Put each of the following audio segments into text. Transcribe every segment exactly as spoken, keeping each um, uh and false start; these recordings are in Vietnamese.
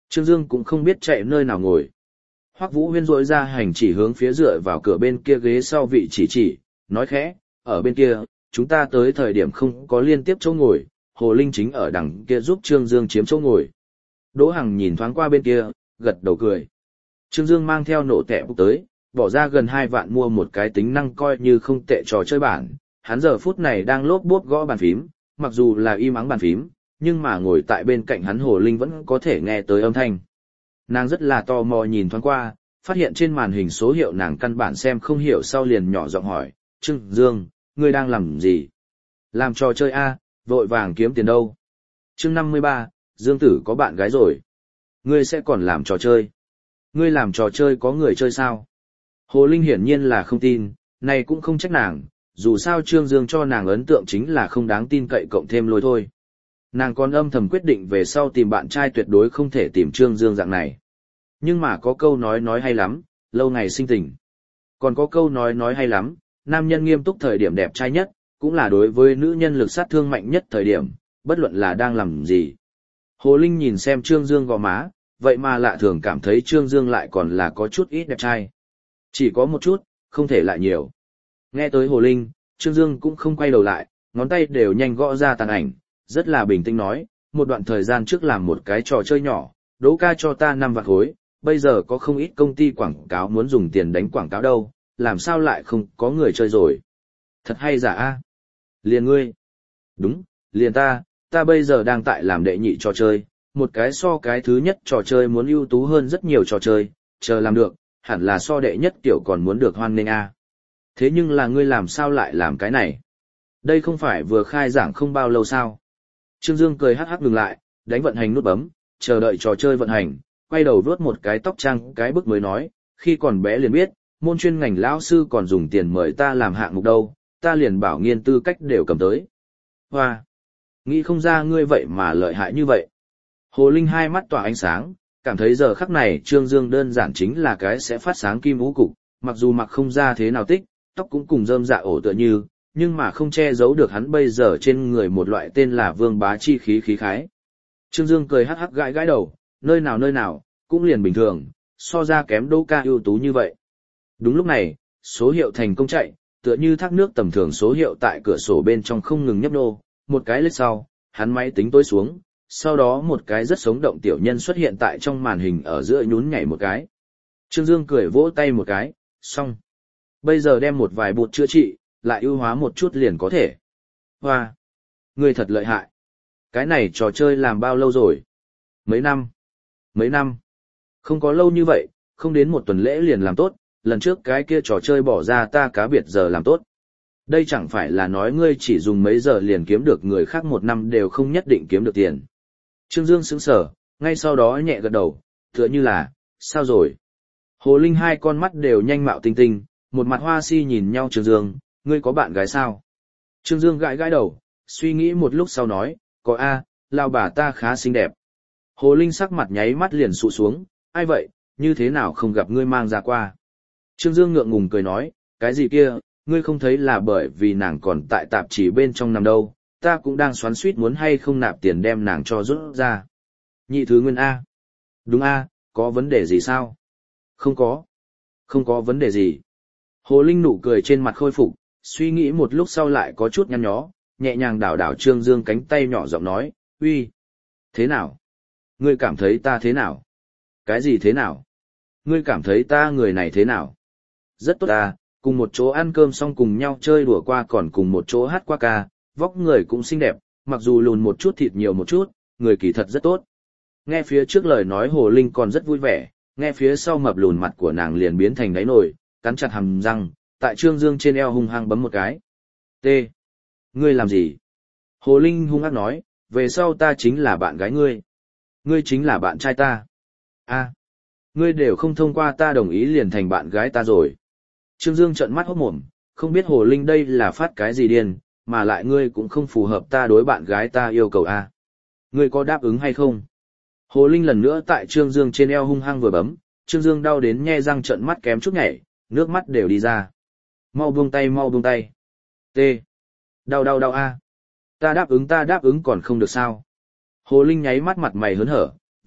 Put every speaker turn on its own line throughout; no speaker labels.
Trương Dương cũng không biết chạy nơi nào ngồi. Hoắc Vũ Huyên rỗi ra hành chỉ hướng phía dựa vào cửa bên kia ghế sau vị chỉ chỉ, nói khẽ, ở bên kia, chúng ta tới thời điểm không có liên tiếp chỗ ngồi, Hồ Linh chính ở đằng kia giúp Trương Dương chiếm chỗ ngồi. Đỗ Hằng nhìn thoáng qua bên kia, gật đầu cười. Trương Dương mang theo nổ tệ bục tới, bỏ ra gần hai vạn mua một cái tính năng coi như không tệ trò chơi bản. Hắn giờ phút này đang lốp bốp gõ bàn phím, mặc dù là im ắng bàn phím, nhưng mà ngồi tại bên cạnh hắn Hồ Linh vẫn có thể nghe tới âm thanh. Nàng rất là tò mò nhìn thoáng qua, phát hiện trên màn hình số hiệu nàng căn bản xem không hiểu sau liền nhỏ giọng hỏi, Trương Dương, ngươi đang làm gì? Làm trò chơi A, vội vàng kiếm tiền đâu? Chương năm mươi ba, Dương Tử có bạn gái rồi. Ngươi sẽ còn làm trò chơi. Ngươi làm trò chơi có người chơi sao? Hồ Linh hiển nhiên là không tin, này cũng không trách nàng, dù sao Trương Dương cho nàng ấn tượng chính là không đáng tin cậy cộng thêm lôi thôi. Nàng còn âm thầm quyết định về sau tìm bạn trai tuyệt đối không thể tìm Trương Dương dạng này. Nhưng mà có câu nói nói hay lắm, lâu ngày sinh tình. Còn có câu nói nói hay lắm, nam nhân nghiêm túc thời điểm đẹp trai nhất, cũng là đối với nữ nhân lực sát thương mạnh nhất thời điểm, bất luận là đang làm gì. Hồ Linh nhìn xem Trương Dương gò má, vậy mà lạ thường cảm thấy Trương Dương lại còn là có chút ít đẹp trai. Chỉ có một chút, không thể lại nhiều. Nghe tới Hồ Linh, Trương Dương cũng không quay đầu lại, ngón tay đều nhanh gõ ra tàn ảnh, rất là bình tĩnh nói, một đoạn thời gian trước làm một cái trò chơi nhỏ, Đỗ ca cho ta năm vạn khối, bây giờ có không ít công ty quảng cáo muốn dùng tiền đánh quảng cáo đâu, làm sao lại không có người chơi rồi. Thật hay giả a? Liền ngươi. Đúng, liền ta, ta bây giờ đang tại làm đệ nhị trò chơi, một cái so cái thứ nhất trò chơi muốn ưu tú hơn rất nhiều trò chơi, chờ làm được, hẳn là so đệ nhất tiểu còn muốn được hoan nghênh a. Thế nhưng là ngươi làm sao lại làm cái này? Đây không phải vừa khai giảng không bao lâu sao? Trương Dương cười hắc hắc ngừng lại, đánh vận hành nút bấm, chờ đợi trò chơi vận hành, quay đầu vuốt một cái tóc trang cái bức mới nói, khi còn bé liền biết, môn chuyên ngành lão sư còn dùng tiền mời ta làm hạng mục đâu, ta liền bảo nghiên tư cách đều cầm tới. Hoa! Nghĩ không ra ngươi vậy mà lợi hại như vậy. Hồ Linh hai mắt tỏa ánh sáng, cảm thấy giờ khắc này Trương Dương đơn giản chính là cái sẽ phát sáng kim vũ cục, mặc dù mặc không ra thế nào tích, tóc cũng cùng rơm dạ ổ tựa như, nhưng mà không che giấu được hắn bây giờ trên người một loại tên là vương bá chi khí khí khái. Trương Dương cười hắc hắc gãi gãi đầu, nơi nào nơi nào, cũng liền bình thường, so ra kém Đỗ ca ưu tú như vậy. Đúng lúc này, số hiệu thành công chạy, tựa như thác nước tầm thường số hiệu tại cửa sổ bên trong không ngừng nhấp nô, một cái lết sau, hắn máy tính tối xuống, sau đó một cái rất sống động tiểu nhân xuất hiện tại trong màn hình ở giữa nhún nhảy một cái. Trương Dương cười vỗ tay một cái, xong. Bây giờ đem một vài bột chữa trị, lại ưu hóa một chút liền có thể. Hoa! Người thật lợi hại. Cái này trò chơi làm bao lâu rồi? Mấy năm? Mấy năm? Không có lâu như vậy, không đến một tuần lễ liền làm tốt, lần trước cái kia trò chơi bỏ ra ta cá biệt giờ làm tốt. Đây chẳng phải là nói ngươi chỉ dùng mấy giờ liền kiếm được người khác một năm đều không nhất định kiếm được tiền. Trương Dương sững sờ, ngay sau đó nhẹ gật đầu, tựa như là, sao rồi? Hồ Linh hai con mắt đều nhanh mạo tinh tinh, một mặt hoa si nhìn nhau Trương Dương, ngươi có bạn gái sao? Trương Dương gãi gãi đầu, suy nghĩ một lúc sau nói, có a, lao bà ta khá xinh đẹp. Hồ Linh sắc mặt nháy mắt liền sụ xuống, ai vậy, như thế nào không gặp ngươi mang ra qua? Trương Dương ngượng ngùng cười nói, cái gì kia, ngươi không thấy là bởi vì nàng còn tại tạp chỉ bên trong nằm đâu, ta cũng đang xoắn suýt muốn hay không nạp tiền đem nàng cho rút ra. Nhị thứ nguyên A. Đúng A, có vấn đề gì sao? Không có. Không có vấn đề gì. Hồ Linh nụ cười trên mặt khôi phục, suy nghĩ một lúc sau lại có chút nhăn nhó, nhẹ nhàng đảo đảo Trương Dương cánh tay nhỏ giọng nói, uy. Thế nào? Ngươi cảm thấy ta thế nào? Cái gì thế nào? Ngươi cảm thấy ta người này thế nào? Rất tốt à, cùng một chỗ ăn cơm xong cùng nhau chơi đùa qua còn cùng một chỗ hát qua ca, vóc người cũng xinh đẹp, mặc dù lùn một chút thịt nhiều một chút, người kỳ thật rất tốt. Nghe phía trước lời nói Hồ Linh còn rất vui vẻ, nghe phía sau mập lùn mặt của nàng liền biến thành đáy nồi, cắn chặt hàm răng, tại Trương Dương trên eo hung hăng bấm một cái. T. Ngươi làm gì? Hồ Linh hung ác nói, về sau ta chính là bạn gái ngươi. Ngươi chính là bạn trai ta. A. Ngươi đều không thông qua ta đồng ý liền thành bạn gái ta rồi. Trương Dương trợn mắt hốt mồm, không biết Hồ Linh đây là phát cái gì điên, mà lại ngươi cũng không phù hợp ta đối bạn gái ta yêu cầu a. Ngươi có đáp ứng hay không? Hồ Linh lần nữa tại Trương Dương trên eo hung hăng vừa bấm, Trương Dương đau đến nhe răng trợn mắt kém chút nhảy, nước mắt đều đi ra. Mau buông tay mau buông tay. T. Đau đau đau a. Ta đáp ứng ta đáp ứng còn không được sao? Hồ Linh nháy mắt mặt mày hớn hở,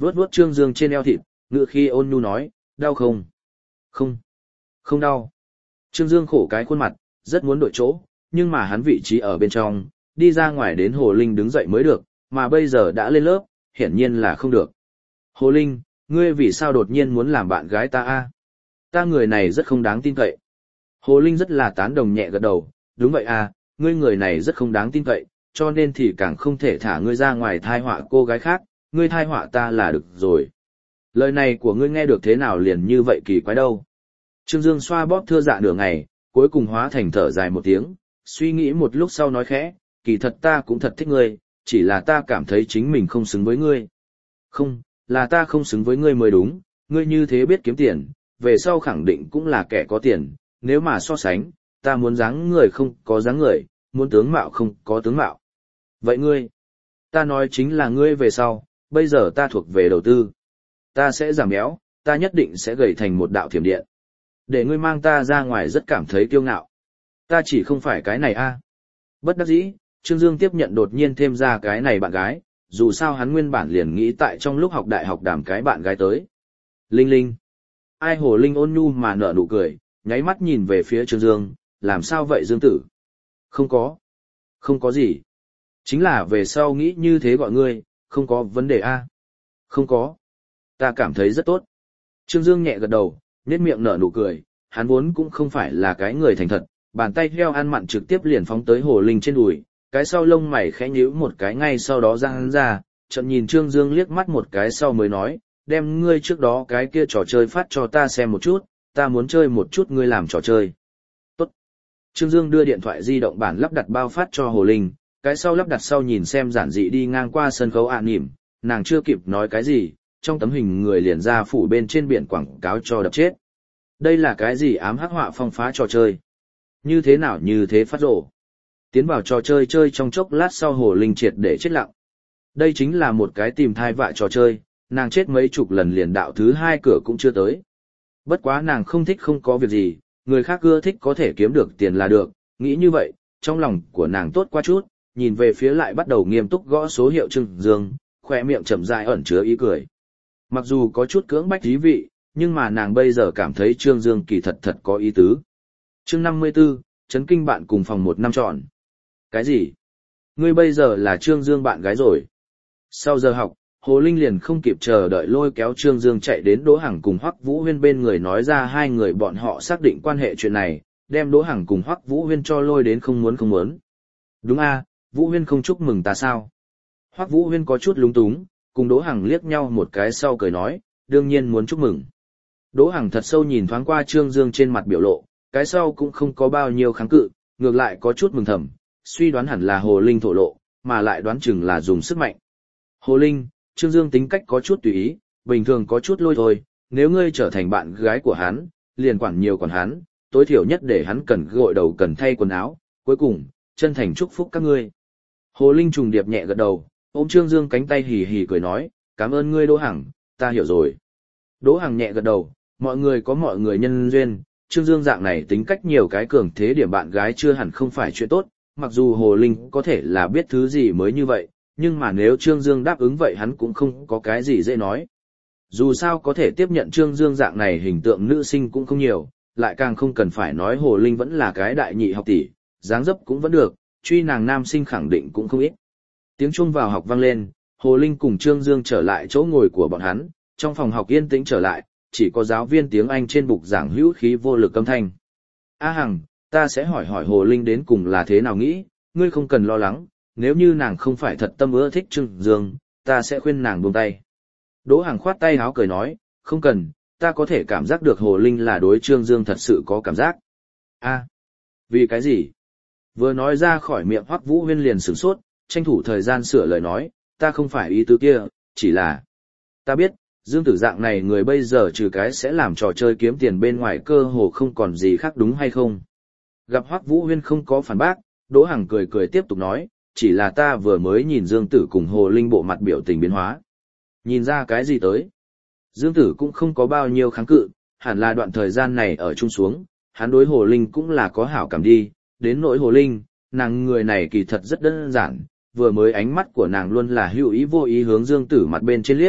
vuốt vuốt Trương Dương trên eo thịt, ngựa khi ôn nhu nói, đau không? Không, không đau. Trương Dương khổ cái khuôn mặt, rất muốn đổi chỗ, nhưng mà hắn vị trí ở bên trong, đi ra ngoài đến Hồ Linh đứng dậy mới được, mà bây giờ đã lên lớp, hiển nhiên là không được. Hồ Linh, ngươi vì sao đột nhiên muốn làm bạn gái ta a? Ta người này rất không đáng tin cậy. Hồ Linh rất là tán đồng nhẹ gật đầu, đúng vậy à, ngươi người này rất không đáng tin cậy, cho nên thì càng không thể thả ngươi ra ngoài thai họa cô gái khác, ngươi thai họa ta là được rồi. Lời này của ngươi nghe được thế nào liền như vậy kỳ quái đâu. Trương Dương xoa bóp thưa dạ nửa ngày, cuối cùng hóa thành thở dài một tiếng, suy nghĩ một lúc sau nói khẽ, kỳ thật ta cũng thật thích ngươi, chỉ là ta cảm thấy chính mình không xứng với ngươi. Không, là ta không xứng với ngươi mới đúng, ngươi như thế biết kiếm tiền, về sau khẳng định cũng là kẻ có tiền, nếu mà so sánh, ta muốn dáng người không có dáng người, muốn tướng mạo không có tướng mạo. Vậy ngươi, ta nói chính là ngươi về sau, bây giờ ta thuộc về đầu tư. Ta sẽ giảm béo, ta nhất định sẽ gầy thành một đạo thiểm điện. Để ngươi mang ta ra ngoài rất cảm thấy kiêu ngạo. Ta chỉ không phải cái này a. Bất đắc dĩ, Trương Dương tiếp nhận đột nhiên thêm ra cái này bạn gái, dù sao hắn nguyên bản liền nghĩ tại trong lúc học đại học đảm cái bạn gái tới. Linh Linh. Ai Hồ Linh ôn nhu mà nở nụ cười, nháy mắt nhìn về phía Trương Dương, làm sao vậy Dương Tử? Không có. Không có gì. Chính là về sau nghĩ như thế gọi ngươi, không có vấn đề a. Không có. Ta cảm thấy rất tốt. Trương Dương nhẹ gật đầu, nhếch miệng nở nụ cười, hắn vốn cũng không phải là cái người thành thật, bàn tay heo ăn mặn trực tiếp liền phóng tới Hồ Linh trên đùi, cái sau lông mày khẽ nhíu một cái ngay sau đó ra hắn ra, chợt nhìn Trương Dương liếc mắt một cái sau mới nói, đem ngươi trước đó cái kia trò chơi phát cho ta xem một chút, ta muốn chơi một chút ngươi làm trò chơi. Tốt. Trương Dương đưa điện thoại di động bản lắp đặt bao phát cho Hồ Linh, cái sau lắp đặt sau nhìn xem giản dị đi ngang qua sân khấu ạ nỉm, nàng chưa kịp nói cái gì, trong tấm hình người liền ra phủ bên trên biển quảng cáo cho đập chết. Đây là cái gì ám hắc họa phong phá trò chơi? Như thế nào như thế phát rổ? Tiến vào trò chơi chơi trong chốc lát sau Hồ Linh triệt để chết lặng. Đây chính là một cái tìm thai vạ trò chơi, nàng chết mấy chục lần liền đạo thứ hai cửa cũng chưa tới. Bất quá nàng không thích không có việc gì, người khác ưa thích có thể kiếm được tiền là được, nghĩ như vậy, trong lòng của nàng tốt quá chút, nhìn về phía lại bắt đầu nghiêm túc gõ số hiệu Trương Dương, khỏe miệng chậm rãi ẩn chứa ý cười. Mặc dù có chút cưỡng bách thí vị, nhưng mà nàng bây giờ cảm thấy Trương Dương kỳ thật thật có ý tứ. Chương năm mươi 54, chấn kinh bạn cùng phòng một năm trọn. Cái gì? Ngươi bây giờ là Trương Dương bạn gái rồi. Sau giờ học, Hồ Linh liền không kịp chờ đợi lôi kéo Trương Dương chạy đến Đỗ Hằng cùng Hoắc Vũ Huyên bên người nói ra hai người bọn họ xác định quan hệ chuyện này, đem Đỗ Hằng cùng Hoắc Vũ Huyên cho lôi đến không muốn không muốn. Đúng a, Vũ Huyên không chúc mừng ta sao? Hoắc Vũ Huyên có chút lúng túng, cùng Đỗ Hằng liếc nhau một cái sau cười nói, đương nhiên muốn chúc mừng. Đỗ Hằng thật sâu nhìn thoáng qua Trương Dương trên mặt biểu lộ, cái sau cũng không có bao nhiêu kháng cự, ngược lại có chút mừng thầm, suy đoán hẳn là Hồ Linh thổ lộ, mà lại đoán chừng là dùng sức mạnh. Hồ Linh, Trương Dương tính cách có chút tùy ý, bình thường có chút lôi thôi, nếu ngươi trở thành bạn gái của hắn, liền quản nhiều quản hắn, tối thiểu nhất để hắn cần gội đầu cần thay quần áo, cuối cùng, chân thành chúc phúc các ngươi. Hồ Linh trùng điệp nhẹ gật đầu, ôm Trương Dương cánh tay hì hì cười nói, cảm ơn ngươi Đỗ Hằng, ta hiểu rồi. Đỗ Hằng nhẹ gật đầu, mọi người có mọi người nhân duyên, Trương Dương dạng này tính cách nhiều cái cường thế điểm bạn gái chưa hẳn không phải chuyện tốt, mặc dù Hồ Linh có thể là biết thứ gì mới như vậy, nhưng mà nếu Trương Dương đáp ứng vậy hắn cũng không có cái gì dễ nói. Dù sao có thể tiếp nhận Trương Dương dạng này hình tượng nữ sinh cũng không nhiều, lại càng không cần phải nói Hồ Linh vẫn là cái đại nhị học tỷ, dáng dấp cũng vẫn được, truy nàng nam sinh khẳng định cũng không ít. Tiếng chuông vào học vang lên, Hồ Linh cùng Trương Dương trở lại chỗ ngồi của bọn hắn, trong phòng học yên tĩnh trở lại, chỉ có giáo viên tiếng Anh trên bục giảng hữu khí vô lực âm thanh. A Hằng, ta sẽ hỏi hỏi Hồ Linh đến cùng là thế nào nghĩ, ngươi không cần lo lắng, nếu như nàng không phải thật tâm ưa thích Trương Dương, ta sẽ khuyên nàng buông tay. Đỗ Hằng khoát tay áo cười nói, không cần, ta có thể cảm giác được Hồ Linh là đối Trương Dương thật sự có cảm giác. A, vì cái gì? Vừa nói ra khỏi miệng Hoắc Vũ Huyên liền sửng sốt, tranh thủ thời gian sửa lời nói, ta không phải ý tứ kia, chỉ là... Ta biết, Dương Tử dạng này người bây giờ trừ cái sẽ làm trò chơi kiếm tiền bên ngoài cơ hồ không còn gì khác đúng hay không? Gặp Hoắc Vũ Huyên không có phản bác, Đỗ Hằng cười cười tiếp tục nói, chỉ là ta vừa mới nhìn Dương Tử cùng Hồ Linh bộ mặt biểu tình biến hóa. Nhìn ra cái gì tới? Dương Tử cũng không có bao nhiêu kháng cự, hẳn là đoạn thời gian này ở chung xuống, hắn đối Hồ Linh cũng là có hảo cảm đi, đến nỗi Hồ Linh, nàng người này kỳ thật rất đơn giản, vừa mới ánh mắt của nàng luôn là hữu ý vô ý hướng Dương Tử mặt bên trên liếc,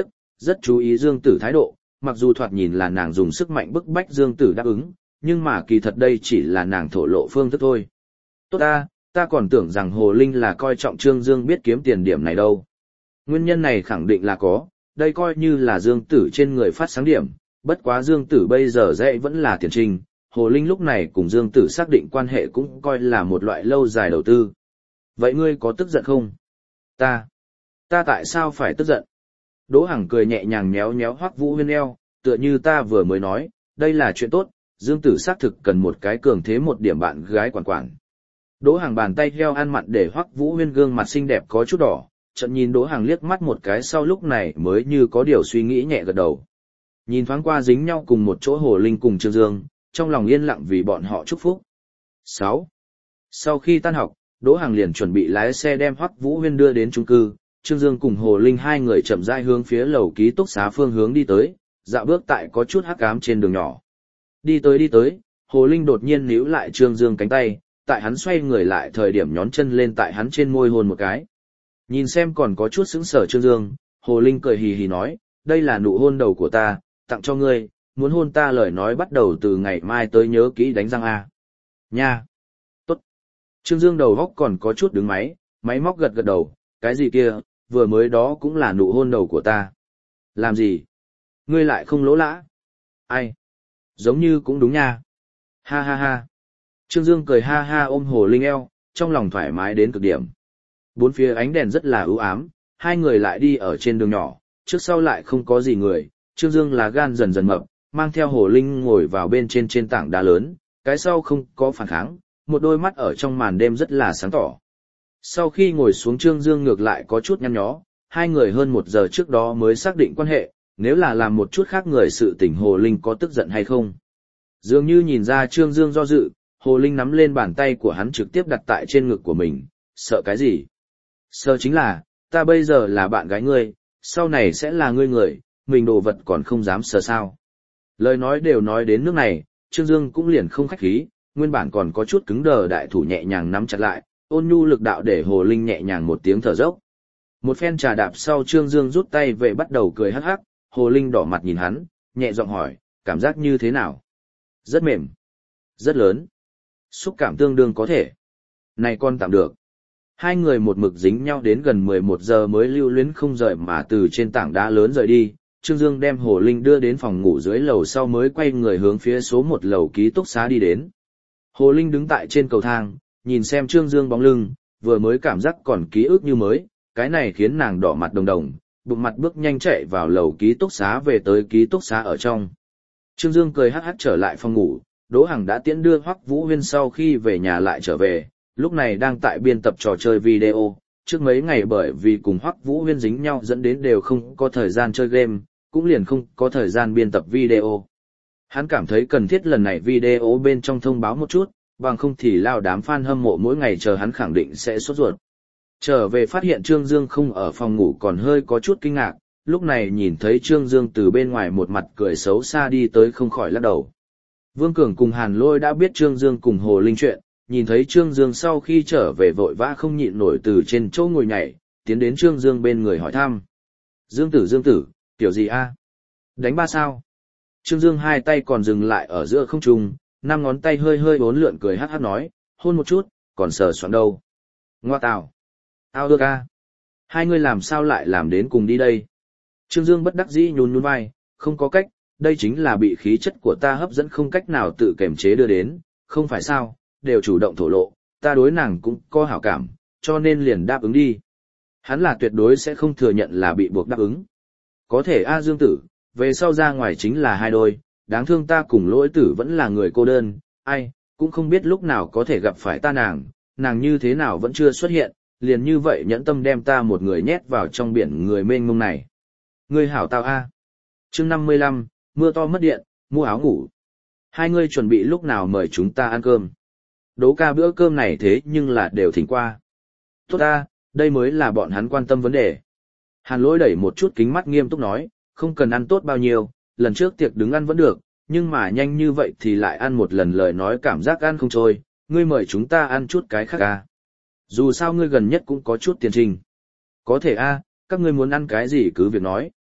rất chú ý Dương Tử thái độ, mặc dù thoạt nhìn là nàng dùng sức mạnh bức bách Dương Tử đáp ứng, nhưng mà kỳ thật đây chỉ là nàng thổ lộ phương thức thôi. Tốt ta, ta còn tưởng rằng Hồ Linh là coi trọng Trương Dương biết kiếm tiền điểm này đâu. Nguyên nhân này khẳng định là có, đây coi như là Dương Tử trên người phát sáng điểm, bất quá Dương Tử bây giờ dễ vẫn là tiền trình, Hồ Linh lúc này cùng Dương Tử xác định quan hệ cũng coi là một loại lâu dài đầu tư. Vậy ngươi có tức giận không? Ta, ta tại sao phải tức giận? Đỗ Hằng cười nhẹ nhàng méo méo Hoắc Vũ Huyên eo, tựa như ta vừa mới nói, đây là chuyện tốt, Dương Tử xác thực cần một cái cường thế một điểm bạn gái quản quản. Đỗ Hằng bàn tay heo ăn mặn để Hoắc Vũ Huyên gương mặt xinh đẹp có chút đỏ, chợt nhìn Đỗ Hằng liếc mắt một cái sau lúc này mới như có điều suy nghĩ nhẹ gật đầu. Nhìn thoáng qua dính nhau cùng một chỗ Hồ Linh cùng Trương Dương, trong lòng yên lặng vì bọn họ chúc phúc. sáu. Sau khi tan học, Đỗ Hằng liền chuẩn bị lái xe đem Hoắc Vũ Huyên đưa đến chung cư, Trương Dương cùng Hồ Linh hai người chậm rãi hướng phía lầu ký túc xá phương hướng đi tới, dạo bước tại có chút hắc ám trên đường nhỏ. Đi tới đi tới, Hồ Linh đột nhiên níu lại Trương Dương cánh tay, tại hắn xoay người lại thời điểm nhón chân lên tại hắn trên môi hôn một cái. Nhìn xem còn có chút sững sờ Trương Dương, Hồ Linh cười hì hì nói, đây là nụ hôn đầu của ta, tặng cho ngươi, muốn hôn ta lời nói bắt đầu từ ngày mai tới nhớ kỹ đánh răng a. Nha. Tốt. Trương Dương đầu góc còn có chút đứng máy, máy móc gật gật đầu, cái gì kia, vừa mới đó cũng là nụ hôn đầu của ta. Làm gì? Ngươi lại không lỗ lã. Ai? Giống như cũng đúng nha. Ha ha ha. Trương Dương cười ha ha ôm Hồ Linh eo, trong lòng thoải mái đến cực điểm. Bốn phía ánh đèn rất là ưu ám, hai người lại đi ở trên đường nhỏ, trước sau lại không có gì người, Trương Dương là gan dần dần mập, mang theo Hồ Linh ngồi vào bên trên trên tảng đá lớn, cái sau không có phản kháng, một đôi mắt ở trong màn đêm rất là sáng tỏ. Sau khi ngồi xuống Trương Dương ngược lại có chút nhăn nhó, hai người hơn một giờ trước đó mới xác định quan hệ, nếu là làm một chút khác người sự tình Hồ Linh có tức giận hay không. Dường như nhìn ra Trương Dương do dự, Hồ Linh nắm lên bàn tay của hắn trực tiếp đặt tại trên ngực của mình, sợ cái gì? Sợ chính là, ta bây giờ là bạn gái ngươi, sau này sẽ là ngươi người, mình đồ vật còn không dám sợ sao. Lời nói đều nói đến nước này, Trương Dương cũng liền không khách khí, nguyên bản còn có chút cứng đờ đại thủ nhẹ nhàng nắm chặt lại, ôn nhu lực đạo để Hồ Linh nhẹ nhàng một tiếng thở dốc. Một phen trà đạp sau Trương Dương rút tay về bắt đầu cười hắc hắc, Hồ Linh đỏ mặt nhìn hắn, nhẹ giọng hỏi, cảm giác như thế nào? Rất mềm. Rất lớn. Xúc cảm tương đương có thể. Này con tạm được. Hai người một mực dính nhau đến gần mười một giờ mới lưu luyến không rời mà từ trên tảng đá lớn rời đi. Trương Dương đem Hồ Linh đưa đến phòng ngủ dưới lầu sau mới quay người hướng phía số một lầu ký túc xá đi đến. Hồ Linh đứng tại trên cầu thang, nhìn xem Trương Dương bóng lưng, vừa mới cảm giác còn ký ức như mới, cái này khiến nàng đỏ mặt đồng đồng, bụng mặt bước nhanh chạy vào lầu ký túc xá về tới ký túc xá ở trong. Trương Dương cười hắc hắc trở lại phòng ngủ, Đỗ Hằng đã tiễn đưa Hoắc Vũ Huyên sau khi về nhà lại trở về, lúc này đang tại biên tập trò chơi video, trước mấy ngày bởi vì cùng Hoắc Vũ Huyên dính nhau dẫn đến đều không có thời gian chơi game, cũng liền không có thời gian biên tập video. Hắn cảm thấy cần thiết lần này video bên trong thông báo một chút, bằng không thì lao đám fan hâm mộ mỗi ngày chờ hắn khẳng định sẽ sốt ruột. Trở về phát hiện Trương Dương không ở phòng ngủ còn hơi có chút kinh ngạc, lúc này nhìn thấy Trương Dương từ bên ngoài một mặt cười xấu xa đi tới không khỏi lắc đầu. Vương Cường cùng Hàn Lôi đã biết Trương Dương cùng Hồ Linh chuyện, nhìn thấy Trương Dương sau khi trở về vội vã không nhịn nổi từ trên chỗ ngồi nhảy, tiến đến Trương Dương bên người hỏi thăm. Dương tử Dương tử, tiểu gì a? Đánh ba sao? Trương Dương hai tay còn dừng lại ở giữa không trung, năm ngón tay hơi hơi bốn lượn cười hát hát nói, hôn một chút, còn sờ soạn đâu. Ngoa tào. Ao được a. Hai người làm sao lại làm đến cùng đi đây? Trương Dương bất đắc dĩ nhún nhún vai, không có cách, đây chính là bị khí chất của ta hấp dẫn không cách nào tự kiềm chế đưa đến, không phải sao, đều chủ động thổ lộ, ta đối nàng cũng có hảo cảm, cho nên liền đáp ứng đi. Hắn là tuyệt đối sẽ không thừa nhận là bị buộc đáp ứng. Có thể a Dương tử, về sau ra ngoài chính là hai đôi, đáng thương ta cùng Lỗi tử vẫn là người cô đơn, ai, cũng không biết lúc nào có thể gặp phải ta nàng, nàng như thế nào vẫn chưa xuất hiện, liền như vậy nhẫn tâm đem ta một người nhét vào trong biển người mênh mông này. Ngươi hảo tao a. Chương năm mươi lăm, mưa to mất điện, mua áo ngủ. Hai ngươi chuẩn bị lúc nào mời chúng ta ăn cơm? Đố ca bữa cơm này thế nhưng là đều thỉnh qua. Tốt ta, đây mới là bọn hắn quan tâm vấn đề. Hàn Lỗi đẩy một chút kính mắt nghiêm túc nói, không cần ăn tốt bao nhiêu, lần trước tiệc đứng ăn vẫn được, nhưng mà nhanh như vậy thì lại ăn một lần lời nói cảm giác ăn không trôi, ngươi mời chúng ta ăn chút cái khác a. Dù sao ngươi gần nhất cũng có chút tiền trình. Có thể a, các ngươi muốn ăn cái gì cứ việc nói.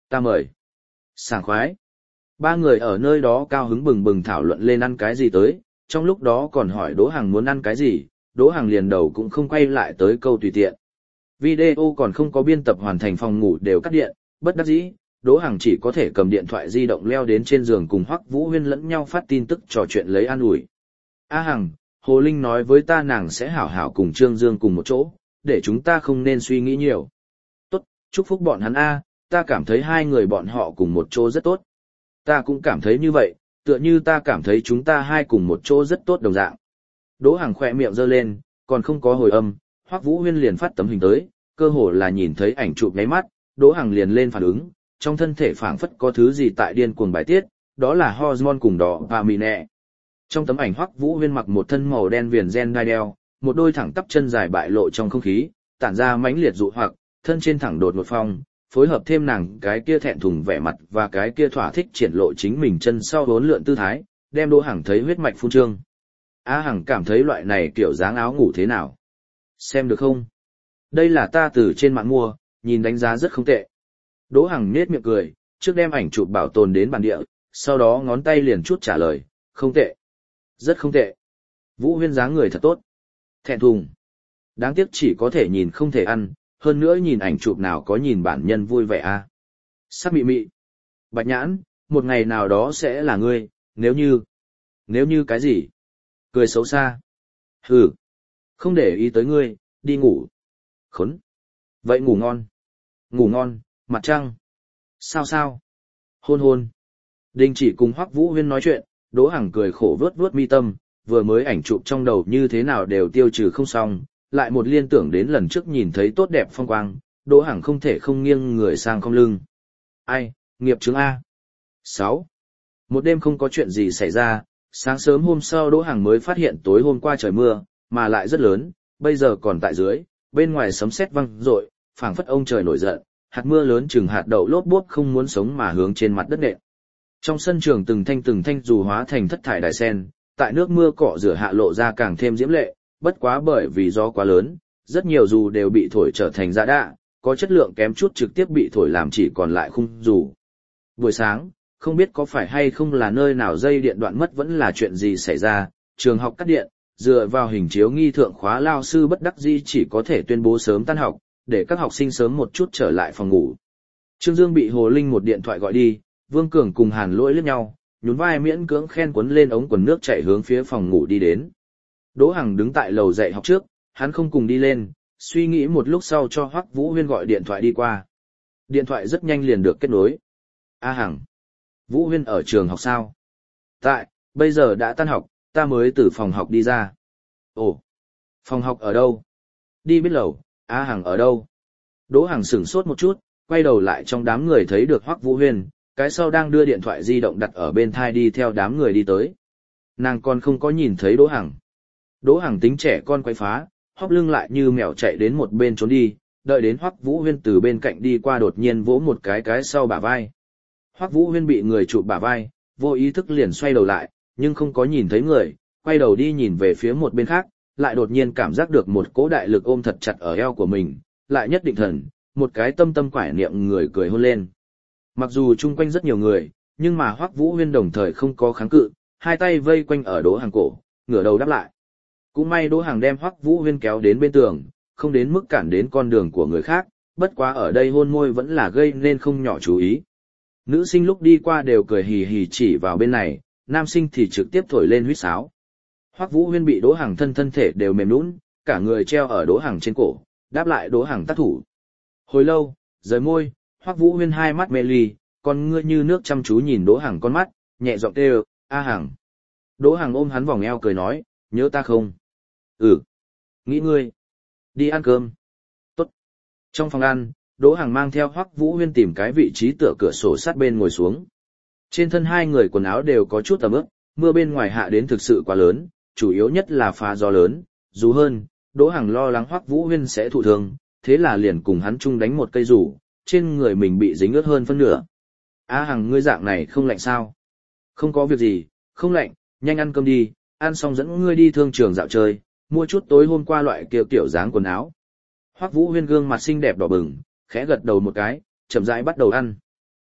Ta mời. Sảng khoái. Ba người ở nơi đó cao hứng bừng bừng thảo luận lên ăn cái gì tới, trong lúc đó còn hỏi Đỗ Hằng muốn ăn cái gì, Đỗ Hằng liền đầu cũng không quay lại tới câu tùy tiện. Video còn không có biên tập hoàn thành, phòng ngủ đều cắt điện, bất đắc dĩ, Đỗ Hằng chỉ có thể cầm điện thoại di động leo đến trên giường cùng Hoắc Vũ Huyên lẫn nhau phát tin tức trò chuyện lấy an ủi. A Hằng, Hồ Linh nói với ta nàng sẽ hảo hảo cùng Trương Dương cùng một chỗ, để chúng ta không nên suy nghĩ nhiều. Tốt, chúc phúc bọn hắn A, ta cảm thấy hai người bọn họ cùng một chỗ rất tốt. Ta cũng cảm thấy như vậy, tựa như ta cảm thấy chúng ta hai cùng một chỗ rất tốt đồng dạng. Đỗ Hằng khỏe miệng giơ lên, còn không có hồi âm, Hoắc Vũ Huyên liền phát tấm hình tới, cơ hồ là nhìn thấy ảnh chụp nháy mắt, Đỗ Hằng liền lên phản ứng, trong thân thể phảng phất có thứ gì tại điên cuồng bài tiết, đó là hormone cùng dopamine. Trong tấm ảnh Hoắc Vũ Huyên mặc một thân màu đen viền gen đai đeo, một đôi thẳng tắp chân dài bại lộ trong không khí, tản ra mãnh liệt dụ hoặc, thân trên thẳng đột một phong, phối hợp thêm nàng cái kia thẹn thùng vẻ mặt và cái kia thỏa thích triển lộ chính mình chân sau vốn lượn tư thái, đem Đỗ Hằng thấy huyết mạch phun trương. A Hằng cảm thấy loại này kiểu dáng áo ngủ thế nào? Xem được không? Đây là ta từ trên mạng mua, nhìn đánh giá rất không tệ. Đỗ Hằng nhếch miệng cười, trước đem ảnh chụp bảo tồn đến bản địa, sau đó ngón tay liền chút trả lời, không tệ. Rất không tệ. Vũ Huyên dáng người thật tốt. Thẹn thùng. Đáng tiếc chỉ có thể nhìn không thể ăn, hơn nữa nhìn ảnh chụp nào có nhìn bản nhân vui vẻ a. À? Sắc mị mị. Bạch Nhãn, một ngày nào đó sẽ là ngươi, nếu như... Nếu như cái gì? Cười xấu xa. Hừ. Không để ý tới ngươi, đi ngủ. Khốn. Vậy ngủ ngon. Ngủ ngon, mặt trăng. Sao sao? Hôn hôn. Đình chỉ cùng Hoắc Vũ Huyên nói chuyện, Đỗ Hằng cười khổ vớt vớt mi tâm, vừa mới ảnh chụp trong đầu như thế nào đều tiêu trừ không xong, lại một liên tưởng đến lần trước nhìn thấy tốt đẹp phong quang, Đỗ Hằng không thể không nghiêng người sang cong lưng. Ai, nghiệp chứng A. sáu. Một đêm không có chuyện gì xảy ra, sáng sớm hôm sau Đỗ Hằng mới phát hiện tối hôm qua trời mưa, mà lại rất lớn, bây giờ còn tại dưới, bên ngoài sấm sét vang rội, phảng phất ông trời nổi giận, hạt mưa lớn chừng hạt đậu lốp bốp không muốn sống mà hướng trên mặt đất nện. Trong sân trường từng thanh từng thanh dù hóa thành thất thải đài sen, tại nước mưa cọ rửa hạ lộ ra càng thêm diễm lệ, bất quá bởi vì gió quá lớn, rất nhiều dù đều bị thổi trở thành giã đạ, có chất lượng kém chút trực tiếp bị thổi làm chỉ còn lại khung dù. Buổi sáng, không biết có phải hay không là nơi nào dây điện đoạn mất vẫn là chuyện gì xảy ra, trường học cắt điện, dựa vào hình chiếu nghi thượng khóa lao sư bất đắc dĩ chỉ có thể tuyên bố sớm tan học, để các học sinh sớm một chút trở lại phòng ngủ. Trương Dương bị Hồ Linh một điện thoại gọi đi, Vương Cường cùng Hàn Lỗi liếc nhau, nhún vai miễn cưỡng khen quấn lên ống quần nước chạy hướng phía phòng ngủ đi đến. Đỗ Hằng đứng tại lầu dạy học trước, hắn không cùng đi lên, suy nghĩ một lúc sau cho Hoắc Vũ Huyên gọi điện thoại đi qua. Điện thoại rất nhanh liền được kết nối. A Hằng, Vũ Huyên ở trường học sao? Tại, bây giờ đã tan học, ta mới từ phòng học đi ra. Ồ, phòng học ở đâu? Đi biết lầu, A Hằng ở đâu? Đỗ Hằng sửng sốt một chút, quay đầu lại trong đám người thấy được Hoắc Vũ Huyên, cái sau đang đưa điện thoại di động đặt ở bên thai đi theo đám người đi tới. Nàng còn không có nhìn thấy Đỗ Hằng. Đỗ Hằng tính trẻ con quay phá, hóp lưng lại như mèo chạy đến một bên trốn đi, đợi đến Hoắc Vũ Huyên từ bên cạnh đi qua đột nhiên vỗ một cái cái sau bả vai. Hoắc Vũ Huyên bị người chụp bả vai, vô ý thức liền xoay đầu lại, nhưng không có nhìn thấy người, quay đầu đi nhìn về phía một bên khác, lại đột nhiên cảm giác được một cỗ đại lực ôm thật chặt ở eo của mình, lại nhất định thần, một cái tâm tâm quải niệm người cười hôn lên. Mặc dù chung quanh rất nhiều người, nhưng mà Hoắc Vũ Huyên đồng thời không có kháng cự, hai tay vây quanh ở Đỗ Hằng cổ, ngửa đầu đáp lại. Cũng may Đỗ Hằng đem Hoắc Vũ Huyên kéo đến bên tường, không đến mức cản đến con đường của người khác, bất quá ở đây hôn môi vẫn là gây nên không nhỏ chú ý. Nữ sinh lúc đi qua đều cười hì hì chỉ vào bên này, nam sinh thì trực tiếp thổi lên huýt sáo. Hoắc Vũ Huyên bị Đỗ Hằng thân thân thể đều mềm nhũn, cả người treo ở Đỗ Hằng trên cổ, đáp lại Đỗ Hằng tác thủ. Hồi lâu, rời môi, Hoắc Vũ Huyên hai mắt mê ly, con ngươi như nước chăm chú nhìn Đỗ Hằng con mắt, nhẹ giọng kêu, "A Hằng." Đỗ Hằng ôm hắn vòng eo cười nói, "Nhớ ta không?" "Ừ." "Nghĩ ngươi." "Đi ăn cơm." "Tốt." Trong phòng ăn, Đỗ Hằng mang theo Hoắc Vũ Huyên tìm cái vị trí tựa cửa sổ sát bên ngồi xuống. Trên thân hai người quần áo đều có chút ẩm ướt, mưa bên ngoài hạ đến thực sự quá lớn, chủ yếu nhất là pha gió lớn, dù hơn, Đỗ Hằng lo lắng Hoắc Vũ Huyên sẽ thụ thương, thế là liền cùng hắn chung đánh một cây rủ, trên người mình bị dính ướt hơn phân nửa. "A Hằng ngươi dạng này không lạnh sao?" "Không có việc gì, không lạnh, nhanh ăn cơm đi, ăn xong dẫn ngươi đi thương trường dạo chơi, mua chút tối hôm qua loại kiểu kiểu dáng quần áo." Hoắc Vũ Huyên gương mặt xinh đẹp đỏ bừng, khẽ gật đầu một cái, chậm rãi bắt đầu ăn.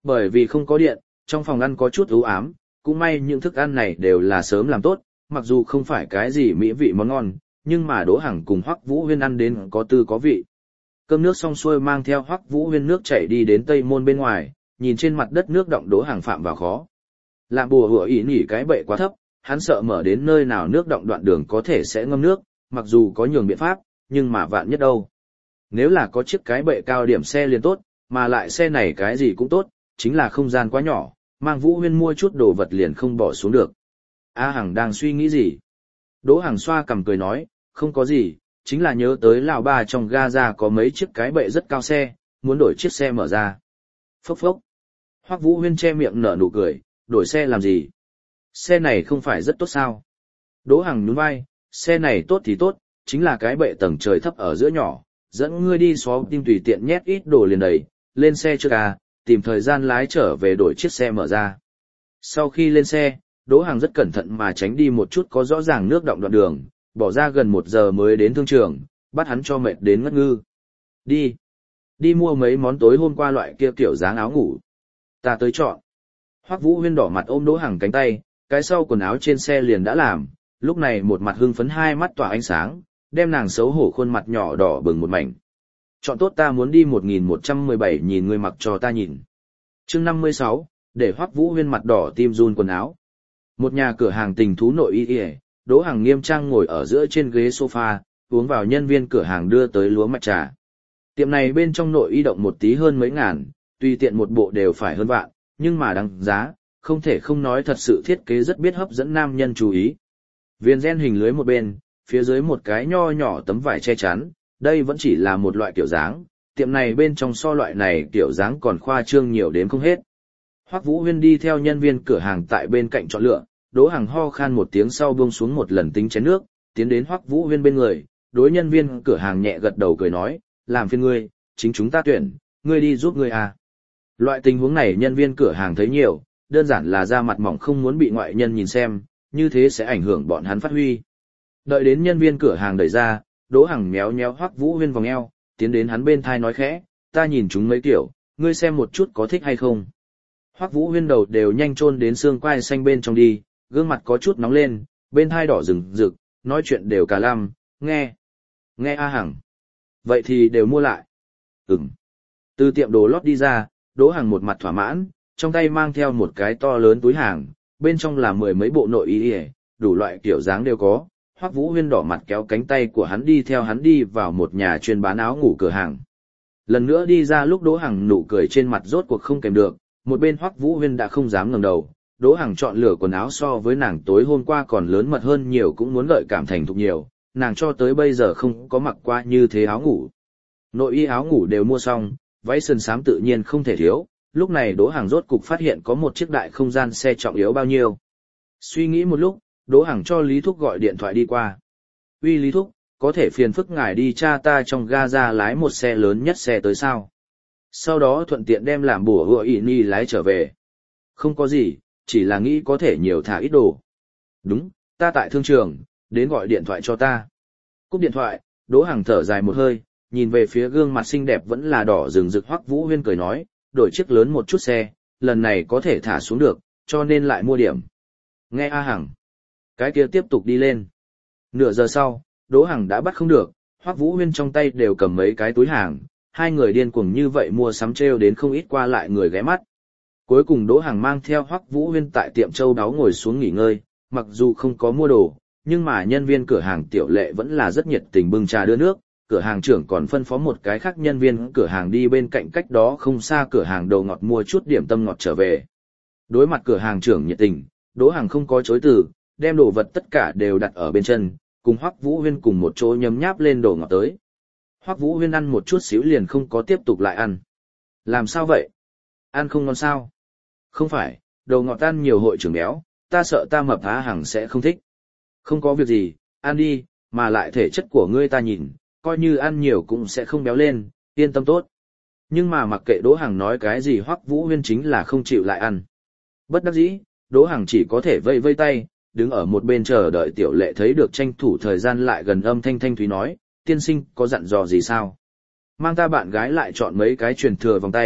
Bởi vì không có điện, trong phòng ăn có chút u ám, cũng may những thức ăn này đều là sớm làm tốt, mặc dù không phải cái gì mỹ vị món ngon, nhưng mà Đỗ Hằng cùng Hoắc Vũ Huyên ăn đến có tư có vị. Cơm nước xong xuôi mang theo Hoắc Vũ Huyên nước chảy đi đến Tây Môn bên ngoài, nhìn trên mặt đất nước động Đỗ Hằng phạm vào khó. Làm bùa hựa ỉ nhỉ cái bệ quá thấp, hắn sợ mở đến nơi nào nước động đoạn đường có thể sẽ ngâm nước, mặc dù có nhường biện pháp, nhưng mà vạn nhất đâu. Nếu là có chiếc cái bệ cao điểm xe liền tốt, mà lại xe này cái gì cũng tốt, chính là không gian quá nhỏ, mang Vũ Huyên mua chút đồ vật liền không bỏ xuống được. A Hằng đang suy nghĩ gì? Đỗ Hằng xoa cằm cười nói, không có gì, chính là nhớ tới Lào Ba trong Gaza có mấy chiếc cái bệ rất cao xe, muốn đổi chiếc xe mở ra. Phốc phốc. Hoắc Vũ Huyên che miệng nở nụ cười, đổi xe làm gì? Xe này không phải rất tốt sao? Đỗ Hằng nhún vai, xe này tốt thì tốt, chính là cái bệ tầng trời thấp ở giữa nhỏ, dẫn ngươi đi xó tim tùy tiện nhét ít đồ liền đầy, lên xe trước à, tìm thời gian lái trở về đổi chiếc xe mở ra. Sau khi lên xe, Đỗ Hằng rất cẩn thận mà tránh đi một chút có rõ ràng nước động đoạn đường, bỏ ra gần một giờ mới đến thương trường, bắt hắn cho mệt đến ngất ngư. Đi. Đi mua mấy món tối hôm qua loại kia kiểu dáng áo ngủ. Ta tới chọn. Hoắc Vũ Huyên đỏ mặt ôm Đỗ Hằng cánh tay, cái sau quần áo trên xe liền đã làm, lúc này một mặt hưng phấn hai mắt tỏa ánh sáng, đem nàng xấu hổ khuôn mặt nhỏ đỏ bừng một mảnh. Chọn tốt ta muốn đi một nghìn một trăm mười bảy nhìn người mặc cho ta nhìn. Chương năm mươi sáu, để Hoắc Vũ Huyên mặt đỏ tim run quần áo. Một nhà cửa hàng tình thú nội y y, Đỗ Hằng nghiêm trang ngồi ở giữa trên ghế sofa, uống vào nhân viên cửa hàng đưa tới lúa mạch trà. Tiệm này bên trong nội y động một tí hơn mấy ngàn, tùy tiện một bộ đều phải hơn vạn, nhưng mà đáng giá, không thể không nói thật sự thiết kế rất biết hấp dẫn nam nhân chú ý. Viền ren hình lưới một bên, phía dưới một cái nho nhỏ tấm vải che chắn, đây vẫn chỉ là một loại kiểu dáng, tiệm này bên trong so loại này kiểu dáng còn khoa trương nhiều đến không hết. Hoắc Vũ Huyên đi theo nhân viên cửa hàng tại bên cạnh chọn lựa, Đỗ Hằng ho khan một tiếng sau buông xuống một lần tính chén nước, tiến đến Hoắc Vũ Huyên bên người, đối nhân viên cửa hàng nhẹ gật đầu cười nói, làm phiền ngươi, chính chúng ta tuyển, ngươi đi giúp ngươi à. Loại tình huống này nhân viên cửa hàng thấy nhiều, đơn giản là da mặt mỏng không muốn bị ngoại nhân nhìn xem, như thế sẽ ảnh hưởng bọn hắn phát huy. Đợi đến nhân viên cửa hàng đẩy ra, Đỗ Hằng méo méo Hoắc Vũ Huyên vòng eo, tiến đến hắn bên thai nói khẽ, ta nhìn chúng mấy kiểu, ngươi xem một chút có thích hay không. Hoắc Vũ Huyên đầu đều nhanh chôn đến xương quai xanh bên trong đi, gương mặt có chút nóng lên, bên thai đỏ rừng rực, nói chuyện đều cả lăm, nghe. Nghe A Hằng. Vậy thì đều mua lại. Ừm. Từ tiệm đồ lót đi ra, Đỗ Hằng một mặt thỏa mãn, trong tay mang theo một cái to lớn túi hàng, bên trong là mười mấy bộ nội y, đủ loại kiểu dáng đều có. Hoắc Vũ Huyên đỏ mặt kéo cánh tay của hắn đi theo hắn đi vào một nhà chuyên bán áo ngủ cửa hàng. Lần nữa đi ra lúc Đỗ Hằng nụ cười trên mặt rốt cuộc không kèm được, một bên Hoắc Vũ Huyên đã không dám ngẩng đầu. Đỗ Hằng chọn lựa quần áo so với nàng tối hôm qua còn lớn mật hơn nhiều, cũng muốn gợi cảm thành thục nhiều, nàng cho tới bây giờ không có mặc qua như thế áo ngủ. Nội y áo ngủ đều mua xong, váy sườn xám tự nhiên không thể thiếu, lúc này Đỗ Hằng rốt cục phát hiện có một chiếc đại không gian xe trọng yếu bao nhiêu. Suy nghĩ một lúc, Đỗ Hằng cho Lý Thúc gọi điện thoại đi qua. Uy Lý Thúc, có thể phiền phức ngài đi cha ta trong Gaza lái một xe lớn nhất xe tới sao? Sau đó thuận tiện đem làm bùa hựa ỉ ni lái trở về. Không có gì, chỉ là nghĩ có thể nhiều thả ít đồ. Đúng, ta tại thương trường, đến gọi điện thoại cho ta. Cúp điện thoại, Đỗ Hằng thở dài một hơi, nhìn về phía gương mặt xinh đẹp vẫn là đỏ rừng rực Hoắc Vũ Huyên cười nói, đổi chiếc lớn một chút xe, lần này có thể thả xuống được, cho nên lại mua điểm. Nghe A Hằng. Cái kia tiếp tục đi lên. Nửa giờ sau, Đỗ Hằng đã bắt không được, Hoắc Vũ Huyên trong tay đều cầm mấy cái túi hàng, hai người điên cuồng như vậy mua sắm trêu đến không ít qua lại người ghé mắt. Cuối cùng Đỗ Hằng mang theo Hoắc Vũ Huyên tại tiệm châu đáo ngồi xuống nghỉ ngơi, mặc dù không có mua đồ, nhưng mà nhân viên cửa hàng Tiểu Lệ vẫn là rất nhiệt tình bưng trà đưa nước, cửa hàng trưởng còn phân phó một cái khác nhân viên cửa hàng đi bên cạnh cách đó không xa cửa hàng đồ ngọt mua chút điểm tâm ngọt trở về. Đối mặt cửa hàng trưởng nhiệt tình, Đỗ Hằng không có chối từ, đem đồ vật tất cả đều đặt ở bên chân, cùng Hoắc Vũ Huyên cùng một chỗ nhấm nháp lên đồ ngọt tới. Hoắc Vũ Huyên ăn một chút xíu liền không có tiếp tục lại ăn. Làm sao vậy? Ăn không ngon sao? Không phải, đồ ngọt ăn nhiều hội trưởng béo, ta sợ ta mập Á Hằng sẽ không thích. Không có việc gì, ăn đi, mà lại thể chất của ngươi ta nhìn, coi như ăn nhiều cũng sẽ không béo lên, yên tâm tốt. Nhưng mà mặc kệ Đỗ Hằng nói cái gì Hoắc Vũ Huyên chính là không chịu lại ăn. Bất đắc dĩ, Đỗ Hằng chỉ có thể vây vây tay, đứng ở một bên chờ đợi Tiểu Lệ thấy được tranh thủ thời gian lại gần âm thanh thanh thúy nói, tiên sinh có dặn dò gì sao? Mang ta bạn gái lại chọn mấy cái truyền thừa vòng tay,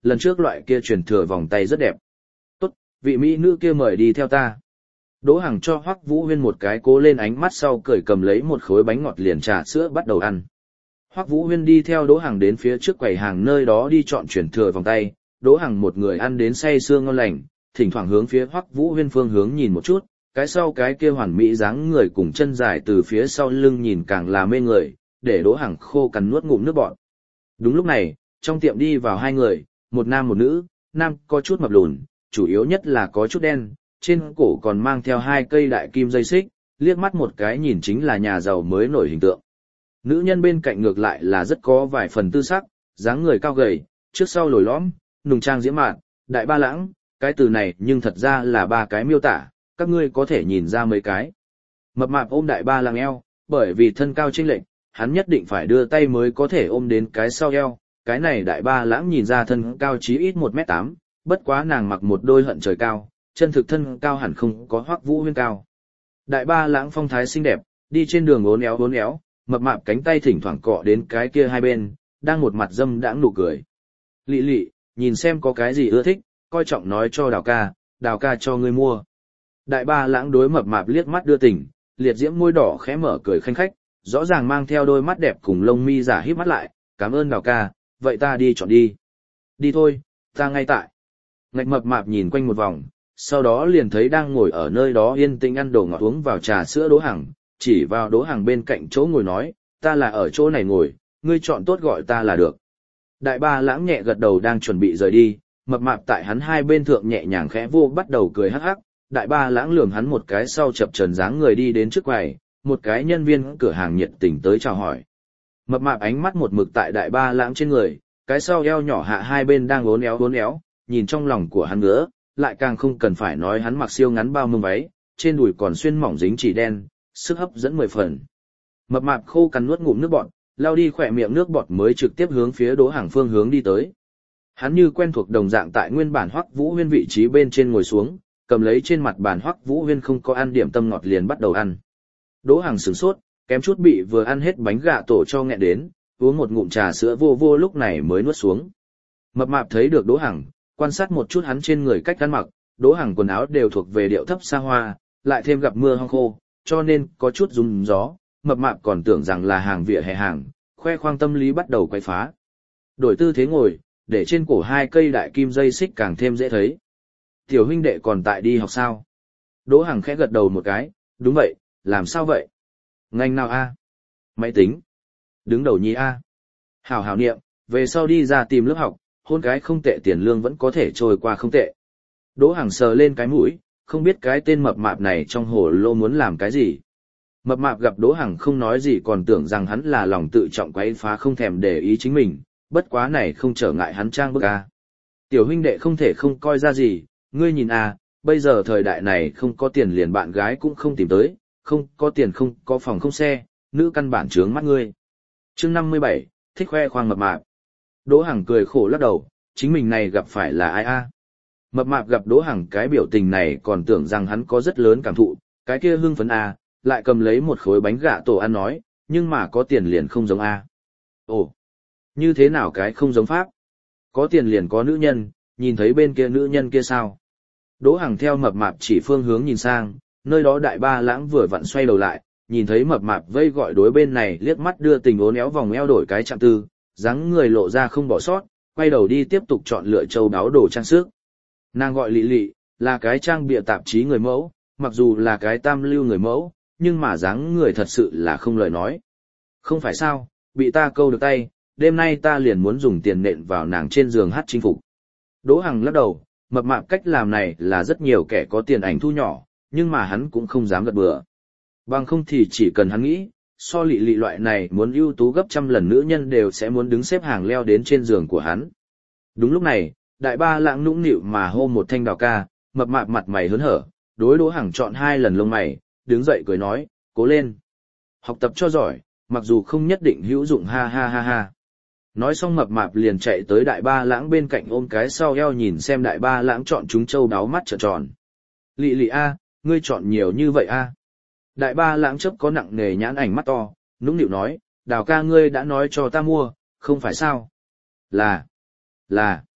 lần trước loại kia truyền thừa vòng tay rất đẹp. Tốt, vị mỹ nữ kia mời đi theo ta. Đỗ Hằng cho Hoắc Vũ Huyên một cái cố lên ánh mắt sau cởi cầm lấy một khối bánh ngọt liền trà sữa bắt đầu ăn. Hoắc Vũ Huyên đi theo Đỗ Hằng đến phía trước quầy hàng nơi đó đi chọn truyền thừa vòng tay, Đỗ Hằng một người ăn đến say sưa ngon lành, thỉnh thoảng hướng phía Hoắc Vũ Huyên phương hướng nhìn một chút, cái sau cái kia hoàn mỹ dáng người cùng chân dài từ phía sau lưng nhìn càng là mê người, để Đỗ Hằng khô cằn nuốt ngụm nước bọt. Đúng lúc này, trong tiệm đi vào hai người, một nam một nữ, nam có chút mập lùn, chủ yếu nhất là có chút đen, trên cổ còn mang theo hai cây đại kim dây xích, liếc mắt một cái nhìn chính là nhà giàu mới nổi hình tượng. Nữ nhân bên cạnh ngược lại là rất có vài phần tư sắc, dáng người cao gầy, trước sau lồi lõm, nùng trang diễm mạn, đại ba lãng, cái từ này nhưng thật ra là ba cái miêu tả, các ngươi có thể nhìn ra mấy cái. Mập mạp ôm đại ba lãng eo, bởi vì thân cao chênh lệch, hắn nhất định phải đưa tay mới có thể ôm đến cái sau eo, cái này đại ba lãng nhìn ra thân cao chí ít một mét tám, bất quá nàng mặc một đôi hận trời cao, chân thực thân cao hẳn không có Hoắc Vũ Huyên cao. Đại ba lãng phong thái xinh đẹp, đi trên đường uốn éo uốn éo, mập mạp cánh tay thỉnh thoảng cọ đến cái kia hai bên, đang một mặt dâm đãng nụ cười. Lị lị, nhìn xem có cái gì ưa thích, coi trọng nói cho Đào ca, Đào ca cho ngươi mua. Đại ba lãng đối mập mạp liếc mắt đưa tình, liệt diễm môi đỏ khẽ mở cười khanh khách, rõ ràng mang theo đôi mắt đẹp cùng lông mi giả híp mắt lại, cảm ơn Đào ca, vậy ta đi chọn đi. Đi thôi, ta ngay tại. Ngạch mập mạp nhìn quanh một vòng, sau đó liền thấy đang ngồi ở nơi đó yên tĩnh ăn đồ ngọt uống vào trà sữa Đỗ Hằng, chỉ vào Đỗ Hằng bên cạnh chỗ ngồi nói, ta là ở chỗ này ngồi, ngươi chọn tốt gọi ta là được. Đại ba lãng nhẹ gật đầu đang chuẩn bị rời đi, mập mạp tại hắn hai bên thượng nhẹ nhàng khẽ vô bắt đầu cười hắc hắc, đại ba lãng lườm hắn một cái sau chập chờn dáng người đi đến trước quầy, một cái nhân viên cửa hàng nhiệt tình tới chào hỏi. Mập mạp ánh mắt một mực tại đại ba lãng trên người, cái sau eo nhỏ hạ hai bên đang uốn éo uốn éo, nhìn trong lòng của hắn nữa, lại càng không cần phải nói hắn mặc siêu ngắn bao mông váy, trên đùi còn xuyên mỏng dính chỉ đen, sức hấp dẫn mười phần. Mập mạp khô cắn nuốt ngụm nước bọt, lao đi khỏe miệng nước bọt mới trực tiếp hướng phía Đỗ Hằng phương hướng đi tới. Hắn như quen thuộc đồng dạng tại nguyên bản Hoắc Vũ Huyên vị trí bên trên ngồi xuống, cầm lấy trên mặt bàn Hoắc Vũ Huyên không có ăn điểm tâm ngọt liền bắt đầu ăn. Đỗ Hằng sửng sốt, kém chút bị vừa ăn hết bánh gà tổ cho nghẹn đến, uống một ngụm trà sữa vô vô lúc này mới nuốt xuống. Mập mạp thấy được Đỗ Hằng, quan sát một chút hắn trên người cách ăn mặc, Đỗ Hằng quần áo đều thuộc về điệu thấp xa hoa, lại thêm gặp mưa hong khô, cho nên có chút rung gió, mập mạp còn tưởng rằng là hàng vỉa hè hàng, khoe khoang tâm lý bắt đầu quay phá. Đổi tư thế ngồi, để trên cổ hai cây đại kim dây xích càng thêm dễ thấy. Tiểu huynh đệ còn tại đi học sao? Đỗ Hằng khẽ gật đầu một cái, đúng vậy, làm sao vậy? Ngành nào a? Máy tính. Đứng đầu nhì a. Hảo hảo niệm, về sau đi ra tìm lớp học, hôn cái không tệ tiền lương vẫn có thể trôi qua không tệ. Đỗ Hằng sờ lên cái mũi, không biết cái tên mập mạp này trong hồ lô muốn làm cái gì. Mập mạp gặp Đỗ Hằng không nói gì còn tưởng rằng hắn là lòng tự trọng quấy phá không thèm để ý chính mình, bất quá này không trở ngại hắn trang bức a. Tiểu huynh đệ không thể không coi ra gì, ngươi nhìn a, bây giờ thời đại này không có tiền liền bạn gái cũng không tìm tới, không có tiền không có phòng không xe, nữ căn bản trướng mắt ngươi. Chương năm mươi bảy, thích khoe khoang mập mạp. Đỗ Hằng cười khổ lắc đầu, chính mình này gặp phải là ai a? Mập mạp gặp Đỗ Hằng cái biểu tình này còn tưởng rằng hắn có rất lớn cảm thụ, cái kia hưng phấn a, lại cầm lấy một khối bánh gạ tổ ăn nói, nhưng mà có tiền liền không giống a. Ồ, như thế nào cái không giống pháp? Có tiền liền có nữ nhân, nhìn thấy bên kia nữ nhân kia sao? Đỗ Hằng theo mập mạp chỉ phương hướng nhìn sang, nơi đó đại ba lãng vừa vặn xoay đầu lại, nhìn thấy mập mạp vây gọi đối bên này liếc mắt đưa tình ốn éo vòng eo đổi cái chạm tư, dáng người lộ ra không bỏ sót, quay đầu đi tiếp tục chọn lựa châu đáo đồ trang sức. Nàng gọi Lị Lị, là cái trang bìa tạp chí người mẫu, mặc dù là cái tam lưu người mẫu, nhưng mà dáng người thật sự là không lời nói. Không phải sao, bị ta câu được tay, đêm nay ta liền muốn dùng tiền nện vào nàng trên giường hát chinh phục. Đỗ Hằng lắc đầu, mập mạp cách làm này là rất nhiều kẻ có tiền ảnh thu nhỏ, nhưng mà hắn cũng không dám gật bừa. Bằng không thì chỉ cần hắn nghĩ, so Lị Lị loại này muốn ưu tú gấp trăm lần nữ nhân đều sẽ muốn đứng xếp hàng leo đến trên giường của hắn. Đúng lúc này, đại ba lãng nũng nịu mà hô một thanh Đào ca, mập mạp mặt mày hớn hở, đối Đỗ Hằng chọn hai lần lông mày, đứng dậy cười nói, cố lên. Học tập cho giỏi, mặc dù không nhất định hữu dụng ha ha ha ha. Nói xong mập mạp liền chạy tới đại ba lãng bên cạnh ôm cái sau eo nhìn xem đại ba lãng chọn chúng châu đáo mắt trợn tròn. Lị Lị a, ngươi chọn nhiều như vậy a? Đại ba lãng chấp có nặng nề nhãn ảnh mắt to, nũng nịu nói, Đào ca ngươi đã nói cho ta mua, không phải sao? Là, là,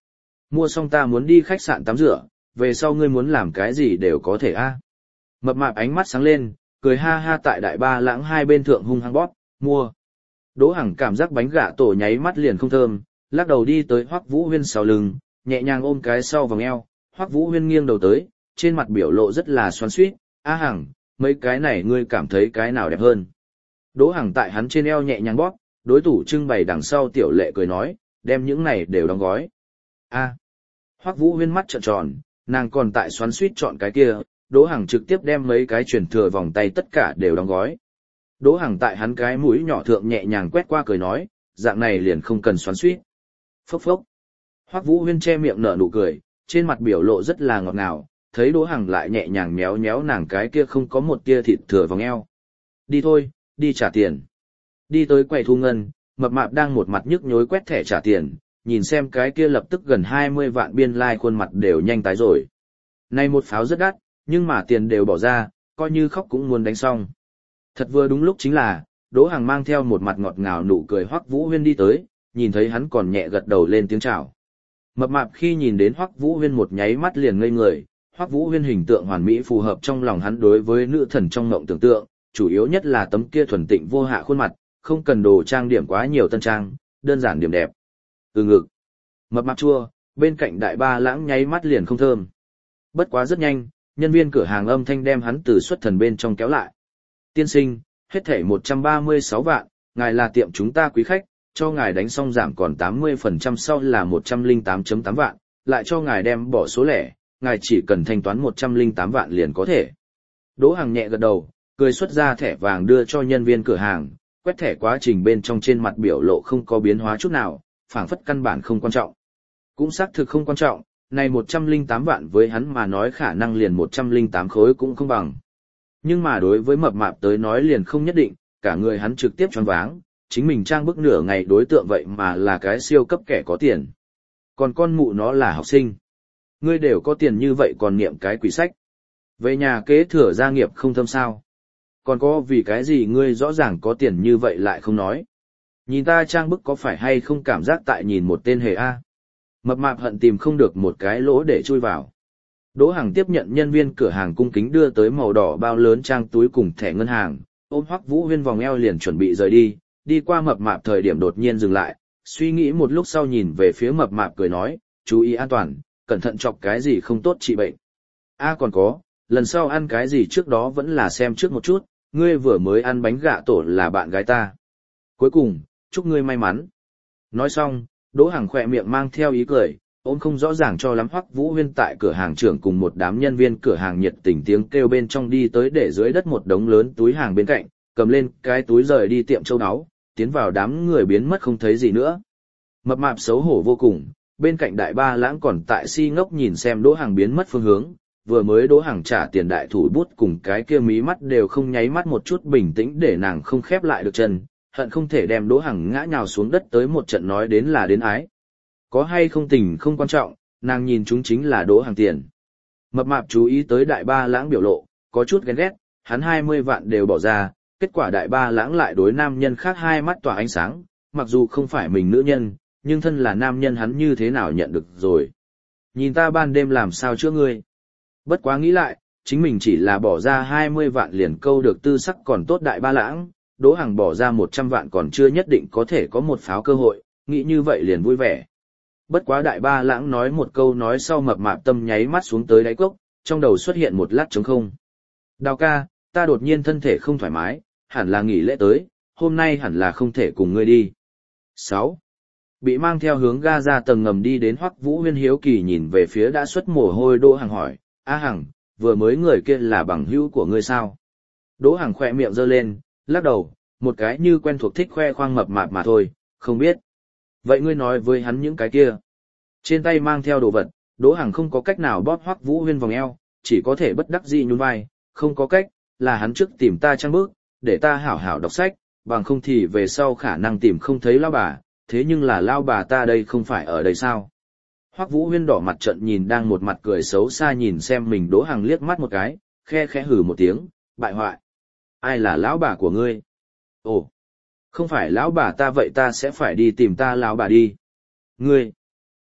mua xong ta muốn đi khách sạn tắm rửa, về sau ngươi muốn làm cái gì đều có thể a. Mập mạp ánh mắt sáng lên, cười ha ha tại đại ba lãng hai bên thượng hung hăng bóp, mua. Đỗ Hằng cảm giác bánh gà tổ nháy mắt liền không thơm, lắc đầu đi tới Hoắc Vũ Huyên sau lưng, nhẹ nhàng ôm cái sau vòng eo, Hoắc Vũ Huyên nghiêng đầu tới, trên mặt biểu lộ rất là xoắn xuýt, "A Hằng, mấy cái này ngươi cảm thấy cái nào đẹp hơn?" Đỗ Hằng tại hắn trên eo nhẹ nhàng bóp, đối thủ trưng bày đằng sau tiểu lệ cười nói, "Đem những này đều đóng gói." "A." Hoắc Vũ Huyên mắt trợn tròn, nàng còn tại xoắn xuýt chọn cái kia, Đỗ Hằng trực tiếp đem mấy cái truyền thừa vòng tay tất cả đều đóng gói. Đỗ Hằng tại hắn cái mũi nhỏ thượng nhẹ nhàng quét qua cười nói, dạng này liền không cần xoắn xuýt. Phốc phốc. Hoắc Vũ Huyên che miệng nở nụ cười, trên mặt biểu lộ rất là ngọt ngào, thấy Đỗ Hằng lại nhẹ nhàng méo méo nàng cái kia không có một tia thịt thừa vòng eo. "Đi thôi, đi trả tiền." Đi tới quầy thu ngân, mập mạp đang một mặt nhức nhối quét thẻ trả tiền, nhìn xem cái kia lập tức gần hai mươi vạn biên lai like khuôn mặt đều nhanh tái rồi. Này một pháo rất đắt, nhưng mà tiền đều bỏ ra, coi như khóc cũng muốn đánh xong. Thật vừa đúng lúc chính là, Đỗ Hằng mang theo một mặt ngọt ngào nụ cười Hoắc Vũ Huyên đi tới, nhìn thấy hắn còn nhẹ gật đầu lên tiếng chào. Mập mạp khi nhìn đến Hoắc Vũ Huyên một nháy mắt liền ngây người, Hoắc Vũ Huyên hình tượng hoàn mỹ phù hợp trong lòng hắn đối với nữ thần trong mộng tưởng tượng, chủ yếu nhất là tấm kia thuần tịnh vô hạ khuôn mặt, không cần đồ trang điểm quá nhiều tân trang, đơn giản điểm đẹp. Từ ngực. Mập mạp chua, bên cạnh đại ba lãng nháy mắt liền không thơm. Bất quá rất nhanh, nhân viên cửa hàng âm thanh đem hắn từ xuất thần bên trong kéo lại. "Tiên sinh, hết thảy một trăm ba mươi sáu vạn, ngài là tiệm chúng ta quý khách, cho ngài đánh xong giảm còn tám mươi phần trăm sau là một trăm lẻ tám phẩy tám vạn, lại cho ngài đem bỏ số lẻ, ngài chỉ cần thanh toán một trăm lẻ tám vạn liền có thể." Đỗ Hằng nhẹ gật đầu, cười xuất ra thẻ vàng đưa cho nhân viên cửa hàng, quét thẻ quá trình bên trong trên mặt biểu lộ không có biến hóa chút nào, phảng phất căn bản không quan trọng. Cũng xác thực không quan trọng, này một trăm lẻ tám vạn với hắn mà nói khả năng liền một trăm lẻ tám khối cũng không bằng. Nhưng mà đối với mập mạp tới nói liền không nhất định, cả người hắn trực tiếp choáng váng, chính mình trang bức nửa ngày đối tượng vậy mà là cái siêu cấp kẻ có tiền. Còn con mụ nó là học sinh. Ngươi đều có tiền như vậy còn niệm cái quỷ sách. Về nhà kế thừa gia nghiệp không thâm sao. Còn có vì cái gì ngươi rõ ràng có tiền như vậy lại không nói. Nhìn ta trang bức có phải hay không cảm giác tại nhìn một tên hề A. Mập mạp hận tìm không được một cái lỗ để chui vào. Đỗ Hằng tiếp nhận nhân viên cửa hàng cung kính đưa tới màu đỏ bao lớn trang túi cùng thẻ ngân hàng, ôm Hoắc Vũ Huyên vòng eo liền chuẩn bị rời đi, đi qua mập mạp thời điểm đột nhiên dừng lại, suy nghĩ một lúc sau nhìn về phía mập mạp cười nói, "Chú ý an toàn, cẩn thận chọc cái gì không tốt trị bệnh. A còn có, lần sau ăn cái gì trước đó vẫn là xem trước một chút, ngươi vừa mới ăn bánh gạ tổ là bạn gái ta. Cuối cùng, chúc ngươi may mắn." Nói xong, Đỗ Hằng khỏe miệng mang theo ý cười, ôm không rõ ràng cho lắm Hoắc Vũ Huyên tại cửa hàng trưởng cùng một đám nhân viên cửa hàng nhiệt tình tiếng kêu bên trong đi tới để dưới đất một đống lớn túi hàng bên cạnh, cầm lên cái túi rời đi tiệm châu áo, tiến vào đám người biến mất không thấy gì nữa. Mập mạp xấu hổ vô cùng, bên cạnh đại ba lãng còn tại si ngốc nhìn xem Đỗ Hằng biến mất phương hướng, vừa mới Đỗ Hằng trả tiền đại thủ bút cùng cái kia mí mắt đều không nháy mắt một chút bình tĩnh để nàng không khép lại được chân, hận không thể đem Đỗ Hằng ngã nhào xuống đất tới một trận nói đến là đến ái. Có hay không tình không quan trọng, nàng nhìn chúng chính là Đỗ Hằng tiền. Mập mạp chú ý tới đại ba lãng biểu lộ, có chút ghen ghét, hắn hai mươi vạn đều bỏ ra, kết quả đại ba lãng lại đối nam nhân khác hai mắt tỏa ánh sáng, mặc dù không phải mình nữ nhân, nhưng thân là nam nhân hắn như thế nào nhận được rồi. Nhìn ta ban đêm làm sao chữa ngươi. Bất quá nghĩ lại, chính mình chỉ là bỏ ra hai mươi vạn liền câu được tư sắc còn tốt đại ba lãng, Đỗ Hằng bỏ ra một trăm vạn còn chưa nhất định có thể có một pháo cơ hội, nghĩ như vậy liền vui vẻ. Bất quá đại ba lãng nói một câu nói sau mập mạp tâm nháy mắt xuống tới đáy cốc, trong đầu xuất hiện một lát trống không. Đào ca, ta đột nhiên thân thể không thoải mái, hẳn là nghỉ lễ tới, hôm nay hẳn là không thể cùng ngươi đi. sáu. Bị mang theo hướng ga ra tầng ngầm đi đến Hoắc Vũ Huyên hiếu kỳ nhìn về phía đã xuất mồ hôi Đỗ Hằng hỏi, A Hằng, vừa mới người kia là bằng hữu của ngươi sao? Đỗ Hằng khỏe miệng giơ lên, lắc đầu, một cái như quen thuộc thích khoe khoang mập mạp mà thôi, không biết. Vậy ngươi nói với hắn những cái kia. Trên tay mang theo đồ vật, Đỗ Hằng không có cách nào bóp Hoắc Vũ Huyên vòng eo, chỉ có thể bất đắc dĩ nhún vai, không có cách, là hắn trước tìm ta trang bước, để ta hảo hảo đọc sách, bằng không thì về sau khả năng tìm không thấy lão bà, thế nhưng là lão bà ta đây không phải ở đây sao? Hoắc Vũ Huyên đỏ mặt trận nhìn đang một mặt cười xấu xa nhìn xem mình Đỗ Hằng liếc mắt một cái, khe khẽ hừ một tiếng, bại hoại. Ai là lão bà của ngươi? Ồ, không phải lão bà ta vậy ta sẽ phải đi tìm ta lão bà đi. Ngươi.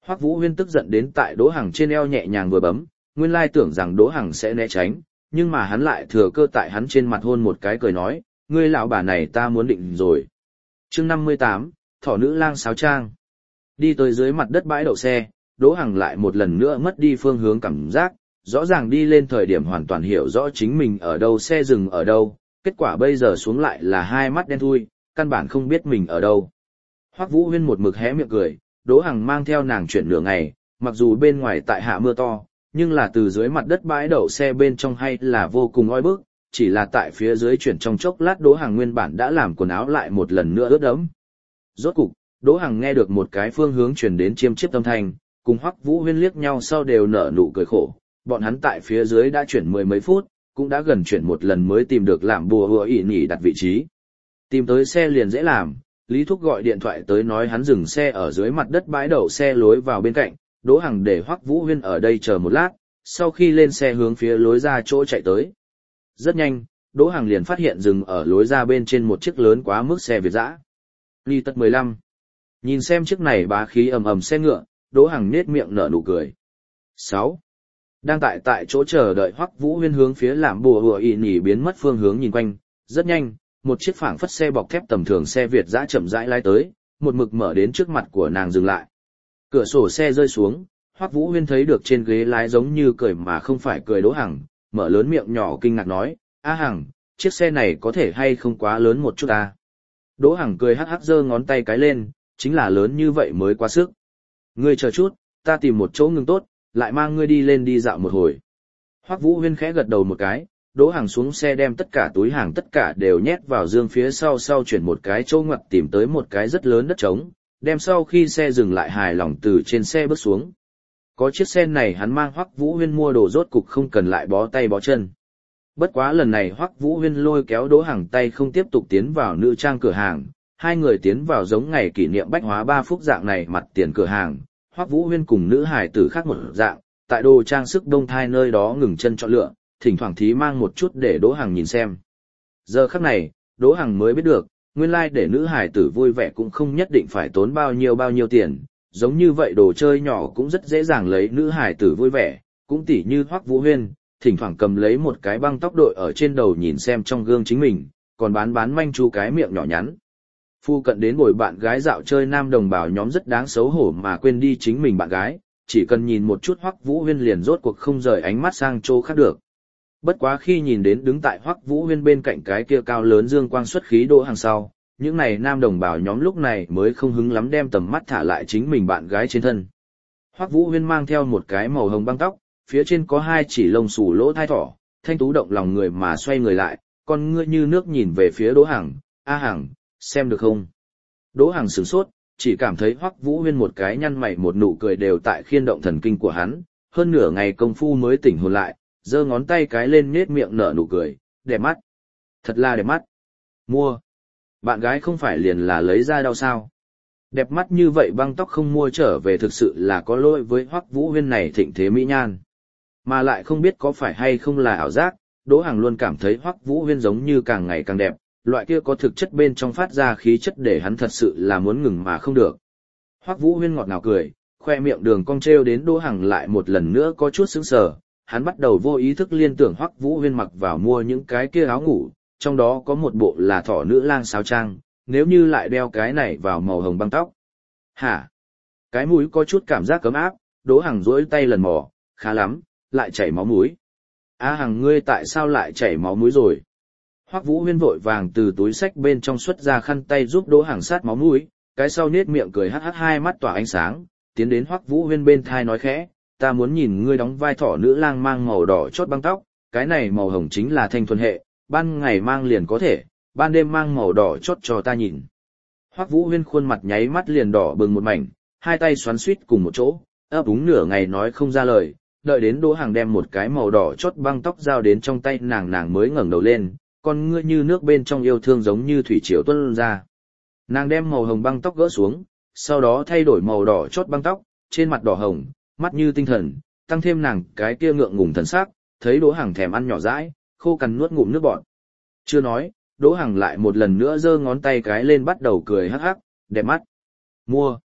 Hoắc Vũ Huyên tức giận đến tại Đỗ Hằng trên eo nhẹ nhàng vừa bấm, nguyên lai tưởng rằng Đỗ Hằng sẽ né tránh, nhưng mà hắn lại thừa cơ tại hắn trên mặt hôn một cái cười nói, ngươi lão bà này ta muốn định rồi. Chương năm mươi tám, Thỏ nữ lang sáo trang. Đi tới dưới mặt đất bãi đậu xe, Đỗ Hằng lại một lần nữa mất đi phương hướng cảm giác, rõ ràng đi lên thời điểm hoàn toàn hiểu rõ chính mình ở đâu, xe dừng ở đâu, kết quả bây giờ xuống lại là hai mắt đen thui, căn bản không biết mình ở đâu. Hoắc Vũ Huyên một mực hé miệng cười, Đỗ Hằng mang theo nàng chuyển nửa ngày, mặc dù bên ngoài tại hạ mưa to, nhưng là từ dưới mặt đất bãi đậu xe bên trong hay là vô cùng oi bức, chỉ là tại phía dưới chuyển trong chốc lát Đỗ Hằng nguyên bản đã làm quần áo lại một lần nữa ướt đẫm. Rốt cục, Đỗ Hằng nghe được một cái phương hướng truyền đến chiêm chiếp âm thanh, cùng Hoắc Vũ Huyên liếc nhau sau đều nở nụ cười khổ, bọn hắn tại phía dưới đã chuyển mười mấy phút, cũng đã gần chuyển một lần mới tìm được làm bùa hùa ỉ nhỉ đặt vị trí. Tìm tới xe liền dễ làm, Lý Thúc gọi điện thoại tới nói hắn dừng xe ở dưới mặt đất bãi đậu xe lối vào bên cạnh, Đỗ Hằng để Hoắc Vũ Huyên ở đây chờ một lát, sau khi lên xe hướng phía lối ra chỗ chạy tới. Rất nhanh, Đỗ Hằng liền phát hiện dừng ở lối ra bên trên một chiếc lớn quá mức xe Việt dã. Ly Tất mười lăm. Nhìn xem chiếc này bá khí ầm ầm xe ngựa, Đỗ Hằng nhếch miệng nở nụ cười. sáu. Đang tại tại chỗ chờ đợi Hoắc Vũ Huyên hướng phía làm bùa hùa ỉ nhỉ biến mất phương hướng nhìn quanh, rất nhanh, một chiếc phảng phất xe bọc thép tầm thường xe Việt dã chậm rãi lái tới, một mực mở đến trước mặt của nàng dừng lại. Cửa sổ xe rơi xuống, Hoắc Vũ Huyên thấy được trên ghế lái giống như cười mà không phải cười Đỗ Hằng, mở lớn miệng nhỏ kinh ngạc nói, "A Hằng, chiếc xe này có thể hay không quá lớn một chút ta?" Đỗ Hằng cười hắc hắc giơ ngón tay cái lên, chính là lớn như vậy mới quá sức. "Ngươi chờ chút, ta tìm một chỗ ngừng tốt, lại mang ngươi đi lên đi dạo một hồi." Hoắc Vũ Huyên khẽ gật đầu một cái, Đỗ Hằng xuống xe đem tất cả túi hàng tất cả đều nhét vào dương phía sau sau chuyển một cái chỗ ngoặt tìm tới một cái rất lớn đất trống, đem sau khi xe dừng lại hài lòng từ trên xe bước xuống. Có chiếc xe này hắn mang Hoắc Vũ Huyên mua đồ rốt cục không cần lại bó tay bó chân. Bất quá lần này Hoắc Vũ Huyên lôi kéo Đỗ Hằng tay không tiếp tục tiến vào nữ trang cửa hàng, hai người tiến vào giống ngày kỷ niệm bách hóa ba phúc dạng này mặt tiền cửa hàng, Hoắc Vũ Huyên cùng nữ hài tử khác một dạng, tại đồ trang sức đông thai nơi đó ngừng chân chọn lựa, thỉnh thoảng thí mang một chút để Đỗ Hằng nhìn xem. Giờ khắc này, Đỗ Hằng mới biết được, nguyên lai like để nữ hài tử vui vẻ cũng không nhất định phải tốn bao nhiêu bao nhiêu tiền, giống như vậy đồ chơi nhỏ cũng rất dễ dàng lấy nữ hài tử vui vẻ, cũng tỉ như Hoắc Vũ Huyên, thỉnh thoảng cầm lấy một cái băng tóc đội ở trên đầu nhìn xem trong gương chính mình, còn bán bán manh chu cái miệng nhỏ nhắn. Phu cận đến bồi bạn gái dạo chơi nam đồng bào nhóm rất đáng xấu hổ mà quên đi chính mình bạn gái, chỉ cần nhìn một chút Hoắc Vũ Huyên liền rốt cuộc không rời ánh mắt sang chỗ khác được. Bất quá khi nhìn đến đứng tại Hoắc Vũ Huyên bên cạnh cái kia cao lớn dương quang xuất khí Đỗ Hằng sau, những này nam đồng bào nhóm lúc này mới không hứng lắm đem tầm mắt thả lại chính mình bạn gái trên thân. Hoắc Vũ Huyên mang theo một cái màu hồng băng tóc, phía trên có hai chỉ lông xù lỗ thai thỏ, thanh tú động lòng người mà xoay người lại, con ngươi như nước nhìn về phía Đỗ Hằng, "A Hằng, xem được không?" Đỗ Hằng sửng sốt, chỉ cảm thấy Hoắc Vũ Huyên một cái nhăn mày một nụ cười đều tại khiên động thần kinh của hắn, hơn nửa ngày công phu mới tỉnh hồn lại, giơ ngón tay cái lên nhếch miệng nở nụ cười, "Đẹp mắt, thật là đẹp mắt. Mua." Bạn gái không phải liền là lấy ra đâu sao? Đẹp mắt như vậy băng tóc không mua trở về thực sự là có lỗi với Hoắc Vũ Huyên này thịnh thế mỹ nhan. Mà lại không biết có phải hay không là ảo giác, Đỗ Hằng luôn cảm thấy Hoắc Vũ Huyên giống như càng ngày càng đẹp, loại kia có thực chất bên trong phát ra khí chất để hắn thật sự là muốn ngừng mà không được. Hoắc Vũ Huyên ngọt ngào cười, khoe miệng đường cong treo đến Đỗ Hằng lại một lần nữa có chút sững sờ, hắn bắt đầu vô ý thức liên tưởng Hoắc Vũ Huyên mặc vào mua những cái kia áo ngủ, trong đó có một bộ là thỏ nữ lang sáo trang, nếu như lại đeo cái này vào màu hồng băng tóc. Hả? Cái mũi có chút cảm giác cấm áp, Đỗ Hằng duỗi tay lần mò, khá lắm, lại chảy máu mũi. A Hằng ngươi tại sao lại chảy máu mũi rồi? Hoắc Vũ Huyên vội vàng từ túi xách bên trong xuất ra khăn tay giúp Đỗ Hằng sát máu mũi, cái sau nết miệng cười hắc hắc hai mắt tỏa ánh sáng, tiến đến Hoắc Vũ Huyên bên thai nói khẽ, "Ta muốn nhìn ngươi đóng vai thỏ nữ lang mang màu đỏ chót băng tóc, cái này màu hồng chính là thanh thuần hệ, ban ngày mang liền có thể, ban đêm mang màu đỏ chót cho ta nhìn." Hoắc Vũ Huyên khuôn mặt nháy mắt liền đỏ bừng một mảnh, hai tay xoắn xuýt cùng một chỗ, ấp úng nửa ngày nói không ra lời, đợi đến Đỗ Hằng đem một cái màu đỏ chót băng tóc giao đến trong tay nàng nàng mới ngẩng đầu lên, con ngươi như nước bên trong yêu thương giống như thủy triều tuôn ra. Nàng đem màu hồng băng tóc gỡ xuống, sau đó thay đổi màu đỏ chót băng tóc, trên mặt đỏ hồng, mắt như tinh thần, tăng thêm nàng cái kia ngượng ngùng thần sắc, thấy Đỗ Hằng thèm ăn nhỏ dãi, khô cằn nuốt ngụm nước bọt. Chưa nói, Đỗ Hằng lại một lần nữa giơ ngón tay cái lên bắt đầu cười hắc hắc, "Đẹp mắt. Mua."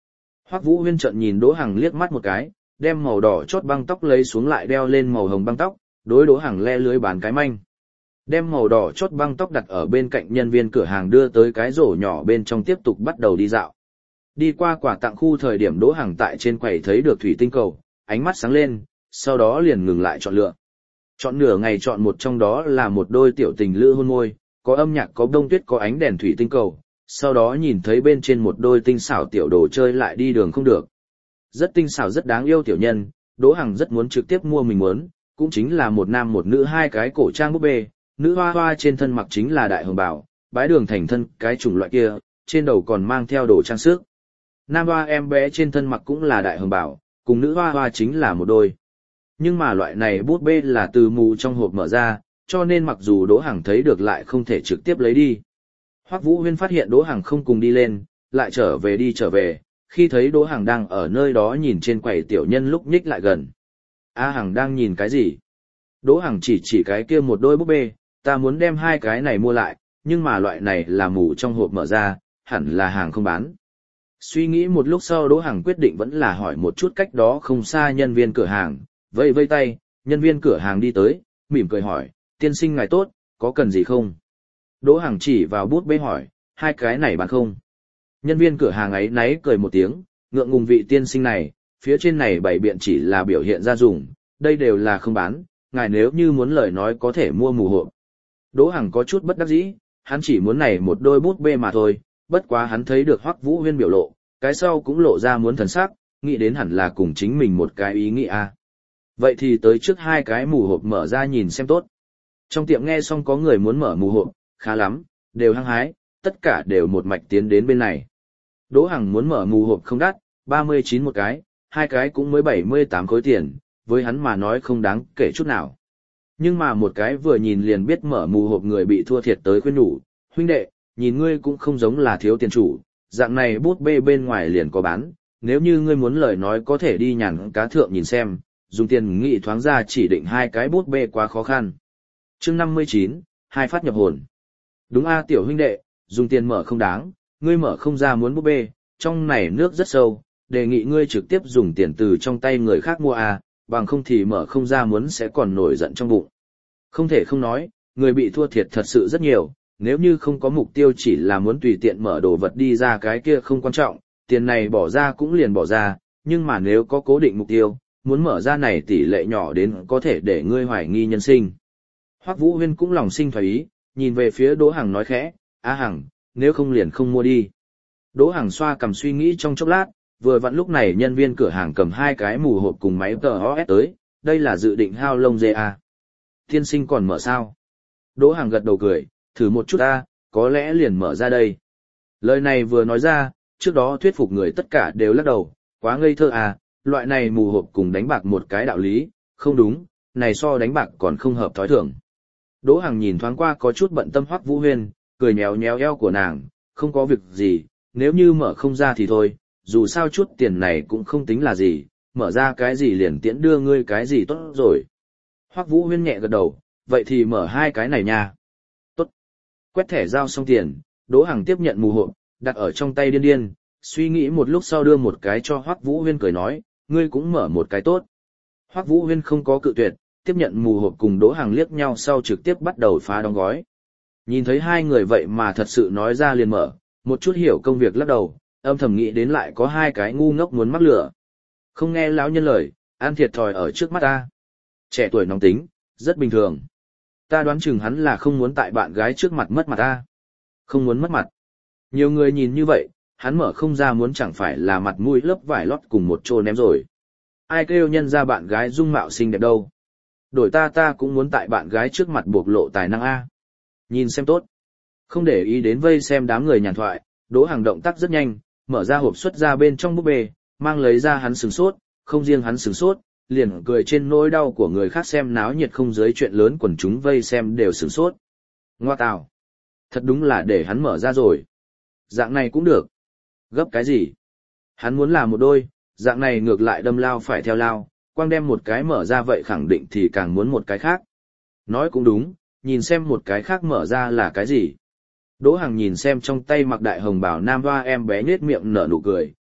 Hoắc Vũ Huyên trợn nhìn Đỗ Hằng liếc mắt một cái, đem màu đỏ chốt băng tóc lấy xuống lại đeo lên màu hồng băng tóc, đối Đỗ Hằng le lưới bán cái manh. Đem màu đỏ chốt băng tóc đặt ở bên cạnh nhân viên cửa hàng đưa tới cái rổ nhỏ bên trong tiếp tục bắt đầu đi dạo. Đi qua quà tặng khu thời điểm Đỗ Hằng tại trên quầy thấy được thủy tinh cầu, ánh mắt sáng lên, sau đó liền ngừng lại chọn lựa. Chọn nửa ngày chọn một trong đó là một đôi tiểu tình lữ hôn môi, có âm nhạc có đông tuyết có ánh đèn thủy tinh cầu, sau đó nhìn thấy bên trên một đôi tinh xảo tiểu đồ chơi lại đi đường không được. Rất tinh xảo rất đáng yêu tiểu nhân, Đỗ Hằng rất muốn trực tiếp mua mình muốn, cũng chính là một nam một nữ hai cái cổ trang búp bê, nữ hoa hoa trên thân mặc chính là đại hồng bào, bái đường thành thân cái chủng loại kia, trên đầu còn mang theo đồ trang sức. Nam hoa em bé trên thân mặc cũng là đại hồng bào, cùng nữ hoa hoa chính là một đôi. Nhưng mà loại này búp bê là từ mù trong hộp mở ra, cho nên mặc dù Đỗ Hằng thấy được lại không thể trực tiếp lấy đi. Hoắc Vũ Huyên phát hiện Đỗ Hằng không cùng đi lên, lại trở về đi trở về, khi thấy Đỗ Hằng đang ở nơi đó nhìn trên quầy tiểu nhân lúc nhích lại gần. A Hằng đang nhìn cái gì? Đỗ Hằng chỉ chỉ cái kia một đôi búp bê, ta muốn đem hai cái này mua lại, nhưng mà loại này là mù trong hộp mở ra, hẳn là hàng không bán. Suy nghĩ một lúc sau Đỗ Hằng quyết định vẫn là hỏi một chút cách đó không xa nhân viên cửa hàng, vây vây tay, nhân viên cửa hàng đi tới, mỉm cười hỏi, tiên sinh ngài tốt, có cần gì không? Đỗ Hằng chỉ vào bút bê hỏi, hai cái này bán không? Nhân viên cửa hàng ấy náy cười một tiếng, ngượng ngùng vị tiên sinh này, phía trên này bày biện chỉ là biểu hiện ra dùng, đây đều là không bán, ngài nếu như muốn lời nói có thể mua mù hộp. Đỗ Hằng có chút bất đắc dĩ, hắn chỉ muốn này một đôi bút bê mà thôi, bất quá hắn thấy được Hoắc Vũ Huyên biểu lộ, cái sau cũng lộ ra muốn thần sắc, nghĩ đến hẳn là cùng chính mình một cái ý nghĩ a. Vậy thì tới trước hai cái mù hộp mở ra nhìn xem tốt. Trong tiệm nghe xong có người muốn mở mù hộp, khá lắm, đều hăng hái, tất cả đều một mạch tiến đến bên này. Đỗ Hằng muốn mở mù hộp không đắt, ba mươi chín một cái, hai cái cũng mới bảy mươi tám khối tiền, với hắn mà nói không đáng kể chút nào. Nhưng mà một cái vừa nhìn liền biết mở mù hộp người bị thua thiệt tới khuyên nhủ, huynh đệ, nhìn ngươi cũng không giống là thiếu tiền chủ, dạng này bút bê bên ngoài liền có bán, nếu như ngươi muốn lời nói có thể đi nhàn cá thượng nhìn xem, dùng tiền nghị thoáng ra chỉ định hai cái bút bê quá khó khăn. Chương năm mươi chín, hai phát nhập hồn. Đúng a tiểu huynh đệ, dùng tiền mở không đáng, ngươi mở không ra muốn bút bê, trong này nước rất sâu, đề nghị ngươi trực tiếp dùng tiền từ trong tay người khác mua a, bằng không thì mở không ra muốn sẽ còn nổi giận trong bụng. Không thể không nói, người bị thua thiệt thật sự rất nhiều, nếu như không có mục tiêu chỉ là muốn tùy tiện mở đồ vật đi ra cái kia không quan trọng, tiền này bỏ ra cũng liền bỏ ra, nhưng mà nếu có cố định mục tiêu, muốn mở ra này tỷ lệ nhỏ đến có thể để ngươi hoài nghi nhân sinh. Hoắc Vũ Huyên cũng lòng sinh thoái ý, nhìn về phía Đỗ Hằng nói khẽ, "A Hằng, nếu không liền không mua đi." Đỗ Hằng xoa cầm suy nghĩ trong chốc lát, vừa vặn lúc này nhân viên cửa hàng cầm hai cái mù hộp cùng máy tờ o ét tới, đây là dự định hao lông dê à. Tiên sinh còn mở sao? Đỗ Hằng gật đầu cười, thử một chút a, có lẽ liền mở ra đây. Lời này vừa nói ra, trước đó thuyết phục người tất cả đều lắc đầu, quá ngây thơ à, loại này mù hộp cùng đánh bạc một cái đạo lý, không đúng, này so đánh bạc còn không hợp thói thường. Đỗ Hằng nhìn thoáng qua có chút bận tâm Hoắc Vũ Huyên, cười nhéo nhéo eo của nàng, không có việc gì, nếu như mở không ra thì thôi, dù sao chút tiền này cũng không tính là gì, mở ra cái gì liền tiễn đưa ngươi cái gì tốt rồi. Hoắc Vũ Huyên nhẹ gật đầu, vậy thì mở hai cái này nha. Tốt. Quét thẻ giao xong tiền, Đỗ Hằng tiếp nhận mù hộp, đặt ở trong tay điên điên, suy nghĩ một lúc sau đưa một cái cho Hoắc Vũ Huyên cười nói, ngươi cũng mở một cái tốt. Hoắc Vũ Huyên không có cự tuyệt, tiếp nhận mù hộp cùng Đỗ Hằng liếc nhau sau trực tiếp bắt đầu phá đóng gói. Nhìn thấy hai người vậy mà thật sự nói ra liền mở, một chút hiểu công việc lắc đầu, âm thầm nghĩ đến lại có hai cái ngu ngốc muốn mắc lửa. Không nghe lão nhân lời, ăn thiệt thòi ở trước mắt ta. Trẻ tuổi nóng tính, rất bình thường. Ta đoán chừng hắn là không muốn tại bạn gái trước mặt mất mặt ta. Không muốn mất mặt. Nhiều người nhìn như vậy, hắn mở không ra muốn chẳng phải là mặt mũi lớp vải lót cùng một chỗ ném rồi. Ai kêu nhân ra bạn gái dung mạo xinh đẹp đâu. Đổi ta ta cũng muốn tại bạn gái trước mặt bộc lộ tài năng A. Nhìn xem tốt. Không để ý đến vây xem đám người nhàn thoại, Đỗ Hằng động tác rất nhanh, mở ra hộp xuất ra bên trong búp bê, mang lấy ra hắn sửng sốt, không riêng hắn sửng sốt, liền cười trên nỗi đau của người khác xem náo nhiệt không dưới chuyện lớn quần chúng vây xem đều sửng sốt. Ngoa tào. Thật đúng là để hắn mở ra rồi. Dạng này cũng được. Gấp cái gì? Hắn muốn làm một đôi, dạng này ngược lại đâm lao phải theo lao, quang đem một cái mở ra vậy khẳng định thì càng muốn một cái khác. Nói cũng đúng, nhìn xem một cái khác mở ra là cái gì. Đỗ Hằng nhìn xem trong tay mặc đại hồng bào nam hoa em bé nhếch miệng nở nụ cười,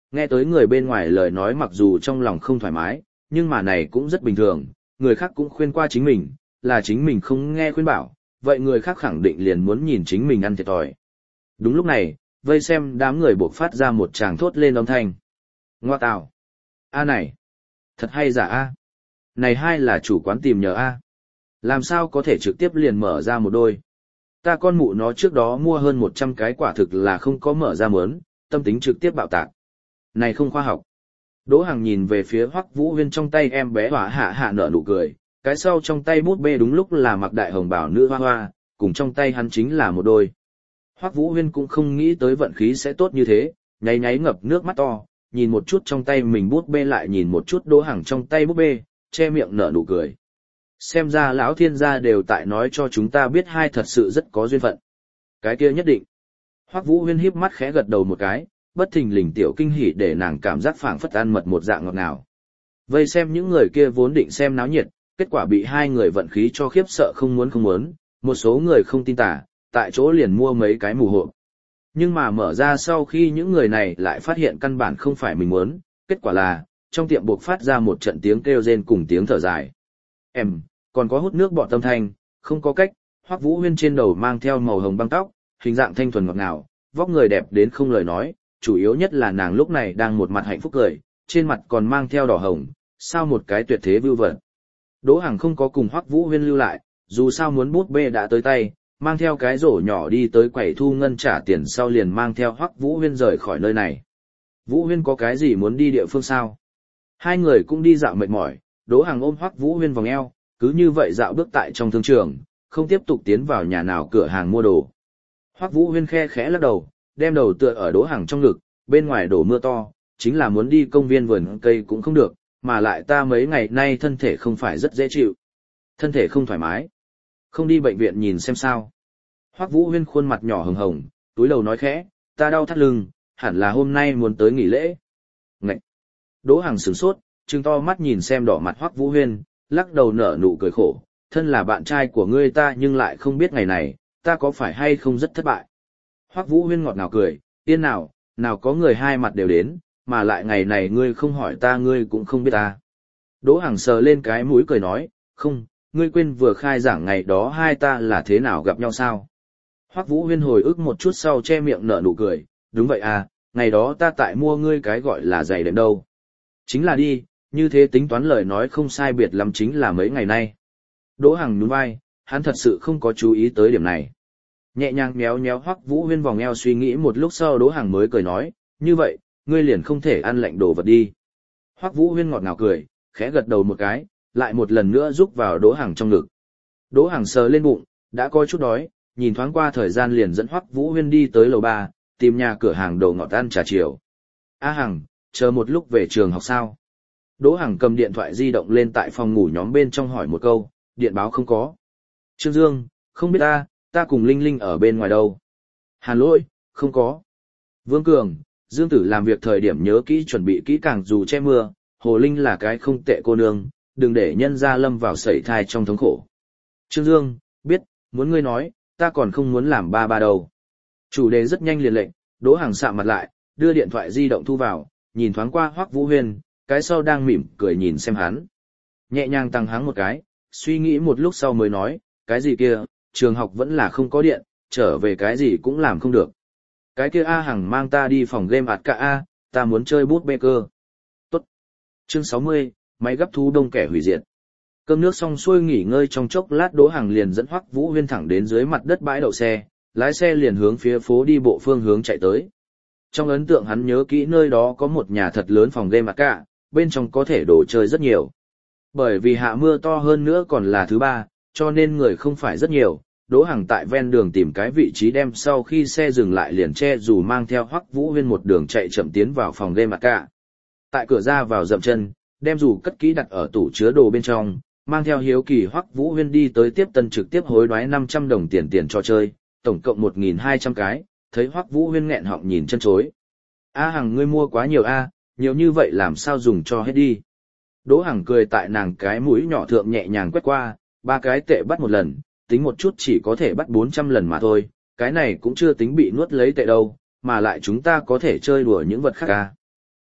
Nghe tới người bên ngoài lời nói mặc dù trong lòng không thoải mái, nhưng mà này cũng rất bình thường, người khác cũng khuyên qua chính mình, là chính mình không nghe khuyên bảo, vậy người khác khẳng định liền muốn nhìn chính mình ăn thiệt thòi. Đúng lúc này, vây xem đám người buộc phát ra một tràng thốt lên âm thanh. Ngoa tào! A này! Thật hay giả A! Này hai là chủ quán tìm nhờ A! Làm sao có thể trực tiếp liền mở ra một đôi? Ta con mụ nó trước đó mua hơn một trăm cái quả thực là không có mở ra mớn, tâm tính trực tiếp bạo tạc. Này không khoa học. Đỗ Hằng nhìn về phía Hoắc Vũ Huyên trong tay em bé hỏa hạ hạ nở nụ cười, cái sau trong tay bút bê đúng lúc là mặc đại hồng bảo nữ hoa hoa, cùng trong tay hắn chính là một đôi. Hoắc Vũ Huyên cũng không nghĩ tới vận khí sẽ tốt như thế, nháy nháy ngập nước mắt to, nhìn một chút trong tay mình bút bê lại nhìn một chút Đỗ Hằng trong tay bút bê, che miệng nở nụ cười. Xem ra lão thiên gia đều tại nói cho chúng ta biết hai thật sự rất có duyên phận. Cái kia nhất định. Hoắc Vũ Huyên híp mắt khẽ gật đầu một cái, bất thình lình tiểu kinh hỉ để nàng cảm giác phảng phất ăn mật một dạng ngọt ngào. Vây xem những người kia vốn định xem náo nhiệt, kết quả bị hai người vận khí cho khiếp sợ không muốn không muốn, một số người không tin tả, tại chỗ liền mua mấy cái mù hộp. Nhưng mà mở ra sau khi những người này lại phát hiện căn bản không phải mình muốn, kết quả là, trong tiệm buộc phát ra một trận tiếng kêu rên cùng tiếng thở dài. Em, còn có hút nước bọt tâm thanh, không có cách, Hoắc Vũ Huyên trên đầu mang theo màu hồng băng tóc, hình dạng thanh thuần ngọt ngào, vóc người đẹp đến không lời nói, chủ yếu nhất là nàng lúc này đang một mặt hạnh phúc cười, trên mặt còn mang theo đỏ hồng, sao một cái tuyệt thế vưu vật. Đỗ Hằng không có cùng Hoắc Vũ Huyên lưu lại, dù sao muốn bút bê đã tới tay, mang theo cái rổ nhỏ đi tới quầy thu ngân trả tiền sau liền mang theo Hoắc Vũ Huyên rời khỏi nơi này. Vũ Huyên có cái gì muốn đi địa phương sao? Hai người cũng đi dạo mệt mỏi, Đỗ Hằng ôm Hoắc Vũ Huyên vòng eo, cứ như vậy dạo bước tại trong thương trường, không tiếp tục tiến vào nhà nào cửa hàng mua đồ. Hoắc Vũ Huyên khe khẽ lắc đầu, đem đầu tựa ở Đỗ Hằng trong ngực, bên ngoài đổ mưa to, chính là muốn đi công viên vườn cây cũng không được, mà lại ta mấy ngày nay thân thể không phải rất dễ chịu. Thân thể không thoải mái. Không đi bệnh viện nhìn xem sao. Hoắc Vũ Huyên khuôn mặt nhỏ hồng hồng, túi đầu nói khẽ, ta đau thắt lưng, hẳn là hôm nay muốn tới nghỉ lễ. Ngậy! Đỗ Hằng sửng sốt, trừng to mắt nhìn xem đỏ mặt Hoắc Vũ Huyên, lắc đầu nở nụ cười khổ, thân là bạn trai của ngươi ta nhưng lại không biết ngày này, ta có phải hay không rất thất bại. Hoắc Vũ Huyên ngọt ngào cười, yên nào, nào có người hai mặt đều đến, mà lại ngày này ngươi không hỏi ta ngươi cũng không biết ta. Đỗ Hằng sờ lên cái mũi cười nói, không, ngươi quên vừa khai giảng ngày đó hai ta là thế nào gặp nhau sao? Hoắc Vũ Huyên hồi ức một chút sau che miệng nở nụ cười, đúng vậy à, ngày đó ta tại mua ngươi cái gọi là giày đệm đâu. Chính là đi, như thế tính toán lời nói không sai biệt lắm chính là mấy ngày nay. Đỗ Hằng nhún vai, hắn thật sự không có chú ý tới điểm này. Nhẹ nhàng méo méo Hoắc Vũ Huyên vòng eo suy nghĩ một lúc sau Đỗ Hằng mới cười nói, như vậy, ngươi liền không thể ăn lạnh đồ vật đi. Hoắc Vũ Huyên ngọt ngào cười, khẽ gật đầu một cái, lại một lần nữa rúc vào Đỗ Hằng trong ngực. Đỗ Hằng sờ lên bụng, đã có chút đói, nhìn thoáng qua thời gian liền dẫn Hoắc Vũ Huyên đi tới lầu ba, tìm nhà cửa hàng đồ ngọt ăn trà chiều. A Hằng, chờ một lúc về trường học sao? Đỗ Hằng cầm điện thoại di động lên tại phòng ngủ nhóm bên trong hỏi một câu, điện báo không có. Trương Dương, không biết ta, ta cùng Linh Linh ở bên ngoài đâu. Hàn Lỗi, không có. Vương Cường, Dương Tử làm việc thời điểm nhớ kỹ chuẩn bị kỹ càng dù che mưa, Hồ Linh là cái không tệ cô nương, đừng để nhân gia lâm vào sẩy thai trong thống khổ. Trương Dương, biết, muốn ngươi nói, ta còn không muốn làm ba ba đâu. Chủ đề rất nhanh liền lệnh, Đỗ Hằng sạm mặt lại, đưa điện thoại di động thu vào, nhìn thoáng qua Hoắc Vũ Huyên, cái sau đang mỉm cười nhìn xem hắn. Nhẹ nhàng tăng háng một cái, suy nghĩ một lúc sau mới nói, cái gì kia, trường học vẫn là không có điện, trở về cái gì cũng làm không được. Cái kia A Hằng mang ta đi phòng game ạt cả A, ta muốn chơi bút bê cơ. Tốt. Chương sáu mươi, máy gấp thú đông kẻ hủy diệt. Cơm nước xong xuôi nghỉ ngơi trong chốc lát Đỗ Hằng liền dẫn Hoắc Vũ Huyên thẳng đến dưới mặt đất bãi đậu xe, lái xe liền hướng phía phố đi bộ phương hướng chạy tới. Trong ấn tượng hắn nhớ kỹ nơi đó có một nhà thật lớn phòng game ạt cả, bên trong có thể đồ chơi rất nhiều. Bởi vì hạ mưa to hơn nữa còn là thứ ba, cho nên người không phải rất nhiều. Đỗ Hằng tại ven đường tìm cái vị trí đem sau khi xe dừng lại liền che dù mang theo Hoắc Vũ Huyên một đường chạy chậm tiến vào phòng game ạt cả. Tại cửa ra vào dậm chân, đem dù cất kỹ đặt ở tủ chứa đồ bên trong, mang theo hiếu kỳ Hoắc Vũ Huyên đi tới tiếp tân trực tiếp hối đoái năm trăm đồng tiền tiền cho chơi, tổng cộng một nghìn hai trăm cái, thấy Hoắc Vũ Huyên nghẹn họng nhìn chân chối. A Hằng ngươi mua quá nhiều a, nhiều như vậy làm sao dùng cho hết đi. Đỗ Hằng cười tại nàng cái mũi nhỏ thượng nhẹ nhàng quét qua, ba cái tệ bắt một lần, tính một chút chỉ có thể bắt bốn trăm lần mà thôi, cái này cũng chưa tính bị nuốt lấy tệ đâu, mà lại chúng ta có thể chơi đùa những vật khác a.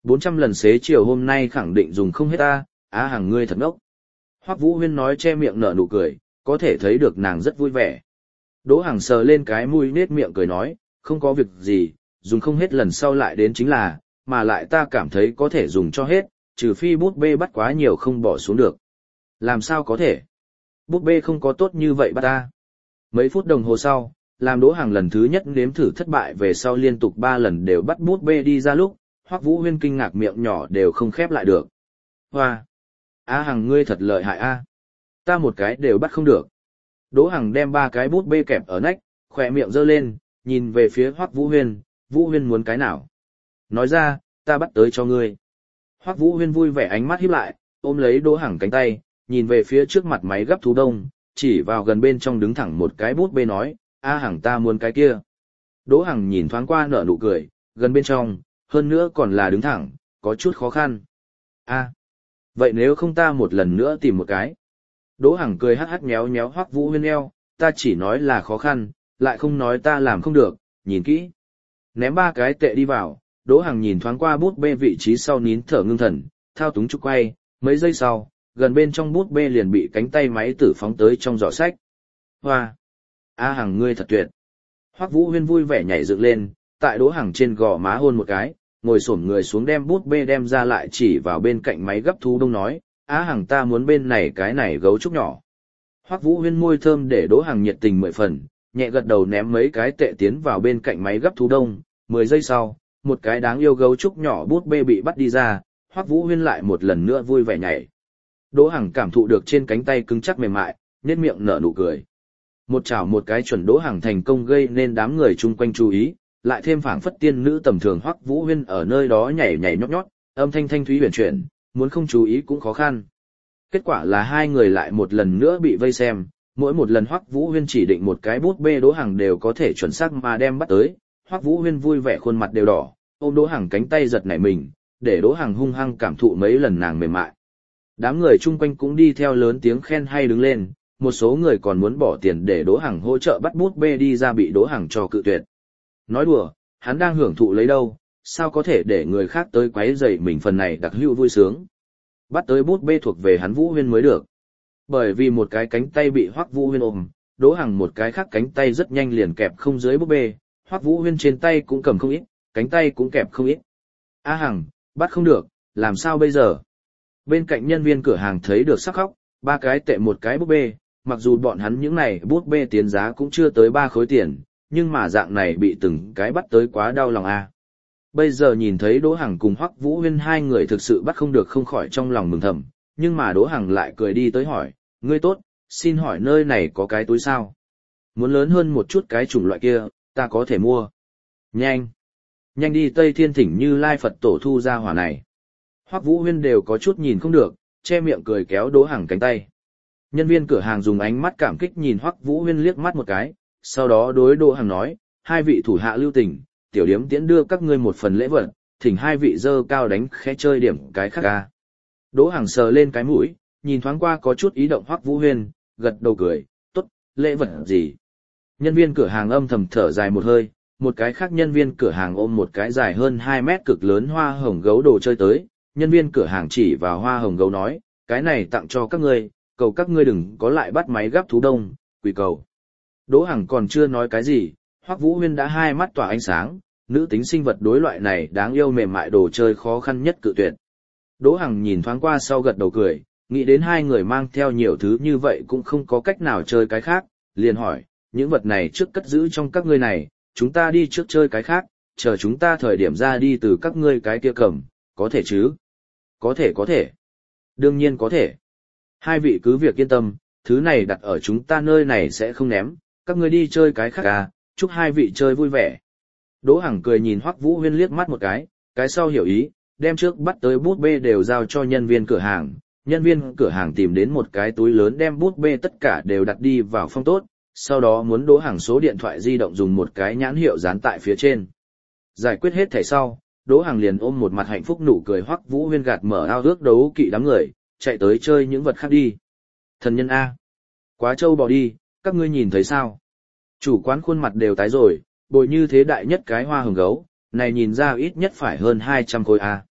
bốn trăm lần xế chiều hôm nay khẳng định dùng không hết ta, Á Hằng ngươi thật ngốc. Hoắc Vũ Huyên nói che miệng nở nụ cười, có thể thấy được nàng rất vui vẻ. Đỗ Hằng sờ lên cái mũi nết miệng cười nói, không có việc gì, dùng không hết lần sau lại đến chính là, mà lại ta cảm thấy có thể dùng cho hết, trừ phi bút bê bắt quá nhiều không bỏ xuống được. Làm sao có thể? Bút bê không có tốt như vậy bắt ta. Mấy phút đồng hồ sau, làm Đỗ Hằng lần thứ nhất nếm thử thất bại về sau liên tục ba lần đều bắt bút bê đi ra lúc, Hoắc Vũ Huyên kinh ngạc miệng nhỏ đều không khép lại được. Hoa! Á Hằng ngươi thật lợi hại a. Ta một cái đều bắt không được. Đỗ Hằng đem ba cái bút bê kẹp ở nách, khỏe miệng giơ lên, nhìn về phía Hoắc Vũ Huyên, Vũ Huyên muốn cái nào? Nói ra, ta bắt tới cho ngươi. Hoắc Vũ Huyên vui vẻ ánh mắt híp lại, ôm lấy Đỗ Hằng cánh tay, nhìn về phía trước mặt máy gấp thú đông, chỉ vào gần bên trong đứng thẳng một cái bút bê nói, A Hằng ta muốn cái kia. Đỗ Hằng nhìn thoáng qua nở nụ cười, gần bên trong, hơn nữa còn là đứng thẳng, có chút khó khăn. A, vậy nếu không ta một lần nữa tìm một cái. Đỗ Hằng cười hắc hắc nhéo nhéo Hoắc Vũ Huyên eo, ta chỉ nói là khó khăn, lại không nói ta làm không được, nhìn kỹ. Ném ba cái tệ đi vào, Đỗ Hằng nhìn thoáng qua bút bê vị trí sau nín thở ngưng thần, thao túng trục quay, mấy giây sau, gần bên trong bút bê liền bị cánh tay máy tử phóng tới trong giỏ sách. Hoa! A Hằng ngươi thật tuyệt! Hoắc Vũ Huyên vui vẻ nhảy dựng lên, tại Đỗ Hằng trên gò má hôn một cái, ngồi xổm người xuống đem bút bê đem ra lại chỉ vào bên cạnh máy gấp thú đông nói, Á Hằng ta muốn bên này cái này gấu trúc nhỏ. Hoắc Vũ Huyên môi thơm để Đỗ Hằng nhiệt tình mười phần, nhẹ gật đầu ném mấy cái tệ tiến vào bên cạnh máy gấp thú đông, mười giây sau, một cái đáng yêu gấu trúc nhỏ bút bê bị bắt đi ra, Hoắc Vũ Huyên lại một lần nữa vui vẻ nhảy. Đỗ Hằng cảm thụ được trên cánh tay cứng chắc mềm mại, nhếch miệng nở nụ cười. Một chảo một cái chuẩn Đỗ Hằng thành công gây nên đám người chung quanh chú ý, lại thêm phảng phất tiên nữ tầm thường Hoắc Vũ Huyên ở nơi đó nhảy nhảy nhót nhót, âm thanh thanh thúy huyền chuyển, muốn không chú ý cũng khó khăn. Kết quả là hai người lại một lần nữa bị vây xem, mỗi một lần Hoắc Vũ Huyên chỉ định một cái bút bê Đỗ Hằng đều có thể chuẩn xác mà đem bắt tới. Hoắc Vũ Huyên vui vẻ khuôn mặt đều đỏ, ôm Đỗ Hằng cánh tay giật nảy mình, để Đỗ Hằng hung hăng cảm thụ mấy lần nàng mềm mại. Đám người chung quanh cũng đi theo lớn tiếng khen hay đứng lên, một số người còn muốn bỏ tiền để Đỗ Hằng hỗ trợ bắt bút bê đi ra bị Đỗ Hằng cho cự tuyệt. Nói đùa, hắn đang hưởng thụ lấy đâu, sao có thể để người khác tới quấy rầy mình phần này đặc hữu vui sướng. Bắt tới bút bê thuộc về hắn Vũ Huyên mới được. Bởi vì một cái cánh tay bị Hoắc Vũ Huyên ôm, Đỗ Hằng một cái khác cánh tay rất nhanh liền kẹp không dưới bút bê, Hoắc Vũ Huyên trên tay cũng cầm không ít, cánh tay cũng kẹp không ít. A Hằng, bắt không được, làm sao bây giờ? Bên cạnh nhân viên cửa hàng thấy được sắc khóc, ba cái tệ một cái bút bê, mặc dù bọn hắn những này bút bê tiến giá cũng chưa tới ba khối tiền, nhưng mà dạng này bị từng cái bắt tới quá đau lòng a. Bây giờ nhìn thấy Đỗ Hằng cùng Hoắc Vũ Huyên hai người thực sự bắt không được không khỏi trong lòng mừng thầm, nhưng mà Đỗ Hằng lại cười đi tới hỏi, ngươi tốt, xin hỏi nơi này có cái túi sao? Muốn lớn hơn một chút cái chủng loại kia, ta có thể mua. Nhanh! Nhanh đi Tây Thiên Thỉnh Như Lai Phật Tổ thu ra hỏa này. Hoắc Vũ Huyên đều có chút nhìn không được, che miệng cười kéo Đỗ Hằng cánh tay. Nhân viên cửa hàng dùng ánh mắt cảm kích nhìn Hoắc Vũ Huyên liếc mắt một cái, sau đó đối Đỗ Hằng nói, hai vị thủ hạ lưu tình, tiểu điếm tiễn đưa các ngươi một phần lễ vật, thỉnh hai vị dơ cao đánh khẽ chơi điểm cái khác ca. Đỗ Hằng sờ lên cái mũi, nhìn thoáng qua có chút ý động Hoắc Vũ Huyên, gật đầu cười, tốt, lễ vật gì? Nhân viên cửa hàng âm thầm thở dài một hơi, một cái khác nhân viên cửa hàng ôm một cái dài hơn hai mét cực lớn hoa hồng gấu đồ chơi tới, nhân viên cửa hàng chỉ vào hoa hồng gấu nói, cái này tặng cho các ngươi, cầu các ngươi đừng có lại bắt máy gấp thú đông, quỳ cầu. Đỗ Hằng còn chưa nói cái gì, Hoắc Vũ Huyên đã hai mắt tỏa ánh sáng, nữ tính sinh vật đối loại này đáng yêu mềm mại đồ chơi khó khăn nhất cự tuyệt. Đỗ Hằng nhìn thoáng qua sau gật đầu cười, nghĩ đến hai người mang theo nhiều thứ như vậy cũng không có cách nào chơi cái khác, liền hỏi, những vật này trước cất giữ trong các ngươi này, chúng ta đi trước chơi cái khác, chờ chúng ta thời điểm ra đi từ các ngươi cái kia cầm, có thể chứ? Có thể có thể. Đương nhiên có thể. Hai vị cứ việc yên tâm, thứ này đặt ở chúng ta nơi này sẽ không ném, các ngươi đi chơi cái khác à, chúc hai vị chơi vui vẻ. Đỗ Hằng cười nhìn Hoắc Vũ Huyên liếc mắt một cái, cái sau hiểu ý, đem trước bắt tới bút bê đều giao cho nhân viên cửa hàng. Nhân viên cửa hàng tìm đến một cái túi lớn đem bút bê tất cả đều đặt đi vào phong tốt, sau đó muốn Đỗ Hằng số điện thoại di động dùng một cái nhãn hiệu dán tại phía trên. Giải quyết hết thảy sau, Đỗ Hằng liền ôm một mặt hạnh phúc nụ cười Hoắc Vũ Huyên gạt mở ao ước đấu kỵ đám người, chạy tới chơi những vật khác đi. Thần nhân A. Quá trâu bò đi, các ngươi nhìn thấy sao? Chủ quán khuôn mặt đều tái rồi, bồi như thế đại nhất cái hoa hồng gấu, này nhìn ra ít nhất phải hơn hai trăm khối A.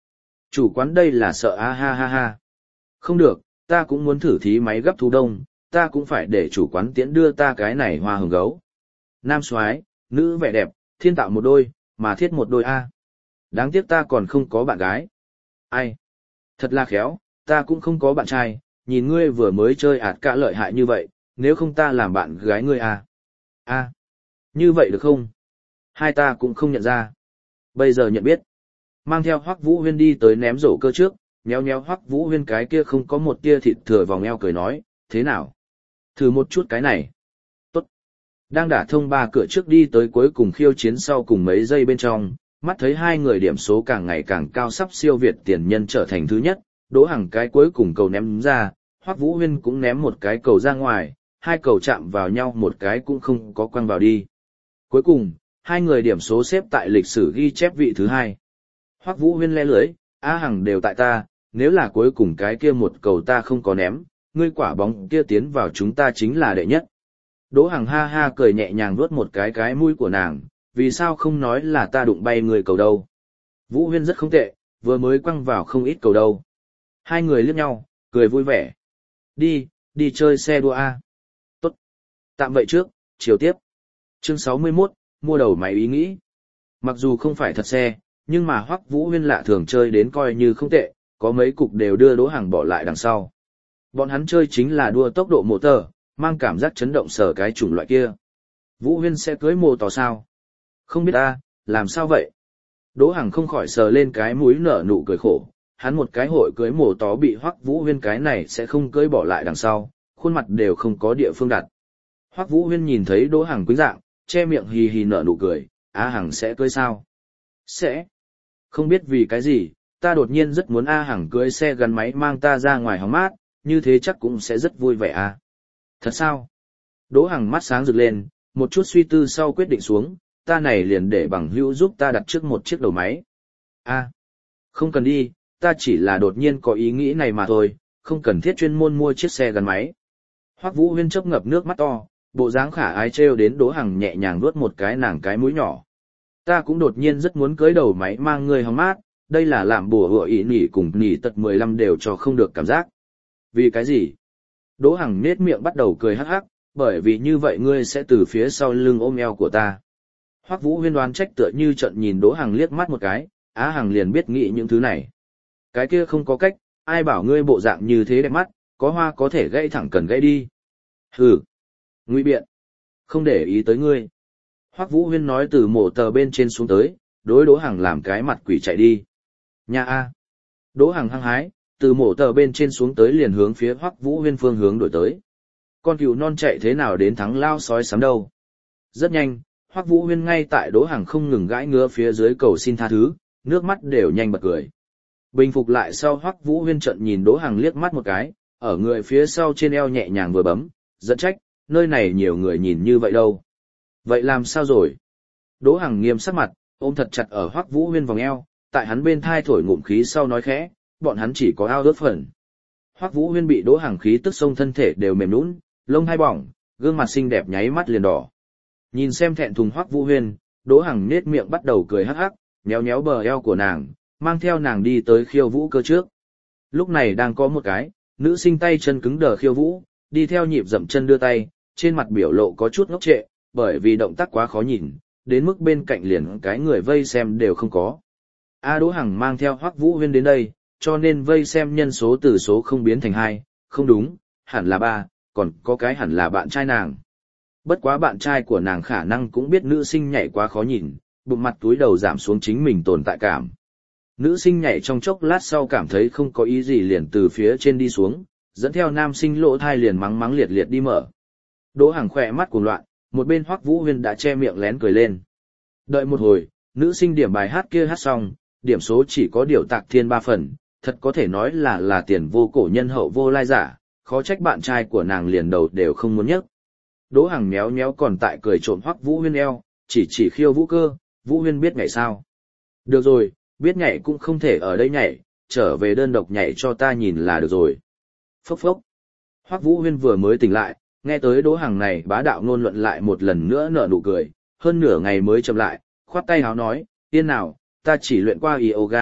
Chủ quán đây là sợ a ha ha ha. Không được, ta cũng muốn thử thí máy gấp thú đông, ta cũng phải để chủ quán tiễn đưa ta cái này hoa hồng gấu. Nam soái, nữ vẻ đẹp, thiên tạo một đôi, mà thiết một đôi a. Đáng tiếc ta còn không có bạn gái. Ai? Thật là khéo, ta cũng không có bạn trai, nhìn ngươi vừa mới chơi ạt cả lợi hại như vậy, nếu không ta làm bạn gái ngươi a. A. Như vậy được không? Hai ta cũng không nhận ra. Bây giờ nhận biết. Mang theo Hoắc Vũ Huyên đi tới ném rổ cơ trước, nhéo nhéo Hoắc Vũ Huyên cái kia không có một tia thịt thừa vòng eo cười nói, thế nào? Thử một chút cái này. Tốt. Đang đả thông ba cửa trước đi tới cuối cùng khiêu chiến sau cùng mấy giây bên trong, mắt thấy hai người điểm số càng ngày càng cao sắp siêu việt tiền nhân trở thành thứ nhất, Đỗ Hằng cái cuối cùng cầu ném ra, Hoắc Vũ Huyên cũng ném một cái cầu ra ngoài, hai cầu chạm vào nhau một cái cũng không có quăng vào đi. Cuối cùng, hai người điểm số xếp tại lịch sử ghi chép vị thứ hai. Hoắc Vũ Huyên le lưới, A Hằng đều tại ta, nếu là cuối cùng cái kia một cầu ta không có ném, ngươi quả bóng kia tiến vào chúng ta chính là đệ nhất. Đỗ Hằng ha ha cười nhẹ nhàng vuốt một cái cái mũi của nàng, vì sao không nói là ta đụng bay người cầu đâu. Vũ Huyên rất không tệ, vừa mới quăng vào không ít cầu đâu. Hai người liếc nhau, cười vui vẻ. Đi, đi chơi xe đua A. Tốt. Tạm vậy trước, chiều tiếp. Chương sáu mươi mốt, mua đầu máy ý nghĩ. Mặc dù không phải thật xe, nhưng mà Hoắc Vũ Huyên lạ thường chơi đến coi như không tệ, có mấy cục đều đưa Đỗ Hằng bỏ lại đằng sau. Bọn hắn chơi chính là đua tốc độ mô tờ, mang cảm giác chấn động sở cái chủng loại kia. Vũ Huyên sẽ cưới mô tò sao? Không biết ta, làm sao vậy? Đỗ Hằng không khỏi sờ lên cái mũi nở nụ cười khổ, hắn một cái hội cưới mô tó bị Hoắc Vũ Huyên cái này sẽ không cưới bỏ lại đằng sau, khuôn mặt đều không có địa phương đặt. Hoắc Vũ Huyên nhìn thấy Đỗ Hằng quýnh dạng, che miệng hì hì nở nụ cười, A Hằng sẽ cưới sao? Sẽ. Không biết vì cái gì, ta đột nhiên rất muốn A Hằng cưới xe gắn máy mang ta ra ngoài hóng mát, như thế chắc cũng sẽ rất vui vẻ à. Thật sao? Đỗ Hằng mắt sáng rực lên, một chút suy tư sau quyết định xuống, ta này liền để bằng hữu giúp ta đặt trước một chiếc đầu máy. A, không cần đi, ta chỉ là đột nhiên có ý nghĩ này mà thôi, không cần thiết chuyên môn mua chiếc xe gắn máy. Hoắc Vũ Huyên chớp ngập nước mắt to, bộ dáng khả ái trêu đến Đỗ Hằng nhẹ nhàng nuốt một cái nàng cái mũi nhỏ. Ta cũng đột nhiên rất muốn cưới đầu máy mang người hóng mát, đây là làm bùa hựa ý nỉ cùng nỉ tật mười lăm đều cho không được cảm giác. Vì cái gì? Đỗ Hằng nết miệng bắt đầu cười hắc hắc, bởi vì như vậy ngươi sẽ từ phía sau lưng ôm eo của ta. Hoắc Vũ Huyên đoán trách tựa như trận nhìn Đỗ Hằng liếc mắt một cái, Á Hằng liền biết nghĩ những thứ này. Cái kia không có cách, ai bảo ngươi bộ dạng như thế đẹp mắt, có hoa có thể gãy thẳng cần gãy đi. Hừ, ngụy biện, không để ý tới ngươi. Hoắc Vũ Huyên nói từ mổ tờ bên trên xuống tới, đối Đỗ Hằng làm cái mặt quỷ chạy đi. Nha a. Đỗ Hằng hăng hái, từ mổ tờ bên trên xuống tới liền hướng phía Hoắc Vũ Huyên phương hướng đổi tới. Con cừu non chạy thế nào đến thắng lao sói sám đâu. Rất nhanh, Hoắc Vũ Huyên ngay tại Đỗ Hằng không ngừng gãi ngứa phía dưới cầu xin tha thứ, nước mắt đều nhanh bật cười. Bình phục lại sau Hoắc Vũ Huyên trận nhìn Đỗ Hằng liếc mắt một cái, ở người phía sau trên eo nhẹ nhàng vừa bấm, giận trách, nơi này nhiều người nhìn như vậy đâu. Vậy làm sao rồi? Đỗ Hằng nghiêm sắc mặt, ôm thật chặt ở Hoắc Vũ Huyên vòng eo, tại hắn bên thai thổi ngụm khí sau nói khẽ, bọn hắn chỉ có ao ướt phần. Hoắc Vũ Huyên bị Đỗ Hằng khí tức sông thân thể đều mềm nhũn, lông hai bỏng, gương mặt xinh đẹp nháy mắt liền đỏ. Nhìn xem thẹn thùng Hoắc Vũ Huyên, Đỗ Hằng nết miệng bắt đầu cười hắc hắc, nhéo nhéo bờ eo của nàng, mang theo nàng đi tới khiêu vũ cơ trước. Lúc này đang có một cái nữ sinh tay chân cứng đờ khiêu vũ, đi theo nhịp dậm chân đưa tay, trên mặt biểu lộ có chút ngốc trệ, bởi vì động tác quá khó nhìn, đến mức bên cạnh liền cái người vây xem đều không có. A Đỗ Hằng mang theo Hoắc Vũ Huyên đến đây, cho nên vây xem nhân số từ số không biến thành hai, không đúng, hẳn là ba, còn có cái hẳn là bạn trai nàng. Bất quá bạn trai của nàng khả năng cũng biết nữ sinh nhảy quá khó nhìn, bụng mặt túi đầu giảm xuống chính mình tồn tại cảm. Nữ sinh nhảy trong chốc lát sau cảm thấy không có ý gì liền từ phía trên đi xuống, dẫn theo nam sinh lỗ thai liền mắng mắng liệt liệt đi mở. Đỗ Hằng khỏe mắt cuồng loạn, một bên Hoắc Vũ Huyên đã che miệng lén cười lên. Đợi một hồi, nữ sinh điểm bài hát kia hát xong, điểm số chỉ có điều tạc thiên ba phần, thật có thể nói là là tiền vô cổ nhân hậu vô lai giả, khó trách bạn trai của nàng liền đầu đều không muốn nhấc. Đỗ Hằng méo méo còn tại cười trộm Hoắc Vũ Huyên eo, chỉ chỉ khiêu vũ cơ, Vũ Huyên biết nhảy sao? Được rồi, biết nhảy cũng không thể ở đây nhảy, trở về đơn độc nhảy cho ta nhìn là được rồi. Phốc phốc. Hoắc Vũ Huyên vừa mới tỉnh lại, nghe tới Đỗ Hằng này bá đạo ngôn luận lại một lần nữa nở nụ cười, hơn nửa ngày mới chậm lại, khoát tay háo nói, yên nào, ta chỉ luyện qua yoga,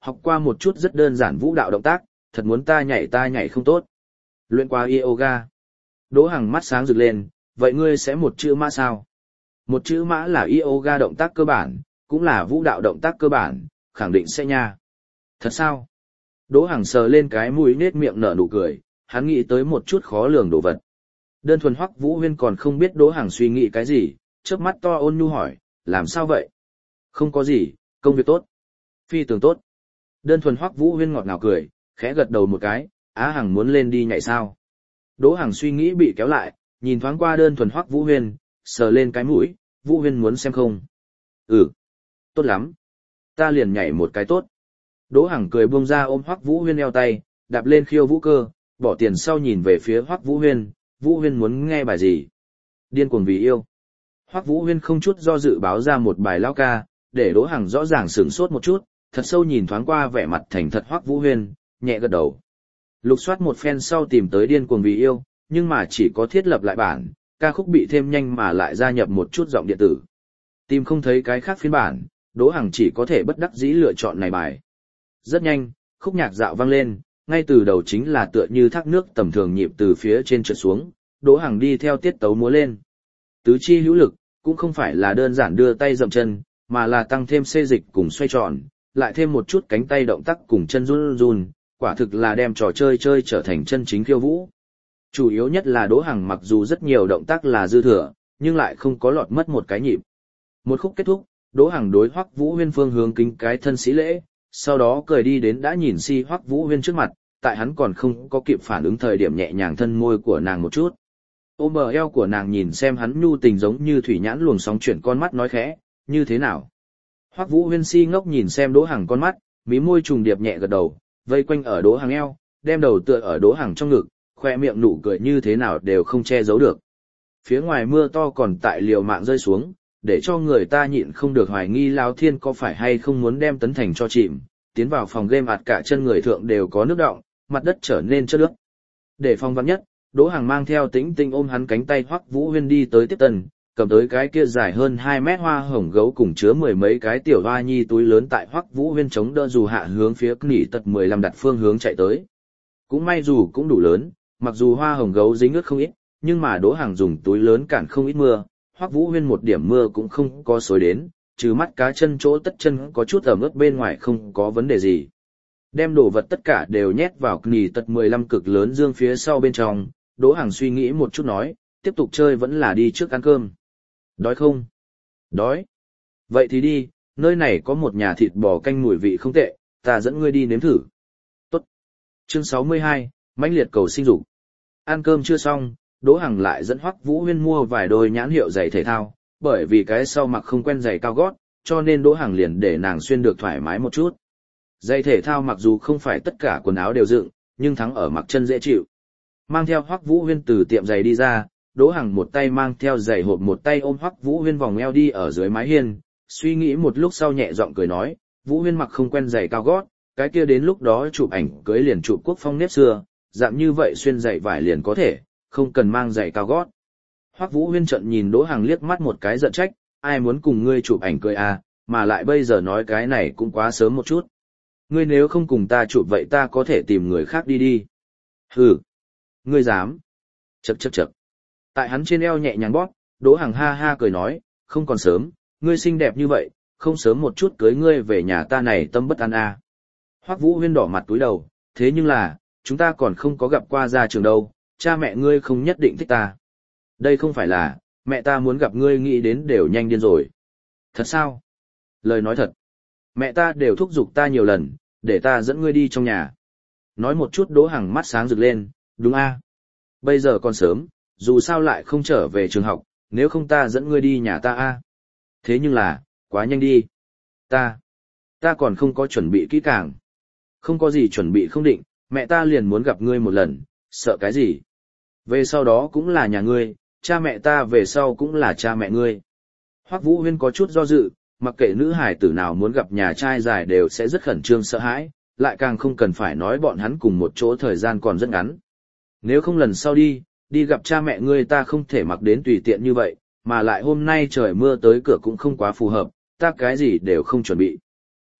học qua một chút rất đơn giản vũ đạo động tác, thật muốn ta nhảy ta nhảy không tốt. Luyện qua yoga. Đỗ Hằng mắt sáng rực lên, vậy ngươi sẽ một chữ mã sao? Một chữ mã là yoga động tác cơ bản, cũng là vũ đạo động tác cơ bản, khẳng định sẽ nha. Thật sao? Đỗ Hằng sờ lên cái mũi nết miệng nở nụ cười, hắn nghĩ tới một chút khó lường đồ vật. Đơn thuần Hoắc Vũ Huyên còn không biết Đỗ Hằng suy nghĩ cái gì, chớp mắt to ôn nhu hỏi, làm sao vậy? Không có gì, công việc tốt. Phi thường tốt. Đơn thuần Hoắc Vũ Huyên ngọt ngào cười, khẽ gật đầu một cái, Á Hằng muốn lên đi nhảy sao? Đỗ Hằng suy nghĩ bị kéo lại, nhìn thoáng qua đơn thuần Hoắc Vũ Huyên, sờ lên cái mũi, Vũ Huyên muốn xem không? Ừ. Tốt lắm. Ta liền nhảy một cái tốt. Đỗ Hằng cười buông ra ôm Hoắc Vũ Huyên eo tay, đạp lên khiêu vũ cơ, bỏ tiền sau nhìn về phía Hoắc Vũ Huyên, Vũ Huyên muốn nghe bài gì? Điên cuồng vì yêu. Hoắc Vũ Huyên không chút do dự báo ra một bài lao ca, để Đỗ Hằng rõ ràng sửng sốt một chút, thật sâu nhìn thoáng qua vẻ mặt thành thật Hoắc Vũ Huyên, nhẹ gật đầu. Lục soát một phen sau tìm tới điên cuồng vì yêu, nhưng mà chỉ có thiết lập lại bản, ca khúc bị thêm nhanh mà lại gia nhập một chút giọng điện tử. Tìm không thấy cái khác phiên bản, Đỗ Hằng chỉ có thể bất đắc dĩ lựa chọn này bài. Rất nhanh, khúc nhạc dạo vang lên, ngay từ đầu chính là tựa như thác nước tầm thường nhịp từ phía trên trượt xuống, Đỗ Hằng đi theo tiết tấu múa lên. Tứ chi hữu lực, cũng không phải là đơn giản đưa tay dậm chân, mà là tăng thêm xê dịch cùng xoay tròn, lại thêm một chút cánh tay động tác cùng chân run run, quả thực là đem trò chơi chơi trở thành chân chính khiêu vũ. Chủ yếu nhất là Đỗ Hằng mặc dù rất nhiều động tác là dư thừa, nhưng lại không có lọt mất một cái nhịp. Một khúc kết thúc, Đỗ Hằng đối Hoắc Vũ Huyên phương hướng kính cái thân sĩ lễ, sau đó cười đi đến đã nhìn si Hoắc Vũ Huyên trước mặt, tại hắn còn không có kịp phản ứng thời điểm nhẹ nhàng thân môi của nàng một chút. Ôm bờ eo của nàng nhìn xem hắn nhu tình giống như thủy nhãn luồng sóng chuyển con mắt nói khẽ, như thế nào? Hoắc Vũ Huyên si ngốc nhìn xem Đỗ Hằng con mắt, mí môi trùng điệp nhẹ gật đầu, vây quanh ở Đỗ Hằng eo, đem đầu tựa ở Đỗ Hằng trong ngực, khoe miệng nụ cười như thế nào đều không che giấu được. Phía ngoài mưa to còn tại liều mạng rơi xuống, để cho người ta nhịn không được hoài nghi Lão Thiên có phải hay không muốn đem Tấn Thành cho chìm, tiến vào phòng game ạt cả chân người thượng đều có nước đọng, mặt đất trở nên chất nước. Để phòng vắn nhất, Đỗ Hằng mang theo Tĩnh Tinh ôm hắn cánh tay Hoắc Vũ Huyên đi tới tiếp tân, cầm tới cái kia dài hơn hai mét hoa hồng gấu cùng chứa mười mấy cái tiểu hoa nhi túi lớn tại Hoắc Vũ Huyên chống đỡ dù hạ hướng phía nỉ tật mười lăm đặt phương hướng chạy tới. Cũng may dù cũng đủ lớn, mặc dù hoa hồng gấu dính ướt không ít, nhưng mà Đỗ Hằng dùng túi lớn cản không ít mưa, Hoắc Vũ Huyên một điểm mưa cũng không có xối đến, trừ mắt cá chân chỗ tất chân có chút ẩm ướt bên ngoài không có vấn đề gì. Đem đồ vật tất cả đều nhét vào nỉ tật mười lăm cực lớn dương phía sau bên trong, Đỗ Hằng suy nghĩ một chút nói, tiếp tục chơi vẫn là đi trước ăn cơm. Đói không? Đói. Vậy thì đi, nơi này có một nhà thịt bò canh mùi vị không tệ, ta dẫn ngươi đi nếm thử. Tốt. Chương sáu mươi hai, mãnh liệt cầu sinh dục. Ăn cơm chưa xong, Đỗ Hằng lại dẫn Hoắc Vũ Huyên mua vài đôi nhãn hiệu giày thể thao, bởi vì cái sau mặc không quen giày cao gót, cho nên Đỗ Hằng liền để nàng xuyên được thoải mái một chút. Giày thể thao mặc dù không phải tất cả quần áo đều dựng, nhưng thắng ở mặc chân dễ chịu. Mang theo Hoắc Vũ Huyên từ tiệm giày đi ra, Đỗ Hằng một tay mang theo giày hộp một tay ôm Hoắc Vũ Huyên vòng eo đi ở dưới mái hiên, suy nghĩ một lúc sau nhẹ giọng cười nói, Vũ Huyên mặc không quen giày cao gót, cái kia đến lúc đó chụp ảnh cưới liền chụp quốc phong nếp xưa, dạng như vậy xuyên giày vải liền có thể, không cần mang giày cao gót. Hoắc Vũ Huyên trợn nhìn Đỗ Hằng liếc mắt một cái giận trách, ai muốn cùng ngươi chụp ảnh cưới à, mà lại bây giờ nói cái này cũng quá sớm một chút. Ngươi nếu không cùng ta chụp vậy ta có thể tìm người khác đi đi. Hừ. Ngươi dám. Chậc chậc chậc. Tại hắn trên eo nhẹ nhàng bóp, Đỗ Hằng ha ha cười nói, không còn sớm, ngươi xinh đẹp như vậy, không sớm một chút cưới ngươi về nhà ta này tâm bất an à. Hoắc Vũ Huyên đỏ mặt túi đầu, thế nhưng là, chúng ta còn không có gặp qua ra trường đâu, cha mẹ ngươi không nhất định thích ta. Đây không phải là, mẹ ta muốn gặp ngươi nghĩ đến đều nhanh điên rồi. Thật sao? Lời nói thật. Mẹ ta đều thúc giục ta nhiều lần, để ta dẫn ngươi đi trong nhà. Nói một chút Đỗ Hằng mắt sáng rực lên, đúng a? À? Bây giờ còn sớm, dù sao lại không trở về trường học, nếu không ta dẫn ngươi đi nhà ta a. À? Thế nhưng là, quá nhanh đi. Ta, ta còn không có chuẩn bị kỹ càng. Không có gì chuẩn bị không định, mẹ ta liền muốn gặp ngươi một lần, sợ cái gì? Về sau đó cũng là nhà ngươi, cha mẹ ta về sau cũng là cha mẹ ngươi. Hoắc Vũ Huyên có chút do dự, mặc kệ nữ hải tử nào muốn gặp nhà trai dài đều sẽ rất khẩn trương sợ hãi, lại càng không cần phải nói bọn hắn cùng một chỗ thời gian còn rất ngắn. Nếu không lần sau đi, đi gặp cha mẹ ngươi ta không thể mặc đến tùy tiện như vậy, mà lại hôm nay trời mưa tới cửa cũng không quá phù hợp, ta cái gì đều không chuẩn bị.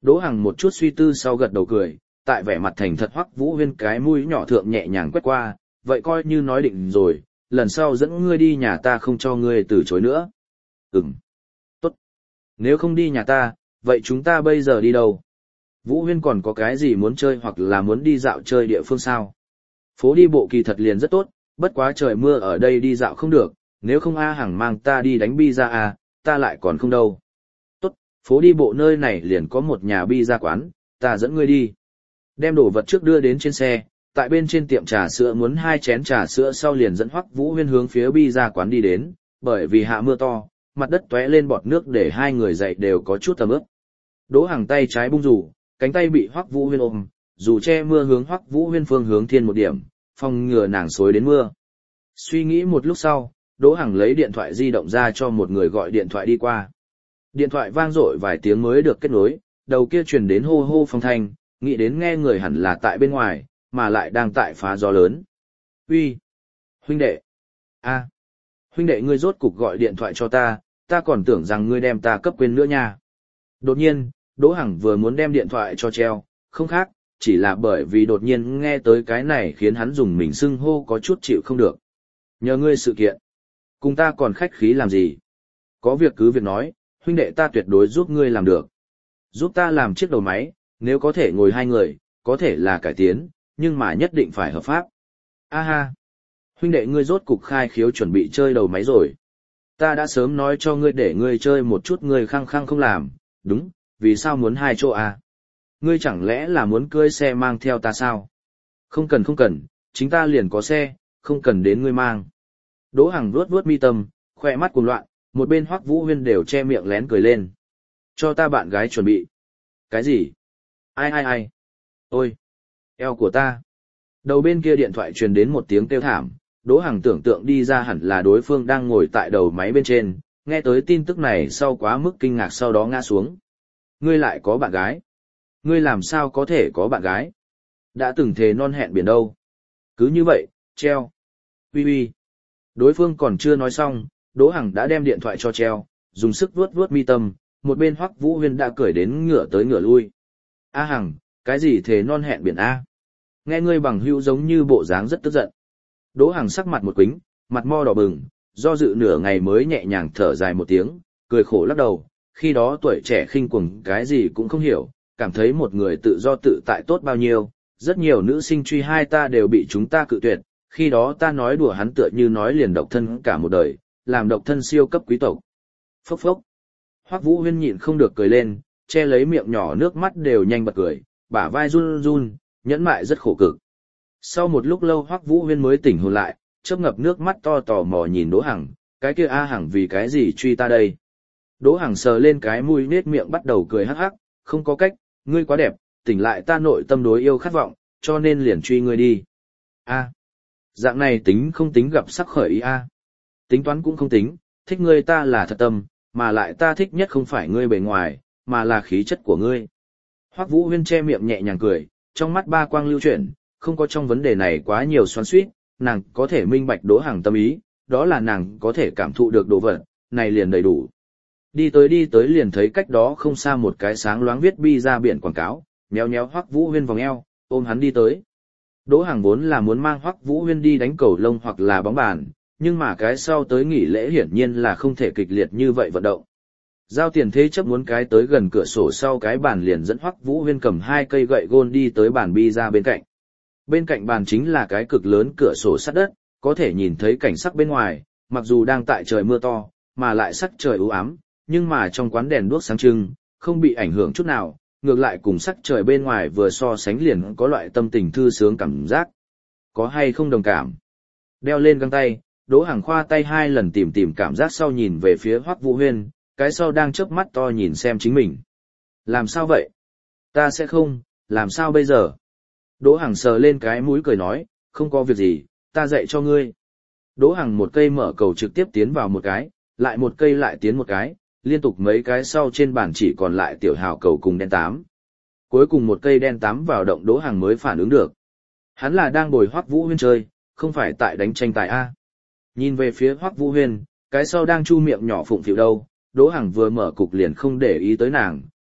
Đỗ Hằng một chút suy tư sau gật đầu cười, tại vẻ mặt thành thật Hoắc Vũ Huyên cái mũi nhỏ thượng nhẹ nhàng quét qua, vậy coi như nói định rồi, lần sau dẫn ngươi đi nhà ta không cho ngươi từ chối nữa. Ừm. Tốt. Nếu không đi nhà ta, vậy chúng ta bây giờ đi đâu? Vũ Huyên còn có cái gì muốn chơi hoặc là muốn đi dạo chơi địa phương sao? Phố đi bộ kỳ thật liền rất tốt, bất quá trời mưa ở đây đi dạo không được, nếu không A Hằng mang ta đi đánh pizza à, ta lại còn không đâu. Tốt, phố đi bộ nơi này liền có một nhà pizza quán, ta dẫn ngươi đi. Đem đồ vật trước đưa đến trên xe, tại bên trên tiệm trà sữa muốn hai chén trà sữa sau liền dẫn Hoắc Vũ Huyên hướng phía pizza quán đi đến, bởi vì hạ mưa to, mặt đất tóe lên bọt nước để hai người dậy đều có chút tầm ướp. Đỗ Hằng tay trái bung rủ, cánh tay bị Hoắc Vũ Huyên ôm, dù che mưa hướng Hoắc Vũ Huyên phương hướng thiên một điểm, phòng ngừa nàng xối đến mưa. Suy nghĩ một lúc sau, Đỗ Hằng lấy điện thoại di động ra cho một người gọi điện thoại đi qua. Điện thoại vang dội vài tiếng mới được kết nối, đầu kia truyền đến hô hô phong thanh, nghĩ đến nghe người hẳn là tại bên ngoài, mà lại đang tại phá gió lớn. Uy, huynh đệ. A, huynh đệ ngươi rốt cục gọi điện thoại cho ta, ta còn tưởng rằng ngươi đem ta cấp quên nữa nha. Đột nhiên, Đỗ Hằng vừa muốn đem điện thoại cho treo, không khác, chỉ là bởi vì đột nhiên nghe tới cái này khiến hắn dùng mình xưng hô có chút chịu không được. Nhờ ngươi sự kiện. Cùng ta còn khách khí làm gì? Có việc cứ việc nói, huynh đệ ta tuyệt đối giúp ngươi làm được. Giúp ta làm chiếc đầu máy, nếu có thể ngồi hai người, có thể là cải tiến, nhưng mà nhất định phải hợp pháp. A ha! Huynh đệ ngươi rốt cục khai khiếu chuẩn bị chơi đầu máy rồi. Ta đã sớm nói cho ngươi để ngươi chơi một chút ngươi khăng khăng không làm, đúng, vì sao muốn hai chỗ à? Ngươi chẳng lẽ là muốn cưới xe mang theo ta sao? Không cần không cần, chính ta liền có xe, không cần đến ngươi mang. Đỗ Hằng vuốt vuốt mi tâm, khoe mắt cuồng loạn, một bên Hoắc Vũ Huyên đều che miệng lén cười lên. Cho ta bạn gái chuẩn bị. Cái gì? Ai ai ai? Ôi! Eo của ta! Đầu bên kia điện thoại truyền đến một tiếng kêu thảm, Đỗ Hằng tưởng tượng đi ra hẳn là đối phương đang ngồi tại đầu máy bên trên, nghe tới tin tức này sau quá mức kinh ngạc sau đó ngã xuống. Ngươi lại có bạn gái? Ngươi làm sao có thể có bạn gái? Đã từng thề non hẹn biển đâu? Cứ như vậy, treo. Ui ui. Đối phương còn chưa nói xong, Đỗ Hằng đã đem điện thoại cho treo, dùng sức vuốt vuốt mi tâm, một bên Hoắc Vũ Huyên đã cười đến ngửa tới ngửa lui. A Hằng, cái gì thề non hẹn biển A? Nghe ngươi bằng hữu giống như bộ dáng rất tức giận. Đỗ Hằng sắc mặt một quính, mặt mo đỏ bừng, do dự nửa ngày mới nhẹ nhàng thở dài một tiếng, cười khổ lắc đầu, khi đó tuổi trẻ khinh cuồng cái gì cũng không hiểu, cảm thấy một người tự do tự tại tốt bao nhiêu, rất nhiều nữ sinh truy hai ta đều bị chúng ta cự tuyệt, khi đó ta nói đùa hắn tựa như nói liền độc thân cả một đời, làm độc thân siêu cấp quý tộc. Phốc phốc. Hoắc Vũ Huyên nhịn không được cười lên, che lấy miệng nhỏ nước mắt đều nhanh bật cười, bả vai run run, nhẫn mại rất khổ cực. Sau một lúc lâu Hoắc Vũ Huyên mới tỉnh hồn lại, chớp ngập nước mắt to tò mò nhìn Đỗ Hằng, cái kia A Hằng vì cái gì truy ta đây? Đỗ Hằng sờ lên cái mũi nết miệng bắt đầu cười hắc hắc, không có cách, ngươi quá đẹp, tỉnh lại ta nội tâm đối yêu khát vọng, cho nên liền truy ngươi đi. A, dạng này tính không tính gặp sắc khởi ý A. Tính toán cũng không tính, thích ngươi ta là thật tâm, mà lại ta thích nhất không phải ngươi bề ngoài, mà là khí chất của ngươi. Hoắc Vũ Huyên che miệng nhẹ nhàng cười, trong mắt ba quang lưu chuyển, không có trong vấn đề này quá nhiều xoắn xuýt, nàng có thể minh bạch Đỗ Hằng tâm ý, đó là nàng có thể cảm thụ được đồ vật, này liền đầy đủ. Đi tới đi tới liền thấy cách đó không xa một cái sáng loáng viết bi ra biển quảng cáo, nhéo nhéo Hoắc Vũ Huyên vòng eo, ôm hắn đi tới. Đỗ Hằng vốn là muốn mang Hoắc Vũ Huyên đi đánh cầu lông hoặc là bóng bàn, nhưng mà cái sau tới nghỉ lễ hiển nhiên là không thể kịch liệt như vậy vận động. Giao tiền thế chấp muốn cái tới gần cửa sổ sau cái bàn liền dẫn Hoắc Vũ Huyên cầm hai cây gậy gôn đi tới bàn bi ra bên cạnh. Bên cạnh bàn chính là cái cực lớn cửa sổ sắt đất, có thể nhìn thấy cảnh sắc bên ngoài, mặc dù đang tại trời mưa to, mà lại sắc trời u ám, nhưng mà trong quán đèn đuốc sáng trưng, không bị ảnh hưởng chút nào, ngược lại cùng sắc trời bên ngoài vừa so sánh liền có loại tâm tình thư sướng cảm giác. Có hay không đồng cảm? Đeo lên găng tay, Đỗ Hằng khoa tay hai lần tìm tìm cảm giác sau nhìn về phía Hoắc Vũ Huyên, cái sau đang chớp mắt to nhìn xem chính mình. Làm sao vậy? Ta sẽ không, làm sao bây giờ? Đỗ Hằng sờ lên cái mũi cười nói, không có việc gì, ta dạy cho ngươi. Đỗ Hằng một cây mở cầu trực tiếp tiến vào một cái, lại một cây lại tiến một cái, liên tục mấy cái sau trên bàn chỉ còn lại tiểu hào cầu cùng đen tám. Cuối cùng một cây đen tám vào động Đỗ Hằng mới phản ứng được. Hắn là đang bồi Hoắc Vũ Huyên chơi, không phải tại đánh tranh tài A. Nhìn về phía Hoắc Vũ Huyên, cái sau đang chu miệng nhỏ phụng phịu đâu, Đỗ Hằng vừa mở cục liền không để ý tới nàng,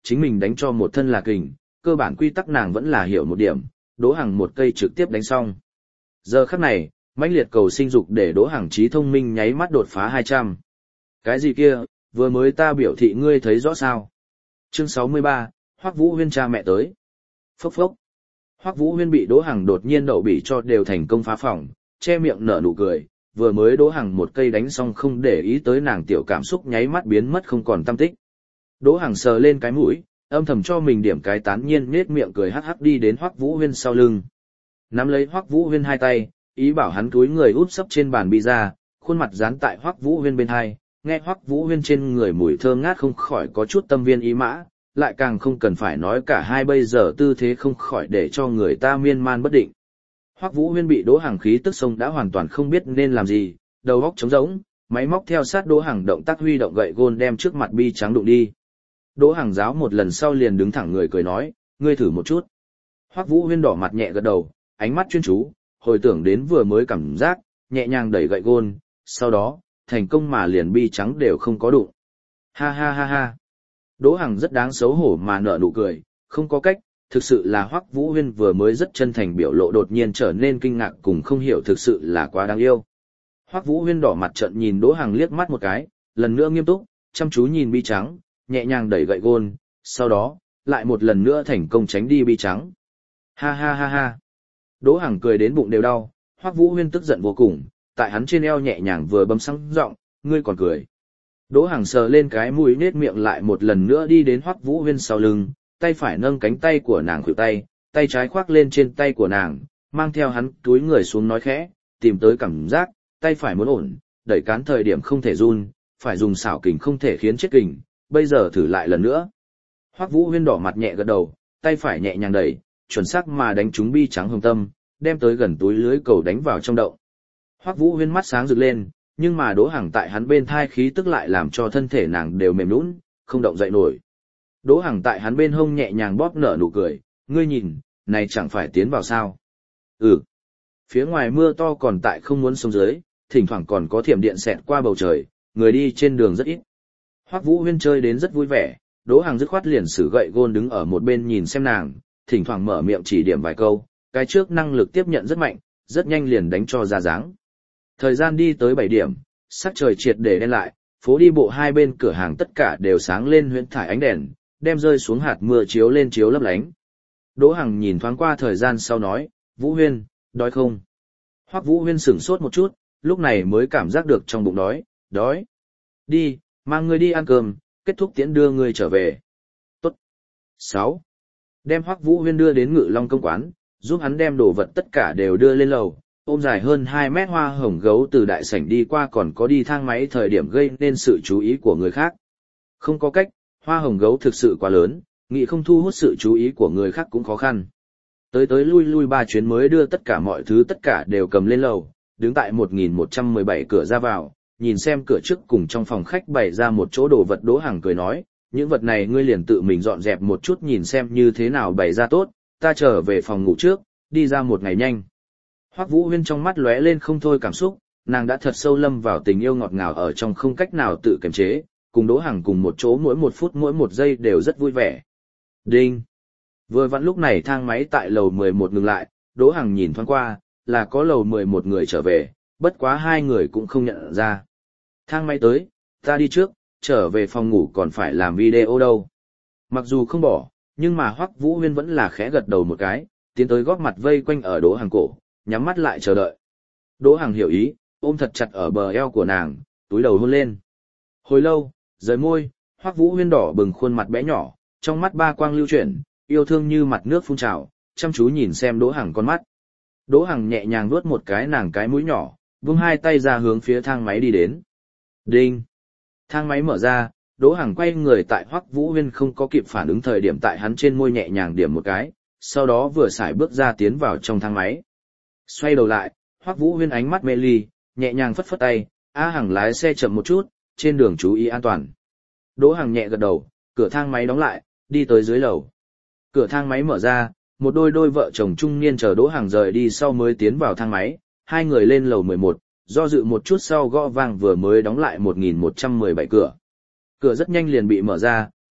chính mình đánh cho một thân là kình, cơ bản quy tắc nàng vẫn là hiểu một điểm, Đỗ Hằng một cây trực tiếp đánh xong. Giờ khắc này, mãnh liệt cầu sinh dục để Đỗ Hằng trí thông minh nháy mắt đột phá hai trăm. Cái gì kia, vừa mới ta biểu thị ngươi thấy rõ sao? Chương sáu mươi ba, Hoắc Vũ Huyên cha mẹ tới. Phốc phốc. Hoắc Vũ Huyên bị Đỗ Hằng đột nhiên đậu bỉ cho đều thành công phá phòng, che miệng nở nụ cười, vừa mới Đỗ Hằng một cây đánh xong không để ý tới nàng tiểu cảm xúc nháy mắt biến mất không còn tăm tích. Đỗ Hằng sờ lên cái mũi, âm thầm cho mình điểm cái tán nhiên nết miệng cười hắc hắc đi đến Hoắc Vũ Huyên sau lưng. Nắm lấy Hoắc Vũ Huyên hai tay, ý bảo hắn cúi người úp sấp trên bàn pizza, khuôn mặt dán tại Hoắc Vũ Huyên bên hai, nghe Hoắc Vũ Huyên trên người mùi thơm ngát không khỏi có chút tâm viên ý mã, lại càng không cần phải nói cả hai bây giờ tư thế không khỏi để cho người ta miên man bất định. Hoắc Vũ Huyên bị Đỗ Hằng khí tức sông đã hoàn toàn không biết nên làm gì, đầu óc trống rỗng, máy móc theo sát Đỗ Hằng động tác huy động gậy gôn đem trước mặt bi trắng đụng đi. Đỗ Hằng giáo một lần sau liền đứng thẳng người cười nói, ngươi thử một chút. Hoắc Vũ Huyên đỏ mặt nhẹ gật đầu, ánh mắt chuyên chú, hồi tưởng đến vừa mới cảm giác, nhẹ nhàng đẩy gậy gôn, sau đó, thành công mà liền bi trắng đều không có đụng. Ha ha ha ha. Đỗ Hằng rất đáng xấu hổ mà nở nụ cười, không có cách, thực sự là Hoắc Vũ Huyên vừa mới rất chân thành biểu lộ đột nhiên trở nên kinh ngạc cùng không hiểu thực sự là quá đáng yêu. Hoắc Vũ Huyên đỏ mặt trợn nhìn Đỗ Hằng liếc mắt một cái, lần nữa nghiêm túc, chăm chú nhìn bi trắng, nhẹ nhàng đẩy gậy gôn, sau đó, lại một lần nữa thành công tránh đi bi trắng. Ha ha ha ha. Đỗ Hằng cười đến bụng đều đau, Hoắc Vũ Huyên tức giận vô cùng, tại hắn trên eo nhẹ nhàng vừa bấm sáng giọng, ngươi còn cười. Đỗ Hằng sờ lên cái mũi nết miệng lại một lần nữa đi đến Hoắc Vũ Huyên sau lưng, tay phải nâng cánh tay của nàng khuỷu tay, tay trái khoác lên trên tay của nàng, mang theo hắn túi người xuống nói khẽ, tìm tới cảm giác, tay phải muốn ổn, đẩy cán thời điểm không thể run, phải dùng xảo kình không thể khiến chết kình, bây giờ thử lại lần nữa. Hoắc Vũ Huyên đỏ mặt nhẹ gật đầu, tay phải nhẹ nhàng đẩy, chuẩn xác mà đánh trúng bi trắng hồng tâm, đem tới gần túi lưới cầu đánh vào trong động. Hoắc Vũ Huyên mắt sáng rực lên, nhưng mà Đỗ Hằng tại hắn bên thai khí tức lại làm cho thân thể nàng đều mềm nhũn, không động dậy nổi. Đỗ Hằng tại hắn bên hông nhẹ nhàng bóp nở nụ cười, ngươi nhìn, này chẳng phải tiến vào sao? Ừ. Phía ngoài mưa to còn tại không muốn xuống dưới, thỉnh thoảng còn có thiểm điện xẹt qua bầu trời, người đi trên đường rất ít. Hoắc Vũ Huyên chơi đến rất vui vẻ, Đỗ Hằng dứt khoát liền sử gậy gôn đứng ở một bên nhìn xem nàng, thỉnh thoảng mở miệng chỉ điểm vài câu, cái trước năng lực tiếp nhận rất mạnh, rất nhanh liền đánh cho ra dáng. Thời gian đi tới bảy điểm, sắc trời triệt để đen lại, phố đi bộ hai bên cửa hàng tất cả đều sáng lên huyễn thải ánh đèn, đem rơi xuống hạt mưa chiếu lên chiếu lấp lánh. Đỗ Hằng nhìn thoáng qua thời gian sau nói, Vũ Huyên, đói không? Hoắc Vũ Huyên sửng sốt một chút, lúc này mới cảm giác được trong bụng đói, đói. Đi, mang ngươi đi ăn cơm, kết thúc tiễn đưa ngươi trở về. Tốt. sáu. Đem Hoắc Vũ Huyên đưa đến Ngự Long công quán, giúp hắn đem đồ vật tất cả đều đưa lên lầu, ôm dài hơn hai mét hoa hồng gấu từ đại sảnh đi qua còn có đi thang máy thời điểm gây nên sự chú ý của người khác. Không có cách, hoa hồng gấu thực sự quá lớn, nghĩ không thu hút sự chú ý của người khác cũng khó khăn. Tới tới lui lui ba chuyến mới đưa tất cả mọi thứ tất cả đều cầm lên lầu, đứng tại một nghìn một trăm mười bảy cửa ra vào, nhìn xem cửa trước cùng trong phòng khách bày ra một chỗ đồ vật. Đỗ Hằng cười nói, những vật này ngươi liền tự mình dọn dẹp một chút nhìn xem như thế nào bày ra tốt, ta trở về phòng ngủ trước, đi ra một ngày nhanh. Hoắc Vũ Huyên trong mắt lóe lên không thôi cảm xúc, nàng đã thật sâu lâm vào tình yêu ngọt ngào ở trong không cách nào tự kiềm chế, cùng Đỗ Hằng cùng một chỗ mỗi một phút mỗi một giây đều rất vui vẻ. Đinh! Vừa vặn lúc này thang máy tại lầu mười một ngừng lại, Đỗ Hằng nhìn thoáng qua, là có lầu mười một người trở về, bất quá hai người cũng không nhận ra. Thang máy tới, ta đi trước, trở về phòng ngủ còn phải làm video đâu. Mặc dù không bỏ, nhưng mà Hoắc Vũ Huyên vẫn là khẽ gật đầu một cái, tiến tới góp mặt vây quanh ở Đỗ Hằng cổ, nhắm mắt lại chờ đợi. Đỗ Hằng hiểu ý, ôm thật chặt ở bờ eo của nàng, túi đầu hôn lên. Hồi lâu, rời môi, Hoắc Vũ Huyên đỏ bừng khuôn mặt bé nhỏ, trong mắt ba quang lưu chuyển, yêu thương như mặt nước phun trào, chăm chú nhìn xem Đỗ Hằng con mắt. Đỗ Hằng nhẹ nhàng vuốt một cái nàng cái mũi nhỏ, vung hai tay ra hướng phía thang máy đi đến. Đinh! Thang máy mở ra, Đỗ Hằng quay người tại Hoắc Vũ Huyên không có kịp phản ứng thời điểm tại hắn trên môi nhẹ nhàng điểm một cái, sau đó vừa sải bước ra tiến vào trong thang máy. Xoay đầu lại, Hoắc Vũ Huyên ánh mắt mê ly, nhẹ nhàng phất phất tay, A Hằng lái xe chậm một chút, trên đường chú ý an toàn. Đỗ Hằng nhẹ gật đầu, cửa thang máy đóng lại, đi tới dưới lầu. Cửa thang máy mở ra, một đôi đôi vợ chồng trung niên chờ Đỗ Hằng rời đi sau mới tiến vào thang máy, hai người lên lầu mười một, do dự một chút sau gõ vang vừa mới đóng lại một nghìn một trăm mười bảy cửa. Cửa rất nhanh liền bị mở ra,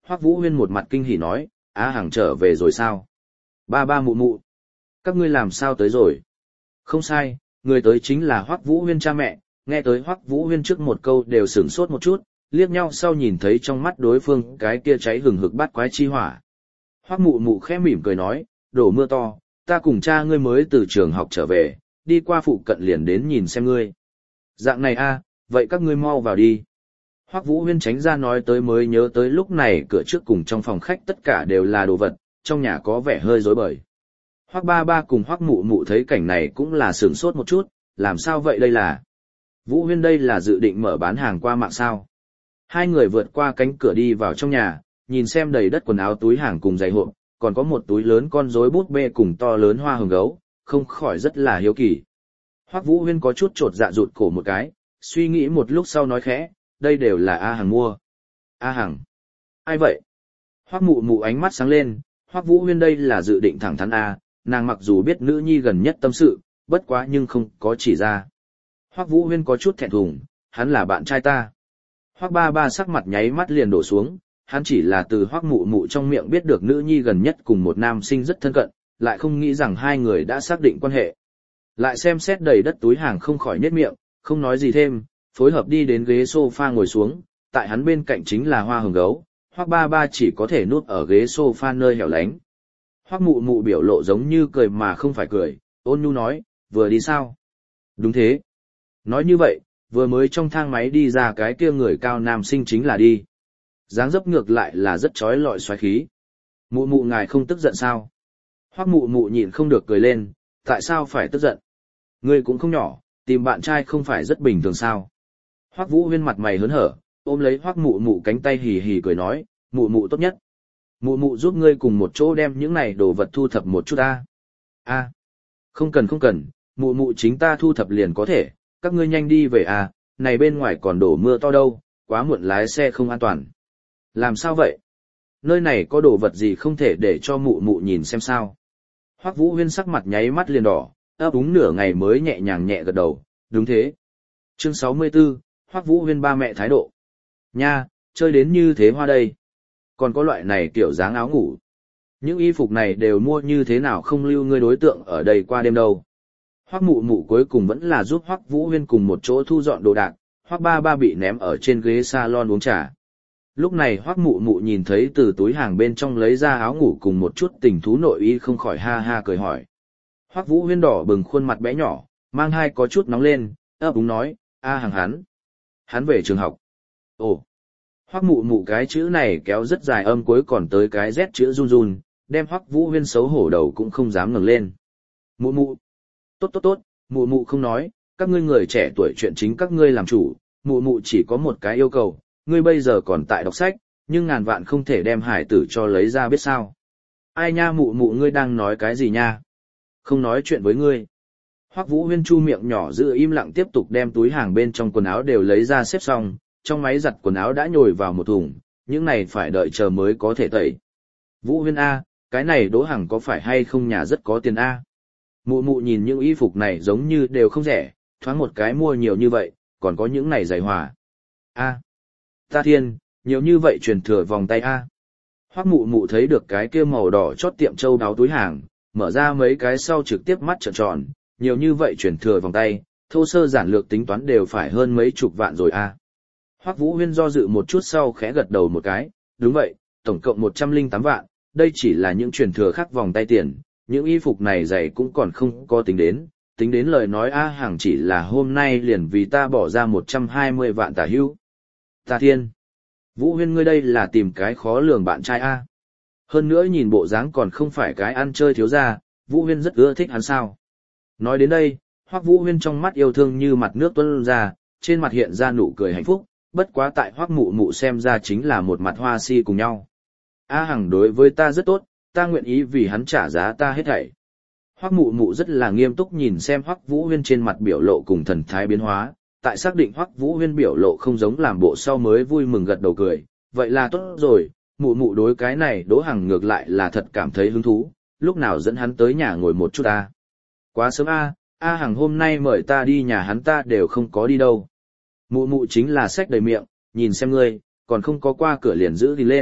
Hoắc Vũ Huyên một mặt kinh hỉ nói, Á Hằng trở về rồi sao? Ba ba mụ mụ. Các ngươi làm sao tới rồi? Không sai, người tới chính là Hoắc Vũ Huyên cha mẹ, nghe tới Hoắc Vũ Huyên trước một câu đều sửng sốt một chút, liếc nhau sau nhìn thấy trong mắt đối phương cái kia cháy hừng hực bát quái chi hỏa. Hoắc mụ mụ khẽ mỉm cười nói, đổ mưa to, ta cùng cha ngươi mới từ trường học trở về, đi qua phụ cận liền đến nhìn xem ngươi. Dạng này a, vậy các ngươi mau vào đi. Hoắc Vũ Huyên tránh ra nói tới mới nhớ tới lúc này cửa trước cùng trong phòng khách tất cả đều là đồ vật, trong nhà có vẻ hơi rối bời. Hoắc ba ba cùng Hoắc mụ mụ thấy cảnh này cũng là sửng sốt một chút, làm sao vậy đây là? Vũ Huyên đây là dự định mở bán hàng qua mạng sao? Hai người vượt qua cánh cửa đi vào trong nhà, nhìn xem đầy đất quần áo túi hàng cùng giày hộp, còn có một túi lớn con rối bút bê cùng to lớn hoa hồng gấu, không khỏi rất là hiếu kỳ. Hoắc Vũ Huyên có chút trột dạ rụt cổ một cái, suy nghĩ một lúc sau nói khẽ, đây đều là A Hằng mua. A Hằng? Ai vậy? Hoắc mụ mụ ánh mắt sáng lên, Hoắc Vũ Huyên đây là dự định thẳng thắn A, nàng mặc dù biết nữ nhi gần nhất tâm sự, bất quá nhưng không có chỉ ra. Hoắc Vũ Huyên có chút thẹn thùng, hắn là bạn trai ta. Hoắc ba ba sắc mặt nháy mắt liền đổ xuống, hắn chỉ là từ Hoắc mụ mụ trong miệng biết được nữ nhi gần nhất cùng một nam sinh rất thân cận, lại không nghĩ rằng hai người đã xác định quan hệ. Lại xem xét đầy đất túi hàng không khỏi nhếch miệng, không nói gì thêm, phối hợp đi đến ghế sofa ngồi xuống, tại hắn bên cạnh chính là hoa hồng gấu, Hoắc ba ba chỉ có thể nuốt ở ghế sofa nơi hẻo lánh. Hoắc mụ mụ biểu lộ giống như cười mà không phải cười, ôn nhu nói, vừa đi sao? Đúng thế. Nói như vậy, vừa mới trong thang máy đi ra cái kia người cao nam sinh chính là đi. Dáng dấp ngược lại là rất trói lọi xoáy khí. Mụ mụ ngài không tức giận sao? Hoắc mụ mụ nhịn không được cười lên, tại sao phải tức giận? Ngươi cũng không nhỏ, tìm bạn trai không phải rất bình thường sao? Hoắc Vũ Huyên mặt mày hớn hở, ôm lấy Hoắc mụ mụ cánh tay hì hì cười nói, mụ mụ tốt nhất. Mụ mụ giúp ngươi cùng một chỗ đem những này đồ vật thu thập một chút a. A, không cần không cần, mụ mụ chính ta thu thập liền có thể, các ngươi nhanh đi về à, này bên ngoài còn đổ mưa to đâu, quá muộn lái xe không an toàn. Làm sao vậy? Nơi này có đồ vật gì không thể để cho mụ mụ nhìn xem sao? Hoắc Vũ Huyên sắc mặt nháy mắt liền đỏ, ấp úng nửa ngày mới nhẹ nhàng nhẹ gật đầu, đúng thế. Chương sáu mươi tư, Hoắc Vũ Huyên ba mẹ thái độ. Nha, chơi đến như thế hoa đây. Còn có loại này kiểu dáng áo ngủ. Những y phục này đều mua như thế nào không lưu ngươi đối tượng ở đây qua đêm đâu. Hoắc mụ mụ cuối cùng vẫn là giúp Hoắc Vũ Huyên cùng một chỗ thu dọn đồ đạc, Hoắc ba ba bị ném ở trên ghế salon uống trà. Lúc này Hoắc mụ mụ nhìn thấy từ túi hàng bên trong lấy ra áo ngủ cùng một chút tình thú nội y không khỏi ha ha cười hỏi. Hoắc Vũ Huyên đỏ bừng khuôn mặt bé nhỏ, mang hai có chút nóng lên, ấp úng nói, a hàng hắn. Hắn về trường học. Ồ. Hoắc mụ mụ cái chữ này kéo rất dài âm cuối còn tới cái Z chữ run run, đem Hoắc Vũ Huyên xấu hổ đầu cũng không dám ngẩng lên. Mụ mụ. Tốt tốt tốt, mụ mụ không nói, các ngươi người trẻ tuổi chuyện chính các ngươi làm chủ, mụ mụ chỉ có một cái yêu cầu, ngươi bây giờ còn tại đọc sách, nhưng ngàn vạn không thể đem hải tử cho lấy ra biết sao. Ai nha mụ mụ ngươi đang nói cái gì nha? Không nói chuyện với ngươi. Hoắc Vũ Huyên chu miệng nhỏ giữ im lặng tiếp tục đem túi hàng bên trong quần áo đều lấy ra xếp xong, trong máy giặt quần áo đã nhồi vào một thùng, những này phải đợi chờ mới có thể tẩy. Vũ Huyên A, cái này Đỗ Hằng có phải hay không nhà rất có tiền A? Mụ mụ nhìn những y phục này giống như đều không rẻ, thoáng một cái mua nhiều như vậy, còn có những này giày hòa. A, ta thiên, nhiều như vậy truyền thừa vòng tay A. Hoắc mụ mụ thấy được cái kia màu đỏ chót tiệm châu đáo túi hàng, mở ra mấy cái sau trực tiếp mắt trợn tròn, nhiều như vậy truyền thừa vòng tay, thô sơ giản lược tính toán đều phải hơn mấy chục vạn rồi A. Hoắc Vũ Huyên do dự một chút sau khẽ gật đầu một cái, đúng vậy, tổng cộng một trăm lẻ tám vạn, đây chỉ là những truyền thừa khác vòng tay tiền, những y phục này giày cũng còn không có tính đến, tính đến lời nói A hàng chỉ là hôm nay liền vì ta bỏ ra một trăm hai mươi vạn tả hữu. Ta thiên! Vũ Huyên ngươi đây là tìm cái khó lường bạn trai A. Hơn nữa nhìn bộ dáng còn không phải cái ăn chơi thiếu gia, Vũ Huyên rất ưa thích hắn sao. Nói đến đây, Hoắc Vũ Huyên trong mắt yêu thương như mặt nước tuôn ra, trên mặt hiện ra nụ cười hạnh phúc, bất quá tại Hoắc mụ mụ xem ra chính là một mặt hoa si cùng nhau. A Hằng đối với ta rất tốt, ta nguyện ý vì hắn trả giá ta hết thảy. Hoắc mụ mụ rất là nghiêm túc nhìn xem Hoắc Vũ Huyên trên mặt biểu lộ cùng thần thái biến hóa, tại xác định Hoắc Vũ Huyên biểu lộ không giống làm bộ sau mới vui mừng gật đầu cười, vậy là tốt rồi, mụ mụ đối cái này Đỗ Hằng ngược lại là thật cảm thấy hứng thú, lúc nào dẫn hắn tới nhà ngồi một chút ta. Quá sớm a, A Hằng hôm nay mời ta đi nhà hắn ta đều không có đi đâu. Mụ mụ chính là xách đầy miệng, nhìn xem ngươi, còn không có qua cửa liền giữ đi lên,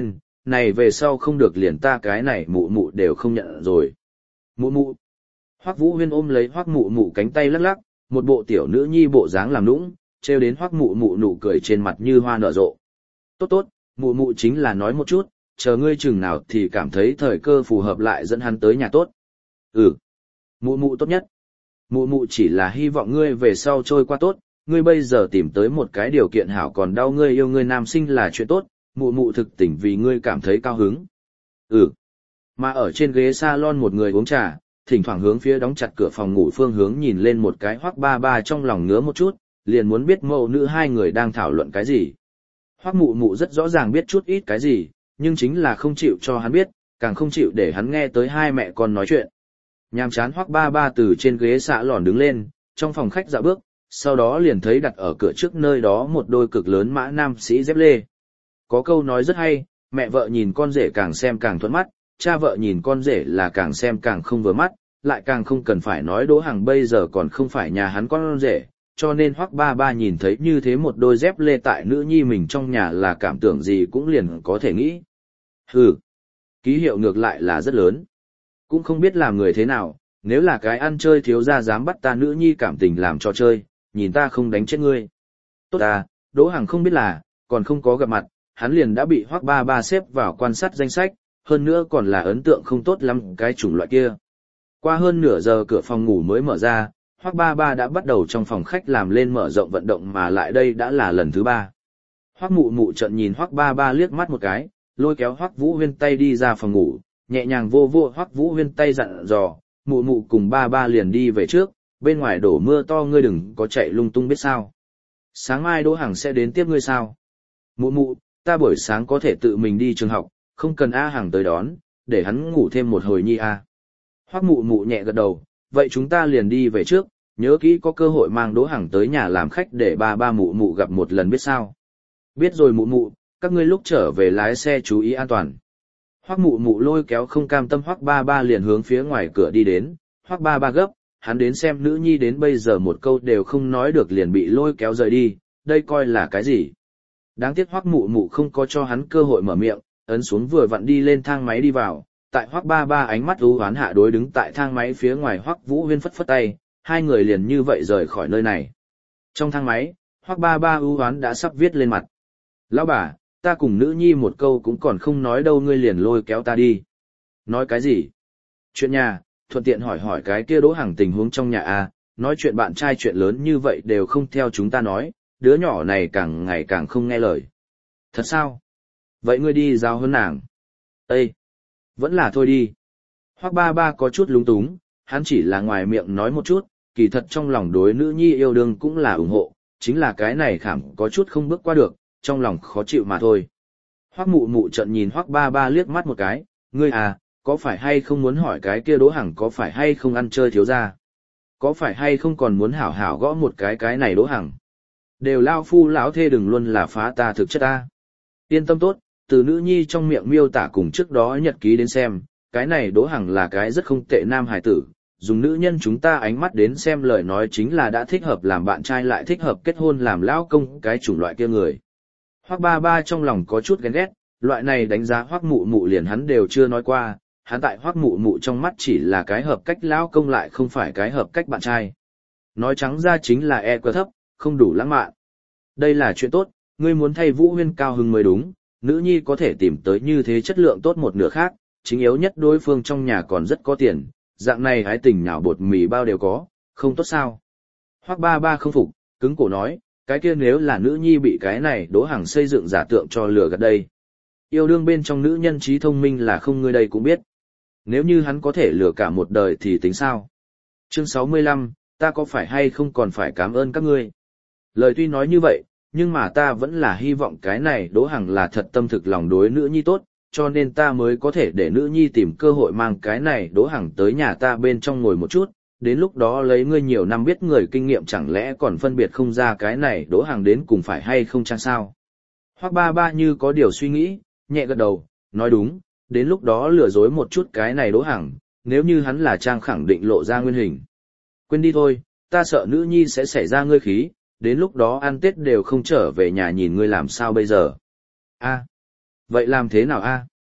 này về sau không được liền ta cái này mụ mụ đều không nhận rồi. Mụ mụ. Hoắc Vũ Huyên ôm lấy Hoắc mụ mụ cánh tay lắc lắc, một bộ tiểu nữ nhi bộ dáng làm nũng, trêu đến Hoắc mụ mụ nụ cười trên mặt như hoa nở rộ. Tốt tốt, mụ mụ chính là nói một chút, chờ ngươi chừng nào thì cảm thấy thời cơ phù hợp lại dẫn hắn tới nhà tốt. Ừ. Mụ mụ tốt nhất. Mụ mụ chỉ là hy vọng ngươi về sau trôi qua tốt, ngươi bây giờ tìm tới một cái điều kiện hảo còn đau ngươi yêu ngươi nam sinh là chuyện tốt, mụ mụ thực tình vì ngươi cảm thấy cao hứng. Ừ. Mà ở trên ghế salon một người uống trà, thỉnh thoảng hướng phía đóng chặt cửa phòng ngủ phương hướng nhìn lên một cái Hoắc ba ba trong lòng ngứa một chút, liền muốn biết mẫu nữ hai người đang thảo luận cái gì. Hoắc mụ mụ rất rõ ràng biết chút ít cái gì, nhưng chính là không chịu cho hắn biết, càng không chịu để hắn nghe tới hai mẹ con nói chuyện. Nhàm chán Hoắc ba ba từ trên ghế xạ lòn đứng lên, trong phòng khách dạo bước, sau đó liền thấy đặt ở cửa trước nơi đó một đôi cực lớn mã nam sĩ dép lê. Có câu nói rất hay, mẹ vợ nhìn con rể càng xem càng thuận mắt, cha vợ nhìn con rể là càng xem càng không vừa mắt, lại càng không cần phải nói Đỗ Hằng bây giờ còn không phải nhà hắn con rể, cho nên Hoắc ba ba nhìn thấy như thế một đôi dép lê tại nữ nhi mình trong nhà là cảm tưởng gì cũng liền có thể nghĩ. Hừ, ký hiệu ngược lại là rất lớn. Cũng không biết làm người thế nào, nếu là cái ăn chơi thiếu gia dám bắt ta nữ nhi cảm tình làm trò chơi, nhìn ta không đánh chết ngươi. Tốt à, Đỗ Hằng không biết là, còn không có gặp mặt, hắn liền đã bị Hoắc ba ba xếp vào quan sát danh sách, hơn nữa còn là ấn tượng không tốt lắm cái chủng loại kia. Qua hơn nửa giờ cửa phòng ngủ mới mở ra, Hoắc ba ba đã bắt đầu trong phòng khách làm lên mở rộng vận động mà lại đây đã là lần thứ ba. Hoắc mụ mụ trận nhìn Hoắc ba ba liếc mắt một cái, lôi kéo Hoắc Vũ Huyên tay đi ra phòng ngủ, nhẹ nhàng vô vô Hoắc Vũ Huyên tay dặn dò, mụ mụ cùng ba ba liền đi về trước, bên ngoài đổ mưa to ngươi đừng có chạy lung tung biết sao. Sáng mai Đỗ Hằng sẽ đến tiếp ngươi sao? Mụ mụ, ta buổi sáng có thể tự mình đi trường học, không cần A Hằng tới đón, để hắn ngủ thêm một hồi nhi a. Hoắc mụ mụ nhẹ gật đầu, vậy chúng ta liền đi về trước, nhớ kỹ có cơ hội mang Đỗ Hằng tới nhà làm khách để ba ba mụ mụ gặp một lần biết sao. Biết rồi mụ mụ, các ngươi lúc trở về lái xe chú ý an toàn. Hoắc mụ mụ lôi kéo không cam tâm Hoắc ba ba liền hướng phía ngoài cửa đi đến, Hoắc ba ba gấp, hắn đến xem nữ nhi đến bây giờ một câu đều không nói được liền bị lôi kéo rời đi, đây coi là cái gì. Đáng tiếc Hoắc mụ mụ không có cho hắn cơ hội mở miệng, ấn xuống vừa vặn đi lên thang máy đi vào, tại Hoắc ba ba ánh mắt u hoán hạ đối đứng tại thang máy phía ngoài Hoắc Vũ Huyên phất phất tay, hai người liền như vậy rời khỏi nơi này. Trong thang máy, Hoắc ba ba u hoán đã sắp viết lên mặt. Lão bà, ta cùng nữ nhi một câu cũng còn không nói đâu ngươi liền lôi kéo ta đi. Nói cái gì? Chuyện nhà, thuận tiện hỏi hỏi cái kia Đỗ Hằng tình huống trong nhà a, nói chuyện bạn trai chuyện lớn như vậy đều không theo chúng ta nói, đứa nhỏ này càng ngày càng không nghe lời. Thật sao? Vậy ngươi đi giao hơn nàng. Ê! Vẫn là thôi đi. Hoắc ba ba có chút lúng túng, hắn chỉ là ngoài miệng nói một chút, kỳ thật trong lòng đối nữ nhi yêu đương cũng là ủng hộ, chính là cái này khảm có chút không bước qua được, trong lòng khó chịu mà thôi. Hoắc mụ mụ trận nhìn Hoắc ba ba liếc mắt một cái, ngươi à, có phải hay không muốn hỏi cái kia Đỗ Hằng có phải hay không ăn chơi thiếu gia? Có phải hay không còn muốn hảo hảo gõ một cái cái này Đỗ Hằng? Đều lao phu lão thê đừng luôn là phá ta thực chất ta. Yên tâm tốt, từ nữ nhi trong miệng miêu tả cùng trước đó nhật ký đến xem, cái này Đỗ Hằng là cái rất không tệ nam hài tử, dùng nữ nhân chúng ta ánh mắt đến xem lời nói chính là đã thích hợp làm bạn trai lại thích hợp kết hôn làm lão công cái chủng loại kia người. Hoắc ba ba trong lòng có chút ghen ghét, loại này đánh giá Hoắc mụ mụ liền hắn đều chưa nói qua, hắn tại Hoắc mụ mụ trong mắt chỉ là cái hợp cách lão công lại không phải cái hợp cách bạn trai. Nói trắng ra chính là e quá thấp, không đủ lãng mạn. Đây là chuyện tốt, ngươi muốn thay Vũ Huyên cao hứng mới đúng, nữ nhi có thể tìm tới như thế chất lượng tốt một nửa khác, chính yếu nhất đối phương trong nhà còn rất có tiền, dạng này hái tình nhào bột mì bao đều có, không tốt sao. Hoắc ba ba không phục, cứng cổ nói, cái kia nếu là nữ nhi bị cái này Đỗ Hằng xây dựng giả tượng cho lừa gạt đây. Yêu đương bên trong nữ nhân trí thông minh là không ngươi đây cũng biết. Nếu như hắn có thể lừa cả một đời thì tính sao? Chương sáu mươi lăm, ta có phải hay không còn phải cảm ơn các ngươi. Lời tuy nói như vậy, nhưng mà ta vẫn là hy vọng cái này Đỗ Hằng là thật tâm thực lòng đối nữ nhi tốt, cho nên ta mới có thể để nữ nhi tìm cơ hội mang cái này Đỗ Hằng tới nhà ta bên trong ngồi một chút, đến lúc đó lấy ngươi nhiều năm biết người kinh nghiệm chẳng lẽ còn phân biệt không ra cái này Đỗ Hằng đến cùng phải hay không chăng sao. Hoắc ba ba như có điều suy nghĩ, nhẹ gật đầu, nói đúng, đến lúc đó lừa dối một chút cái này Đỗ Hằng, nếu như hắn là trang khẳng định lộ ra nguyên hình. Quên đi thôi, ta sợ nữ nhi sẽ xảy ra ngươi khí, đến lúc đó ăn Tết đều không trở về nhà nhìn ngươi làm sao bây giờ. A, vậy làm thế nào a?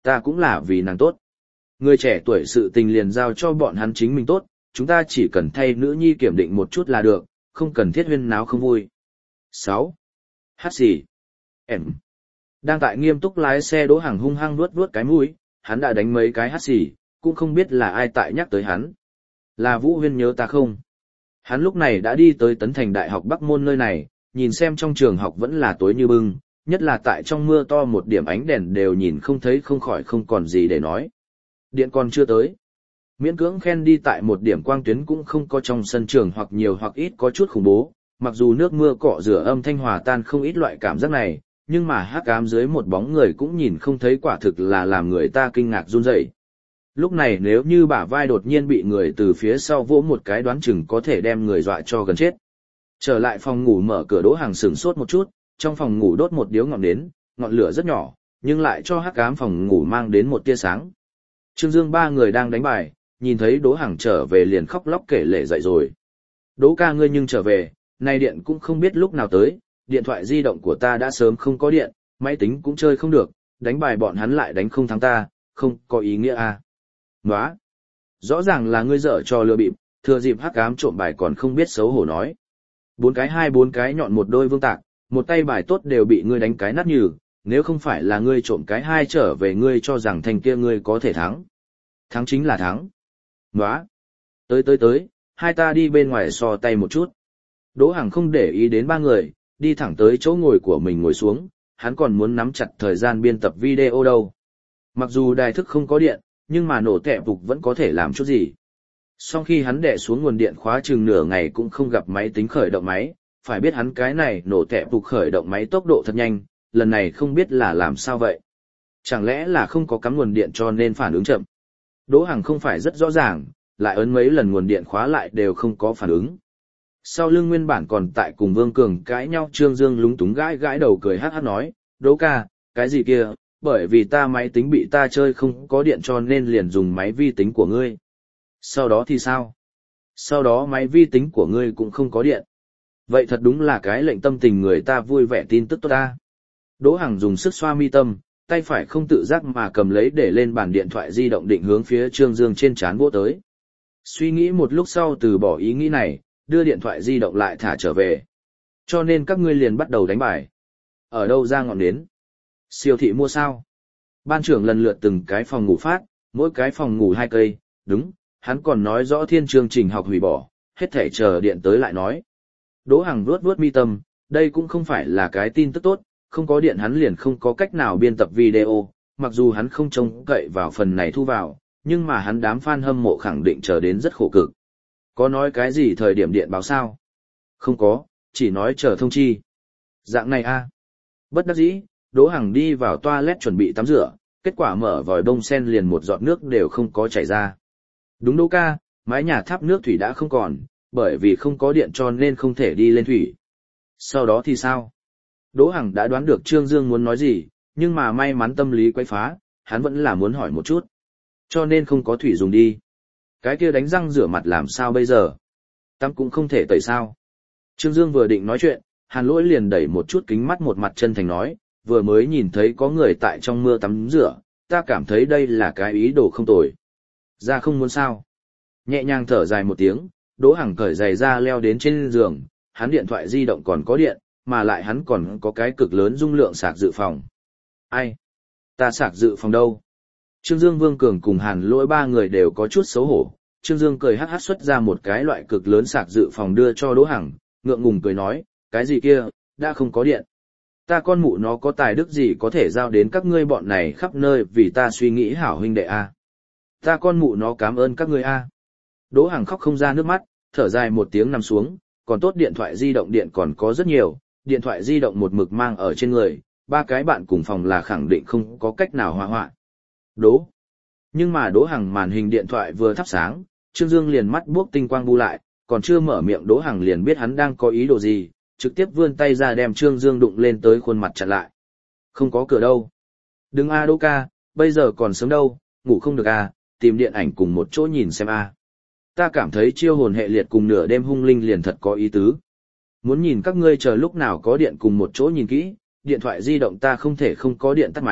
Ta cũng là vì nàng tốt. Người trẻ tuổi sự tình liền giao cho bọn hắn chính mình tốt, chúng ta chỉ cần thay nữ nhi kiểm định một chút là được, không cần thiết huyên náo không vui. sáu. Hát xì. Em. Đang tại nghiêm túc lái xe Đỗ Hằng hung hăng vuốt vuốt cái mũi, hắn đã đánh mấy cái hát xì, cũng không biết là ai tại nhắc tới hắn. Là Vũ Huyên nhớ ta không? Hắn lúc này đã đi tới Tấn Thành Đại học Bắc Môn nơi này, nhìn xem trong trường học vẫn là tối như bưng, nhất là tại trong mưa to một điểm ánh đèn đều nhìn không thấy không khỏi không còn gì để nói. Điện còn chưa tới. Miễn cưỡng khen đi tại một điểm quang tuyến cũng không có trong sân trường hoặc nhiều hoặc ít có chút khủng bố, mặc dù nước mưa cọ rửa âm thanh hòa tan không ít loại cảm giác này, nhưng mà hắc ám dưới một bóng người cũng nhìn không thấy, quả thực là làm người ta kinh ngạc run rẩy. Lúc này nếu như bả vai đột nhiên bị người từ phía sau vỗ một cái đoán chừng có thể đem người dọa cho gần chết. Trở lại phòng ngủ mở cửa Đỗ Hằng sửng sốt một chút, trong phòng ngủ đốt một điếu ngọn nến, ngọn lửa rất nhỏ, nhưng lại cho hắc ám phòng ngủ mang đến một tia sáng. Trương Dương ba người đang đánh bài, nhìn thấy Đỗ Hằng trở về liền khóc lóc kể lể dậy rồi. Đỗ ca ngươi nhưng trở về, nay điện cũng không biết lúc nào tới, điện thoại di động của ta đã sớm không có điện, máy tính cũng chơi không được, đánh bài bọn hắn lại đánh không thắng ta, không có ý nghĩa à. Nóa! Rõ ràng là ngươi dở trò lừa bịp, thừa dịp hắc ám trộm bài còn không biết xấu hổ nói. Bốn cái hai bốn cái nhọn một đôi vương tạc, một tay bài tốt đều bị ngươi đánh cái nát nhừ, nếu không phải là ngươi trộm cái hai trở về ngươi cho rằng thành kia ngươi có thể thắng. Thắng chính là thắng. Nóa! Tới tới tới, hai ta đi bên ngoài so tay một chút. Đỗ Hằng không để ý đến ba người, đi thẳng tới chỗ ngồi của mình ngồi xuống, hắn còn muốn nắm chặt thời gian biên tập video đâu. Mặc dù đài thức không có điện, nhưng mà nổ tẹp phục vẫn có thể làm chút gì. Sau khi hắn đè xuống nguồn điện khóa chừng nửa ngày cũng không gặp máy tính khởi động máy, phải biết hắn cái này nổ tẹp phục khởi động máy tốc độ thật nhanh, lần này không biết là làm sao vậy. Chẳng lẽ là không có cắm nguồn điện cho nên phản ứng chậm. Đỗ Hằng không phải rất rõ ràng, lại ấn mấy lần nguồn điện khóa lại đều không có phản ứng. Sau lưng nguyên bản còn tại cùng Vương Cường cãi nhau Trương Dương lúng túng gãi gãi đầu cười hát hát nói, Đỗ ca, cái gì kia, bởi vì ta máy tính bị ta chơi không có điện cho nên liền dùng máy vi tính của ngươi. Sau đó thì sao? Sau đó máy vi tính của ngươi cũng không có điện. Vậy thật đúng là cái lệnh tâm tình người ta vui vẻ tin tức tốt ta. Đỗ Hằng dùng sức xoa mi tâm, tay phải không tự giác mà cầm lấy để lên bàn điện thoại di động định hướng phía Trương Dương trên trán vỗ tới. Suy nghĩ một lúc sau từ bỏ ý nghĩ này, đưa điện thoại di động lại thả trở về. Cho nên các ngươi liền bắt đầu đánh bài. Ở đâu ra ngọn nến? Siêu thị mua sao? Ban trưởng lần lượt từng cái phòng ngủ phát, mỗi cái phòng ngủ hai cây, đúng, hắn còn nói rõ thiên chương trình học hủy bỏ, hết thể chờ điện tới lại nói. Đỗ Hằng vuốt vuốt mi tâm, đây cũng không phải là cái tin tức tốt, không có điện hắn liền không có cách nào biên tập video, mặc dù hắn không trông cậy vào phần này thu vào, nhưng mà hắn đám fan hâm mộ khẳng định chờ đến rất khổ cực. Có nói cái gì thời điểm điện báo sao? Không có, chỉ nói chờ thông chi. Dạng này a. Bất đắc dĩ, Đỗ Hằng đi vào toilet chuẩn bị tắm rửa, kết quả mở vòi bông sen liền một giọt nước đều không có chảy ra. Đúng Đỗ ca, mái nhà tháp nước thủy đã không còn, bởi vì không có điện cho nên không thể đi lên thủy. Sau đó thì sao? Đỗ Hằng đã đoán được Trương Dương muốn nói gì, nhưng mà may mắn tâm lý quấy phá, hắn vẫn là muốn hỏi một chút. Cho nên không có thủy dùng đi. Cái kia đánh răng rửa mặt làm sao bây giờ? Tắm cũng không thể tẩy sao? Trương Dương vừa định nói chuyện, Hàn Lỗi liền đẩy một chút kính mắt một mặt chân thành nói, vừa mới nhìn thấy có người tại trong mưa tắm rửa, ta cảm thấy đây là cái ý đồ không tồi. Ra không muốn sao? Nhẹ nhàng thở dài một tiếng, Đỗ Hằng cởi giày ra leo đến trên giường, hắn điện thoại di động còn có điện, mà lại hắn còn có cái cực lớn dung lượng sạc dự phòng. Ai? Ta sạc dự phòng đâu? Trương Dương, Vương Cường cùng Hàn Lỗi ba người đều có chút xấu hổ. Trương Dương cười hắc hắc xuất ra một cái loại cực lớn sạc dự phòng đưa cho Đỗ Hằng, ngượng ngùng cười nói, cái gì kia, đã không có điện. Ta con mụ nó có tài đức gì có thể giao đến các ngươi bọn này khắp nơi vì ta suy nghĩ hảo huynh đệ a. Ta con mụ nó cảm ơn các ngươi a. Đỗ Hằng khóc không ra nước mắt, thở dài một tiếng nằm xuống, còn tốt điện thoại di động điện còn có rất nhiều, điện thoại di động một mực mang ở trên người, ba cái bạn cùng phòng là khẳng định không có cách nào hòa hoạn. Đỗ. Nhưng mà Đỗ Hằng màn hình điện thoại vừa thắp sáng, Trương Dương liền mắt buốc tinh quang bu lại, còn chưa mở miệng Đỗ Hằng liền biết hắn đang có ý đồ gì, trực tiếp vươn tay ra đem Trương Dương đụng lên tới khuôn mặt chặn lại. Không có cửa đâu. Đừng a Đỗ ca, bây giờ còn sớm đâu, ngủ không được a, tìm điện ảnh cùng một chỗ nhìn xem a. Ta cảm thấy chiêu hồn hệ liệt cùng nửa đêm hung linh liền thật có ý tứ. Muốn nhìn các ngươi chờ lúc nào có điện cùng một chỗ nhìn kỹ, điện thoại di động ta không thể không có điện tắt máy,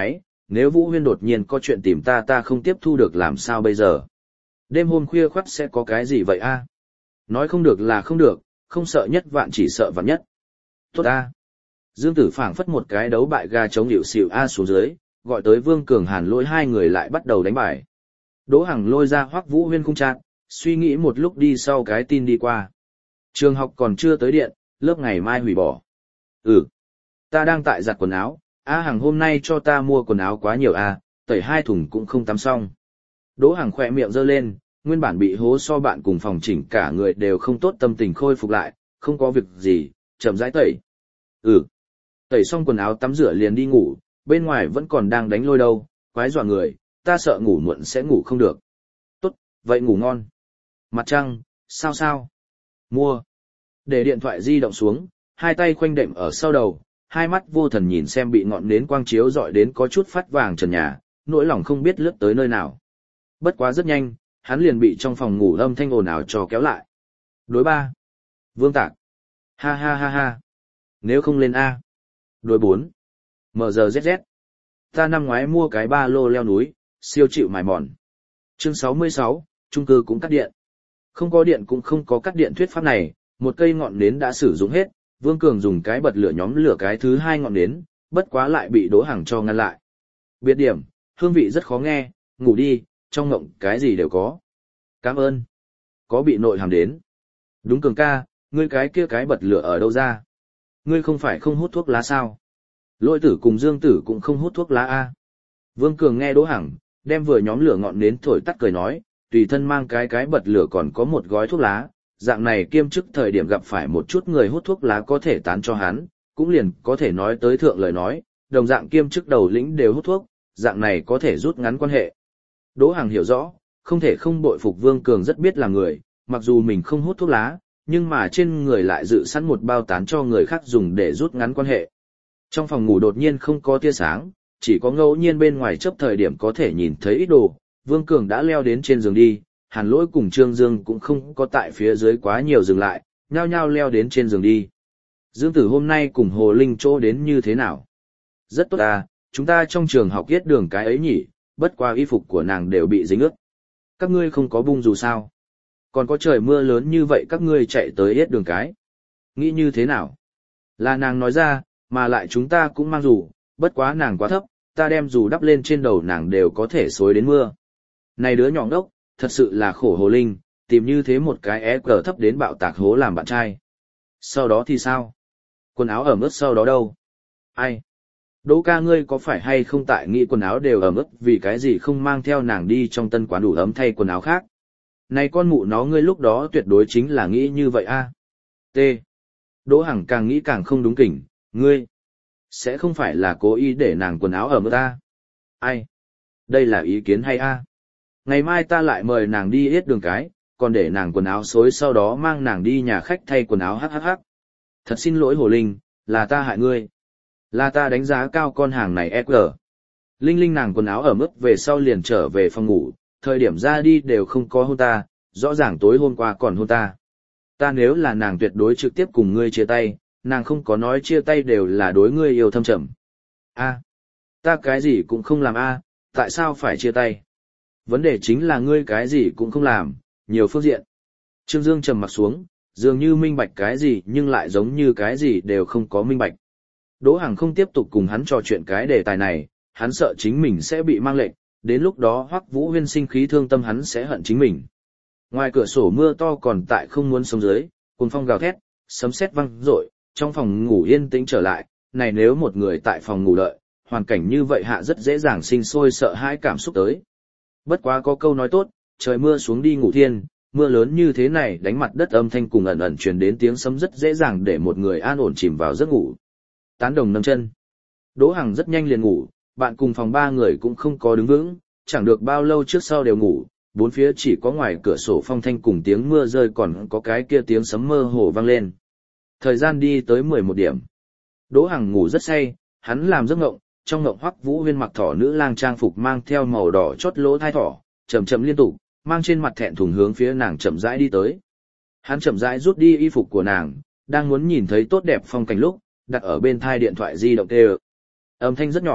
nếu Vũ Huyên đột nhiên có chuyện tìm ta ta không tiếp thu được làm sao bây giờ? Đêm hôm khuya khoắt sẽ có cái gì vậy a? Nói không được là không được, không sợ nhất vạn chỉ sợ vạn nhất. Tốt a. Dương Tử phảng phất một cái đấu bại gà chống hiệu xỉu a xuống dưới, gọi tới Vương Cường Hàn Lỗi hai người lại bắt đầu đánh bài. Đỗ Hằng lôi ra Hoắc Vũ Huyên khung trạng, suy nghĩ một lúc đi sau cái tin đi qua. Trường học còn chưa tới điện, lớp ngày mai hủy bỏ. Ừ. Ta đang tại giặt quần áo, A Hằng hôm nay cho ta mua quần áo quá nhiều a, tẩy hai thùng cũng không tắm xong. Đỗ Hằng khỏe miệng giơ lên, nguyên bản bị hố so bạn cùng phòng chỉnh cả người đều không tốt tâm tình khôi phục lại, không có việc gì, chậm rãi tẩy. Ừ. Tẩy xong quần áo tắm rửa liền đi ngủ, bên ngoài vẫn còn đang đánh lôi đâu, quái dọa người, ta sợ ngủ muộn sẽ ngủ không được. Tốt, vậy ngủ ngon. Mặt trăng, sao sao? Mua. Để điện thoại di động xuống, hai tay khoanh đệm ở sau đầu, hai mắt vô thần nhìn xem bị ngọn nến quang chiếu dọi đến có chút phát vàng trần nhà, nỗi lòng không biết lướt tới nơi nào. Bất quá rất nhanh, hắn liền bị trong phòng ngủ âm thanh ồn ào cho kéo lại. Đối ba. Vương Tạc. Ha ha ha ha. Nếu không lên A. Đối bốn. em giê zét zét. Ta năm ngoái mua cái ba lô leo núi, siêu chịu mài mòn. Chương sáu mươi sáu, chung cư cũng cắt điện. Không có điện cũng không có cắt điện thuyết pháp này, một cây ngọn nến đã sử dụng hết, Vương Cường dùng cái bật lửa nhóm lửa cái thứ hai ngọn nến, bất quá lại bị Đỗ Hằng cho ngăn lại. Biệt điểm, hương vị rất khó nghe, ngủ đi, trong ngộng cái gì đều có. Cảm ơn. Có bị nội hàm đến. Đúng Cường ca, ngươi cái kia cái bật lửa ở đâu ra? Ngươi không phải không hút thuốc lá sao? Lôi tử cùng Dương tử cũng không hút thuốc lá a. Vương Cường nghe Đỗ Hằng, đem vừa nhóm lửa ngọn nến thổi tắt cười nói, tùy thân mang cái cái bật lửa còn có một gói thuốc lá, dạng này kiêm chức thời điểm gặp phải một chút người hút thuốc lá có thể tán cho hắn, cũng liền có thể nói tới thượng lời nói, đồng dạng kiêm chức đầu lĩnh đều hút thuốc, dạng này có thể rút ngắn quan hệ. Đỗ Hằng hiểu rõ, không thể không bội phục Vương Cường rất biết là người, mặc dù mình không hút thuốc lá, nhưng mà trên người lại dự sẵn một bao tán cho người khác dùng để rút ngắn quan hệ. Trong phòng ngủ đột nhiên không có tia sáng, chỉ có ngẫu nhiên bên ngoài chớp thời điểm có thể nhìn thấy ít đồ, Vương Cường đã leo đến trên giường đi, Hàn Lỗi cùng Trương Dương cũng không có tại phía dưới quá nhiều dừng lại, nhao nhao leo đến trên giường đi. Dương Tử hôm nay cùng Hồ Linh chỗ đến như thế nào? Rất tốt à, chúng ta trong trường học yết đường cái ấy nhỉ, bất qua y phục của nàng đều bị dính ướt. Các ngươi không có bung dù sao? Còn có trời mưa lớn như vậy các ngươi chạy tới yết đường cái. Nghĩ như thế nào? Là nàng nói ra, mà lại chúng ta cũng mang dù, bất quá nàng quá thấp, ta đem dù đắp lên trên đầu nàng đều có thể xối đến mưa. Này đứa nhỏ ngốc, thật sự là khổ Hồ Linh, tìm như thế một cái é cờ thấp đến bạo tạc hố làm bạn trai. Sau đó thì sao? Quần áo ẩm ướt sau đó đâu? Ai? Đỗ ca ngươi có phải hay không tại nghĩ quần áo đều ẩm ướt vì cái gì không mang theo nàng đi trong tân quán đủ ấm thay quần áo khác? Này con mụ nó ngươi lúc đó tuyệt đối chính là nghĩ như vậy a. T. Đỗ Hằng càng nghĩ càng không đúng kỉnh, ngươi sẽ không phải là cố ý để nàng quần áo ẩm ướt ta? Ai? Đây là ý kiến hay a? Ngày mai ta lại mời nàng đi yết đường cái, còn để nàng quần áo xối sau đó mang nàng đi nhà khách thay quần áo hắc hắc hắc. Thật xin lỗi Hồ Linh, là ta hại ngươi. Là ta đánh giá cao con hàng này ép giê. Linh Linh nàng quần áo ẩm ướt về sau liền trở về phòng ngủ, thời điểm ra đi đều không có hôn ta, rõ ràng tối hôm qua còn hôn ta. Ta nếu là nàng tuyệt đối trực tiếp cùng ngươi chia tay, nàng không có nói chia tay đều là đối ngươi yêu thâm trầm. A, ta cái gì cũng không làm a, tại sao phải chia tay? Vấn đề chính là ngươi cái gì cũng không làm, nhiều phương diện. Trương Dương trầm mặt xuống, dường như minh bạch cái gì nhưng lại giống như cái gì đều không có minh bạch. Đỗ Hằng không tiếp tục cùng hắn trò chuyện cái đề tài này, hắn sợ chính mình sẽ bị mang lệnh, đến lúc đó Hoắc Vũ Huyên sinh khí thương tâm hắn sẽ hận chính mình. Ngoài cửa sổ mưa to còn tại không muốn sống dưới, cuồng phong gào thét, sấm sét vang rội, trong phòng ngủ yên tĩnh trở lại, này nếu một người tại phòng ngủ đợi, hoàn cảnh như vậy hạ rất dễ dàng sinh sôi sợ hãi cảm xúc tới. Bất quá có câu nói tốt, trời mưa xuống đi ngủ thiên, mưa lớn như thế này đánh mặt đất âm thanh cùng ẩn ẩn truyền đến tiếng sấm rất dễ dàng để một người an ổn chìm vào giấc ngủ. Tán đồng nâng chân. Đỗ Hằng rất nhanh liền ngủ, bạn cùng phòng ba người cũng không có đứng vững, chẳng được bao lâu trước sau đều ngủ, bốn phía chỉ có ngoài cửa sổ phong thanh cùng tiếng mưa rơi còn có cái kia tiếng sấm mơ hồ vang lên. Thời gian đi tới mười một điểm. Đỗ Hằng ngủ rất say, hắn làm giấc ngộng, trong ngộng Hoắc Vũ Huyên mặc thỏ nữ lang trang phục mang theo màu đỏ chót lỗ thai thỏ, chậm chậm liên tục, mang trên mặt thẹn thùng hướng phía nàng chậm rãi đi tới. Hắn chậm rãi rút đi y phục của nàng, đang muốn nhìn thấy tốt đẹp phong cảnh lúc, đặt ở bên thai điện thoại di động tê. Âm thanh rất nhỏ,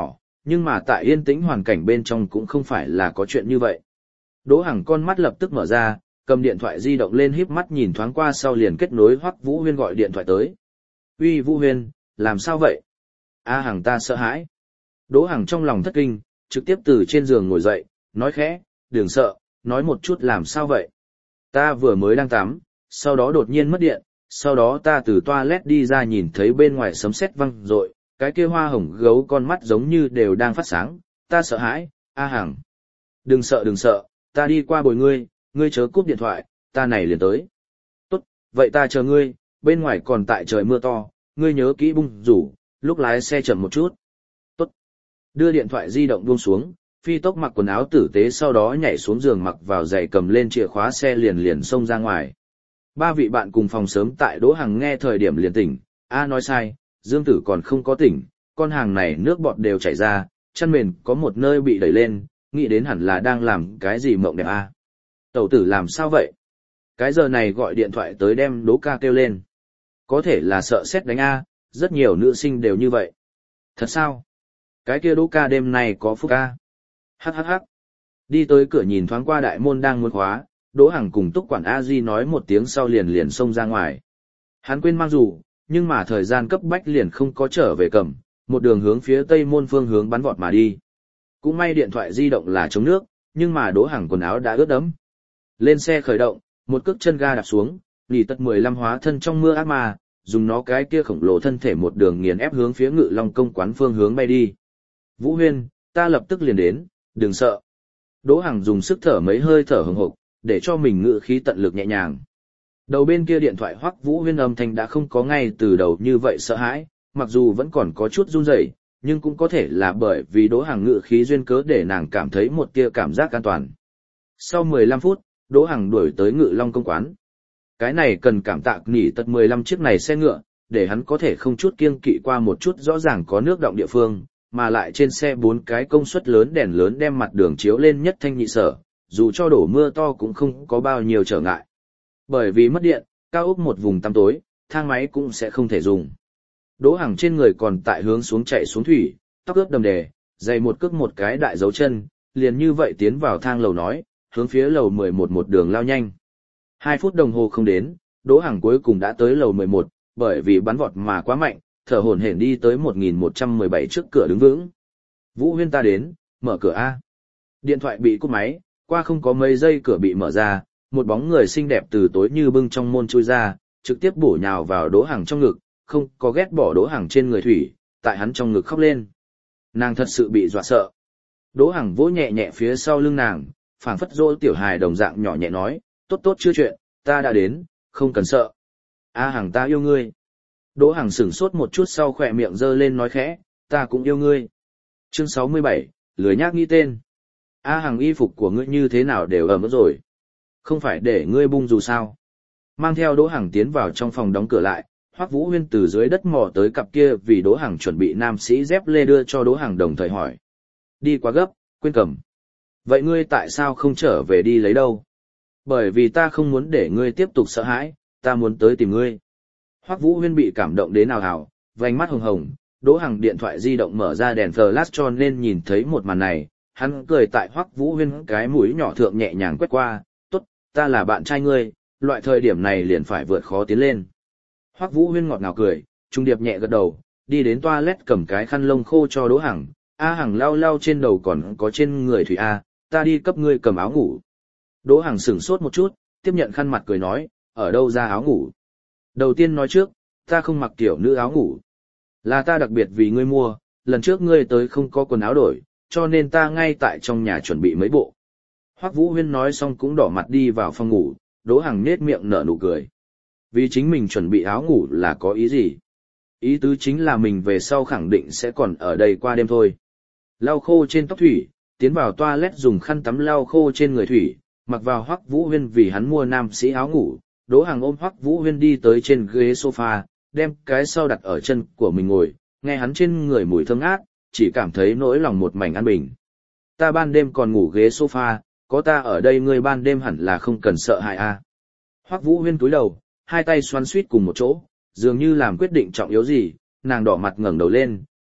nhưng mà tại yên tĩnh hoàn cảnh bên trong cũng không phải là có chuyện như vậy. Đỗ Hằng con mắt lập tức mở ra, cầm điện thoại di động lên híp mắt nhìn thoáng qua sau liền kết nối Hoắc Vũ Huyên gọi điện thoại tới. "Uy Vũ Huyên, làm sao vậy?" "A Hằng ta sợ hãi." Đỗ Hằng trong lòng thất kinh, trực tiếp từ trên giường ngồi dậy, nói khẽ, "Đừng sợ, nói một chút làm sao vậy?" "Ta vừa mới đang tắm, sau đó đột nhiên mất điện, sau đó ta từ toilet đi ra nhìn thấy bên ngoài sấm sét vang rội, cái kia hoa hồng gấu con mắt giống như đều đang phát sáng, ta sợ hãi, A Hằng." "Đừng sợ đừng sợ, ta đi qua bồi ngươi, ngươi chớ cúp điện thoại, ta này liền tới." "Tốt, vậy ta chờ ngươi, bên ngoài còn tại trời mưa to, ngươi nhớ kỹ bung rủ, lúc lái xe chậm một chút." "Tốt." Đưa điện thoại di động buông xuống, phi tốc mặc quần áo tử tế sau đó nhảy xuống giường mặc vào giày cầm lên chìa khóa xe liền liền xông ra ngoài. Ba vị bạn cùng phòng sớm tại Đỗ Hằng nghe thời điểm liền tỉnh, "A nói sai, Dương Tử còn không có tỉnh, con hàng này nước bọt đều chảy ra, chăn mền có một nơi bị đẩy lên, nghĩ đến hẳn là đang làm cái gì mộng đẹp a." "Tẩu tử làm sao vậy?" Cái giờ này gọi điện thoại tới đem Đỗ ca kêu lên. "Có thể là sợ sét đánh a, rất nhiều nữ sinh đều như vậy." "Thật sao? Cái kia Đỗ ca đêm nay có phúc a." Hắc hắc hắc. Đi tới cửa nhìn thoáng qua đại môn đang muốn khóa, Đỗ Hằng cùng Túc quản A Di nói một tiếng sau liền liền xông ra ngoài. Hắn quên mang dù, nhưng mà thời gian cấp bách liền không có trở về cầm, một đường hướng phía tây môn phương hướng bắn vọt mà đi. Cũng may điện thoại di động là chống nước, nhưng mà Đỗ Hằng quần áo đã ướt đẫm. Lên xe khởi động, một cước chân ga đạp xuống, lì tật mười lăm hóa thân trong mưa ác ma, dùng nó cái kia khổng lồ thân thể một đường nghiền ép hướng phía Ngự Long công quán phương hướng bay đi. "Vũ Huyên, ta lập tức liền đến, đừng sợ." Đỗ Hằng dùng sức thở mấy hơi thở hừng hực, để cho mình ngự khí tận lực nhẹ nhàng. Đầu bên kia điện thoại Hoắc Vũ Huyên âm thanh đã không có ngay từ đầu như vậy sợ hãi, mặc dù vẫn còn có chút run rẩy, nhưng cũng có thể là bởi vì Đỗ Hằng ngự khí duyên cớ để nàng cảm thấy một tia cảm giác an toàn. Sau mười lăm phút, Đỗ Hằng đuổi tới Ngự Long công quán. Cái này cần cảm tạ nỉ tật mười lăm chiếc này xe ngựa, để hắn có thể không chút kiêng kỵ qua một chút rõ ràng có nước động địa phương, mà lại trên xe bốn cái công suất lớn đèn lớn đem mặt đường chiếu lên nhất thanh nhị sở, dù cho đổ mưa to cũng không có bao nhiêu trở ngại. Bởi vì mất điện, cao ốc một vùng tăm tối, thang máy cũng sẽ không thể dùng. Đỗ Hằng trên người còn tại hướng xuống chạy xuống thủy, tóc ướt đầm đề, giày một cước một cái đại dấu chân, liền như vậy tiến vào thang lầu nói, hướng phía lầu mười một một đường lao nhanh. Hai phút đồng hồ không đến, Đỗ Hằng cuối cùng đã tới lầu mười một, bởi vì bắn vọt mà quá mạnh, thở hổn hển đi tới một nghìn một trăm mười bảy trước cửa đứng vững. "Vũ Huyên ta đến, mở cửa a." Điện thoại bị cúp máy, qua không có mấy giây cửa bị mở ra, một bóng người xinh đẹp từ tối như bưng trong môn chui ra, trực tiếp bổ nhào vào Đỗ Hằng trong ngực, không có ghét bỏ Đỗ Hằng trên người thủy, tại hắn trong ngực khóc lên. Nàng thật sự bị dọa sợ. Đỗ Hằng vỗ nhẹ nhẹ phía sau lưng nàng, phảng phất dỗ tiểu hài đồng dạng nhỏ nhẹ nói, "Tốt tốt chưa chuyện, ta đã đến, không cần sợ. A Hằng ta yêu ngươi." Đỗ Hằng sửng sốt một chút sau khỏe miệng giơ lên nói khẽ, "Ta cũng yêu ngươi." Chương sáu mươi bảy, lười nhác nghĩ tên. "A Hằng y phục của ngươi như thế nào đều ẩm ướt rồi. Không phải để ngươi bung dù sao?" Mang theo Đỗ Hằng tiến vào trong phòng đóng cửa lại, Hoắc Vũ Huyên từ dưới đất mò tới cặp kia vì Đỗ Hằng chuẩn bị nam sĩ dép lê đưa cho Đỗ Hằng đồng thời hỏi. "Đi quá gấp, quên cầm." "Vậy ngươi tại sao không trở về đi lấy đâu?" "Bởi vì ta không muốn để ngươi tiếp tục sợ hãi, ta muốn tới tìm ngươi." Hoắc Vũ Huyên bị cảm động đến nào hào, vành mắt hồng hồng, Đỗ Hằng điện thoại di động mở ra đèn flash cho nên nhìn thấy một màn này, hắn cười tại Hoắc Vũ Huyên cái mũi nhỏ thượng nhẹ nhàng quét qua, "Tốt, ta là bạn trai ngươi, loại thời điểm này liền phải vượt khó tiến lên." Hoắc Vũ Huyên ngọt ngào cười, trung điệp nhẹ gật đầu, đi đến toilet cầm cái khăn lông khô cho Đỗ Hằng, "A Hằng lau lau trên đầu còn có trên người thủy a, ta đi cấp ngươi cầm áo ngủ." Đỗ Hằng sửng sốt một chút, tiếp nhận khăn mặt cười nói, "Ở đâu ra áo ngủ?" "Đầu tiên nói trước, ta không mặc tiểu nữ áo ngủ. Là ta đặc biệt vì ngươi mua, lần trước ngươi tới không có quần áo đổi, cho nên ta ngay tại trong nhà chuẩn bị mấy bộ." Hoắc Vũ Huyên nói xong cũng đỏ mặt đi vào phòng ngủ, Đỗ Hằng nhếch miệng nở nụ cười. Vì chính mình chuẩn bị áo ngủ là có ý gì? Ý tứ chính là mình về sau khẳng định sẽ còn ở đây qua đêm thôi. Lau khô trên tóc thủy, tiến vào toilet dùng khăn tắm lau khô trên người thủy, mặc vào Hoắc Vũ Huyên vì hắn mua nam sĩ áo ngủ, Đỗ Hằng ôm Hoắc Vũ Huyên đi tới trên ghế sofa, đem cái sau đặt ở chân của mình ngồi, nghe hắn trên người mùi thơm ngát, chỉ cảm thấy nỗi lòng một mảnh an bình. "Ta ban đêm còn ngủ ghế sofa, có ta ở đây ngươi ban đêm hẳn là không cần sợ hãi a." Hoắc Vũ Huyên cúi đầu, hai tay xoắn suýt cùng một chỗ, dường như làm quyết định trọng yếu gì, nàng đỏ mặt ngẩng đầu lên,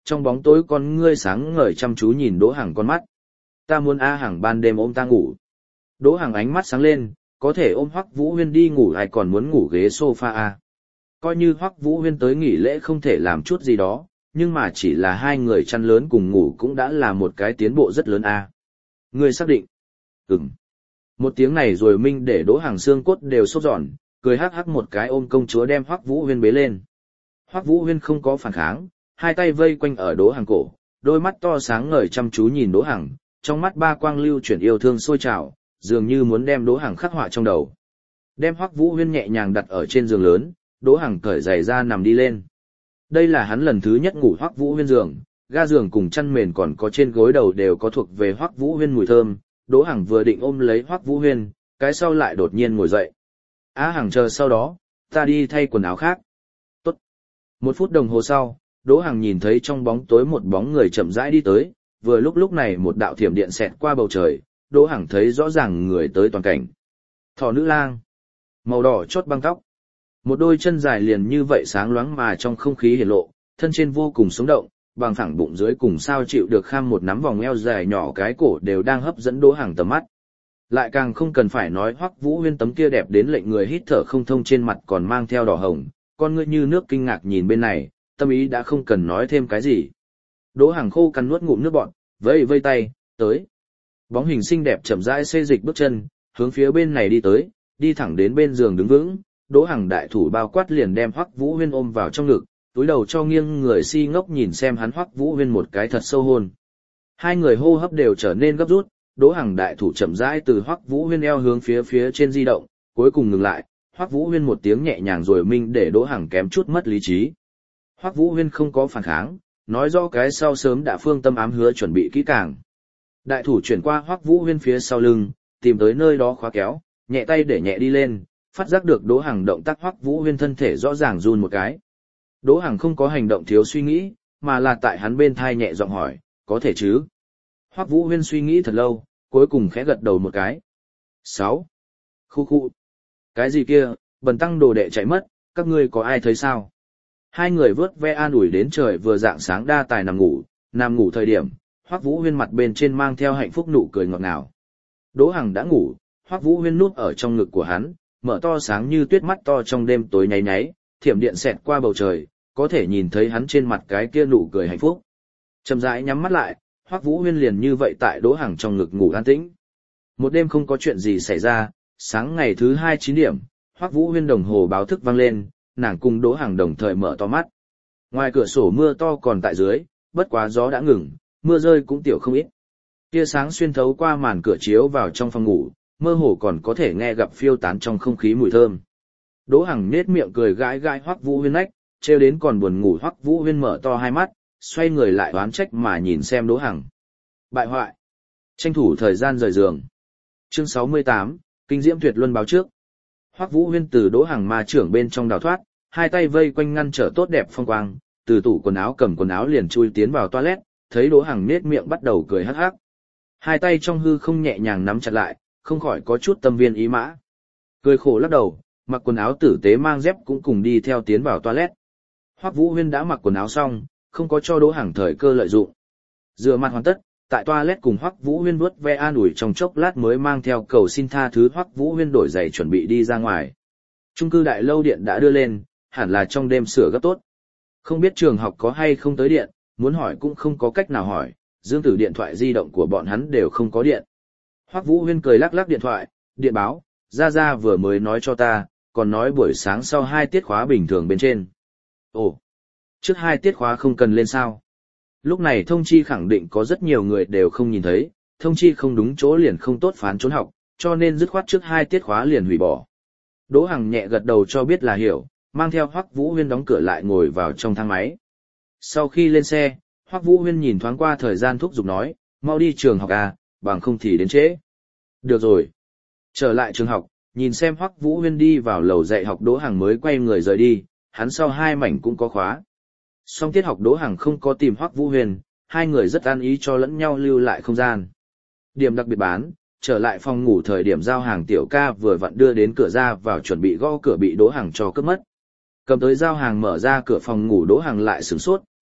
trong bóng tối con ngươi sáng ngời chăm chú nhìn Đỗ Hằng con mắt. Ta muốn A Hằng ban đêm ôm ta ngủ. Đỗ Hằng ánh mắt sáng lên, có thể ôm Hoắc Vũ Huyên đi ngủ ai còn muốn ngủ ghế sofa a. Coi như Hoắc Vũ Huyên tới nghỉ lễ không thể làm chút gì đó, nhưng mà chỉ là hai người chăn lớn cùng ngủ cũng đã là một cái tiến bộ rất lớn a. Ngươi xác định? Ừm. Một tiếng này rồi Minh để Đỗ Hằng xương cốt đều sốt giòn, cười hắc hắc một cái ôm công chúa đem Hoắc Vũ Huyên bế lên. Hoắc Vũ Huyên không có phản kháng, hai tay vây quanh ở Đỗ Hằng cổ, đôi mắt to sáng ngời chăm chú nhìn Đỗ Hằng, trong mắt ba quang lưu chuyển yêu thương sôi trào, dường như muốn đem Đỗ Hằng khắc họa trong đầu. Đem Hoắc Vũ Huyên nhẹ nhàng đặt ở trên giường lớn, Đỗ Hằng cởi giày ra nằm đi lên. Đây là hắn lần thứ nhất ngủ Hoắc Vũ Huyên giường, ga giường cùng chăn mền còn có trên gối đầu đều có thuộc về Hoắc Vũ Huyên mùi thơm. Đỗ Hằng vừa định ôm lấy Hoắc Vũ Huyên, cái sau lại đột nhiên ngồi dậy. Á Hằng chờ sau đó, ta đi thay quần áo khác. Tốt. Một phút đồng hồ sau, Đỗ Hằng nhìn thấy trong bóng tối một bóng người chậm rãi đi tới, vừa lúc lúc này một đạo thiểm điện xẹt qua bầu trời, Đỗ Hằng thấy rõ ràng người tới toàn cảnh. Thỏ nữ lang, màu đỏ chót băng tóc, một đôi chân dài liền như vậy sáng loáng mà trong không khí hiển lộ, thân trên vô cùng sống động, bằng phẳng bụng dưới cùng sao chịu được kham một nắm vòng eo dài nhỏ cái cổ đều đang hấp dẫn Đỗ Hằng tầm mắt. Lại càng không cần phải nói Hoắc Vũ Huyên tấm kia đẹp đến lệnh người hít thở không thông trên mặt còn mang theo đỏ hồng, con ngươi như nước kinh ngạc nhìn bên này, tâm ý đã không cần nói thêm cái gì. Đỗ Hằng khô cắn nuốt ngụm nước bọt, vẫy vây tay, tới. Bóng hình xinh đẹp chậm rãi xê dịch bước chân, hướng phía bên này đi tới, đi thẳng đến bên giường đứng vững, Đỗ Hằng đại thủ bao quát liền đem Hoắc Vũ Huyên ôm vào trong ngực, túi đầu cho nghiêng người si ngốc nhìn xem hắn Hoắc Vũ Huyên một cái thật sâu hôn. Hai người hô hấp đều trở nên gấp rút, Đỗ Hằng đại thủ chậm rãi từ Hoắc Vũ Huyên eo hướng phía phía trên di động, cuối cùng ngừng lại, Hoắc Vũ Huyên một tiếng nhẹ nhàng rồi Minh để Đỗ Hằng kém chút mất lý trí. Hoắc Vũ Huyên không có phản kháng, nói rõ cái sau sớm đã phương tâm ám hứa chuẩn bị kỹ càng. Đại thủ chuyển qua Hoắc Vũ Huyên phía sau lưng, tìm tới nơi đó khóa kéo, nhẹ tay để nhẹ đi lên, phát giác được Đỗ Hằng động tác Hoắc Vũ Huyên thân thể rõ ràng run một cái. Đỗ Hằng không có hành động thiếu suy nghĩ, mà là tại hắn bên thai nhẹ giọng hỏi, có thể chứ? Hoắc Vũ Huyên suy nghĩ thật lâu, cuối cùng khẽ gật đầu một cái. Sáu. Khu khu. Cái gì kia, bần tăng đồ đệ chạy mất, các ngươi có ai thấy sao? Hai người vớt ve an ủi đến trời vừa rạng sáng đa tài nằm ngủ, nằm ngủ thời điểm, Hoắc Vũ Huyên mặt bên trên mang theo hạnh phúc nụ cười ngọt ngào. Đỗ Hằng đã ngủ, Hoắc Vũ Huyên núp ở trong ngực của hắn, mở to sáng như tuyết mắt to trong đêm tối nháy nháy, thiểm điện xẹt qua bầu trời, có thể nhìn thấy hắn trên mặt cái kia nụ cười hạnh phúc. Chậm rãi nhắm mắt lại, Hoắc Vũ Huyên liền như vậy tại Đỗ Hằng trong ngực ngủ an tĩnh. Một đêm không có chuyện gì xảy ra, sáng ngày thứ hai chín điểm, Hoắc Vũ Huyên đồng hồ báo thức vang lên, nàng cùng Đỗ Hằng đồng thời mở to mắt. Ngoài cửa sổ mưa to còn tại dưới, bất quá gió đã ngừng, mưa rơi cũng tiểu không ít. Tia sáng xuyên thấu qua màn cửa chiếu vào trong phòng ngủ, mơ hồ còn có thể nghe gặp phiêu tán trong không khí mùi thơm. Đỗ Hằng nhếch miệng cười gãi gãi Hoắc Vũ Huyên nách, trêu đến còn buồn ngủ Hoắc Vũ Huyên mở to hai mắt, xoay người lại oán trách mà nhìn xem Đỗ Hằng. Bại hoại. Tranh thủ thời gian rời giường. Chương sáu mươi tám, Kinh diễm tuyệt luân báo trước. Hoắc Vũ Huyên từ Đỗ Hằng ma trưởng bên trong đào thoát, hai tay vây quanh ngăn trở tốt đẹp phong quang, từ tủ quần áo cầm quần áo liền chui tiến vào toilet, thấy Đỗ Hằng nhếch miệng bắt đầu cười hắc hắc. Hai tay trong hư không nhẹ nhàng nắm chặt lại, không khỏi có chút tâm viên ý mã. Cười khổ lắc đầu, mặc quần áo tử tế mang dép cũng cùng đi theo tiến vào toilet. Hoắc Vũ Huyên đã mặc quần áo xong, không có cho Đỗ Hằng thời cơ lợi dụng. Rửa mặt hoàn tất, tại toilet cùng Hoắc Vũ Huyên vuốt ve an ủi trong chốc lát mới mang theo cầu xin tha thứ Hoắc Vũ Huyên đổi giày chuẩn bị đi ra ngoài. Chung cư đại lâu điện đã đưa lên, hẳn là trong đêm sửa gấp tốt. Không biết trường học có hay không tới điện, muốn hỏi cũng không có cách nào hỏi, Dương Tử điện thoại di động của bọn hắn đều không có điện. Hoắc Vũ Huyên cười lắc lắc điện thoại, điện báo, Gia Gia vừa mới nói cho ta, còn nói buổi sáng sau hai tiết khóa bình thường bên trên. Ồ, trước hai tiết khóa không cần lên sao? Lúc này thông chi khẳng định có rất nhiều người đều không nhìn thấy, thông chi không đúng chỗ liền không tốt phán trốn học, cho nên dứt khoát trước hai tiết khóa liền hủy bỏ. Đỗ Hằng nhẹ gật đầu cho biết là hiểu, mang theo Hoắc Vũ Huyên đóng cửa lại ngồi vào trong thang máy. Sau khi lên xe, Hoắc Vũ Huyên nhìn thoáng qua thời gian thúc giục nói, mau đi trường học à, bằng không thì đến trễ. Được rồi. Trở lại trường học, nhìn xem Hoắc Vũ Huyên đi vào lầu dạy học Đỗ Hằng mới quay người rời đi, hắn sau hai mảnh cũng có khóa. Song tiết học Đỗ Hằng không có tìm Hoắc Vũ Huyên, hai người rất an ý cho lẫn nhau lưu lại không gian. Điểm đặc biệt bán, trở lại phòng ngủ thời điểm giao hàng tiểu ca vừa vặn đưa đến cửa ra vào chuẩn bị gõ cửa bị Đỗ Hằng cho cướp mất. Cầm tới giao hàng mở ra cửa phòng ngủ Đỗ Hằng lại sửng sốt,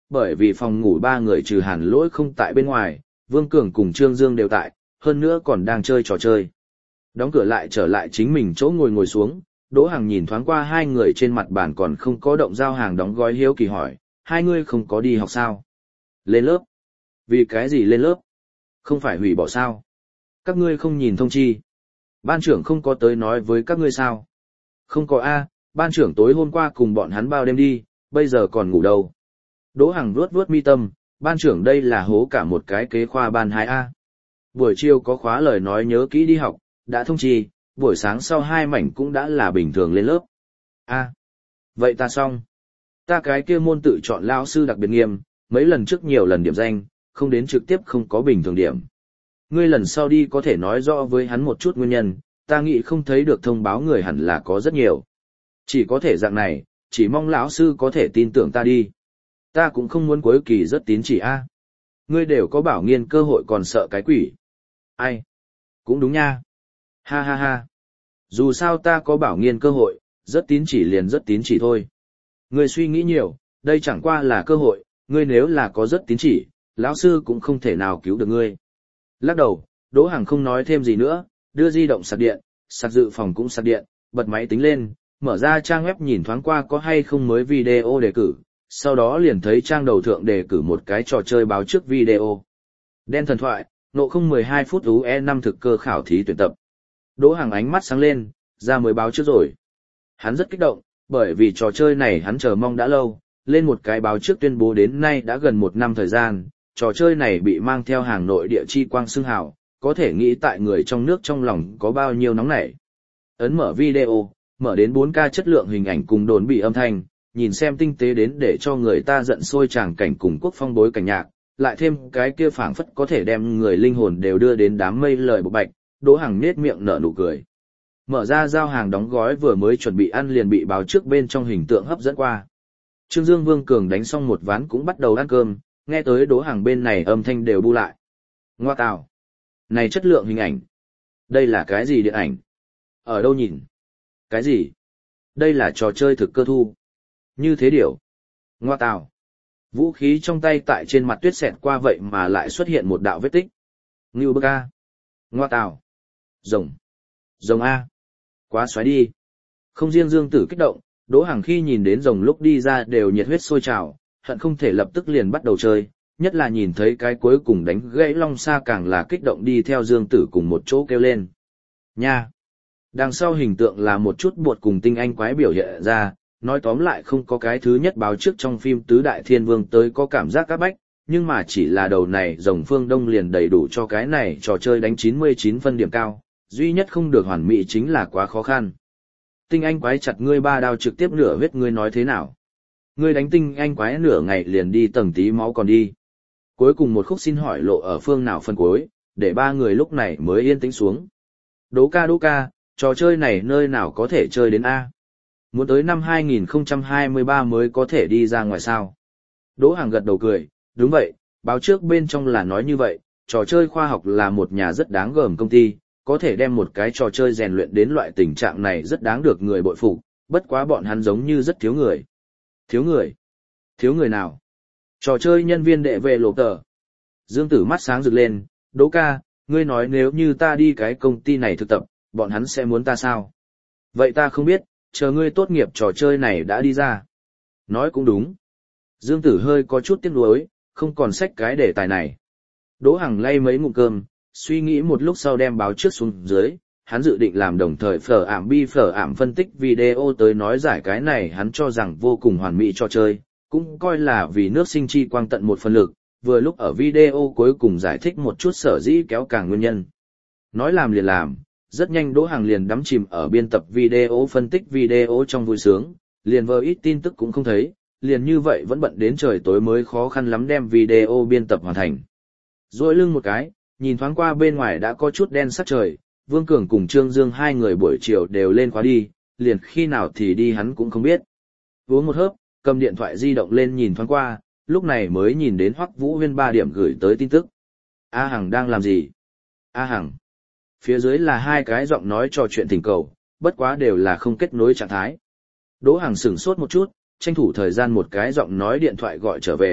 bởi vì phòng ngủ ba người trừ Hàn Lỗi không tại bên ngoài, Vương Cường cùng Trương Dương đều tại, hơn nữa còn đang chơi trò chơi. Đóng cửa lại trở lại chính mình chỗ ngồi ngồi xuống, Đỗ Hằng nhìn thoáng qua hai người trên mặt bàn còn không có động giao hàng đóng gói hiếu kỳ hỏi, hai ngươi không có đi học sao? Lên lớp? Vì cái gì lên lớp? Không phải hủy bỏ sao? Các ngươi không nhìn thông chi. Ban trưởng không có tới nói với các ngươi sao? Không có a, ban trưởng tối hôm qua cùng bọn hắn bao đêm đi, bây giờ còn ngủ đâu. Đỗ Hằng vuốt vuốt mi tâm, ban trưởng đây là hố cả một cái kế khoa ban hai a. Buổi chiều có khóa lời nói nhớ kỹ đi học, đã thông chi, buổi sáng sau hai mảnh cũng đã là bình thường lên lớp. A, vậy ta xong. Ta cái kia môn tự chọn lao sư đặc biệt nghiêm, mấy lần trước nhiều lần điểm danh, không đến trực tiếp không có bình thường điểm. Ngươi lần sau đi có thể nói rõ với hắn một chút nguyên nhân, ta nghĩ không thấy được thông báo người hẳn là có rất nhiều. Chỉ có thể dạng này, chỉ mong lão sư có thể tin tưởng ta đi. Ta cũng không muốn cuối kỳ rất tín chỉ a. Ngươi đều có bảo nghiên cơ hội còn sợ cái quỷ. Ai? Cũng đúng nha. Ha ha ha. Dù sao ta có bảo nghiên cơ hội, rất tín chỉ liền rất tín chỉ thôi. Ngươi suy nghĩ nhiều, đây chẳng qua là cơ hội, ngươi nếu là có rất tín chỉ, lão sư cũng không thể nào cứu được ngươi. Lắc đầu, Đỗ Hằng không nói thêm gì nữa, đưa di động sạc điện, sạc dự phòng cũng sạc điện, bật máy tính lên, mở ra trang web nhìn thoáng qua có hay không mới video đề cử, sau đó liền thấy trang đầu thượng đề cử một cái trò chơi báo trước video. Đen thần thoại, nộ không mười hai phút u e năm thực cơ khảo thí tuyển tập. Đỗ Hằng ánh mắt sáng lên, ra mới báo trước rồi. Hắn rất kích động, bởi vì trò chơi này hắn chờ mong đã lâu, lên một cái báo trước tuyên bố đến nay đã gần một năm thời gian, trò chơi này bị mang theo hàng nội địa chi quang xưng hào, có thể nghĩ tại người trong nước trong lòng có bao nhiêu nóng nảy. Ấn mở video, mở đến bốn K chất lượng hình ảnh cùng đồn bị âm thanh, nhìn xem tinh tế đến để cho người ta giận sôi tràng cảnh cùng quốc phong bối cảnh nhạc, lại thêm cái kia phảng phất có thể đem người linh hồn đều đưa đến đám mây lời bộ bạch, Đỗ Hằng nết miệng nở nụ cười. Mở ra giao hàng đóng gói vừa mới chuẩn bị ăn liền bị báo trước bên trong hình tượng hấp dẫn qua. Trương Dương Vương Cường đánh xong một ván cũng bắt đầu ăn cơm, nghe tới Đỗ Hằng bên này âm thanh đều bu lại. Ngoa tào! Này chất lượng hình ảnh! Đây là cái gì điện ảnh? Ở đâu nhìn? Cái gì? Đây là trò chơi thực cơ thu. Như thế điều. Ngoa tào! Vũ khí trong tay tại trên mặt tuyết xẹt qua vậy mà lại xuất hiện một đạo vết tích. Ngưu bức A! Ngoa tào! Rồng! Rồng A! Quá xoáy đi! Không riêng Dương Tử kích động, Đỗ Hằng khi nhìn đến rồng lúc đi ra đều nhiệt huyết sôi trào, hận không thể lập tức liền bắt đầu chơi, nhất là nhìn thấy cái cuối cùng đánh gãy long sa càng là kích động đi theo Dương Tử cùng một chỗ kêu lên. Nha! Đằng sau hình tượng là một chút buột cùng tinh anh quái biểu hiện ra, nói tóm lại không có cái thứ nhất báo trước trong phim Tứ Đại Thiên Vương tới có cảm giác các bách, nhưng mà chỉ là đầu này rồng phương Đông liền đầy đủ cho cái này trò chơi đánh chín mươi chín phân điểm cao, duy nhất không được hoàn mỹ chính là quá khó khăn. Tinh anh quái chặt ngươi ba đao trực tiếp nửa huyết ngươi nói thế nào? Ngươi đánh tinh anh quái nửa ngày liền đi tầng tí máu còn đi. Cuối cùng một khúc xin hỏi lộ ở phương nào phân cuối, để ba người lúc này mới yên tĩnh xuống. Đỗ ca đỗ ca, trò chơi này nơi nào có thể chơi đến A? Muốn tới năm hai nghìn không trăm hai mươi ba mới có thể đi ra ngoài sao? Đỗ Hằng gật đầu cười, đúng vậy, báo trước bên trong là nói như vậy, trò chơi khoa học là một nhà rất đáng gờm công ty, có thể đem một cái trò chơi rèn luyện đến loại tình trạng này rất đáng được người bội phục, bất quá bọn hắn giống như rất thiếu người. Thiếu người? Thiếu người nào? Trò chơi nhân viên đệ về lộ tờ. Dương Tử mắt sáng rực lên, Đỗ ca, ngươi nói nếu như ta đi cái công ty này thực tập, bọn hắn sẽ muốn ta sao? Vậy ta không biết, chờ ngươi tốt nghiệp trò chơi này đã đi ra. Nói cũng đúng. Dương Tử hơi có chút tiếc nuối, không còn xách cái đề tài này. Đỗ Hằng lay mấy ngụm cơm, suy nghĩ một lúc sau đem báo trước xuống dưới, hắn dự định làm đồng thời phở ảm bi phở ảm phân tích video tới nói giải cái này hắn cho rằng vô cùng hoàn mỹ trò chơi, cũng coi là vì nước sinh chi quang tận một phần lực, vừa lúc ở video cuối cùng giải thích một chút sở dĩ kéo càng nguyên nhân. Nói làm liền làm, rất nhanh Đỗ Hằng liền đắm chìm ở biên tập video phân tích video trong vui sướng, liền vờ ít tin tức cũng không thấy, liền như vậy vẫn bận đến trời tối mới khó khăn lắm đem video biên tập hoàn thành. Rồi lưng một cái, nhìn thoáng qua bên ngoài đã có chút đen sắc trời, Vương Cường cùng Trương Dương hai người buổi chiều đều lên khóa đi, liền khi nào thì đi hắn cũng không biết. Uống một hớp, cầm điện thoại di động lên nhìn thoáng qua, lúc này mới nhìn đến Hoắc Vũ Huyên ba điểm gửi tới tin tức. A Hằng đang làm gì? A Hằng. Phía dưới là hai cái giọng nói trò chuyện thỉnh cầu, bất quá đều là không kết nối trạng thái. Đỗ Hằng sửng sốt một chút, tranh thủ thời gian một cái giọng nói điện thoại gọi trở về,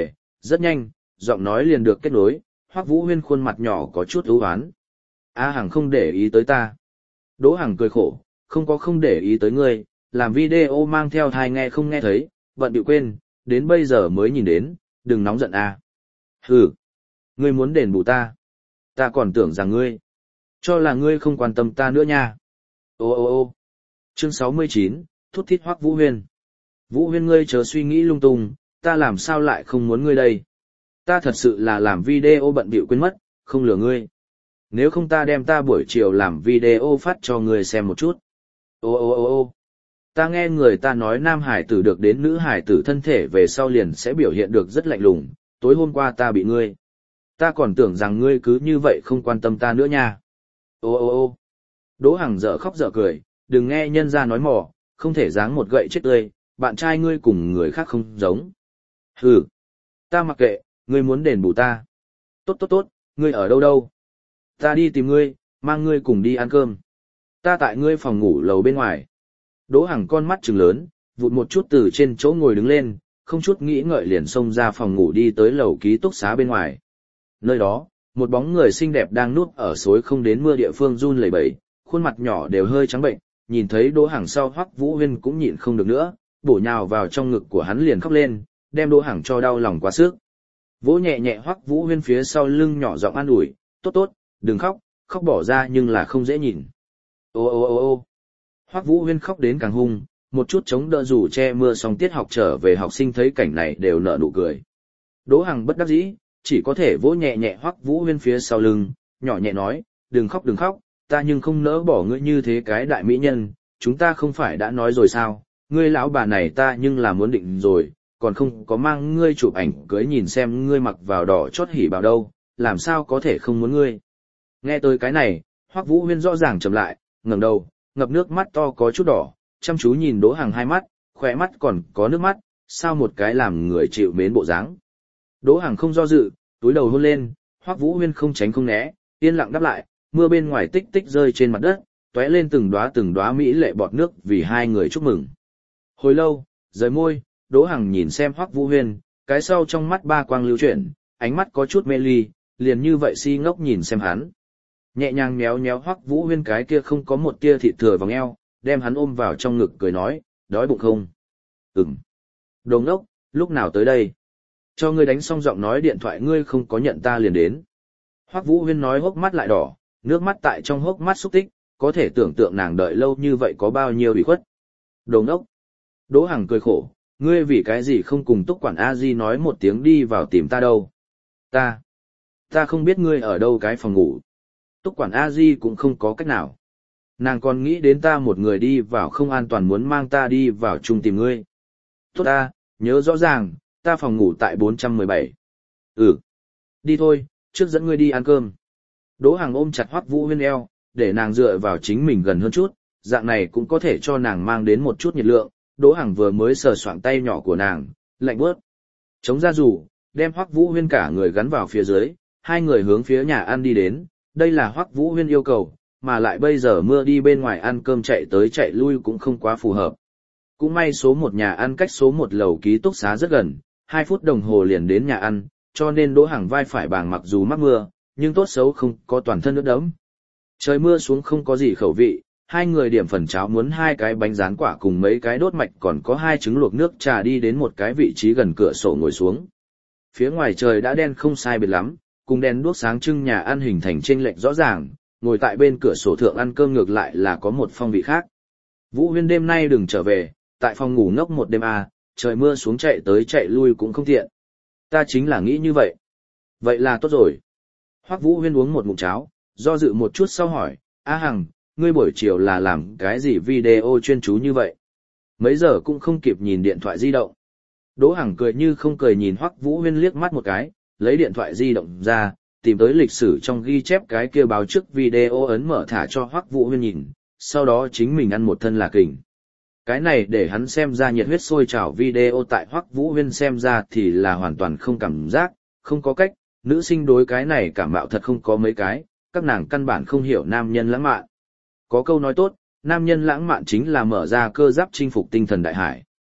Rất nhanh, giọng nói liền được kết nối, Hoắc Vũ Huyên khuôn mặt nhỏ có chút ưu hoán. A Hằng không để ý tới ta. Đỗ Hằng cười khổ, không có không để ý tới ngươi, làm video mang theo thai nghe không nghe thấy, bận bịu quên, đến bây giờ mới nhìn đến, đừng nóng giận a. Hừ, ngươi muốn đền bù ta. Ta còn tưởng rằng ngươi, cho là ngươi không quan tâm ta nữa nha. Ô ô ô chương sáu mươi chín, thút thít Hoắc Vũ Huyên. Vũ Huyên ngươi chớ suy nghĩ lung tung, ta làm sao lại không muốn ngươi đây. Ta thật sự là làm video bận bịu quên mất, không lừa ngươi. Nếu không ta đem ta buổi chiều làm video phát cho ngươi xem một chút. Ô ô ô ô ta nghe người ta nói nam hải tử được đến nữ hải tử thân thể về sau liền sẽ biểu hiện được rất lạnh lùng, tối hôm qua ta bị ngươi. Ta còn tưởng rằng ngươi cứ như vậy không quan tâm ta nữa nha. Ô ô ô Đỗ Hằng dở khóc dở cười, đừng nghe nhân ra nói mỏ, không thể giáng một gậy chết tươi, bạn trai ngươi cùng người khác không giống. Hừ, ta mặc kệ, ngươi muốn đền bù ta. Tốt tốt tốt, ngươi ở đâu đâu? Ta đi tìm ngươi, mang ngươi cùng đi ăn cơm. Ta tại ngươi phòng ngủ lầu bên ngoài. Đỗ Hằng con mắt trừng lớn, vụt một chút từ trên chỗ ngồi đứng lên, không chút nghĩ ngợi liền xông ra phòng ngủ đi tới lầu ký túc xá bên ngoài. Nơi đó, một bóng người xinh đẹp đang núp ở xối không đến mưa địa phương run lẩy bẩy, khuôn mặt nhỏ đều hơi trắng bệnh, nhìn thấy Đỗ Hằng sau Hoắc Vũ Huyên cũng nhịn không được nữa, bổ nhào vào trong ngực của hắn liền khóc lên, đem Đỗ Hằng cho đau lòng quá sức. Vỗ nhẹ nhẹ Hoắc Vũ Huyên phía sau lưng nhỏ giọng an ủi, tốt tốt, đừng khóc, khóc bỏ ra nhưng là không dễ nhìn. Ô ô ô ô Hoắc Vũ Huyên khóc đến càng hung, một chút chống đỡ dù che mưa xong tiết học trở về học sinh thấy cảnh này đều nở nụ cười. Đỗ Hằng bất đắc dĩ, chỉ có thể vỗ nhẹ nhẹ Hoắc Vũ Huyên phía sau lưng, nhỏ nhẹ nói, đừng khóc đừng khóc, ta nhưng không nỡ bỏ ngươi như thế cái đại mỹ nhân, chúng ta không phải đã nói rồi sao, ngươi lão bà này ta nhưng là muốn định rồi, còn không có mang ngươi chụp ảnh cưới nhìn xem ngươi mặc vào đỏ chót hỉ bảo đâu, làm sao có thể không muốn ngươi. Nghe tới cái này, Hoắc Vũ Huyên rõ ràng trầm lại, ngẩng đầu, ngập nước mắt to có chút đỏ, chăm chú nhìn Đỗ Hằng hai mắt, khóe mắt còn có nước mắt, sao một cái làm người chịu mến bộ dáng. Đỗ Hằng không do dự, túi đầu hôn lên, Hoắc Vũ Huyên không tránh không né, yên lặng đáp lại, mưa bên ngoài tích tích rơi trên mặt đất, tóe lên từng đóa từng đóa mỹ lệ bọt nước vì hai người chúc mừng. Hồi lâu, rời môi, Đỗ Hằng nhìn xem Hoắc Vũ Huyên, cái sau trong mắt ba quang lưu chuyển, ánh mắt có chút mê ly, liền như vậy si ngốc nhìn xem hắn. Nhẹ nhàng méo méo Hoắc Vũ Huyên cái kia không có một tia thịt thừa vòng eo, đem hắn ôm vào trong ngực cười nói, đói bụng không? Ừm. Đồ ngốc, lúc nào tới đây? Cho ngươi đánh xong giọng nói điện thoại ngươi không có nhận ta liền đến. Hoắc Vũ Huyên nói hốc mắt lại đỏ, nước mắt tại trong hốc mắt xúc tích, có thể tưởng tượng nàng đợi lâu như vậy có bao nhiêu ủy khuất. Đồ ngốc. Đỗ Hằng cười khổ, ngươi vì cái gì không cùng Túc quản A Di nói một tiếng đi vào tìm ta đâu? Ta, ta không biết ngươi ở đâu cái phòng ngủ. Túc quản A Di cũng không có cách nào. Nàng còn nghĩ đến ta một người đi vào không an toàn muốn mang ta đi vào chung tìm ngươi. Tốt ta, nhớ rõ ràng, ta phòng ngủ tại bốn trăm mười bảy. Ừ. Đi thôi, trước dẫn ngươi đi ăn cơm. Đỗ Hằng ôm chặt Hoắc Vũ Huyên eo, để nàng dựa vào chính mình gần hơn chút, dạng này cũng có thể cho nàng mang đến một chút nhiệt lượng. Đỗ Hằng vừa mới sờ soạng tay nhỏ của nàng, lạnh bớt. Chống ra rủ, đem Hoắc Vũ Huyên cả người gắn vào phía dưới, hai người hướng phía nhà ăn đi đến. Đây là Hoắc Vũ Huyên yêu cầu, mà lại bây giờ mưa đi bên ngoài ăn cơm chạy tới chạy lui cũng không quá phù hợp. Cũng may số một nhà ăn cách số một lầu ký túc xá rất gần, hai phút đồng hồ liền đến nhà ăn, cho nên Đỗ Hằng vai phải bàng mặc dù mắc mưa, nhưng tốt xấu không có toàn thân ướt đẫm. Trời mưa xuống không có gì khẩu vị, hai người điểm phần cháo muốn hai cái bánh rán quả cùng mấy cái đốt mạch còn có hai trứng luộc nước trà đi đến một cái vị trí gần cửa sổ ngồi xuống. Phía ngoài trời đã đen không sai biệt lắm, cùng đèn đuốc sáng trưng nhà ăn hình thành chênh lệch rõ ràng, ngồi tại bên cửa sổ thượng ăn cơm ngược lại là có một phong vị khác. Vũ Huyên đêm nay đừng trở về, tại phòng ngủ ngốc một đêm à, trời mưa xuống chạy tới chạy lui cũng không tiện. Ta chính là nghĩ như vậy. Vậy là tốt rồi. Hoắc Vũ Huyên uống một ngụm cháo, do dự một chút sau hỏi, A Hằng, ngươi buổi chiều là làm cái gì video chuyên chú như vậy? Mấy giờ cũng không kịp nhìn điện thoại di động. Đỗ Hằng cười như không cười nhìn Hoắc Vũ Huyên liếc mắt một cái, lấy điện thoại di động ra, tìm tới lịch sử trong ghi chép cái kia báo trước video ấn mở thả cho Hoắc Vũ Huyên nhìn, sau đó chính mình ăn một thân là kình. Cái này để hắn xem ra nhiệt huyết sôi trào video tại Hoắc Vũ Huyên xem ra thì là hoàn toàn không cảm giác, không có cách, nữ sinh đối cái này cảm mạo thật không có mấy cái, các nàng căn bản không hiểu nam nhân lãng mạn. Có câu nói tốt, nam nhân lãng mạn chính là mở ra cơ giáp chinh phục tinh thần đại hải.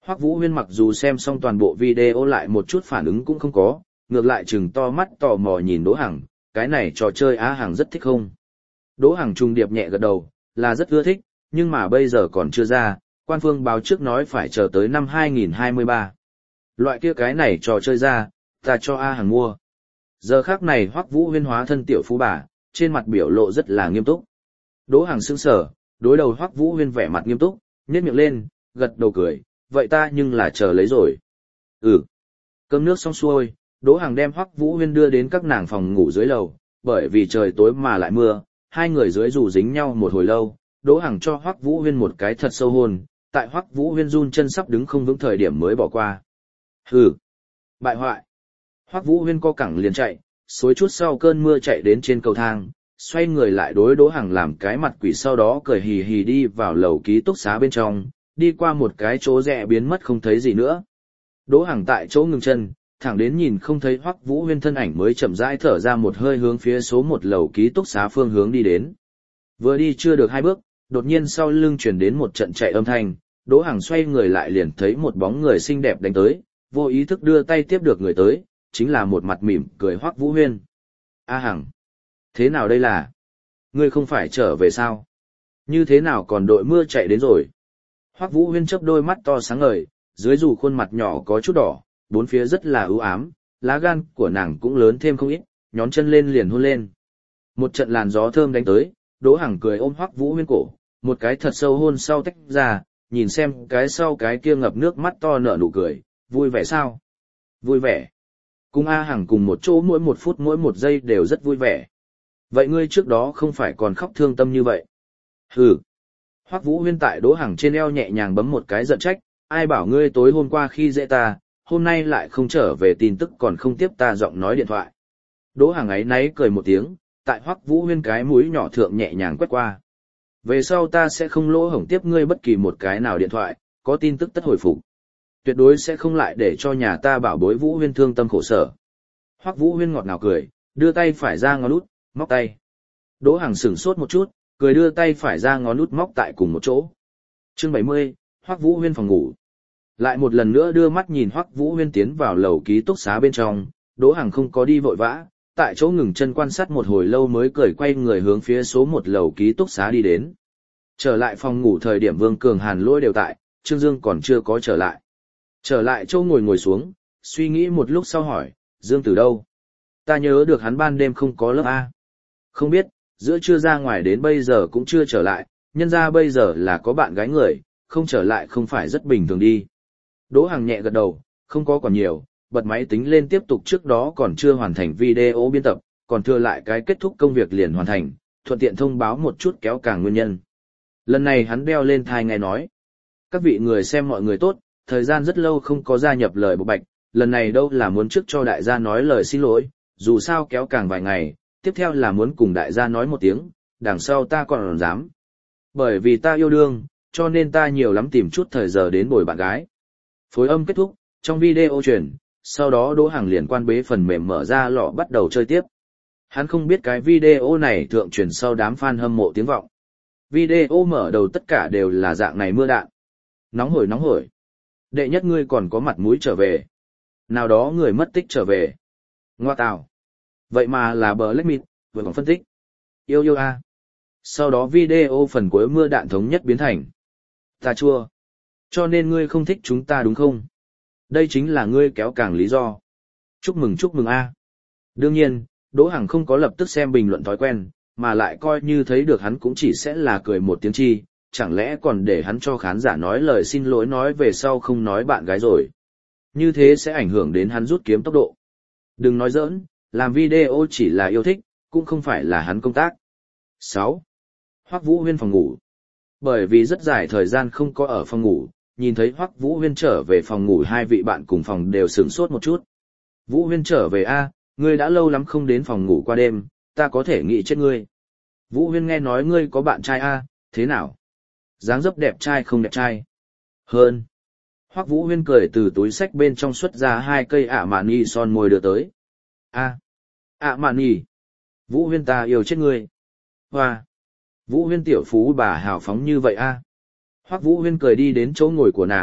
Hoắc Vũ Huyên mặc dù xem xong toàn bộ video lại một chút phản ứng cũng không có, ngược lại trừng to mắt tò mò nhìn Đỗ Hằng, cái này trò chơi Á Hằng rất thích không? Đỗ Hằng trùng điệp nhẹ gật đầu, là rất ưa thích, nhưng mà bây giờ còn chưa ra, quan phương báo trước nói phải chờ tới năm hai nghìn hai mươi ba. Loại kia cái này trò chơi ra, ta cho A Hằng mua. Giờ khác này Hoắc Vũ Huyên hóa thân tiểu phú bà, trên mặt biểu lộ rất là nghiêm túc. Đỗ Hằng sững sờ, đối đầu Hoắc Vũ Huyên vẻ mặt nghiêm túc, nhếch miệng lên, gật đầu cười, vậy ta nhưng là chờ lấy rồi. Ừ. Cơm nước xong xuôi, Đỗ Hằng đem Hoắc Vũ Huyên đưa đến các nàng phòng ngủ dưới lầu, bởi vì trời tối mà lại mưa, hai người dưới dù dính nhau một hồi lâu, Đỗ Hằng cho Hoắc Vũ Huyên một cái thật sâu hôn, tại Hoắc Vũ Huyên run chân sắp đứng không vững thời điểm mới bỏ qua. Hừ. Bại hoại. Hoắc Vũ Huyên co cẳng liền chạy, xối chút sau cơn mưa chạy đến trên cầu thang, xoay người lại đối Đỗ Hằng làm cái mặt quỷ, sau đó cười hì hì đi vào lầu ký túc xá bên trong, đi qua một cái chỗ rẽ biến mất không thấy gì nữa. Đỗ Hằng tại chỗ ngừng chân, thẳng đến nhìn không thấy Hoắc Vũ Huyên thân ảnh mới chậm rãi thở ra một hơi hướng phía số một lầu ký túc xá phương hướng đi đến. Vừa đi chưa được hai bước, đột nhiên sau lưng truyền đến một trận chạy âm thanh, Đỗ Hằng xoay người lại liền thấy một bóng người xinh đẹp đánh tới, vô ý thức đưa tay tiếp được người tới, chính là một mặt mỉm cười Hoắc Vũ Huyên. A Hằng, thế nào đây là? Ngươi không phải trở về sao? Như thế nào còn đội mưa chạy đến rồi? Hoắc Vũ Huyên chớp đôi mắt to sáng ngời, dưới dù khuôn mặt nhỏ có chút đỏ, bốn phía rất là ưu ám, lá gan của nàng cũng lớn thêm không ít, nhón chân lên liền hôn lên. Một trận làn gió thơm đánh tới, Đỗ Hằng cười ôm Hoắc Vũ Huyên cổ, một cái thật sâu hôn sau tách ra, nhìn xem cái sau cái kia ngập nước mắt to nở nụ cười, vui vẻ sao? Vui vẻ. Cùng A Hằng cùng một chỗ mỗi một phút mỗi một giây đều rất vui vẻ. Vậy ngươi trước đó không phải còn khóc thương tâm như vậy? Hừ. Hoắc Vũ Huyên tại Đỗ Hằng trên eo nhẹ nhàng bấm một cái giận trách, ai bảo ngươi tối hôm qua khi dễ ta, hôm nay lại không trở về tin tức còn không tiếp ta giọng nói điện thoại. Đỗ Hằng ấy náy cười một tiếng, tại Hoắc Vũ Huyên cái mũi nhỏ thượng nhẹ nhàng quét qua. Về sau ta sẽ không lỗ hổng tiếp ngươi bất kỳ một cái nào điện thoại, có tin tức tất hồi phục. Tuyệt đối sẽ không lại để cho nhà ta bảo bối Vũ Huyên thương tâm khổ sở. Hoắc Vũ Huyên ngọt ngào cười, đưa tay phải ra ngón út, móc tay. Đỗ Hằng sững sốt một chút, cười đưa tay phải ra ngón út móc tại cùng một chỗ. Chương bảy mươi, Hoắc Vũ Huyên phòng ngủ. Lại một lần nữa đưa mắt nhìn Hoắc Vũ Huyên tiến vào lầu ký túc xá bên trong, Đỗ Hằng không có đi vội vã, tại chỗ ngừng chân quan sát một hồi lâu mới cười quay người hướng phía số một lầu ký túc xá đi đến. Trở lại phòng ngủ thời điểm Vương Cường Hàn Lỗi đều tại, Trương Dương còn chưa có trở lại. Trở lại chỗ ngồi ngồi xuống, suy nghĩ một lúc sau hỏi, Dương từ đâu? Ta nhớ được hắn ban đêm không có lớp A. Không biết, giữa trưa ra ngoài đến bây giờ cũng chưa trở lại, nhân ra bây giờ là có bạn gái người, không trở lại không phải rất bình thường đi. Đỗ Hằng nhẹ gật đầu, không có còn nhiều, bật máy tính lên tiếp tục trước đó còn chưa hoàn thành video biên tập, còn thừa lại cái kết thúc công việc liền hoàn thành, thuận tiện thông báo một chút kéo càng nguyên nhân. Lần này hắn đeo lên thai nghe nói. Các vị người xem mọi người tốt, thời gian rất lâu không có gia nhập lời bộ bạch, lần này đâu là muốn trước cho đại gia nói lời xin lỗi, dù sao kéo càng vài ngày, tiếp theo là muốn cùng đại gia nói một tiếng, đằng sau ta còn dám. Bởi vì ta yêu đương, cho nên ta nhiều lắm tìm chút thời giờ đến bồi bạn gái. Phối âm kết thúc, trong video truyền, sau đó Đỗ Hằng liền quan bế phần mềm mở ra lọ bắt đầu chơi tiếp. Hắn không biết cái video này thượng truyền sau đám fan hâm mộ tiếng vọng. Video mở đầu tất cả đều là dạng này mưa đạn. Nóng hổi nóng hổi. Đệ nhất ngươi còn có mặt mũi trở về. Nào đó người mất tích trở về. Ngoa tào. Vậy mà là Black Myth, vừa còn phân tích. Yêu yêu a. Sau đó video phần cuối mưa đạn thống nhất biến thành. Ta chua. Cho nên ngươi không thích chúng ta đúng không? Đây chính là ngươi kéo càng lý do. Chúc mừng chúc mừng a. Đương nhiên, Đỗ Hằng không có lập tức xem bình luận thói quen, mà lại coi như thấy được hắn cũng chỉ sẽ là cười một tiếng chi, chẳng lẽ còn để hắn cho khán giả nói lời xin lỗi nói về sau không nói bạn gái rồi. Như thế sẽ ảnh hưởng đến hắn rút kiếm tốc độ. Đừng nói giỡn, làm video chỉ là yêu thích, cũng không phải là hắn công tác. sáu. Hoắc Vũ Huyên phòng ngủ. Bởi vì rất dài thời gian không có ở phòng ngủ, nhìn thấy Hoắc Vũ Huyên trở về phòng ngủ hai vị bạn cùng phòng đều sửng sốt một chút. Vũ Huyên trở về a, ngươi đã lâu lắm không đến phòng ngủ qua đêm, ta có thể nghĩ chết ngươi. Vũ Huyên nghe nói ngươi có bạn trai a, thế nào? Dáng dấp đẹp trai không đẹp trai? Hơn. Hoắc Vũ Huyên cười từ túi xách bên trong xuất ra hai cây ạ mạn nhì son môi đưa tới. A, ạ mạn nhì. Vũ Huyên ta yêu chết ngươi. Hoa. Vũ Huyên tiểu phú bà hào phóng như vậy a. Hoắc Vũ Huyên cười đi đến chỗ ngồi của nàng,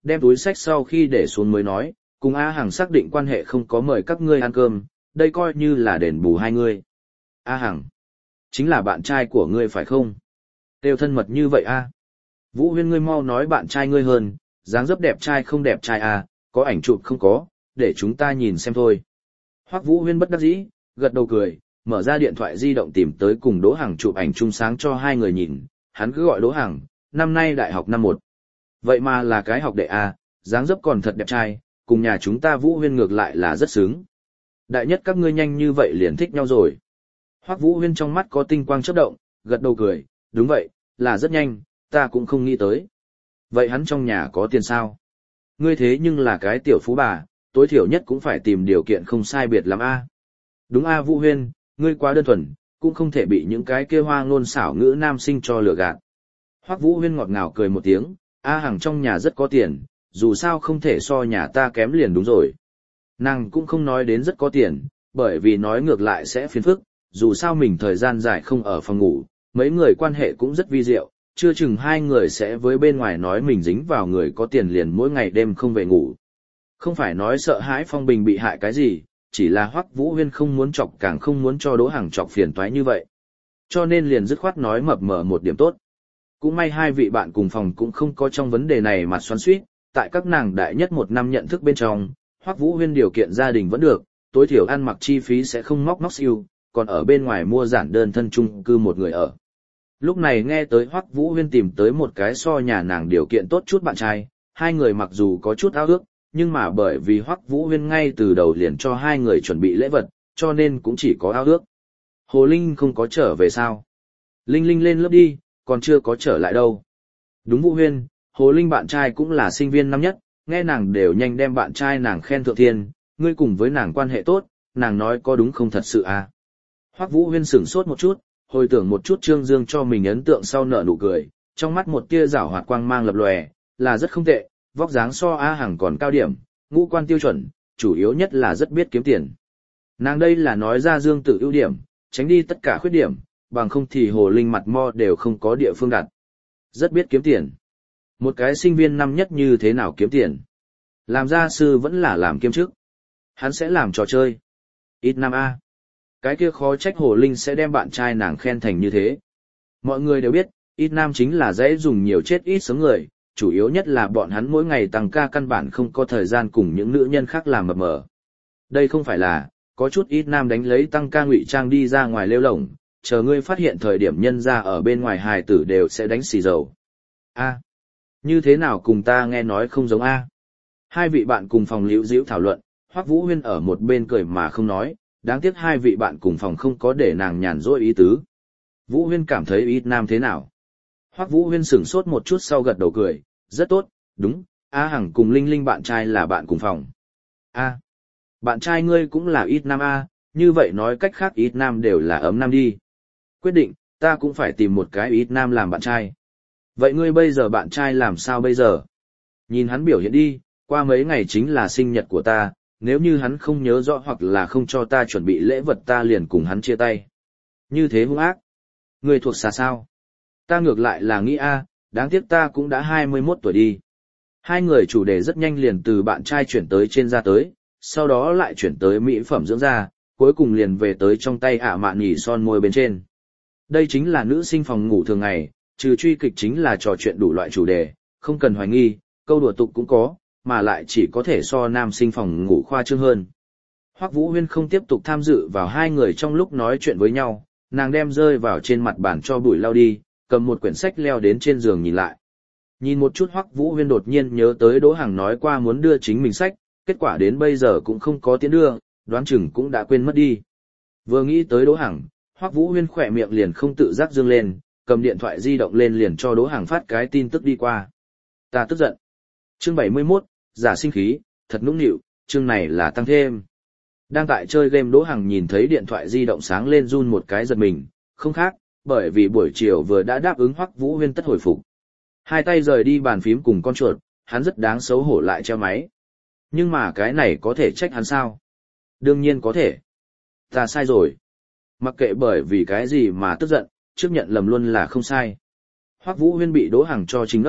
đem túi sách sau khi để xuống mới nói, cùng A Hằng xác định quan hệ không có mời các ngươi ăn cơm, đây coi như là đền bù hai ngươi. A Hằng, chính là bạn trai của ngươi phải không? Têu thân mật như vậy a? Vũ Huyên, ngươi mau nói bạn trai ngươi hơn, dáng dấp đẹp trai không đẹp trai à, có ảnh chụp không có, để chúng ta nhìn xem thôi. Hoắc Vũ Huyên bất đắc dĩ, gật đầu cười, mở ra điện thoại di động tìm tới cùng Đỗ Hằng chụp ảnh chung sáng cho hai người nhìn, hắn cứ gọi Đỗ Hằng, năm nay đại học năm một. Vậy mà là cái học đệ a, dáng dấp còn thật đẹp trai, cùng nhà chúng ta Vũ Huyên ngược lại là rất sướng. Đại nhất các ngươi nhanh như vậy liền thích nhau rồi. Hoắc Vũ Huyên trong mắt có tinh quang chớp động, gật đầu cười, đúng vậy, là rất nhanh, ta cũng không nghĩ tới. Vậy hắn trong nhà có tiền sao? Ngươi thế nhưng là cái tiểu phú bà, tối thiểu nhất cũng phải tìm điều kiện không sai biệt lắm a. Đúng a Vũ Huyên, ngươi quá đơn thuần, cũng không thể bị những cái kia hoa ngôn xảo ngữ nam sinh cho lừa gạt. Hoắc Vũ Huyên ngọt ngào cười một tiếng, A Hằng trong nhà rất có tiền, dù sao không thể so nhà ta kém liền đúng rồi. Nàng cũng không nói đến rất có tiền, bởi vì nói ngược lại sẽ phiền phức, dù sao mình thời gian dài không ở phòng ngủ, mấy người quan hệ cũng rất vi diệu, chưa chừng hai người sẽ với bên ngoài nói mình dính vào người có tiền liền mỗi ngày đêm không về ngủ. Không phải nói sợ hãi Phong Bình bị hại cái gì, chỉ là Hoắc Vũ Huyên không muốn chọc càng không muốn cho Đỗ Hằng chọc phiền toái như vậy. Cho nên liền dứt khoát nói mập mờ một điểm tốt. Cũng may hai vị bạn cùng phòng cũng không có trong vấn đề này mà xoắn xuýt, tại các nàng đại nhất một năm nhận thức bên trong, Hoắc Vũ Huyên điều kiện gia đình vẫn được, tối thiểu ăn mặc chi phí sẽ không móc móc siêu, còn ở bên ngoài mua giản đơn thân chung cư một người ở. Lúc này nghe tới Hoắc Vũ Huyên tìm tới một cái so nhà nàng điều kiện tốt chút bạn trai, hai người mặc dù có chút ao ước, nhưng mà bởi vì Hoắc Vũ Huyên ngay từ đầu liền cho hai người chuẩn bị lễ vật, cho nên cũng chỉ có ao ước. Hồ Linh không có trở về sao? Linh Linh lên lớp đi, còn chưa có trở lại đâu. Đúng Vũ Huyên, Hồ Linh bạn trai cũng là sinh viên năm nhất, nghe nàng đều nhanh đem bạn trai nàng khen thượng thiên, ngươi cùng với nàng quan hệ tốt, nàng nói có đúng không thật sự à? Hoắc Vũ Huyên sửng sốt một chút, hồi tưởng một chút Trương Dương cho mình ấn tượng sau nở nụ cười, trong mắt một tia giảo hoạt quang mang lập lòe, là rất không tệ, vóc dáng so A Hằng còn cao điểm, ngũ quan tiêu chuẩn, chủ yếu nhất là rất biết kiếm tiền. Nàng đây là nói ra Dương Tử ưu điểm, tránh đi tất cả khuyết điểm, bằng không thì Hồ Linh mặt mo đều không có địa phương đặt. Rất biết kiếm tiền. Một cái sinh viên năm nhất như thế nào kiếm tiền? Làm gia sư vẫn là làm kiêm chức. Hắn sẽ làm trò chơi. Ít năm A. Cái kia khó trách Hồ Linh sẽ đem bạn trai nàng khen thành như thế. Mọi người đều biết, ít nam chính là dễ dùng nhiều chết ít sống người, chủ yếu nhất là bọn hắn mỗi ngày tăng ca căn bản không có thời gian cùng những nữ nhân khác làm mập mờ. Đây không phải là, có chút ít nam đánh lấy tăng ca ngụy trang đi ra ngoài lêu lổng, chờ ngươi phát hiện thời điểm nhân ra ở bên ngoài hài tử đều sẽ đánh xì dầu. A. Như thế nào cùng ta nghe nói không giống A. Hai vị bạn cùng phòng liễu diễu thảo luận, Hoắc Vũ Huyên ở một bên cười mà không nói, đáng tiếc hai vị bạn cùng phòng không có để nàng nhàn rỗi ý tứ. Vũ Huyên cảm thấy ít nam thế nào? Hoắc Vũ Huyên sửng sốt một chút sau gật đầu cười, rất tốt, đúng, A Hằng cùng Linh Linh bạn trai là bạn cùng phòng. A. Bạn trai ngươi cũng là ít nam A, như vậy nói cách khác ít nam đều là ấm nam đi. Quyết định, ta cũng phải tìm một cái ít nam làm bạn trai. Vậy ngươi bây giờ bạn trai làm sao bây giờ? Nhìn hắn biểu hiện đi, qua mấy ngày chính là sinh nhật của ta, nếu như hắn không nhớ rõ hoặc là không cho ta chuẩn bị lễ vật ta liền cùng hắn chia tay. Như thế hung ác. Ngươi thuộc xà sao? Ta ngược lại là nghĩ a, đáng tiếc ta cũng đã hai mươi mốt tuổi đi. Hai người chủ đề rất nhanh liền từ bạn trai chuyển tới trên da tới, sau đó lại chuyển tới mỹ phẩm dưỡng da, cuối cùng liền về tới trong tay ả mạn nhỉ son môi bên trên. Đây chính là nữ sinh phòng ngủ thường ngày, trừ truy kịch chính là trò chuyện đủ loại chủ đề, không cần hoài nghi, câu đùa tục cũng có, mà lại chỉ có thể so nam sinh phòng ngủ khoa trương hơn. Hoắc Vũ Huyên không tiếp tục tham dự vào hai người trong lúc nói chuyện với nhau, nàng đem rơi vào trên mặt bàn cho bụi lau đi, cầm một quyển sách leo đến trên giường nhìn lại. Nhìn một chút Hoắc Vũ Huyên đột nhiên nhớ tới Đỗ Hằng nói qua muốn đưa chính mình sách, kết quả đến bây giờ cũng không có tiến đưa, đoán chừng cũng đã quên mất đi. Vừa nghĩ tới Đỗ Hằng, Hoắc Vũ Huyên khỏe miệng liền không tự giác dương lên, cầm điện thoại di động lên liền cho Đỗ Hằng phát cái tin tức đi qua. Ta tức giận. Chương bảy mươi mốt, giả sinh khí, thật nũng nịu, chương này là tăng thêm. Đang tại chơi game Đỗ Hằng nhìn thấy điện thoại di động sáng lên run một cái giật mình, không khác, bởi vì buổi chiều vừa đã đáp ứng Hoắc Vũ Huyên tất hồi phục. Hai tay rời đi bàn phím cùng con chuột, hắn rất đáng xấu hổ lại treo máy. Nhưng mà cái này có thể trách hắn sao? Đương nhiên có thể. Ta sai rồi. Mặc kệ bởi vì cái gì mà tức giận, trước nhận lầm luôn là không sai. Hoắc Vũ Huyên bị Đỗ Hằng cho chính ốc,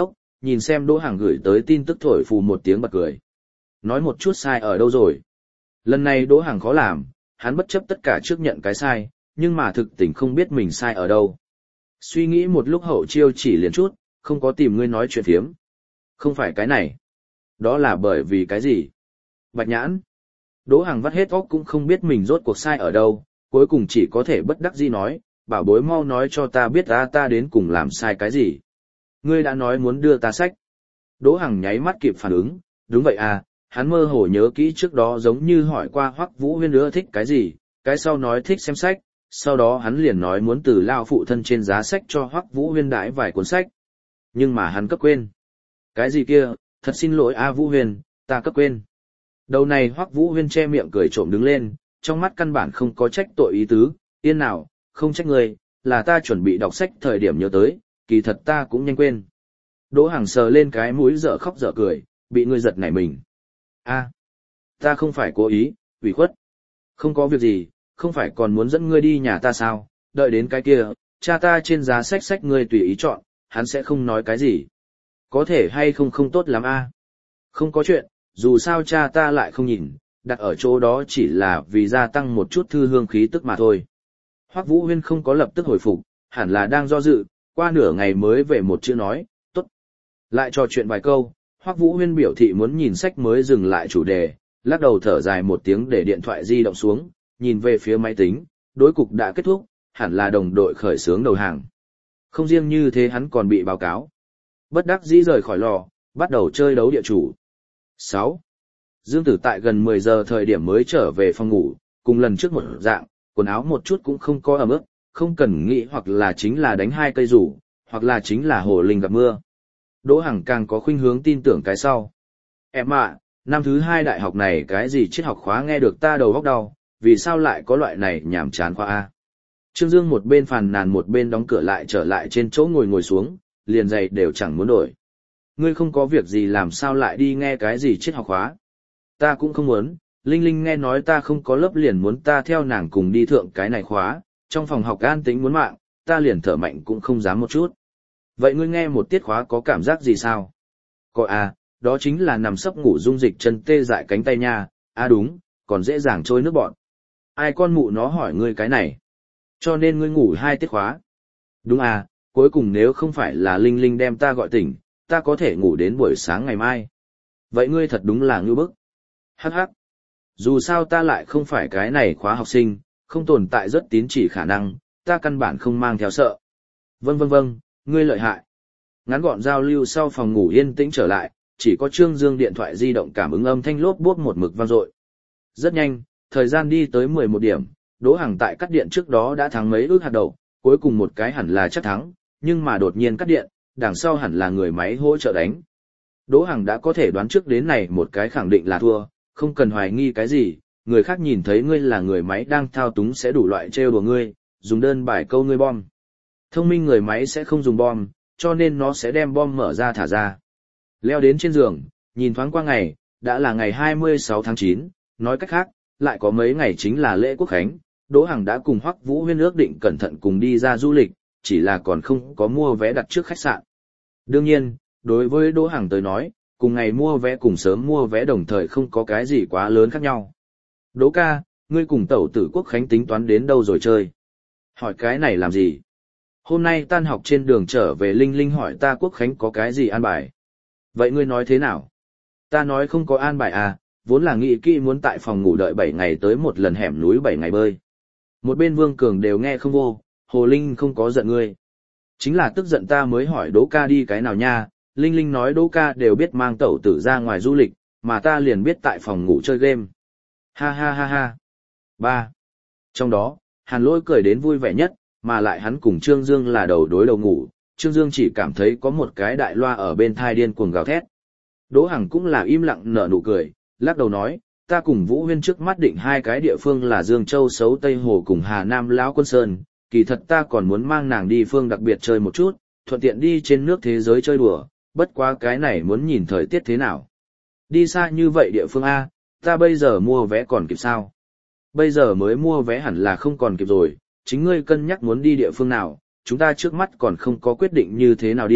nhìn xem Đỗ Hằng gửi tới tin tức thổi phù một tiếng bật cười. Nói một chút sai ở đâu rồi? Lần này Đỗ Hằng khó làm, hắn bất chấp tất cả trước nhận cái sai, nhưng mà thực tình không biết mình sai ở đâu. Suy nghĩ một lúc hậu chiêu chỉ liền chút, không có tìm ngươi nói chuyện phiếm. Không phải cái này. Đó là bởi vì cái gì? Bạch nhãn. Đỗ Hằng vắt hết óc cũng không biết mình rốt cuộc sai ở đâu, cuối cùng chỉ có thể bất đắc dĩ nói, bảo bối mau nói cho ta biết ta ta đến cùng làm sai cái gì. Ngươi đã nói muốn đưa ta sách. Đỗ Hằng nháy mắt kịp phản ứng, đúng vậy à, hắn mơ hồ nhớ kỹ trước đó giống như hỏi qua Hoắc Vũ Huyên ưa thích cái gì, cái sau nói thích xem sách, sau đó hắn liền nói muốn từ lao phụ thân trên giá sách cho Hoắc Vũ Huyên đãi vài cuốn sách. Nhưng mà hắn cấp quên. Cái gì kia, thật xin lỗi a Vũ Huyên, ta cấp quên. Đầu này Hoắc Vũ Huyên che miệng cười trộm đứng lên, trong mắt căn bản không có trách tội ý tứ, yên nào, không trách ngươi, là ta chuẩn bị đọc sách thời điểm nhớ tới, kỳ thật ta cũng nhanh quên. Đỗ Hằng sờ lên cái mũi dở khóc dở cười, bị ngươi giật nảy mình. A, ta không phải cố ý, ủy khuất. Không có việc gì, không phải còn muốn dẫn ngươi đi nhà ta sao, đợi đến cái kia, cha ta trên giá sách sách ngươi tùy ý chọn, hắn sẽ không nói cái gì. Có thể hay không không tốt lắm a. Không có chuyện, dù sao cha ta lại không nhìn, đặt ở chỗ đó chỉ là vì gia tăng một chút thư hương khí tức mà thôi. Hoắc Vũ Huyên không có lập tức hồi phục, hẳn là đang do dự, qua nửa ngày mới về một chữ nói, tốt. Lại trò chuyện vài câu, Hoắc Vũ Huyên biểu thị muốn nhìn sách mới dừng lại chủ đề, lắc đầu thở dài một tiếng để điện thoại di động xuống, nhìn về phía máy tính, đối cục đã kết thúc, hẳn là đồng đội khởi xướng đầu hàng. Không riêng như thế hắn còn bị báo cáo. Bất đắc dĩ rời khỏi lò, bắt đầu chơi đấu địa chủ. sáu. Dương Tử tại gần mười giờ thời điểm mới trở về phòng ngủ, cùng lần trước một dạng, quần áo một chút cũng không có ẩm ướt, không cần nghĩ hoặc là chính là đánh hai cây rủ, hoặc là chính là hồ linh gặp mưa. Đỗ Hằng càng có khuynh hướng tin tưởng cái sau. Em ạ, năm thứ hai đại học này cái gì triết học khóa nghe được ta đầu óc đau, vì sao lại có loại này nhảm chán khoa A. Trương Dương một bên phàn nàn một bên đóng cửa lại trở lại trên chỗ ngồi ngồi xuống, liền giày đều chẳng muốn đổi. Ngươi không có việc gì làm sao lại đi nghe cái gì triết học khóa. Ta cũng không muốn, Linh Linh nghe nói ta không có lớp liền muốn ta theo nàng cùng đi thượng cái này khóa, trong phòng học an tĩnh muốn mạng, ta liền thở mạnh cũng không dám một chút. Vậy ngươi nghe một tiết khóa có cảm giác gì sao? Có à, đó chính là nằm sấp ngủ dung dịch chân tê dại cánh tay nha, à đúng, còn dễ dàng trôi nước bọn. Ai con mụ nó hỏi ngươi cái này? Cho nên ngươi ngủ hai tiết khóa. Đúng à, cuối cùng nếu không phải là Linh Linh đem ta gọi tỉnh, ta có thể ngủ đến buổi sáng ngày mai. Vậy ngươi thật đúng là ngưu bức. Hắc hắc. Dù sao ta lại không phải cái này khóa học sinh, không tồn tại rất tín chỉ khả năng, ta căn bản không mang theo sợ. Vâng vâng vâng, ngươi lợi hại. Ngắn gọn giao lưu sau phòng ngủ yên tĩnh trở lại, chỉ có Trương Dương điện thoại di động cảm ứng âm thanh lốp bốp một mực vang dội. Rất nhanh, thời gian đi tới mười một điểm, Đỗ Hằng tại cắt điện trước đó đã thắng mấy ước hạt đậu, cuối cùng một cái hẳn là chắc thắng, nhưng mà đột nhiên cắt điện, đằng sau hẳn là người máy hỗ trợ đánh. Đỗ Hằng đã có thể đoán trước đến này một cái khẳng định là thua, không cần hoài nghi cái gì, người khác nhìn thấy ngươi là người máy đang thao túng sẽ đủ loại trêu đùa ngươi, dùng đơn bài câu ngươi bom. Thông minh người máy sẽ không dùng bom, cho nên nó sẽ đem bom mở ra thả ra. Leo đến trên giường, nhìn thoáng qua ngày, đã là ngày hai mươi sáu tháng chín, nói cách khác, lại có mấy ngày chính là lễ Quốc khánh, Đỗ Hằng đã cùng Hoắc Vũ Huyên ước định cẩn thận cùng đi ra du lịch, chỉ là còn không có mua vé đặt trước khách sạn. Đương nhiên, đối với Đỗ Hằng tới nói, cùng ngày mua vé cùng sớm mua vé đồng thời không có cái gì quá lớn khác nhau. Đỗ ca, ngươi cùng tẩu tử Quốc khánh tính toán đến đâu rồi chơi? Hỏi cái này làm gì? Hôm nay tan học trên đường trở về Linh Linh hỏi ta Quốc khánh có cái gì an bài. Vậy ngươi nói thế nào? Ta nói không có an bài à, vốn là nghĩ kỹ muốn tại phòng ngủ đợi bảy ngày tới một lần hẻm núi bảy ngày bơi. Một bên Vương Cường đều nghe không vô, Hồ Linh không có giận ngươi. Chính là tức giận ta mới hỏi Đỗ ca đi cái nào nha, Linh Linh nói Đỗ ca đều biết mang tẩu tử ra ngoài du lịch, mà ta liền biết tại phòng ngủ chơi game. Ha ha ha ha. Ba. Trong đó, Hàn Lỗi cười đến vui vẻ nhất, mà lại hắn cùng Trương Dương là đầu đối đầu ngủ, Trương Dương chỉ cảm thấy có một cái đại loa ở bên thai điên cuồng gào thét. Đỗ Hằng cũng là im lặng nở nụ cười, lắc đầu nói, ta cùng Vũ Huyên trước mắt định hai cái địa phương là Dương Châu Sấu Tây Hồ cùng Hà Nam Lão Quân Sơn, kỳ thật ta còn muốn mang nàng đi phương đặc biệt chơi một chút, thuận tiện đi trên nước thế giới chơi đùa, bất quá cái này muốn nhìn thời tiết thế nào. Đi xa như vậy địa phương A, ta bây giờ mua vé còn kịp sao? Bây giờ mới mua vé hẳn là không còn kịp rồi, chính ngươi cân nhắc muốn đi địa phương nào, chúng ta trước mắt còn không có quyết định như thế nào đi,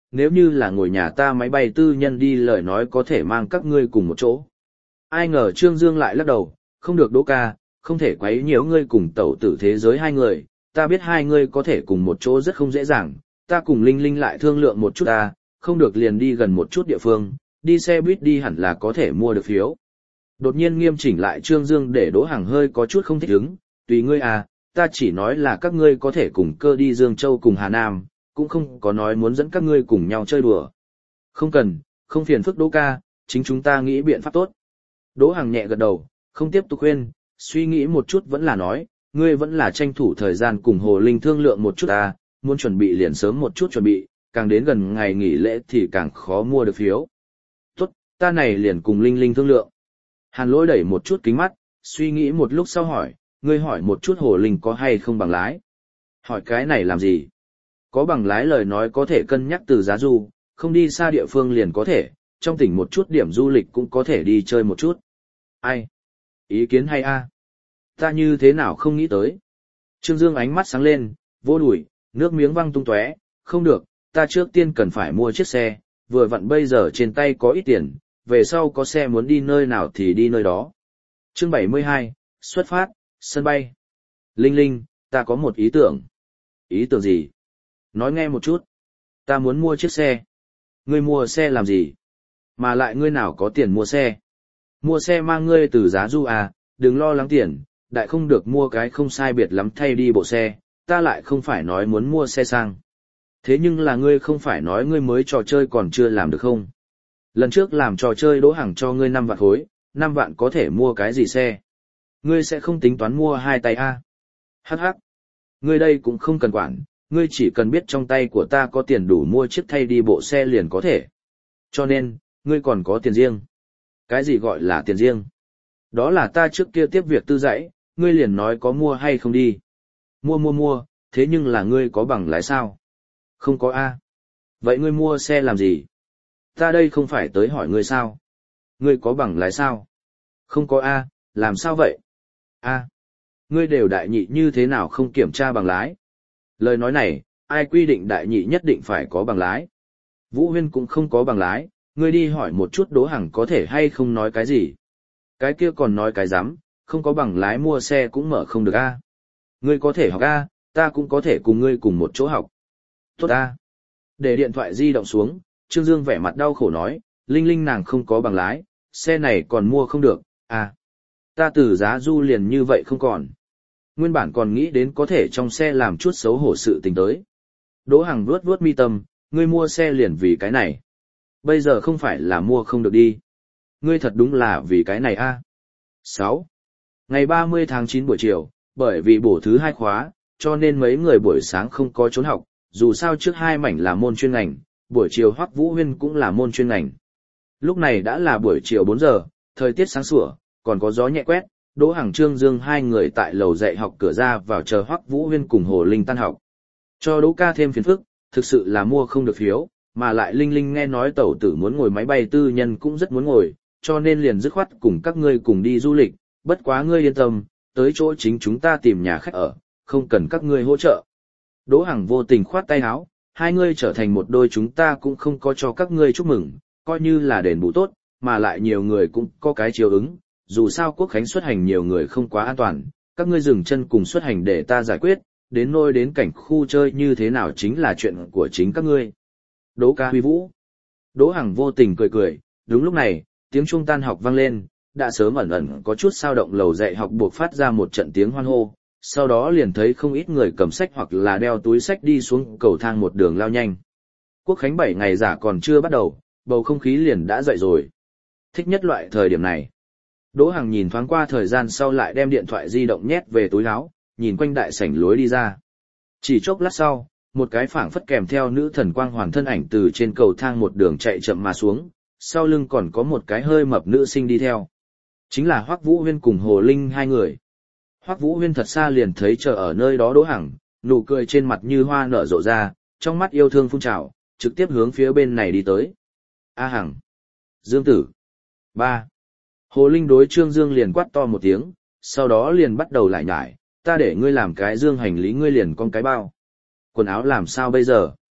nếu như là ngồi nhà ta máy bay tư nhân đi lời nói có thể mang các ngươi cùng một chỗ. Ai ngờ Trương Dương lại lắc đầu, không được Đỗ ca, không thể quấy nhiễu ngươi cùng tẩu tử thế giới hai người, ta biết hai ngươi có thể cùng một chỗ rất không dễ dàng, ta cùng Linh Linh lại thương lượng một chút ta, không được liền đi gần một chút địa phương, đi xe buýt đi hẳn là có thể mua được phiếu. Đột nhiên nghiêm chỉnh lại Trương Dương để Đỗ Hằng hơi có chút không thích ứng, tùy ngươi à, ta chỉ nói là các ngươi có thể cùng cơ đi Dương Châu cùng Hà Nam, cũng không có nói muốn dẫn các ngươi cùng nhau chơi đùa. Không cần, không phiền phức Đỗ ca, chính chúng ta nghĩ biện pháp tốt. Đỗ Hằng nhẹ gật đầu, không tiếp tục khuyên, suy nghĩ một chút vẫn là nói, ngươi vẫn là tranh thủ thời gian cùng Hồ Linh thương lượng một chút ta, muốn chuẩn bị liền sớm một chút chuẩn bị, càng đến gần ngày nghỉ lễ thì càng khó mua được phiếu. Tốt, ta này liền cùng Linh Linh thương lượng. Hàn Lỗi đẩy một chút kính mắt, suy nghĩ một lúc sau hỏi, ngươi hỏi một chút Hồ Linh có hay không bằng lái. Hỏi cái này làm gì? Có bằng lái lời nói có thể cân nhắc từ giá du, không đi xa địa phương liền có thể, trong tỉnh một chút điểm du lịch cũng có thể đi chơi một chút. Ai? Ý kiến hay a? Ta như thế nào không nghĩ tới? Trương Dương ánh mắt sáng lên, vô đùi, nước miếng văng tung tóe, không được, ta trước tiên cần phải mua chiếc xe, vừa vặn bây giờ trên tay có ít tiền, về sau có xe muốn đi nơi nào thì đi nơi đó. Chương bảy mươi hai, xuất phát, sân bay. Linh Linh, ta có một ý tưởng. Ý tưởng gì? Nói nghe một chút. Ta muốn mua chiếc xe. Ngươi mua xe làm gì? Mà lại ngươi nào có tiền mua xe? Mua xe mang ngươi từ giá du à, đừng lo lắng tiền, đại không được mua cái không sai biệt lắm thay đi bộ xe, ta lại không phải nói muốn mua xe sang. Thế nhưng là ngươi không phải nói ngươi mới trò chơi còn chưa làm được không? Lần trước làm trò chơi Đỗ Hằng cho ngươi năm vạn khối, năm vạn có thể mua cái gì xe? Ngươi sẽ không tính toán mua hai tay a? Hắc hắc. Ngươi đây cũng không cần quản, ngươi chỉ cần biết trong tay của ta có tiền đủ mua chiếc thay đi bộ xe liền có thể. Cho nên, ngươi còn có tiền riêng. Cái gì gọi là tiền riêng? Đó là ta trước kia tiếp việc tư dãy, ngươi liền nói có mua hay không đi. Mua mua mua, thế nhưng là ngươi có bằng lái sao? Không có a. Vậy ngươi mua xe làm gì? Ta đây không phải tới hỏi ngươi sao? Ngươi có bằng lái sao? Không có a, làm sao vậy? A. Ngươi đều đại nhị như thế nào không kiểm tra bằng lái? Lời nói này, ai quy định đại nhị nhất định phải có bằng lái? Vũ Huyên cũng không có bằng lái, ngươi đi hỏi một chút Đỗ Hằng có thể hay không nói cái gì? Cái kia còn nói cái rắm, không có bằng lái mua xe cũng mở không được a. Ngươi có thể học a, ta cũng có thể cùng ngươi cùng một chỗ học. Tốt a. Để điện thoại di động xuống, Trương Dương vẻ mặt đau khổ nói, Linh Linh nàng không có bằng lái, xe này còn mua không được, à. Ta từ giá du liền như vậy không còn. Nguyên bản còn nghĩ đến có thể trong xe làm chút xấu hổ sự tình tới. Đỗ Hằng vuốt vuốt mi tâm, ngươi mua xe liền vì cái này. Bây giờ không phải là mua không được đi. Ngươi thật đúng là vì cái này a. sáu. Ngày ba mươi tháng chín buổi chiều, bởi vì bổ thứ hai khóa, cho nên mấy người buổi sáng không có trốn học, dù sao trước hai mảnh là môn chuyên ngành, buổi chiều Hoắc Vũ Huyên cũng là môn chuyên ngành. Lúc này đã là buổi chiều bốn giờ, thời tiết sáng sủa, còn có gió nhẹ quét, Đỗ Hằng Trương Dương hai người tại lầu dạy học cửa ra vào chờ Hoắc Vũ Huyên cùng Hồ Linh tan học. Cho Đỗ ca thêm phiền phức, thực sự là mua không được phiếu, mà lại Linh Linh nghe nói tẩu tử muốn ngồi máy bay tư nhân cũng rất muốn ngồi, cho nên liền dứt khoát cùng các ngươi cùng đi du lịch, bất quá ngươi yên tâm, tới chỗ chính chúng ta tìm nhà khách ở, không cần các ngươi hỗ trợ. Đỗ Hằng vô tình khoát tay áo, hai ngươi trở thành một đôi chúng ta cũng không có cho các ngươi chúc mừng, coi như là đền bù tốt, mà lại nhiều người cũng có cái chiều ứng, dù sao quốc khánh xuất hành nhiều người không quá an toàn, các ngươi dừng chân cùng xuất hành để ta giải quyết, đến nôi đến cảnh khu chơi như thế nào chính là chuyện của chính các ngươi. Đỗ ca huy vũ. Đỗ Hằng vô tình cười cười, đúng lúc này, tiếng chuông tan học vang lên, đã sớm ẩn ẩn có chút sao động lầu dạy học buộc phát ra một trận tiếng hoan hô, sau đó liền thấy không ít người cầm sách hoặc là đeo túi sách đi xuống cầu thang một đường lao nhanh. Quốc khánh bảy ngày giả còn chưa bắt đầu, bầu không khí liền đã dậy rồi. Thích nhất loại thời điểm này. Đỗ Hằng nhìn thoáng qua thời gian sau lại đem điện thoại di động nhét về túi áo, nhìn quanh đại sảnh lối đi ra. Chỉ chốc lát sau, một cái phảng phất kèm theo nữ thần quang hoàn thân ảnh từ trên cầu thang một đường chạy chậm mà xuống, sau lưng còn có một cái hơi mập nữ sinh đi theo. Chính là Hoắc Vũ Huyên cùng Hồ Linh hai người. Hoắc Vũ Huyên thật xa liền thấy chờ ở nơi đó Đỗ Hằng, nụ cười trên mặt như hoa nở rộ ra, trong mắt yêu thương phun trào, trực tiếp hướng phía bên này đi tới. A Hằng, Dương Tử, ba. Hồ Linh đối Trương Dương liền quát to một tiếng, sau đó liền bắt đầu lại nhải, ta để ngươi làm cái dương hành lý ngươi liền con cái bao. Quần áo làm sao bây giờ?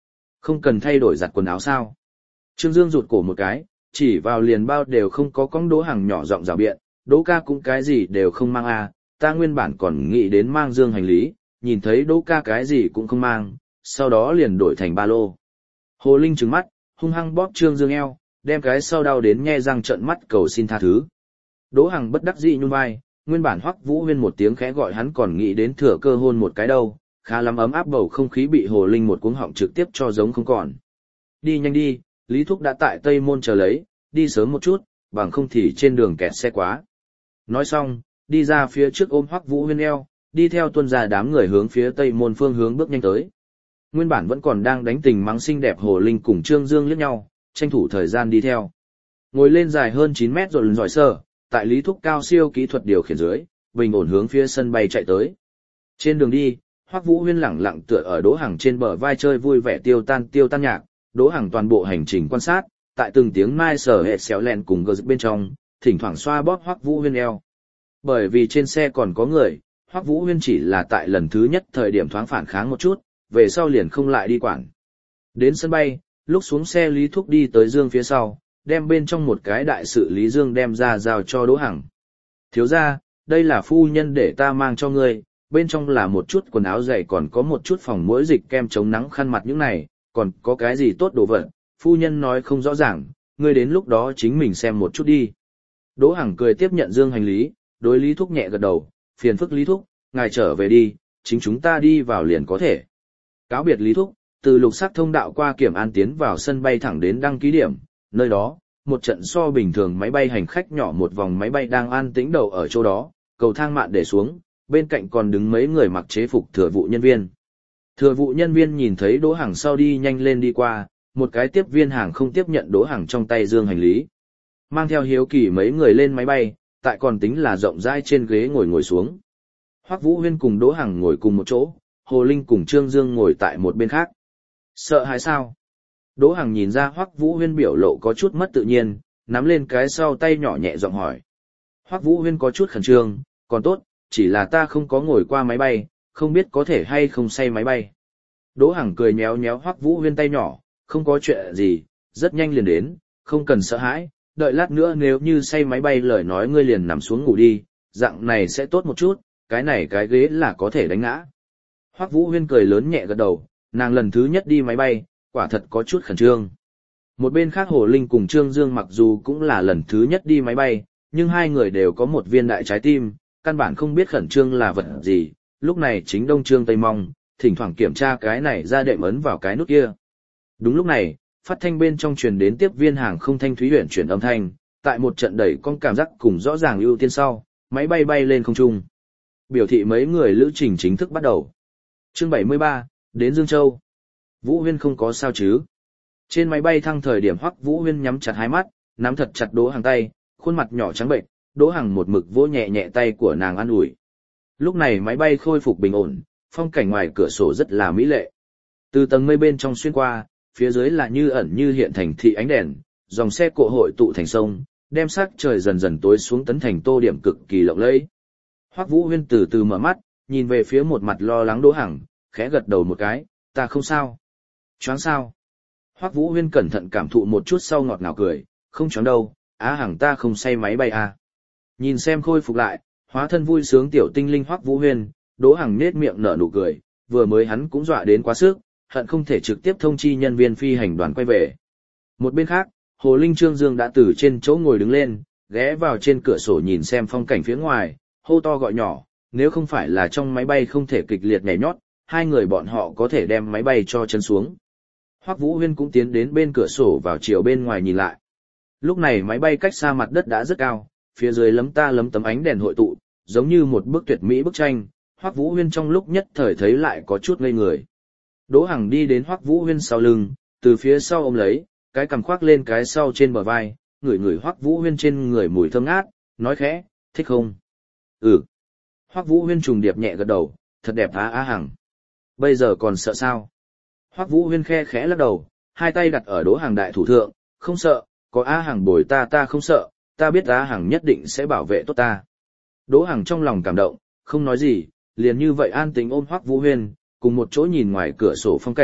Không cần thay đổi giặt quần áo sao? Trương Dương rụt cổ một cái, chỉ vào liền bao đều không có con Đỗ Hằng nhỏ giọng rào biện, Đỗ ca cũng cái gì đều không mang à, ta nguyên bản còn nghĩ đến mang dương hành lý, nhìn thấy Đỗ ca cái gì cũng không mang, sau đó liền đổi thành ba lô. Hồ Linh trừng mắt, hung hăng bóp Trương Dương eo, đem cái sau đau đến nhe răng trợn mắt cầu xin tha thứ. Đỗ Hằng bất đắc dĩ nhún vai, nguyên bản Hoắc Vũ Huyên một tiếng khẽ gọi hắn còn nghĩ đến thừa cơ hôn một cái đâu, khá lắm ấm áp bầu không khí bị Hồ Linh một cuống họng trực tiếp cho giống không còn. Đi nhanh đi, Lý Thúc đã tại Tây Môn chờ lấy, đi sớm một chút, bằng không thì trên đường kẹt xe quá. Nói xong, đi ra phía trước ôm Hoắc Vũ Huyên eo, đi theo tuân ra đám người hướng phía Tây Môn phương hướng bước nhanh tới. Nguyên bản vẫn còn đang đánh tình mắng xinh đẹp Hồ Linh cùng Trương Dương liếc nhau, tranh thủ thời gian đi theo. Ngồi lên dài hơn chín mét rồi lần giỏi sơ, tại Lý Thúc cao siêu kỹ thuật điều khiển dưới, bình ổn hướng phía sân bay chạy tới. Trên đường đi, Hoắc Vũ Huyên lẳng lặng tựa ở Đỗ Hằng trên bờ vai chơi vui vẻ tiêu tan tiêu tan nhạc, Đỗ Hằng toàn bộ hành trình quan sát, tại từng tiếng mai sở hệ xéo len cùng gờ bên trong, thỉnh thoảng xoa bóp Hoắc Vũ Huyên eo. Bởi vì trên xe còn có người, Hoắc Vũ Huyên chỉ là tại lần thứ nhất thời điểm thoáng phản kháng một chút, về sau liền không lại đi quản. Đến sân bay, lúc xuống xe Lý Thúc đi tới Dương phía sau, đem bên trong một cái đại sự Lý Dương đem ra giao cho Đỗ Hằng. Thiếu gia, đây là phu nhân để ta mang cho ngươi, bên trong là một chút quần áo dày còn có một chút phòng muỗi dịch kem chống nắng khăn mặt những này, còn có cái gì tốt đồ vật, phu nhân nói không rõ ràng, ngươi đến lúc đó chính mình xem một chút đi. Đỗ Hằng cười tiếp nhận Dương hành lý, đối Lý Thúc nhẹ gật đầu, phiền phức Lý Thúc, ngài trở về đi, chính chúng ta đi vào liền có thể. Cáo biệt Lý Thúc, từ lục sắc thông đạo qua kiểm an tiến vào sân bay thẳng đến đăng ký điểm, nơi đó, một trận so bình thường máy bay hành khách nhỏ một vòng máy bay đang an tĩnh đầu ở chỗ đó, cầu thang mạn để xuống, bên cạnh còn đứng mấy người mặc chế phục thừa vụ nhân viên. Thừa vụ nhân viên nhìn thấy Đỗ Hằng sau đi nhanh lên đi qua, một cái tiếp viên hàng không tiếp nhận Đỗ Hằng trong tay Dương hành lý. Mang theo hiếu kỳ mấy người lên máy bay, tại còn tính là rộng rãi trên ghế ngồi ngồi xuống. Hoắc Vũ Huyên cùng Đỗ Hằng ngồi cùng một chỗ, Hồ Linh cùng Trương Dương ngồi tại một bên khác. Sợ hãi sao? Đỗ Hằng nhìn ra Hoắc Vũ Huyên biểu lộ có chút mất tự nhiên, nắm lên cái sau tay nhỏ nhẹ giọng hỏi. Hoắc Vũ Huyên có chút khẩn trương, còn tốt, chỉ là ta không có ngồi qua máy bay, không biết có thể hay không say máy bay. Đỗ Hằng cười nhéo nhéo Hoắc Vũ Huyên tay nhỏ, không có chuyện gì, rất nhanh liền đến, không cần sợ hãi, đợi lát nữa nếu như say máy bay lời nói ngươi liền nằm xuống ngủ đi, dạng này sẽ tốt một chút, cái này cái ghế là có thể đánh ngã. Hoắc Vũ Huyên cười lớn nhẹ gật đầu, nàng lần thứ nhất đi máy bay, quả thật có chút khẩn trương. Một bên khác Hồ Linh cùng Trương Dương mặc dù cũng là lần thứ nhất đi máy bay, nhưng hai người đều có một viên đại trái tim, căn bản không biết khẩn trương là vật gì, lúc này chính đông trương tây mong, thỉnh thoảng kiểm tra cái này ra đệm ấn vào cái nút kia. Đúng lúc này, phát thanh bên trong truyền đến tiếp viên hàng không thanh thúy huyền chuyển âm thanh, tại một trận đẩy con cảm giác cùng rõ ràng ưu tiên sau, máy bay bay lên không trung. Biểu thị mấy người lữ trình chính thức bắt đầu. Chương bảy mươi ba, đến Dương Châu. Vũ Huyên không có sao chứ? Trên máy bay thăng thời điểm Hoắc Vũ Huyên nhắm chặt hai mắt, nắm thật chặt Đỗ Hằng tay, khuôn mặt nhỏ trắng bệnh, Đỗ Hằng một mực vỗ nhẹ nhẹ tay của nàng an ủi. Lúc này máy bay khôi phục bình ổn, phong cảnh ngoài cửa sổ rất là mỹ lệ. Từ tầng mây bên trong xuyên qua, phía dưới là như ẩn như hiện thành thị ánh đèn, dòng xe cộ hội tụ thành sông, đem sắc trời dần dần tối xuống tấn thành tô điểm cực kỳ lộng lẫy. Hoắc Vũ Huyên từ từ mở mắt, nhìn về phía một mặt lo lắng Đỗ Hằng, khẽ gật đầu một cái, ta không sao. Choáng sao? Hoắc Vũ Huyên cẩn thận cảm thụ một chút sau ngọt ngào cười, không choáng đâu, Á Hằng ta không say máy bay à. Nhìn xem khôi phục lại, hóa thân vui sướng tiểu tinh linh Hoắc Vũ Huyên, Đỗ Hằng nết miệng nở nụ cười, vừa mới hắn cũng dọa đến quá sức, hận không thể trực tiếp thông chi nhân viên phi hành đoàn quay về. Một bên khác, Hồ Linh Trương Dương đã từ trên chỗ ngồi đứng lên, ghé vào trên cửa sổ nhìn xem phong cảnh phía ngoài, hô to gọi nhỏ, nếu không phải là trong máy bay không thể kịch liệt nhảy nhót, hai người bọn họ có thể đem máy bay cho chân xuống. Hoắc Vũ Huyên cũng tiến đến bên cửa sổ vào chiều bên ngoài nhìn lại. Lúc này máy bay cách xa mặt đất đã rất cao, phía dưới lấm ta lấm tấm ánh đèn hội tụ, giống như một bức tuyệt mỹ bức tranh, Hoắc Vũ Huyên trong lúc nhất thời thấy lại có chút ngây người. Đỗ Hằng đi đến Hoắc Vũ Huyên sau lưng, từ phía sau ôm lấy, cái cằm khoác lên cái sau trên bờ vai, ngửi ngửi Hoắc Vũ Huyên trên người mùi thơm ngát, nói khẽ, thích không? Ừ. Hoắc Vũ Huyên trùng điệp nhẹ gật đầu, thật đẹp á Á Hằng. Bây giờ còn sợ sao? Hoắc Vũ Huyên khe khẽ lắc đầu, hai tay đặt ở Đỗ Hằng đại thủ thượng, không sợ, có Á Hằng bồi ta ta không sợ, ta biết Á Hằng nhất định sẽ bảo vệ tốt ta. Đỗ Hằng trong lòng cảm động, không nói gì, liền như vậy an tĩnh ôm Hoắc Vũ Huyên, cùng một chỗ nhìn ngoài cửa sổ phong cảnh,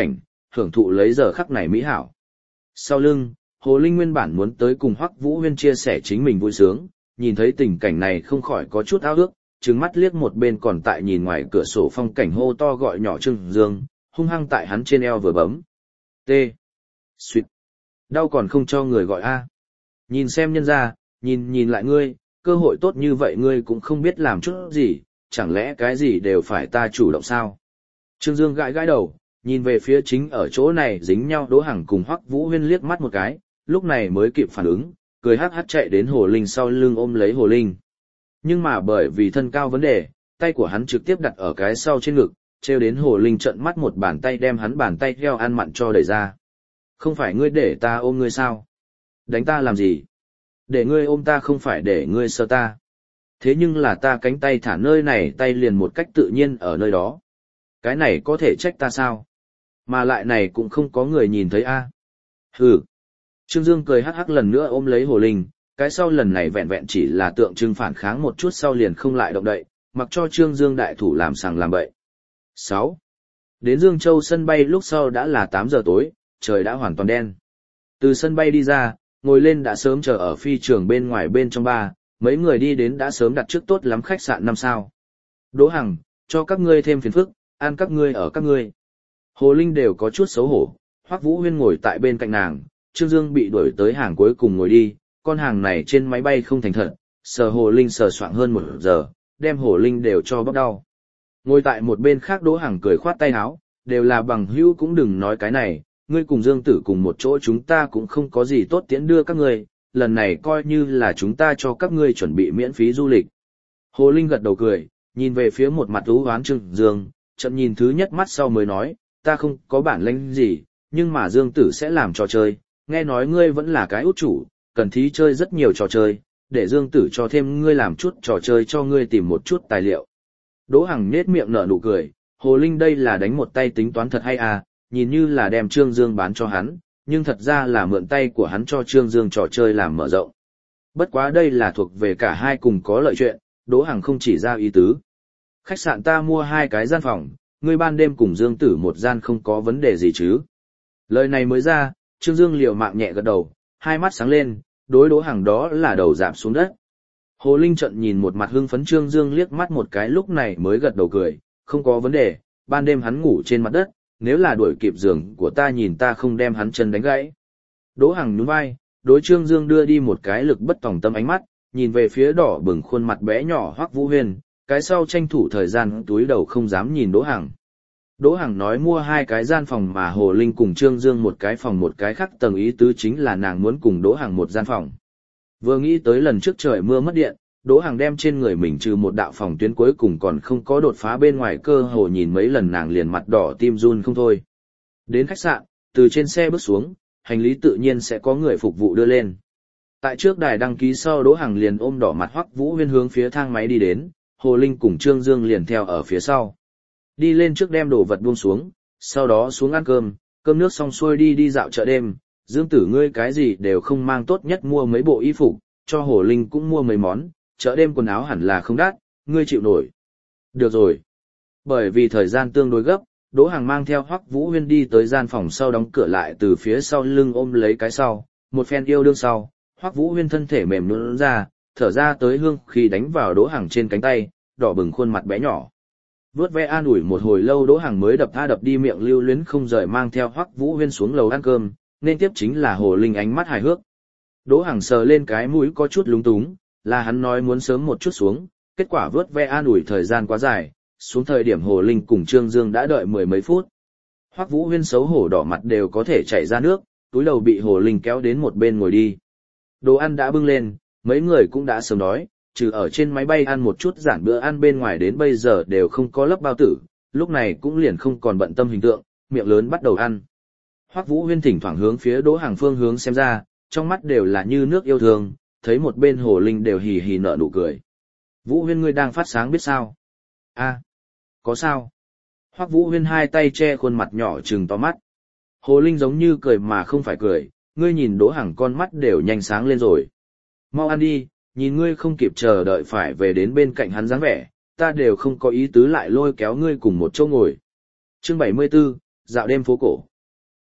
hưởng thụ lấy giờ khắc này mỹ hảo. Sau lưng, Hồ Linh nguyên bản muốn tới cùng Hoắc Vũ Huyên chia sẻ chính mình vui sướng, nhìn thấy tình cảnh này không khỏi có chút ao ước, trừng mắt liếc một bên còn tại nhìn ngoài cửa sổ phong cảnh hô to gọi nhỏ Trương Dương, hung hăng tại hắn trên eo vừa bấm. T. Xuyệt. Đau còn không cho người gọi A. Nhìn xem nhân ra, nhìn nhìn lại ngươi, cơ hội tốt như vậy ngươi cũng không biết làm chút gì, chẳng lẽ cái gì đều phải ta chủ động sao? Trương Dương gãi gãi đầu, nhìn về phía chính ở chỗ này dính nhau Đỗ Hằng cùng Hoắc Vũ Huyên liếc mắt một cái, lúc này mới kịp phản ứng, cười hắc hắc chạy đến Hồ Linh sau lưng ôm lấy Hồ Linh. Nhưng mà bởi vì thân cao vấn đề, tay của hắn trực tiếp đặt ở cái sau trên ngực, treo đến Hồ Linh trợn mắt một bàn tay đem hắn bàn tay theo ăn mặn cho đẩy ra. Không phải ngươi để ta ôm ngươi sao? Đánh ta làm gì? Để ngươi ôm ta không phải để ngươi sờ ta. Thế nhưng là ta cánh tay thả nơi này tay liền một cách tự nhiên ở nơi đó. Cái này có thể trách ta sao? Mà lại này cũng không có người nhìn thấy a. Hừ. Trương Dương cười hắc hắc lần nữa ôm lấy Hồ Linh, cái sau lần này vẹn vẹn chỉ là tượng trưng phản kháng một chút sau liền không lại động đậy, mặc cho Trương Dương đại thủ làm sàng làm bậy. sáu. Đến Dương Châu sân bay lúc sau đã là tám giờ tối, trời đã hoàn toàn đen. Từ sân bay đi ra, ngồi lên đã sớm chờ ở phi trường bên ngoài bên trong ba, mấy người đi đến đã sớm đặt trước tốt lắm khách sạn năm sao. Đỗ Hằng, cho các ngươi thêm phiền phức, ăn các ngươi ở các ngươi. Hồ Linh đều có chút xấu hổ, Hoắc Vũ Huyên ngồi tại bên cạnh nàng, Trương Dương bị đuổi tới hàng cuối cùng ngồi đi, con hàng này trên máy bay không thành thật, sờ Hồ Linh sờ soạng hơn một giờ, đem Hồ Linh đều cho bóc đau. Ngồi tại một bên khác Đỗ Hằng cười khoát tay áo, đều là bằng hữu cũng đừng nói cái này, ngươi cùng Dương Tử cùng một chỗ chúng ta cũng không có gì tốt tiễn đưa các ngươi, lần này coi như là chúng ta cho các ngươi chuẩn bị miễn phí du lịch. Hồ Linh gật đầu cười, nhìn về phía một mặt ú oán Trương Dương, chậm nhìn thứ nhất mắt sau mới nói, ta không có bản lĩnh gì, nhưng mà Dương Tử sẽ làm trò chơi, nghe nói ngươi vẫn là cái út chủ, cần thí chơi rất nhiều trò chơi, để Dương Tử cho thêm ngươi làm chút trò chơi cho ngươi tìm một chút tài liệu. Đỗ Hằng nết miệng nở nụ cười, Hồ Linh đây là đánh một tay tính toán thật hay à, nhìn như là đem Trương Dương bán cho hắn, nhưng thật ra là mượn tay của hắn cho Trương Dương trò chơi làm mở rộng. Bất quá đây là thuộc về cả hai cùng có lợi chuyện, Đỗ Hằng không chỉ ra ý tứ. Khách sạn ta mua hai cái gian phòng, ngươi ban đêm cùng Dương Tử một gian không có vấn đề gì chứ. Lời này mới ra, Trương Dương liều mạng nhẹ gật đầu, hai mắt sáng lên, đối Đỗ Hằng đó là đầu dạp xuống đất. Hồ Linh trận nhìn một mặt hưng phấn Trương Dương liếc mắt một cái lúc này mới gật đầu cười, không có vấn đề, ban đêm hắn ngủ trên mặt đất, nếu là đuổi kịp giường của ta nhìn ta không đem hắn chân đánh gãy. Đỗ Hằng nhún vai, đối Trương Dương đưa đi một cái lực bất tòng tâm ánh mắt, nhìn về phía đỏ bừng khuôn mặt bé nhỏ Hoắc Vũ Huyên, cái sau tranh thủ thời gian túi đầu không dám nhìn Đỗ Hằng. Đỗ Hằng nói mua hai cái gian phòng mà Hồ Linh cùng Trương Dương một cái phòng một cái khác tầng ý tứ chính là nàng muốn cùng Đỗ Hằng một gian phòng. Vừa nghĩ tới lần trước trời mưa mất điện, Đỗ Hằng đem trên người mình trừ một đạo phòng tuyến cuối cùng còn không có đột phá bên ngoài cơ hồ nhìn mấy lần nàng liền mặt đỏ tim run không thôi. Đến khách sạn, từ trên xe bước xuống, hành lý tự nhiên sẽ có người phục vụ đưa lên. Tại trước đài đăng ký sau Đỗ Hằng liền ôm đỏ mặt Hoắc Vũ Huyên hướng phía thang máy đi đến, Hồ Linh cùng Trương Dương liền theo ở phía sau. Đi lên trước đem đồ vật buông xuống, sau đó xuống ăn cơm, cơm nước xong xuôi đi đi dạo chợ đêm, Dương Tử ngươi cái gì đều không mang tốt nhất mua mấy bộ y phục, cho Hồ Linh cũng mua mấy món, chợ đêm quần áo hẳn là không đắt, ngươi chịu nổi. Được rồi. Bởi vì thời gian tương đối gấp, Đỗ Hằng mang theo Hoắc Vũ Huyên đi tới gian phòng sau đóng cửa lại từ phía sau lưng ôm lấy cái sau, một phen yêu đương sau, Hoắc Vũ Huyên thân thể mềm nhũn ra, thở ra tới hương khi đánh vào Đỗ Hằng trên cánh tay, đỏ bừng khuôn mặt bé nhỏ. Vướt ve an ủi một hồi lâu Đỗ Hằng mới đập tha đập đi miệng lưu luyến không rời mang theo Hoắc Vũ Huyên xuống lầu ăn cơm, nên tiếp chính là Hồ Linh ánh mắt hài hước. Đỗ Hằng sờ lên cái mũi có chút lúng túng, là hắn nói muốn sớm một chút xuống, kết quả vớt ve an ủi thời gian quá dài, xuống thời điểm Hồ Linh cùng Trương Dương đã đợi mười mấy phút. Hoắc Vũ Huyên xấu hổ đỏ mặt đều có thể chảy ra nước, túi đầu bị Hồ Linh kéo đến một bên ngồi đi. Đồ ăn đã bưng lên, mấy người cũng đã sớm đói, trừ ở trên máy bay ăn một chút giản bữa ăn bên ngoài đến bây giờ đều không có lấp bao tử, lúc này cũng liền không còn bận tâm hình tượng, miệng lớn bắt đầu ăn. Hoắc Vũ Huyên thỉnh thoảng hướng phía Đỗ Hằng phương hướng xem ra, trong mắt đều là như nước yêu thương, thấy một bên Hồ Linh đều hì hì nở nụ cười. Vũ Huyên ngươi đang phát sáng biết sao? A, có sao? Hoắc Vũ Huyên hai tay che khuôn mặt nhỏ trừng to mắt. Hồ Linh giống như cười mà không phải cười, ngươi nhìn Đỗ Hằng con mắt đều nhanh sáng lên rồi. Mau ăn đi, nhìn ngươi không kịp chờ đợi phải về đến bên cạnh hắn dáng vẻ, ta đều không có ý tứ lại lôi kéo ngươi cùng một chỗ ngồi. Chương bảy mươi 74, dạo đêm phố cổ.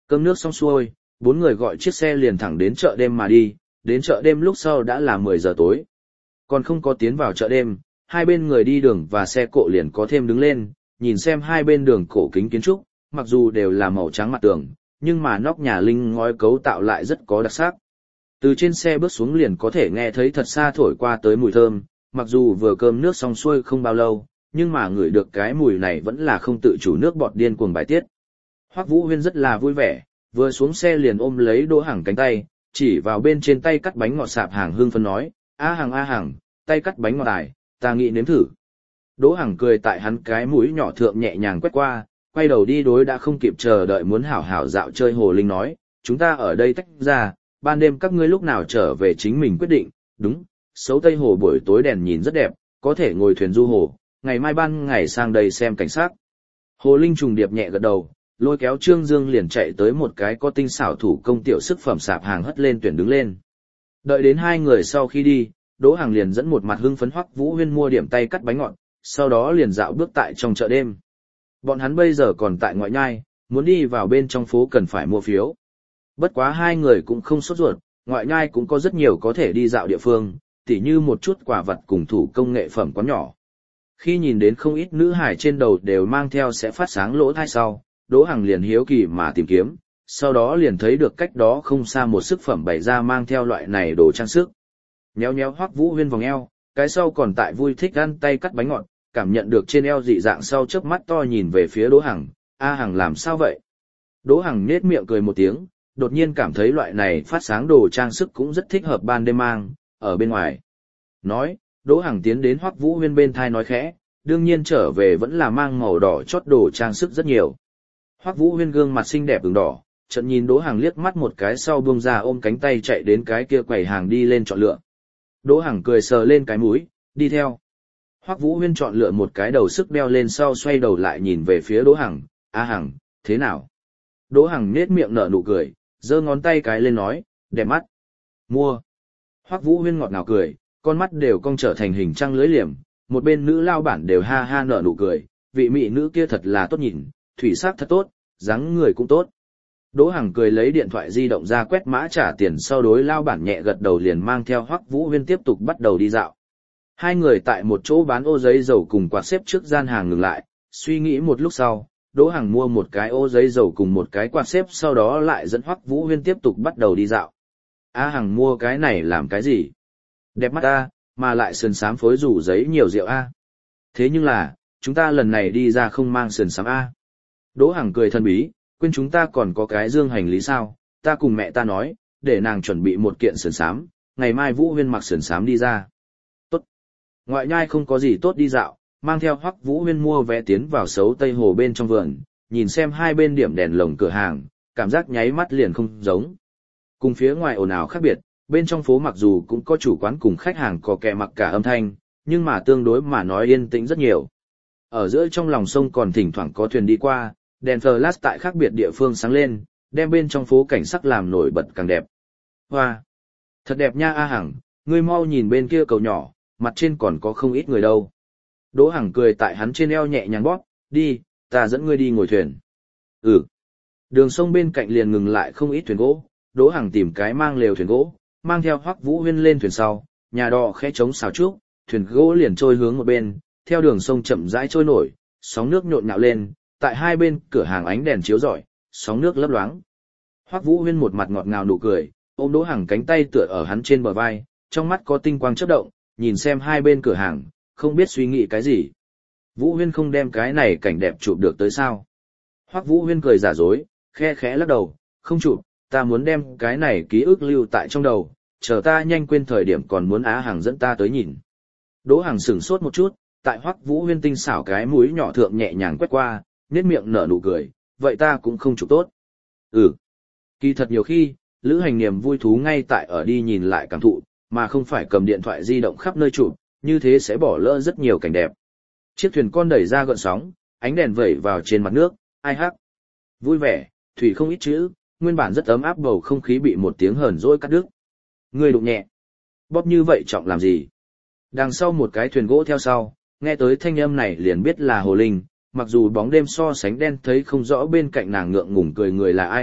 Cơm nước xong xuôi, bốn người gọi chiếc xe liền thẳng đến chợ đêm mà đi, đến chợ đêm lúc sau đã là mười giờ tối. Còn không có tiến vào chợ đêm, hai bên người đi đường và xe cộ liền có thêm đứng lên, nhìn xem hai bên đường cổ kính kiến trúc, mặc dù đều là màu trắng mặt tường, nhưng mà nóc nhà linh ngói cấu tạo lại rất có đặc sắc. Từ trên xe bước xuống liền có thể nghe thấy thật xa thổi qua tới mùi thơm, mặc dù vừa cơm nước xong xuôi không bao lâu, nhưng mà ngửi được cái mùi này vẫn là không tự chủ nước bọt điên cuồng bài tiết. Hoắc Vũ Huyên rất là vui vẻ, vừa xuống xe liền ôm lấy Đỗ Hằng cánh tay, chỉ vào bên trên tay cắt bánh ngọt sạp hàng hương phấn nói, a Hằng a Hằng, tay cắt bánh ngọt tài, ta nghĩ nếm thử. Đỗ Hằng cười tại hắn cái mũi nhỏ thượng nhẹ nhàng quét qua, quay đầu đi đối đã không kịp chờ đợi muốn hảo hảo dạo chơi Hồ Linh nói, chúng ta ở đây tách ra, ban đêm các ngươi lúc nào trở về chính mình quyết định, đúng, xấu Tây Hồ buổi tối đèn nhìn rất đẹp, có thể ngồi thuyền du hồ, ngày mai ban ngày sang đây xem cảnh sát. Hồ Linh trùng điệp nhẹ gật đầu, lôi kéo Trương Dương liền chạy tới một cái có tinh xảo thủ công tiểu sức phẩm sạp hàng hất lên tuyển đứng lên. Đợi đến hai người sau khi đi, Đỗ Hằng liền dẫn một mặt hưng phấn Hoắc Vũ Huyên mua điểm tay cắt bánh ngọt, sau đó liền dạo bước tại trong chợ đêm. Bọn hắn bây giờ còn tại ngoại nhai, muốn đi vào bên trong phố cần phải mua phiếu. Bất quá hai người cũng không sốt ruột, ngoại nhai cũng có rất nhiều có thể đi dạo địa phương, tỉ như một chút quả vật cùng thủ công nghệ phẩm quán nhỏ. Khi nhìn đến không ít nữ hải trên đầu đều mang theo sẽ phát sáng lỗ thai sau, Đỗ Hằng liền hiếu kỳ mà tìm kiếm, sau đó liền thấy được cách đó không xa một sức phẩm bày ra mang theo loại này đồ trang sức. Nhéo nhéo Hoắc Vũ Huyên vòng eo, cái sau còn tại vui thích ăn tay cắt bánh ngọt, cảm nhận được trên eo dị dạng sau chớp mắt to nhìn về phía Đỗ Hằng, a Hằng làm sao vậy? Đỗ Hằng nhếch miệng cười một tiếng, đột nhiên cảm thấy loại này phát sáng đồ trang sức cũng rất thích hợp ban đêm mang, ở bên ngoài. Nói, Đỗ Hằng tiến đến Hoắc Vũ Huyên bên thai nói khẽ, đương nhiên trở về vẫn là mang màu đỏ chót đồ trang sức rất nhiều. Hoắc Vũ Huyên gương mặt xinh đẹp ửng đỏ, chợt nhìn Đỗ Hằng liếc mắt một cái sau buông ra ôm cánh tay chạy đến cái kia quầy hàng đi lên chọn lựa. Đỗ Hằng cười sờ lên cái mũi, đi theo. Hoắc Vũ Huyên chọn lựa một cái đầu sức đeo lên sau xoay đầu lại nhìn về phía Đỗ Hằng, a Hằng, thế nào? Đỗ Hằng nhếch miệng nở nụ cười, giơ ngón tay cái lên nói, đẹp mắt. Mua. Hoắc Vũ Huyên ngọt ngào cười, con mắt đều cong trở thành hình trăng lưỡi liềm, một bên nữ lao bản đều ha ha nở nụ cười, vị mỹ nữ kia thật là tốt nhìn, thủy sắc thật tốt, dáng người cũng tốt. Đỗ Hằng cười lấy điện thoại di động ra quét mã trả tiền sau đối lao bản nhẹ gật đầu liền mang theo Hoắc Vũ Huyên tiếp tục bắt đầu đi dạo. Hai người tại một chỗ bán ô giấy dầu cùng quạt xếp trước gian hàng ngừng lại, suy nghĩ một lúc sau, Đỗ Hằng mua một cái ô giấy dầu cùng một cái quạt xếp sau đó lại dẫn Hoắc Vũ Huyên tiếp tục bắt đầu đi dạo. A Hằng mua cái này làm cái gì? Đẹp mắt ta, mà lại sườn xám phối rủ giấy nhiều rượu a. Thế nhưng là, chúng ta lần này đi ra không mang sườn xám a. Đỗ Hằng cười thân bí, quên chúng ta còn có cái dương hành lý sao, ta cùng mẹ ta nói, để nàng chuẩn bị một kiện sườn xám, ngày mai Vũ Huyên mặc sườn xám đi ra. Tốt. Ngoại nhai không có gì tốt đi dạo, mang theo Hoắc Vũ Huyên mua vé tiến vào xấu Tây Hồ bên trong vườn, nhìn xem hai bên điểm đèn lồng cửa hàng, cảm giác nháy mắt liền không giống. Cùng phía ngoài ồn ào khác biệt, bên trong phố mặc dù cũng có chủ quán cùng khách hàng có kẻ mặc cả âm thanh, nhưng mà tương đối mà nói yên tĩnh rất nhiều. Ở giữa trong lòng sông còn thỉnh thoảng có thuyền đi qua, đèn flash tại khác biệt địa phương sáng lên, đem bên trong phố cảnh sắc làm nổi bật càng đẹp. Hoa! Thật đẹp nha A Hằng, ngươi mau nhìn bên kia cầu nhỏ, mặt trên còn có không ít người đâu. Đỗ Hằng cười tại hắn trên eo nhẹ nhàng bóp, đi, ta dẫn ngươi đi ngồi thuyền. Ừ. Đường sông bên cạnh liền ngừng lại không ít thuyền gỗ, Đỗ Hằng tìm cái mang lều thuyền gỗ, mang theo Hoắc Vũ Huyên lên thuyền sau, nhà đò khẽ trống xào trúc, thuyền gỗ liền trôi hướng một bên, theo đường sông chậm rãi trôi nổi, sóng nước nhộn nhạo lên, tại hai bên cửa hàng ánh đèn chiếu rọi, sóng nước lấp loáng. Hoắc Vũ Huyên một mặt ngọt ngào nụ cười, ôm Đỗ Hằng cánh tay tựa ở hắn trên bờ vai, trong mắt có tinh quang chớp động, nhìn xem hai bên cửa hàng, không biết suy nghĩ cái gì. Vũ Huyên không đem cái này cảnh đẹp chụp được tới sao? Hoắc Vũ Huyên cười giả dối, khe khẽ lắc đầu, không chụp, ta muốn đem cái này ký ức lưu tại trong đầu, chờ ta nhanh quên thời điểm còn muốn Á Hằng dẫn ta tới nhìn. Đỗ Hằng sửng sốt một chút, tại Hoắc Vũ Huyên tinh xảo cái mũi nhỏ thượng nhẹ nhàng quét qua, nhếch miệng nở nụ cười, vậy ta cũng không chụp tốt. Ừ. Kỳ thật nhiều khi, lữ hành niềm vui thú ngay tại ở đi nhìn lại cảm thụ, mà không phải cầm điện thoại di động khắp nơi chụp, như thế sẽ bỏ lỡ rất nhiều cảnh đẹp. Chiếc thuyền con đẩy ra gợn sóng, ánh đèn vẩy vào trên mặt nước, ai hắc. Vui vẻ, thủy không ít chữ, nguyên bản rất ấm áp bầu không khí bị một tiếng hờn dỗi cắt đứt. Người đụng nhẹ. Bóp như vậy trọng làm gì? Đằng sau một cái thuyền gỗ theo sau, nghe tới thanh âm này liền biết là Hồ Linh, mặc dù bóng đêm so sánh đen thấy không rõ bên cạnh nàng ngượng ngùng cười người là ai,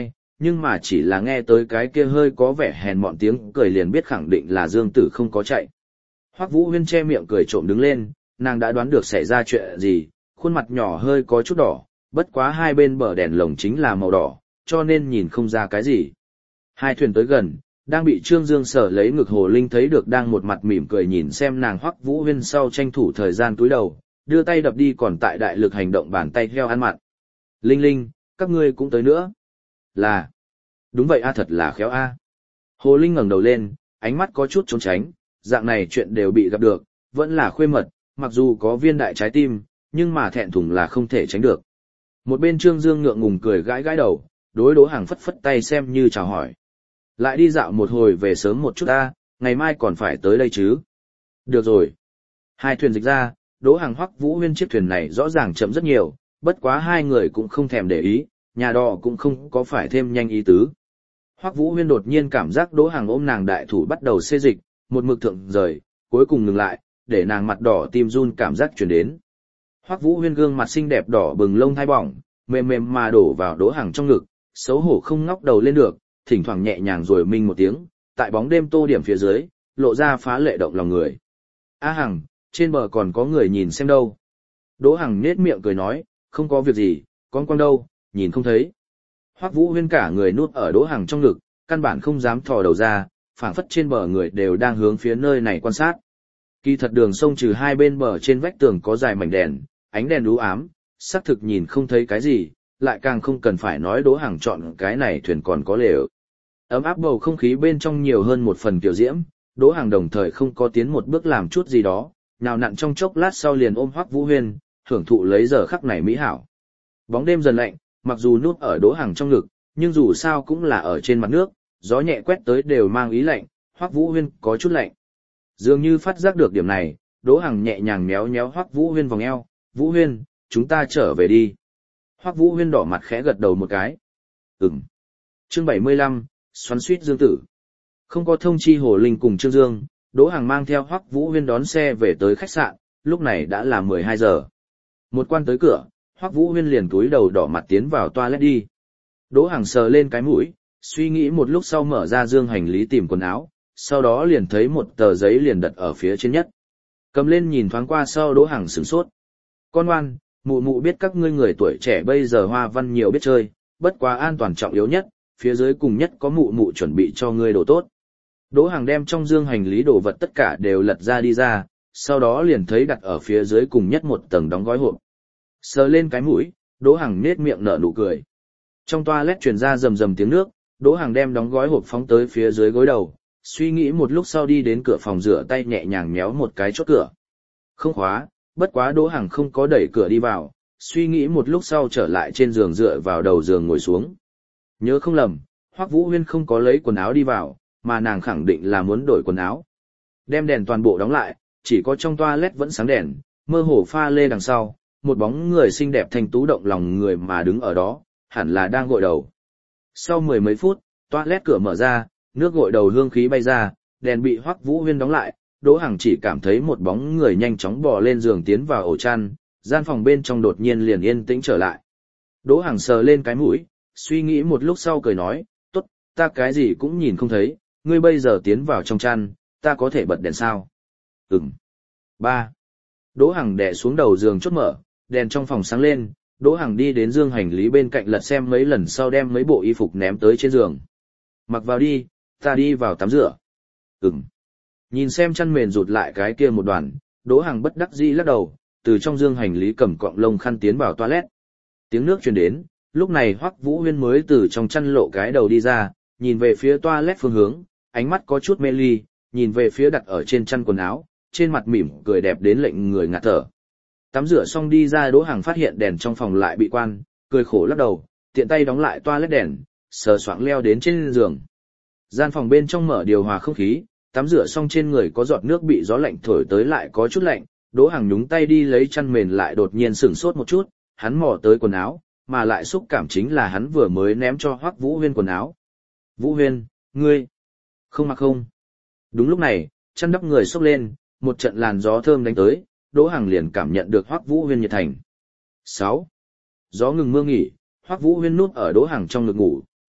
nhưng mà chỉ là nghe tới cái kia hơi có vẻ hèn mọn tiếng cười liền biết khẳng định là Dương Tử không có chạy. Hoắc Vũ Huyên che miệng cười trộm đứng lên, nàng đã đoán được xảy ra chuyện gì, khuôn mặt nhỏ hơi có chút đỏ, bất quá hai bên bờ đèn lồng chính là màu đỏ, cho nên nhìn không ra cái gì. Hai thuyền tới gần, đang bị Trương Dương sở lấy ngực Hồ Linh thấy được đang một mặt mỉm cười nhìn xem nàng Hoắc Vũ Huyên sau tranh thủ thời gian túi đầu, đưa tay đập đi còn tại đại lực hành động bàn tay heo ăn mặn. Linh Linh, các ngươi cũng tới nữa. Là. Đúng vậy a, thật là khéo a. Hồ Linh ngẩng đầu lên, ánh mắt có chút trốn tránh, dạng này chuyện đều bị gặp được, vẫn là khuê mật, mặc dù có viên đại trái tim, nhưng mà thẹn thùng là không thể tránh được. Một bên Trương Dương ngượng ngùng cười gãi gãi đầu, đối Đỗ Hàng phất phất tay xem như chào hỏi. Lại đi dạo một hồi về sớm một chút ta, ngày mai còn phải tới đây chứ. Được rồi. Hai thuyền dịch ra, Đỗ Hàng Hoắc Vũ Huyên chiếc thuyền này rõ ràng chậm rất nhiều, bất quá hai người cũng không thèm để ý, nhà đò cũng không có phải thêm nhanh ý tứ. Hoắc Vũ Huyên đột nhiên cảm giác Đỗ Hàng ôm nàng đại thủ bắt đầu xê dịch, một mực thượng rời, cuối cùng ngừng lại, để nàng mặt đỏ tim run cảm giác truyền đến. Hoắc Vũ Huyên gương mặt xinh đẹp đỏ bừng lông thai bỏng, mềm mềm mà đổ vào Đỗ Hàng trong ngực, xấu hổ không ngóc đầu lên được, thỉnh thoảng nhẹ nhàng rồi minh một tiếng, tại bóng đêm tô điểm phía dưới, lộ ra phá lệ động lòng người. A Hằng, trên bờ còn có người nhìn xem đâu. Đỗ Hằng nết miệng cười nói, không có việc gì, con quang đâu, nhìn không thấy. Hoắc Vũ Huyên cả người nuốt ở Đỗ Hằng trong ngực, căn bản không dám thò đầu ra, phảng phất trên bờ người đều đang hướng phía nơi này quan sát. Kỳ thật đường sông trừ hai bên bờ trên vách tường có dài mảnh đèn, ánh đèn u ám, xác thực nhìn không thấy cái gì, lại càng không cần phải nói Đỗ Hằng chọn cái này thuyền còn có lều. Ấm áp bầu không khí bên trong nhiều hơn một phần tiểu diễm, Đỗ Hằng đồng thời không có tiến một bước làm chút gì đó, nào nặn trong chốc lát sau liền ôm Hoắc Vũ Huyên, hưởng thụ lấy giờ khắc này mỹ hảo. Bóng đêm dần lạnh, mặc dù núp ở Đỗ Hằng trong ngực, nhưng dù sao cũng là ở trên mặt nước, gió nhẹ quét tới đều mang ý lạnh, Hoắc Vũ Huyên có chút lạnh. Dường như phát giác được điểm này, Đỗ Hằng nhẹ nhàng méo méo Hoắc Vũ Huyên vòng eo, "Vũ Huyên, chúng ta trở về đi." Hoắc Vũ Huyên đỏ mặt khẽ gật đầu một cái. "Ừm." Chương bảy mươi lăm, xoắn xuýt Dương Tử. Không có thông chi Hồ Linh cùng Trương Dương, Đỗ Hằng mang theo Hoắc Vũ Huyên đón xe về tới khách sạn, lúc này đã là mười hai giờ. Một quan tới cửa, Hoắc Vũ Huyên liền túi đầu đỏ mặt tiến vào toilet đi. Đỗ Hằng sờ lên cái mũi, suy nghĩ một lúc sau mở ra dương hành lý tìm quần áo, sau đó liền thấy một tờ giấy liền đặt ở phía trên nhất. Cầm lên nhìn thoáng qua sau Đỗ Hằng sửng sốt. "Con ngoan, mụ mụ biết các ngươi người tuổi trẻ bây giờ hoa văn nhiều biết chơi, bất quá an toàn trọng yếu nhất, phía dưới cùng nhất có mụ mụ chuẩn bị cho ngươi đồ tốt." Đỗ Hằng đem trong dương hành lý đồ vật tất cả đều lật ra đi ra, sau đó liền thấy đặt ở phía dưới cùng nhất một tầng đóng gói hộp. Sờ lên cái mũi, Đỗ Hằng nết miệng nở nụ cười. Trong toilet truyền ra rầm rầm tiếng nước, Đỗ Hằng đem đóng gói hộp phóng tới phía dưới gối đầu, suy nghĩ một lúc sau đi đến cửa phòng rửa tay nhẹ nhàng méo một cái chốt cửa. Không khóa, bất quá Đỗ Hằng không có đẩy cửa đi vào, suy nghĩ một lúc sau trở lại trên giường dựa vào đầu giường ngồi xuống. Nhớ không lầm, Hoắc Vũ Huyên không có lấy quần áo đi vào, mà nàng khẳng định là muốn đổi quần áo. Đem đèn toàn bộ đóng lại, chỉ có trong toilet vẫn sáng đèn, mơ hồ pha lê đằng sau, một bóng người xinh đẹp thanh tú động lòng người mà đứng ở đó, hẳn là đang gội đầu. Sau mười mấy phút, toilet cửa mở ra, nước gội đầu hương khí bay ra, đèn bị Hoắc Vũ Huyên đóng lại, Đỗ Hằng chỉ cảm thấy một bóng người nhanh chóng bò lên giường tiến vào ổ chăn, gian phòng bên trong đột nhiên liền yên tĩnh trở lại. Đỗ Hằng sờ lên cái mũi, suy nghĩ một lúc sau cười nói, "Tốt, ta cái gì cũng nhìn không thấy, ngươi bây giờ tiến vào trong chăn, ta có thể bật đèn sao?" "Ừm." Ba. Đỗ Hằng đè xuống đầu giường chốt mở, đèn trong phòng sáng lên, Đỗ Hằng đi đến dương hành lý bên cạnh lật xem mấy lần sau đem mấy bộ y phục ném tới trên giường. "Mặc vào đi, ta đi vào tắm rửa." "Ừm." Nhìn xem chăn mền rụt lại cái kia một đoàn, Đỗ Hằng bất đắc dĩ lắc đầu, từ trong dương hành lý cầm cọng lông khăn tiến vào toilet. Tiếng nước truyền đến, lúc này Hoắc Vũ Huyên mới từ trong chăn lộ cái đầu đi ra, nhìn về phía toilet phương hướng, ánh mắt có chút mê ly, nhìn về phía đặt ở trên chăn quần áo, trên mặt mỉm cười đẹp đến lệnh người ngạt thở. Tắm rửa xong đi ra, Đỗ Hằng phát hiện đèn trong phòng lại bị quan, cười khổ lắc đầu, tiện tay đóng lại toilet đèn, sờ soạng leo đến trên giường. Gian phòng bên trong mở điều hòa không khí, tắm rửa xong trên người có giọt nước bị gió lạnh thổi tới lại có chút lạnh, Đỗ Hằng nhúng tay đi lấy chăn mền lại đột nhiên sửng sốt một chút, hắn mò tới quần áo, mà lại xúc cảm chính là hắn vừa mới ném cho Hoắc Vũ Huyên quần áo. "Vũ Huyên, ngươi không mặc không?" Đúng lúc này, chăn đắp người xốc lên, một trận làn gió thơm đánh tới, Đỗ Hằng liền cảm nhận được Hoắc Vũ Huyên nhiệt thành. Sáu. Gió ngừng mưa nghỉ, Hoắc Vũ Huyên núp ở Đỗ Hằng trong ngực ngủ,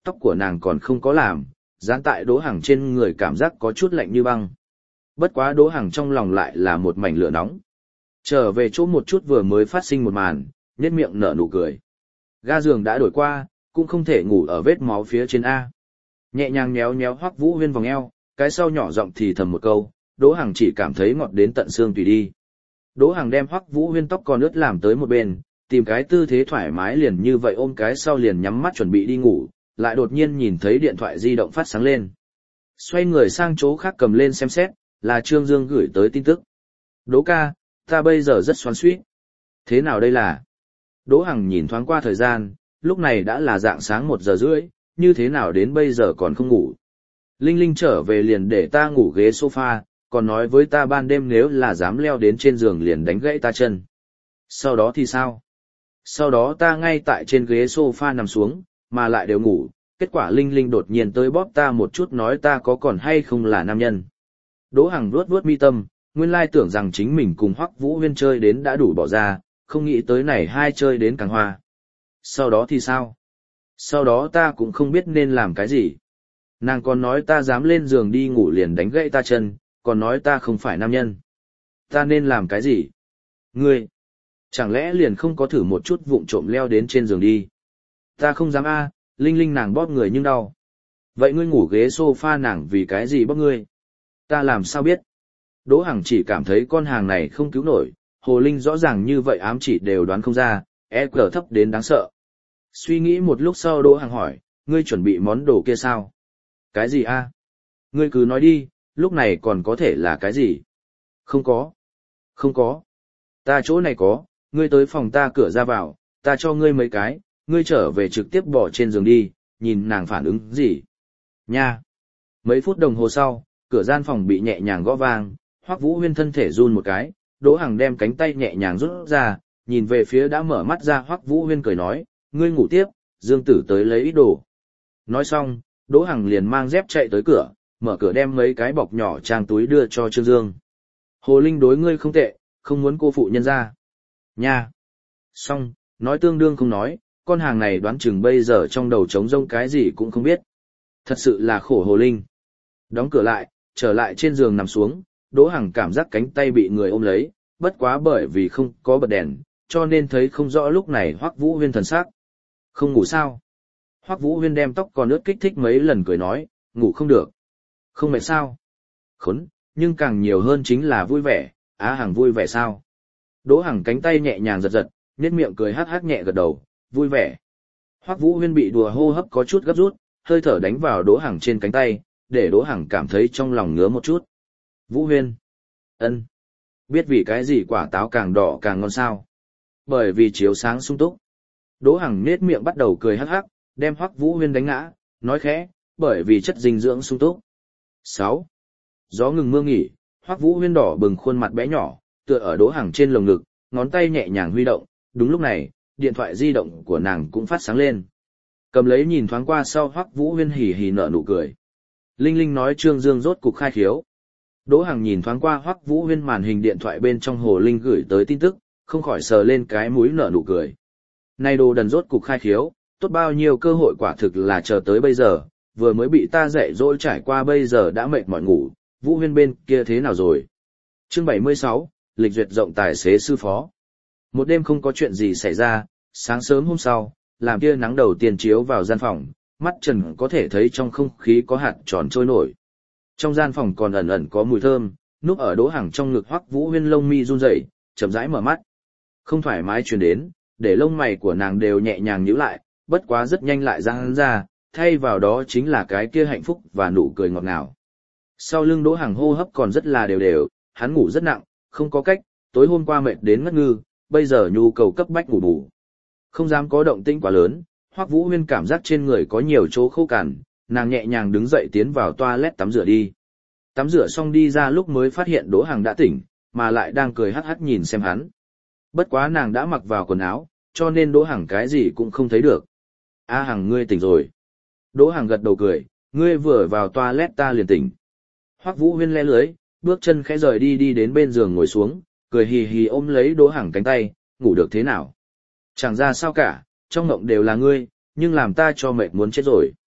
tóc của nàng còn không có làm, dán tại Đỗ Hằng trên người cảm giác có chút lạnh như băng. Bất quá Đỗ Hằng trong lòng lại là một mảnh lửa nóng. Trở về chỗ một chút vừa mới phát sinh một màn, nhếch miệng nở nụ cười. Ga giường đã đổi qua, cũng không thể ngủ ở vết máu phía trên A. Nhẹ nhàng nhéo nhéo Hoắc Vũ Huyên vòng eo, cái sau nhỏ giọng thì thầm một câu, Đỗ Hằng chỉ cảm thấy ngọt đến tận xương tùy đi. Đỗ Hằng đem Hoắc Vũ Huyên tóc còn ướt làm tới một bên, tìm cái tư thế thoải mái liền như vậy ôm cái sau liền nhắm mắt chuẩn bị đi ngủ, lại đột nhiên nhìn thấy điện thoại di động phát sáng lên. Xoay người sang chỗ khác cầm lên xem xét, là Trương Dương gửi tới tin tức. Đỗ ca, ta bây giờ rất xoắn xuýt. Thế nào đây là? Đỗ Hằng nhìn thoáng qua thời gian, lúc này đã là dạng sáng một giờ rưỡi, như thế nào đến bây giờ còn không ngủ. Linh Linh trở về liền để ta ngủ ghế sofa, còn nói với ta ban đêm nếu là dám leo đến trên giường liền đánh gãy ta chân. Sau đó thì sao? Sau đó ta ngay tại trên ghế sofa nằm xuống, mà lại đều ngủ, kết quả Linh Linh đột nhiên tới bóp ta một chút nói ta có còn hay không là nam nhân. Đỗ Hằng vuốt vuốt mi tâm, nguyên lai tưởng rằng chính mình cùng Hoắc Vũ Huyên chơi đến đã đủ bỏ ra, không nghĩ tới này hai chơi đến càng hoa. Sau đó thì sao? Sau đó ta cũng không biết nên làm cái gì. Nàng còn nói ta dám lên giường đi ngủ liền đánh gãy ta chân, còn nói ta không phải nam nhân. Ta nên làm cái gì? Ngươi, chẳng lẽ liền không có thử một chút vụng trộm leo đến trên giường đi? Ta không dám a, Linh Linh nàng bóp người nhưng đau. Vậy ngươi ngủ ghế sofa nàng vì cái gì bóp ngươi? Ta làm sao biết? Đỗ Hằng chỉ cảm thấy con hàng này không cứu nổi, Hồ Linh rõ ràng như vậy ám chỉ đều đoán không ra, e quy thấp đến đáng sợ. Suy nghĩ một lúc sau Đỗ Hằng hỏi, ngươi chuẩn bị món đồ kia sao? Cái gì a? Ngươi cứ nói đi, lúc này còn có thể là cái gì? Không có. Không có. Ta chỗ này có, ngươi tới phòng ta cửa ra vào, ta cho ngươi mấy cái, ngươi trở về trực tiếp bỏ trên giường đi, nhìn nàng phản ứng gì. Nha. Mấy phút đồng hồ sau, cửa gian phòng bị nhẹ nhàng gõ vang, Hoắc Vũ Huyên thân thể run một cái, Đỗ Hằng đem cánh tay nhẹ nhàng rút ra, nhìn về phía đã mở mắt ra Hoắc Vũ Huyên cười nói, ngươi ngủ tiếp, Dương Tử tới lấy ít đồ. Nói xong, Đỗ Hằng liền mang dép chạy tới cửa, mở cửa đem mấy cái bọc nhỏ trang túi đưa cho Trương Dương. Hồ Linh đối ngươi không tệ, không muốn cô phụ nhân ra. Nha. Xong, nói tương đương không nói, con hàng này đoán chừng bây giờ trong đầu trống rỗng cái gì cũng không biết. Thật sự là khổ Hồ Linh. Đóng cửa lại, trở lại trên giường nằm xuống, Đỗ Hằng cảm giác cánh tay bị người ôm lấy, bất quá bởi vì không có bật đèn, cho nên thấy không rõ lúc này Hoắc Vũ Huyên thần sắc. Không ngủ sao? Hoắc Vũ Huyên đem tóc còn ướt kích thích mấy lần cười nói, ngủ không được. Không mệt sao? Khốn, nhưng càng nhiều hơn chính là vui vẻ, Á Hằng vui vẻ sao? Đỗ Hằng cánh tay nhẹ nhàng giật giật, nhếch miệng cười hắc hắc nhẹ gật đầu, vui vẻ. Hoắc Vũ Huyên bị đùa hô hấp có chút gấp rút, hơi thở đánh vào Đỗ Hằng trên cánh tay, để Đỗ Hằng cảm thấy trong lòng ngứa một chút. Vũ Huyên. Ân. Biết vì cái gì quả táo càng đỏ càng ngon sao? Bởi vì chiếu sáng sung túc. Đỗ Hằng nhếch miệng bắt đầu cười hắc hắc, đem Hoắc Vũ Huyên đánh ngã, nói khẽ, bởi vì chất dinh dưỡng sung túc. sáu. Gió ngừng mưa nghỉ, Hoắc Vũ Huyên đỏ bừng khuôn mặt bé nhỏ, tựa ở Đỗ Hằng trên lồng ngực, ngón tay nhẹ nhàng huy động, đúng lúc này, điện thoại di động của nàng cũng phát sáng lên. Cầm lấy nhìn thoáng qua sau Hoắc Vũ Huyên hì hì nở nụ cười. Linh Linh nói Trương Dương rốt cục khai khiếu. Đỗ Hằng nhìn thoáng qua Hoắc Vũ Huyên màn hình điện thoại bên trong Hồ Linh gửi tới tin tức, không khỏi sờ lên cái mũi nở nụ cười. Này đồ đần rốt cục khai khiếu, tốt bao nhiêu cơ hội quả thực là chờ tới bây giờ, vừa mới bị ta dạy dỗ trải qua bây giờ đã mệt mỏi ngủ, Vũ Huyên bên kia thế nào rồi? Chương bảy mươi sáu, lịch duyệt rộng tài xế sư phó. Một đêm không có chuyện gì xảy ra, sáng sớm hôm sau, làm tia nắng đầu tiên chiếu vào gian phòng, mắt Trần có thể thấy trong không khí có hạt tròn trôi nổi. Trong gian phòng còn ẩn ẩn có mùi thơm, núp ở Đỗ Hằng trong ngực Hoắc Vũ Huyên lông mi run rẩy, chậm rãi mở mắt. Không thoải mái truyền đến, để lông mày của nàng đều nhẹ nhàng nhíu lại, bất quá rất nhanh lại giãn ra, thay vào đó chính là cái kia hạnh phúc và nụ cười ngọt ngào. Sau lưng Đỗ Hằng hô hấp còn rất là đều đều, hắn ngủ rất nặng, không có cách, tối hôm qua mệt đến ngất ngư, bây giờ nhu cầu cấp bách ngủ bù. Không dám có động tĩnh quá lớn, Hoắc Vũ Huyên cảm giác trên người có nhiều chỗ khô cằn, nàng nhẹ nhàng đứng dậy tiến vào toilet tắm rửa đi. Tắm rửa xong đi ra lúc mới phát hiện Đỗ Hằng đã tỉnh, mà lại đang cười hắc hắc nhìn xem hắn. Bất quá nàng đã mặc vào quần áo, cho nên Đỗ Hằng cái gì cũng không thấy được. A Hằng ngươi tỉnh rồi. Đỗ Hằng gật đầu cười, ngươi vừa vào toilet ta liền tỉnh. Hoắc Vũ Huyên lẽ lưới, bước chân khẽ rời đi đi đến bên giường ngồi xuống, cười hì hì ôm lấy Đỗ Hằng cánh tay, ngủ được thế nào? Chẳng ra sao cả, trong mộng đều là ngươi, nhưng làm ta cho mệt muốn chết rồi.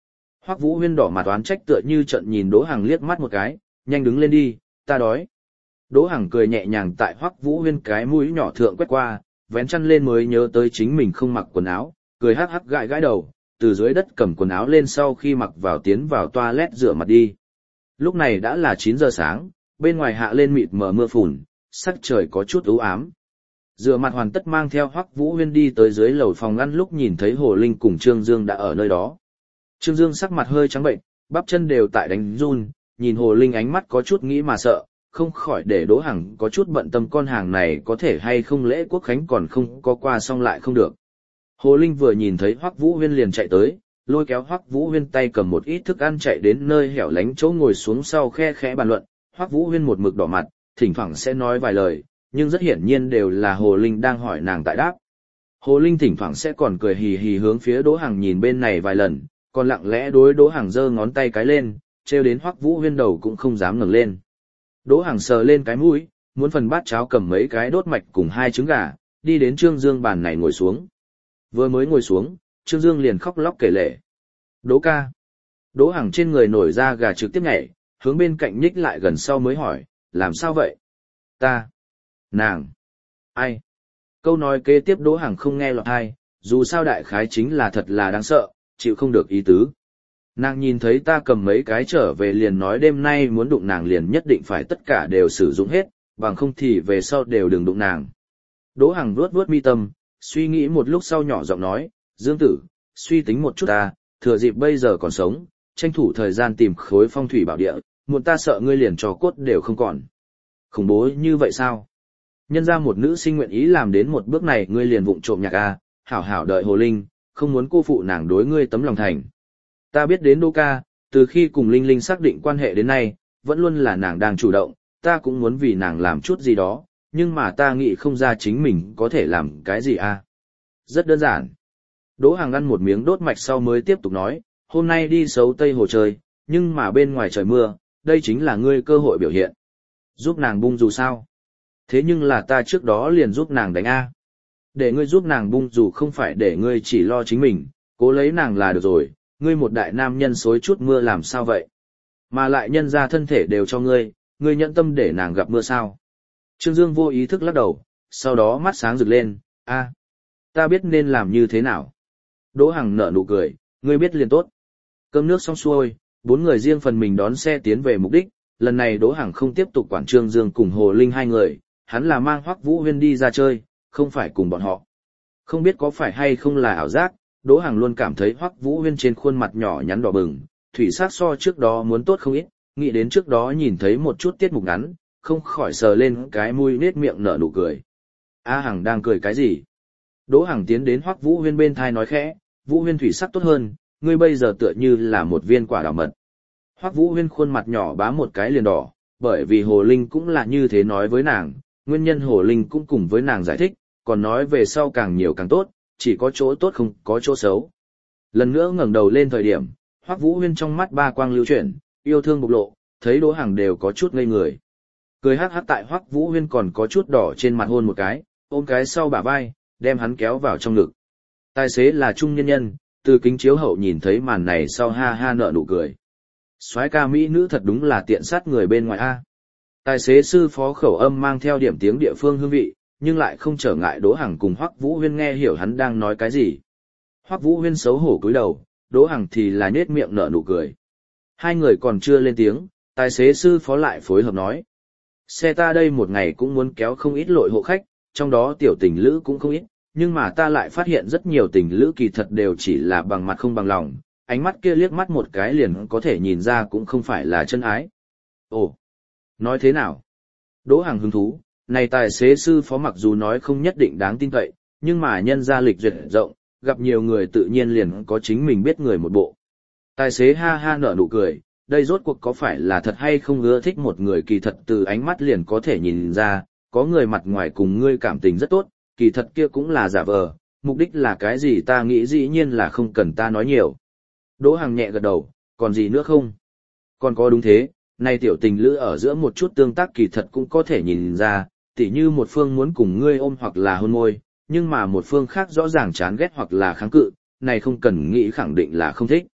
Hoắc Vũ Huyên đỏ mặt oán trách tựa như trận nhìn Đỗ Hằng liếc mắt một cái, nhanh đứng lên đi, ta đói. Đỗ Hằng cười nhẹ nhàng tại Hoắc Vũ Huyên cái mũi nhỏ thượng quét qua, vén chăn lên mới nhớ tới chính mình không mặc quần áo, cười hắc hắc gãi gãi đầu, từ dưới đất cầm quần áo lên sau khi mặc vào tiến vào toilet rửa mặt đi. Lúc này đã là chín giờ sáng, bên ngoài hạ lên mịt mờ mưa phùn, sắc trời có chút u ám. Rửa mặt hoàn tất mang theo Hoắc Vũ Huyên đi tới dưới lầu phòng ngăn lúc nhìn thấy Hồ Linh cùng Trương Dương đã ở nơi đó. Trương Dương sắc mặt hơi trắng bệnh, bắp chân đều tại đánh run, nhìn Hồ Linh ánh mắt có chút nghĩ mà sợ, không khỏi để Đỗ Hằng có chút bận tâm con hàng này có thể hay không lễ quốc khánh còn không có qua xong lại không được. Hồ Linh vừa nhìn thấy Hoắc Vũ Huyên liền chạy tới, lôi kéo Hoắc Vũ Huyên tay cầm một ít thức ăn chạy đến nơi hẻo lánh chỗ ngồi xuống sau khe khẽ bàn luận. Hoắc Vũ Huyên một mực đỏ mặt, thỉnh thoảng sẽ nói vài lời, nhưng rất hiển nhiên đều là Hồ Linh đang hỏi nàng tại đáp. Hồ Linh thỉnh thoảng sẽ còn cười hì hì hướng phía Đỗ Hằng nhìn bên này vài lần, còn lặng lẽ đối Đỗ Hằng giơ ngón tay cái lên, trêu đến Hoắc Vũ Huyên đầu cũng không dám ngẩng lên. Đỗ Hằng sờ lên cái mũi, muốn phần bát cháo cầm mấy cái đốt mạch cùng hai trứng gà, đi đến Trương Dương bàn này ngồi xuống. Vừa mới ngồi xuống, Trương Dương liền khóc lóc kể lể. Đỗ ca. Đỗ Hằng trên người nổi ra gà trực tiếp nhảy, hướng bên cạnh nhích lại gần sau mới hỏi, làm sao vậy? Ta. Nàng. Ai? Câu nói kế tiếp Đỗ Hằng không nghe lọt tai, dù sao đại khái chính là thật là đáng sợ, chịu không được ý tứ. Nàng nhìn thấy ta cầm mấy cái trở về liền nói đêm nay muốn đụng nàng liền nhất định phải tất cả đều sử dụng hết, bằng không thì về sau đều đừng đụng nàng. Đỗ Hằng vuốt vuốt mi tâm, suy nghĩ một lúc sau nhỏ giọng nói, Dương tử, suy tính một chút ta, thừa dịp bây giờ còn sống, tranh thủ thời gian tìm khối phong thủy bảo địa, muộn ta sợ ngươi liền trò cốt đều không còn. Khủng bố như vậy sao? Nhân ra một nữ sinh nguyện ý làm đến một bước này ngươi liền vụng trộm nhạc a, hảo hảo đợi Hồ Linh, không muốn cô phụ nàng đối ngươi tấm lòng thành. Ta biết đến Đỗ ca, từ khi cùng Linh Linh xác định quan hệ đến nay, vẫn luôn là nàng đang chủ động, ta cũng muốn vì nàng làm chút gì đó, nhưng mà ta nghĩ không ra chính mình có thể làm cái gì a. Rất đơn giản. Đỗ Hằng ăn một miếng đốt mạch sau mới tiếp tục nói, hôm nay đi Sấu Tây Hồ chơi, nhưng mà bên ngoài trời mưa, đây chính là ngươi cơ hội biểu hiện. Giúp nàng bung dù sao? Thế nhưng là ta trước đó liền giúp nàng đánh a. Để ngươi giúp nàng bung dù không phải để ngươi chỉ lo chính mình, cố lấy nàng là được rồi, ngươi một đại nam nhân xối chút mưa làm sao vậy? Mà lại nhân ra thân thể đều cho ngươi, ngươi nhẫn tâm để nàng gặp mưa sao? Trương Dương vô ý thức lắc đầu, sau đó mắt sáng rực lên, a, ta biết nên làm như thế nào. Đỗ Hằng nở nụ cười, ngươi biết liền tốt. Cơm nước xong xuôi, bốn người riêng phần mình đón xe tiến về mục đích, lần này Đỗ Hằng không tiếp tục quản Trương Dương cùng Hồ Linh hai người, hắn là mang Hoắc Vũ Huyên đi ra chơi, không phải cùng bọn họ. Không biết có phải hay không là ảo giác, Đỗ Hằng luôn cảm thấy Hoắc Vũ Huyên trên khuôn mặt nhỏ nhắn đỏ bừng, thủy sắc so trước đó muốn tốt không ít, nghĩ đến trước đó nhìn thấy một chút tiết mục ngắn, không khỏi sờ lên cái mũi nết miệng nở nụ cười. A Hằng đang cười cái gì? Đỗ Hằng tiến đến Hoắc Vũ Huyên bên thai nói khẽ, Vũ Huyên thủy sắc tốt hơn, ngươi bây giờ tựa như là một viên quả đào mật. Hoắc Vũ Huyên khuôn mặt nhỏ bám một cái liền đỏ, bởi vì Hồ Linh cũng là như thế nói với nàng, nguyên nhân Hồ Linh cũng cùng với nàng giải thích, còn nói về sau càng nhiều càng tốt, chỉ có chỗ tốt không có chỗ xấu. Lần nữa ngẩng đầu lên thời điểm, Hoắc Vũ Huyên trong mắt ba quang lưu chuyển, yêu thương bộc lộ, thấy Đỗ Hằng đều có chút ngây người. Cười hắc hắc tại Hoắc Vũ Huyên còn có chút đỏ trên mặt hôn một cái, ôm cái sau bả vai, đem hắn kéo vào trong ngực. Tài xế là trung nhân nhân, từ kính chiếu hậu nhìn thấy màn này sau ha ha nở nụ cười. Soái ca mỹ nữ thật đúng là tiện sát người bên ngoài a. Tài xế sư phó khẩu âm mang theo điểm tiếng địa phương hương vị, nhưng lại không trở ngại Đỗ Hằng cùng Hoắc Vũ Huyên nghe hiểu hắn đang nói cái gì. Hoắc Vũ Huyên xấu hổ cúi đầu, Đỗ Hằng thì là nhếch miệng nở nụ cười. Hai người còn chưa lên tiếng, tài xế sư phó lại phối hợp nói. Xe ta đây một ngày cũng muốn kéo không ít lội hộ khách, trong đó tiểu tình lữ cũng không ít, nhưng mà ta lại phát hiện rất nhiều tình lữ kỳ thật đều chỉ là bằng mặt không bằng lòng, ánh mắt kia liếc mắt một cái liền có thể nhìn ra cũng không phải là chân ái. Ồ, nói thế nào? Đỗ Hằng hứng thú, này tài xế sư phó mặc dù nói không nhất định đáng tin cậy, nhưng mà nhân gia lịch duyệt rộng, gặp nhiều người tự nhiên liền có chính mình biết người một bộ. Tài xế ha ha nở nụ cười, đây rốt cuộc có phải là thật hay không ưa thích một người kỳ thật từ ánh mắt liền có thể nhìn ra, có người mặt ngoài cùng ngươi cảm tình rất tốt, kỳ thật kia cũng là giả vờ, mục đích là cái gì ta nghĩ dĩ nhiên là không cần ta nói nhiều. Đỗ Hằng nhẹ gật đầu, còn gì nữa không? Còn có đúng thế, này tiểu tình lữ ở giữa một chút tương tác kỳ thật cũng có thể nhìn ra, tỉ như một phương muốn cùng ngươi ôm hoặc là hôn môi, nhưng mà một phương khác rõ ràng chán ghét hoặc là kháng cự, này không cần nghĩ khẳng định là không thích.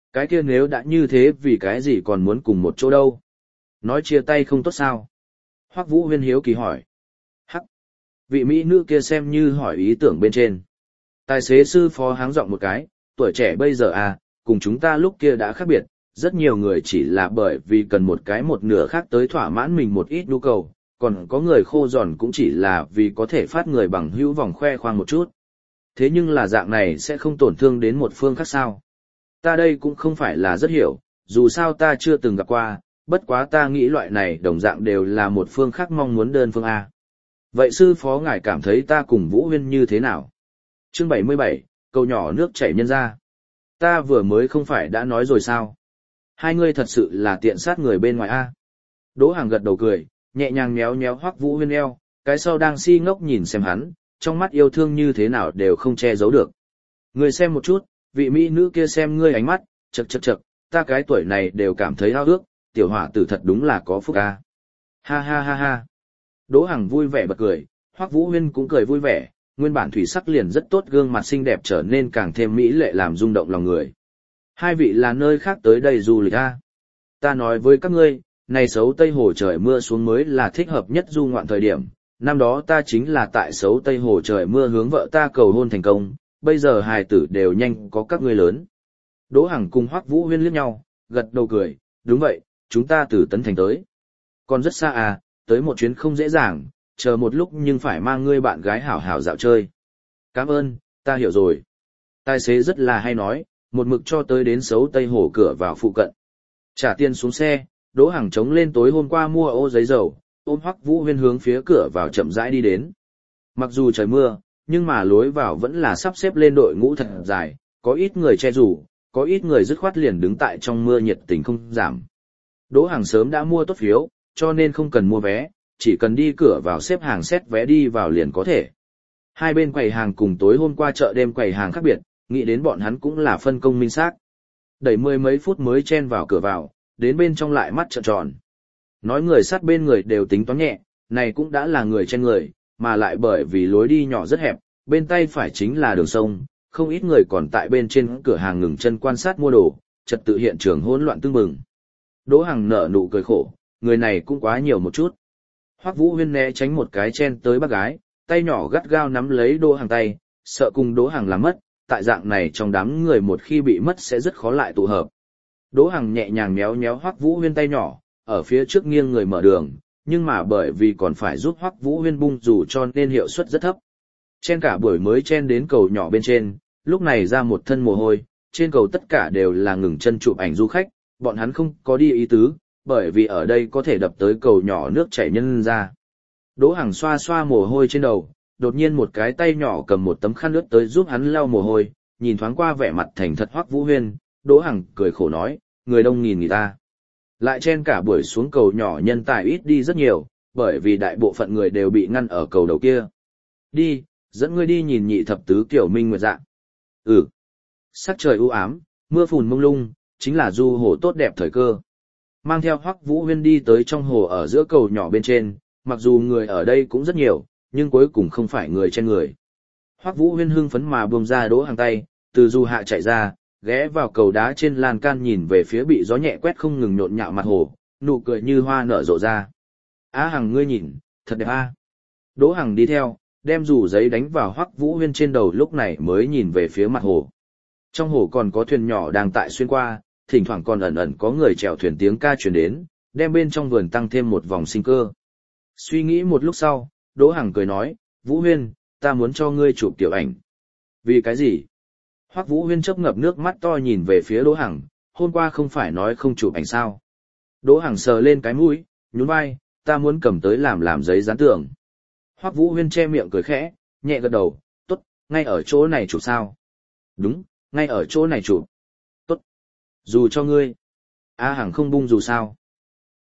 Cái kia nếu đã như thế vì cái gì còn muốn cùng một chỗ đâu? Nói chia tay không tốt sao? Hoắc Vũ Huyên hiếu kỳ hỏi. Hắc. Vị mỹ nữ kia xem như hỏi ý tưởng bên trên. Tài xế sư phó háng giọng một cái, tuổi trẻ bây giờ à, cùng chúng ta lúc kia đã khác biệt, rất nhiều người chỉ là bởi vì cần một cái một nửa khác tới thỏa mãn mình một ít nhu cầu, còn có người khô giòn cũng chỉ là vì có thể phát người bằng hữu vòng khoe khoang một chút. Thế nhưng là dạng này sẽ không tổn thương đến một phương khác sao? Ta đây cũng không phải là rất hiểu, dù sao ta chưa từng gặp qua, bất quá ta nghĩ loại này đồng dạng đều là một phương khác mong muốn đơn phương A. Vậy sư phó ngài cảm thấy ta cùng Vũ Huyên như thế nào? Chương bảy mươi bảy, câu nhỏ nước chảy nhân ra. Ta vừa mới không phải đã nói rồi sao? Hai ngươi thật sự là tiện sát người bên ngoài A. Đỗ Hàng gật đầu cười, nhẹ nhàng méo méo Hoắc Vũ Huyên eo, cái sau đang si ngốc nhìn xem hắn, trong mắt yêu thương như thế nào đều không che giấu được. Ngươi xem một chút, vị mỹ nữ kia xem ngươi ánh mắt, chậc chậc chậc, ta cái tuổi này đều cảm thấy hao ước, tiểu hỏa tử thật đúng là có phúc A. Ha ha ha ha. Đỗ Hằng vui vẻ bật cười, Hoắc Vũ Huyên cũng cười vui vẻ, nguyên bản thủy sắc liền rất tốt gương mặt xinh đẹp trở nên càng thêm mỹ lệ làm rung động lòng người. Hai vị là nơi khác tới đây du lịch A. Ta nói với các ngươi, này xấu Tây Hồ trời mưa xuống mới là thích hợp nhất du ngoạn thời điểm, năm đó ta chính là tại xấu Tây Hồ trời mưa hướng vợ ta cầu hôn thành công, bây giờ hài tử đều nhanh có các ngươi lớn. Đỗ Hằng cùng Hoắc Vũ Huyên liếc nhau, gật đầu cười, đúng vậy, chúng ta từ Tấn Thành tới. Còn rất xa à, tới một chuyến không dễ dàng, chờ một lúc nhưng phải mang ngươi bạn gái hảo hảo dạo chơi. Cảm ơn, ta hiểu rồi. Tài xế rất là hay nói, một mực cho tới đến xấu Tây Hồ cửa vào phụ cận. Trả tiền xuống xe, Đỗ Hằng chống lên tối hôm qua mua ô giấy dầu, ôm Hoắc Vũ Huyên hướng phía cửa vào chậm rãi đi đến. Mặc dù trời mưa, nhưng mà lối vào vẫn là sắp xếp lên đội ngũ thật dài, có ít người che rủ, có ít người dứt khoát liền đứng tại trong mưa nhiệt tình không giảm. Đỗ Hằng sớm đã mua tốt phiếu, cho nên không cần mua vé, chỉ cần đi cửa vào xếp hàng xét vé đi vào liền có thể. Hai bên quầy hàng cùng tối hôm qua chợ đêm quầy hàng khác biệt, nghĩ đến bọn hắn cũng là phân công minh xác. Đẩy mười mấy phút mới chen vào cửa vào, đến bên trong lại mắt trợn tròn. Nói người sát bên người đều tính toán nhẹ, này cũng đã là người chen người, mà lại bởi vì lối đi nhỏ rất hẹp, bên tay phải chính là đường sông, không ít người còn tại bên trên cửa hàng ngừng chân quan sát mua đồ, trật tự hiện trường hỗn loạn tương bừng. Đỗ Hằng nở nụ cười khổ, người này cũng quá nhiều một chút. Hoắc Vũ Huyên né tránh một cái chen tới bác gái, tay nhỏ gắt gao nắm lấy Đỗ Hằng tay, sợ cùng Đỗ Hằng làm mất, tại dạng này trong đám người một khi bị mất sẽ rất khó lại tụ hợp. Đỗ Hằng nhẹ nhàng méo méo Hoắc Vũ Huyên tay nhỏ, ở phía trước nghiêng người mở đường, nhưng mà bởi vì còn phải giúp Hoắc Vũ Huyên bung dù cho nên hiệu suất rất thấp. Chen cả buổi mới chen đến cầu nhỏ bên trên, lúc này ra một thân mồ hôi, trên cầu tất cả đều là ngừng chân chụp ảnh du khách, bọn hắn không có đi ý tứ, bởi vì ở đây có thể đập tới cầu nhỏ nước chảy nhân ra. Đỗ Hằng xoa xoa mồ hôi trên đầu, đột nhiên một cái tay nhỏ cầm một tấm khăn nước tới giúp hắn lau mồ hôi, nhìn thoáng qua vẻ mặt thành thật Hoắc Vũ Huyên, Đỗ Hằng cười khổ nói, người đông nghìn người ta. Lại chen cả buổi xuống cầu nhỏ nhân tài ít đi rất nhiều, bởi vì đại bộ phận người đều bị ngăn ở cầu đầu kia. Đi, dẫn ngươi đi nhìn nhị thập tứ kiểu minh nguyệt dạng. Ừ. Sắc trời u ám, mưa phùn mông lung, chính là du hồ tốt đẹp thời cơ. Mang theo Hoắc Vũ Huyên đi tới trong hồ ở giữa cầu nhỏ bên trên, mặc dù người ở đây cũng rất nhiều, nhưng cuối cùng không phải người trên người. Hoắc Vũ Huyên hưng phấn mà buông ra Đỗ Hằng tay, từ du hạ chạy ra, ghé vào cầu đá trên lan can nhìn về phía bị gió nhẹ quét không ngừng nhộn nhạo mặt hồ, nụ cười như hoa nở rộ ra. Á Hằng ngươi nhìn, thật đẹp a. Đỗ Hằng đi theo, đem dù giấy đánh vào Hoắc Vũ Huyên trên đầu lúc này mới nhìn về phía mặt hồ. Trong hồ còn có thuyền nhỏ đang tại xuyên qua, thỉnh thoảng còn ẩn ẩn có người chèo thuyền tiếng ca truyền đến, đem bên trong vườn tăng thêm một vòng sinh cơ. Suy nghĩ một lúc sau, Đỗ Hằng cười nói, Vũ Huyên, ta muốn cho ngươi chụp tiểu ảnh. Vì cái gì? Hoắc Vũ Huyên chớp ngập nước mắt to nhìn về phía Đỗ Hằng, hôm qua không phải nói không chụp ảnh sao? Đỗ Hằng sờ lên cái mũi, nhún vai, ta muốn cầm tới làm làm giấy dán tường. Hoắc Vũ Huyên che miệng cười khẽ, nhẹ gật đầu, tốt, ngay ở chỗ này chụp sao? Đúng, ngay ở chỗ này chụp. Tốt. Dù cho ngươi. A Hằng không bung dù sao?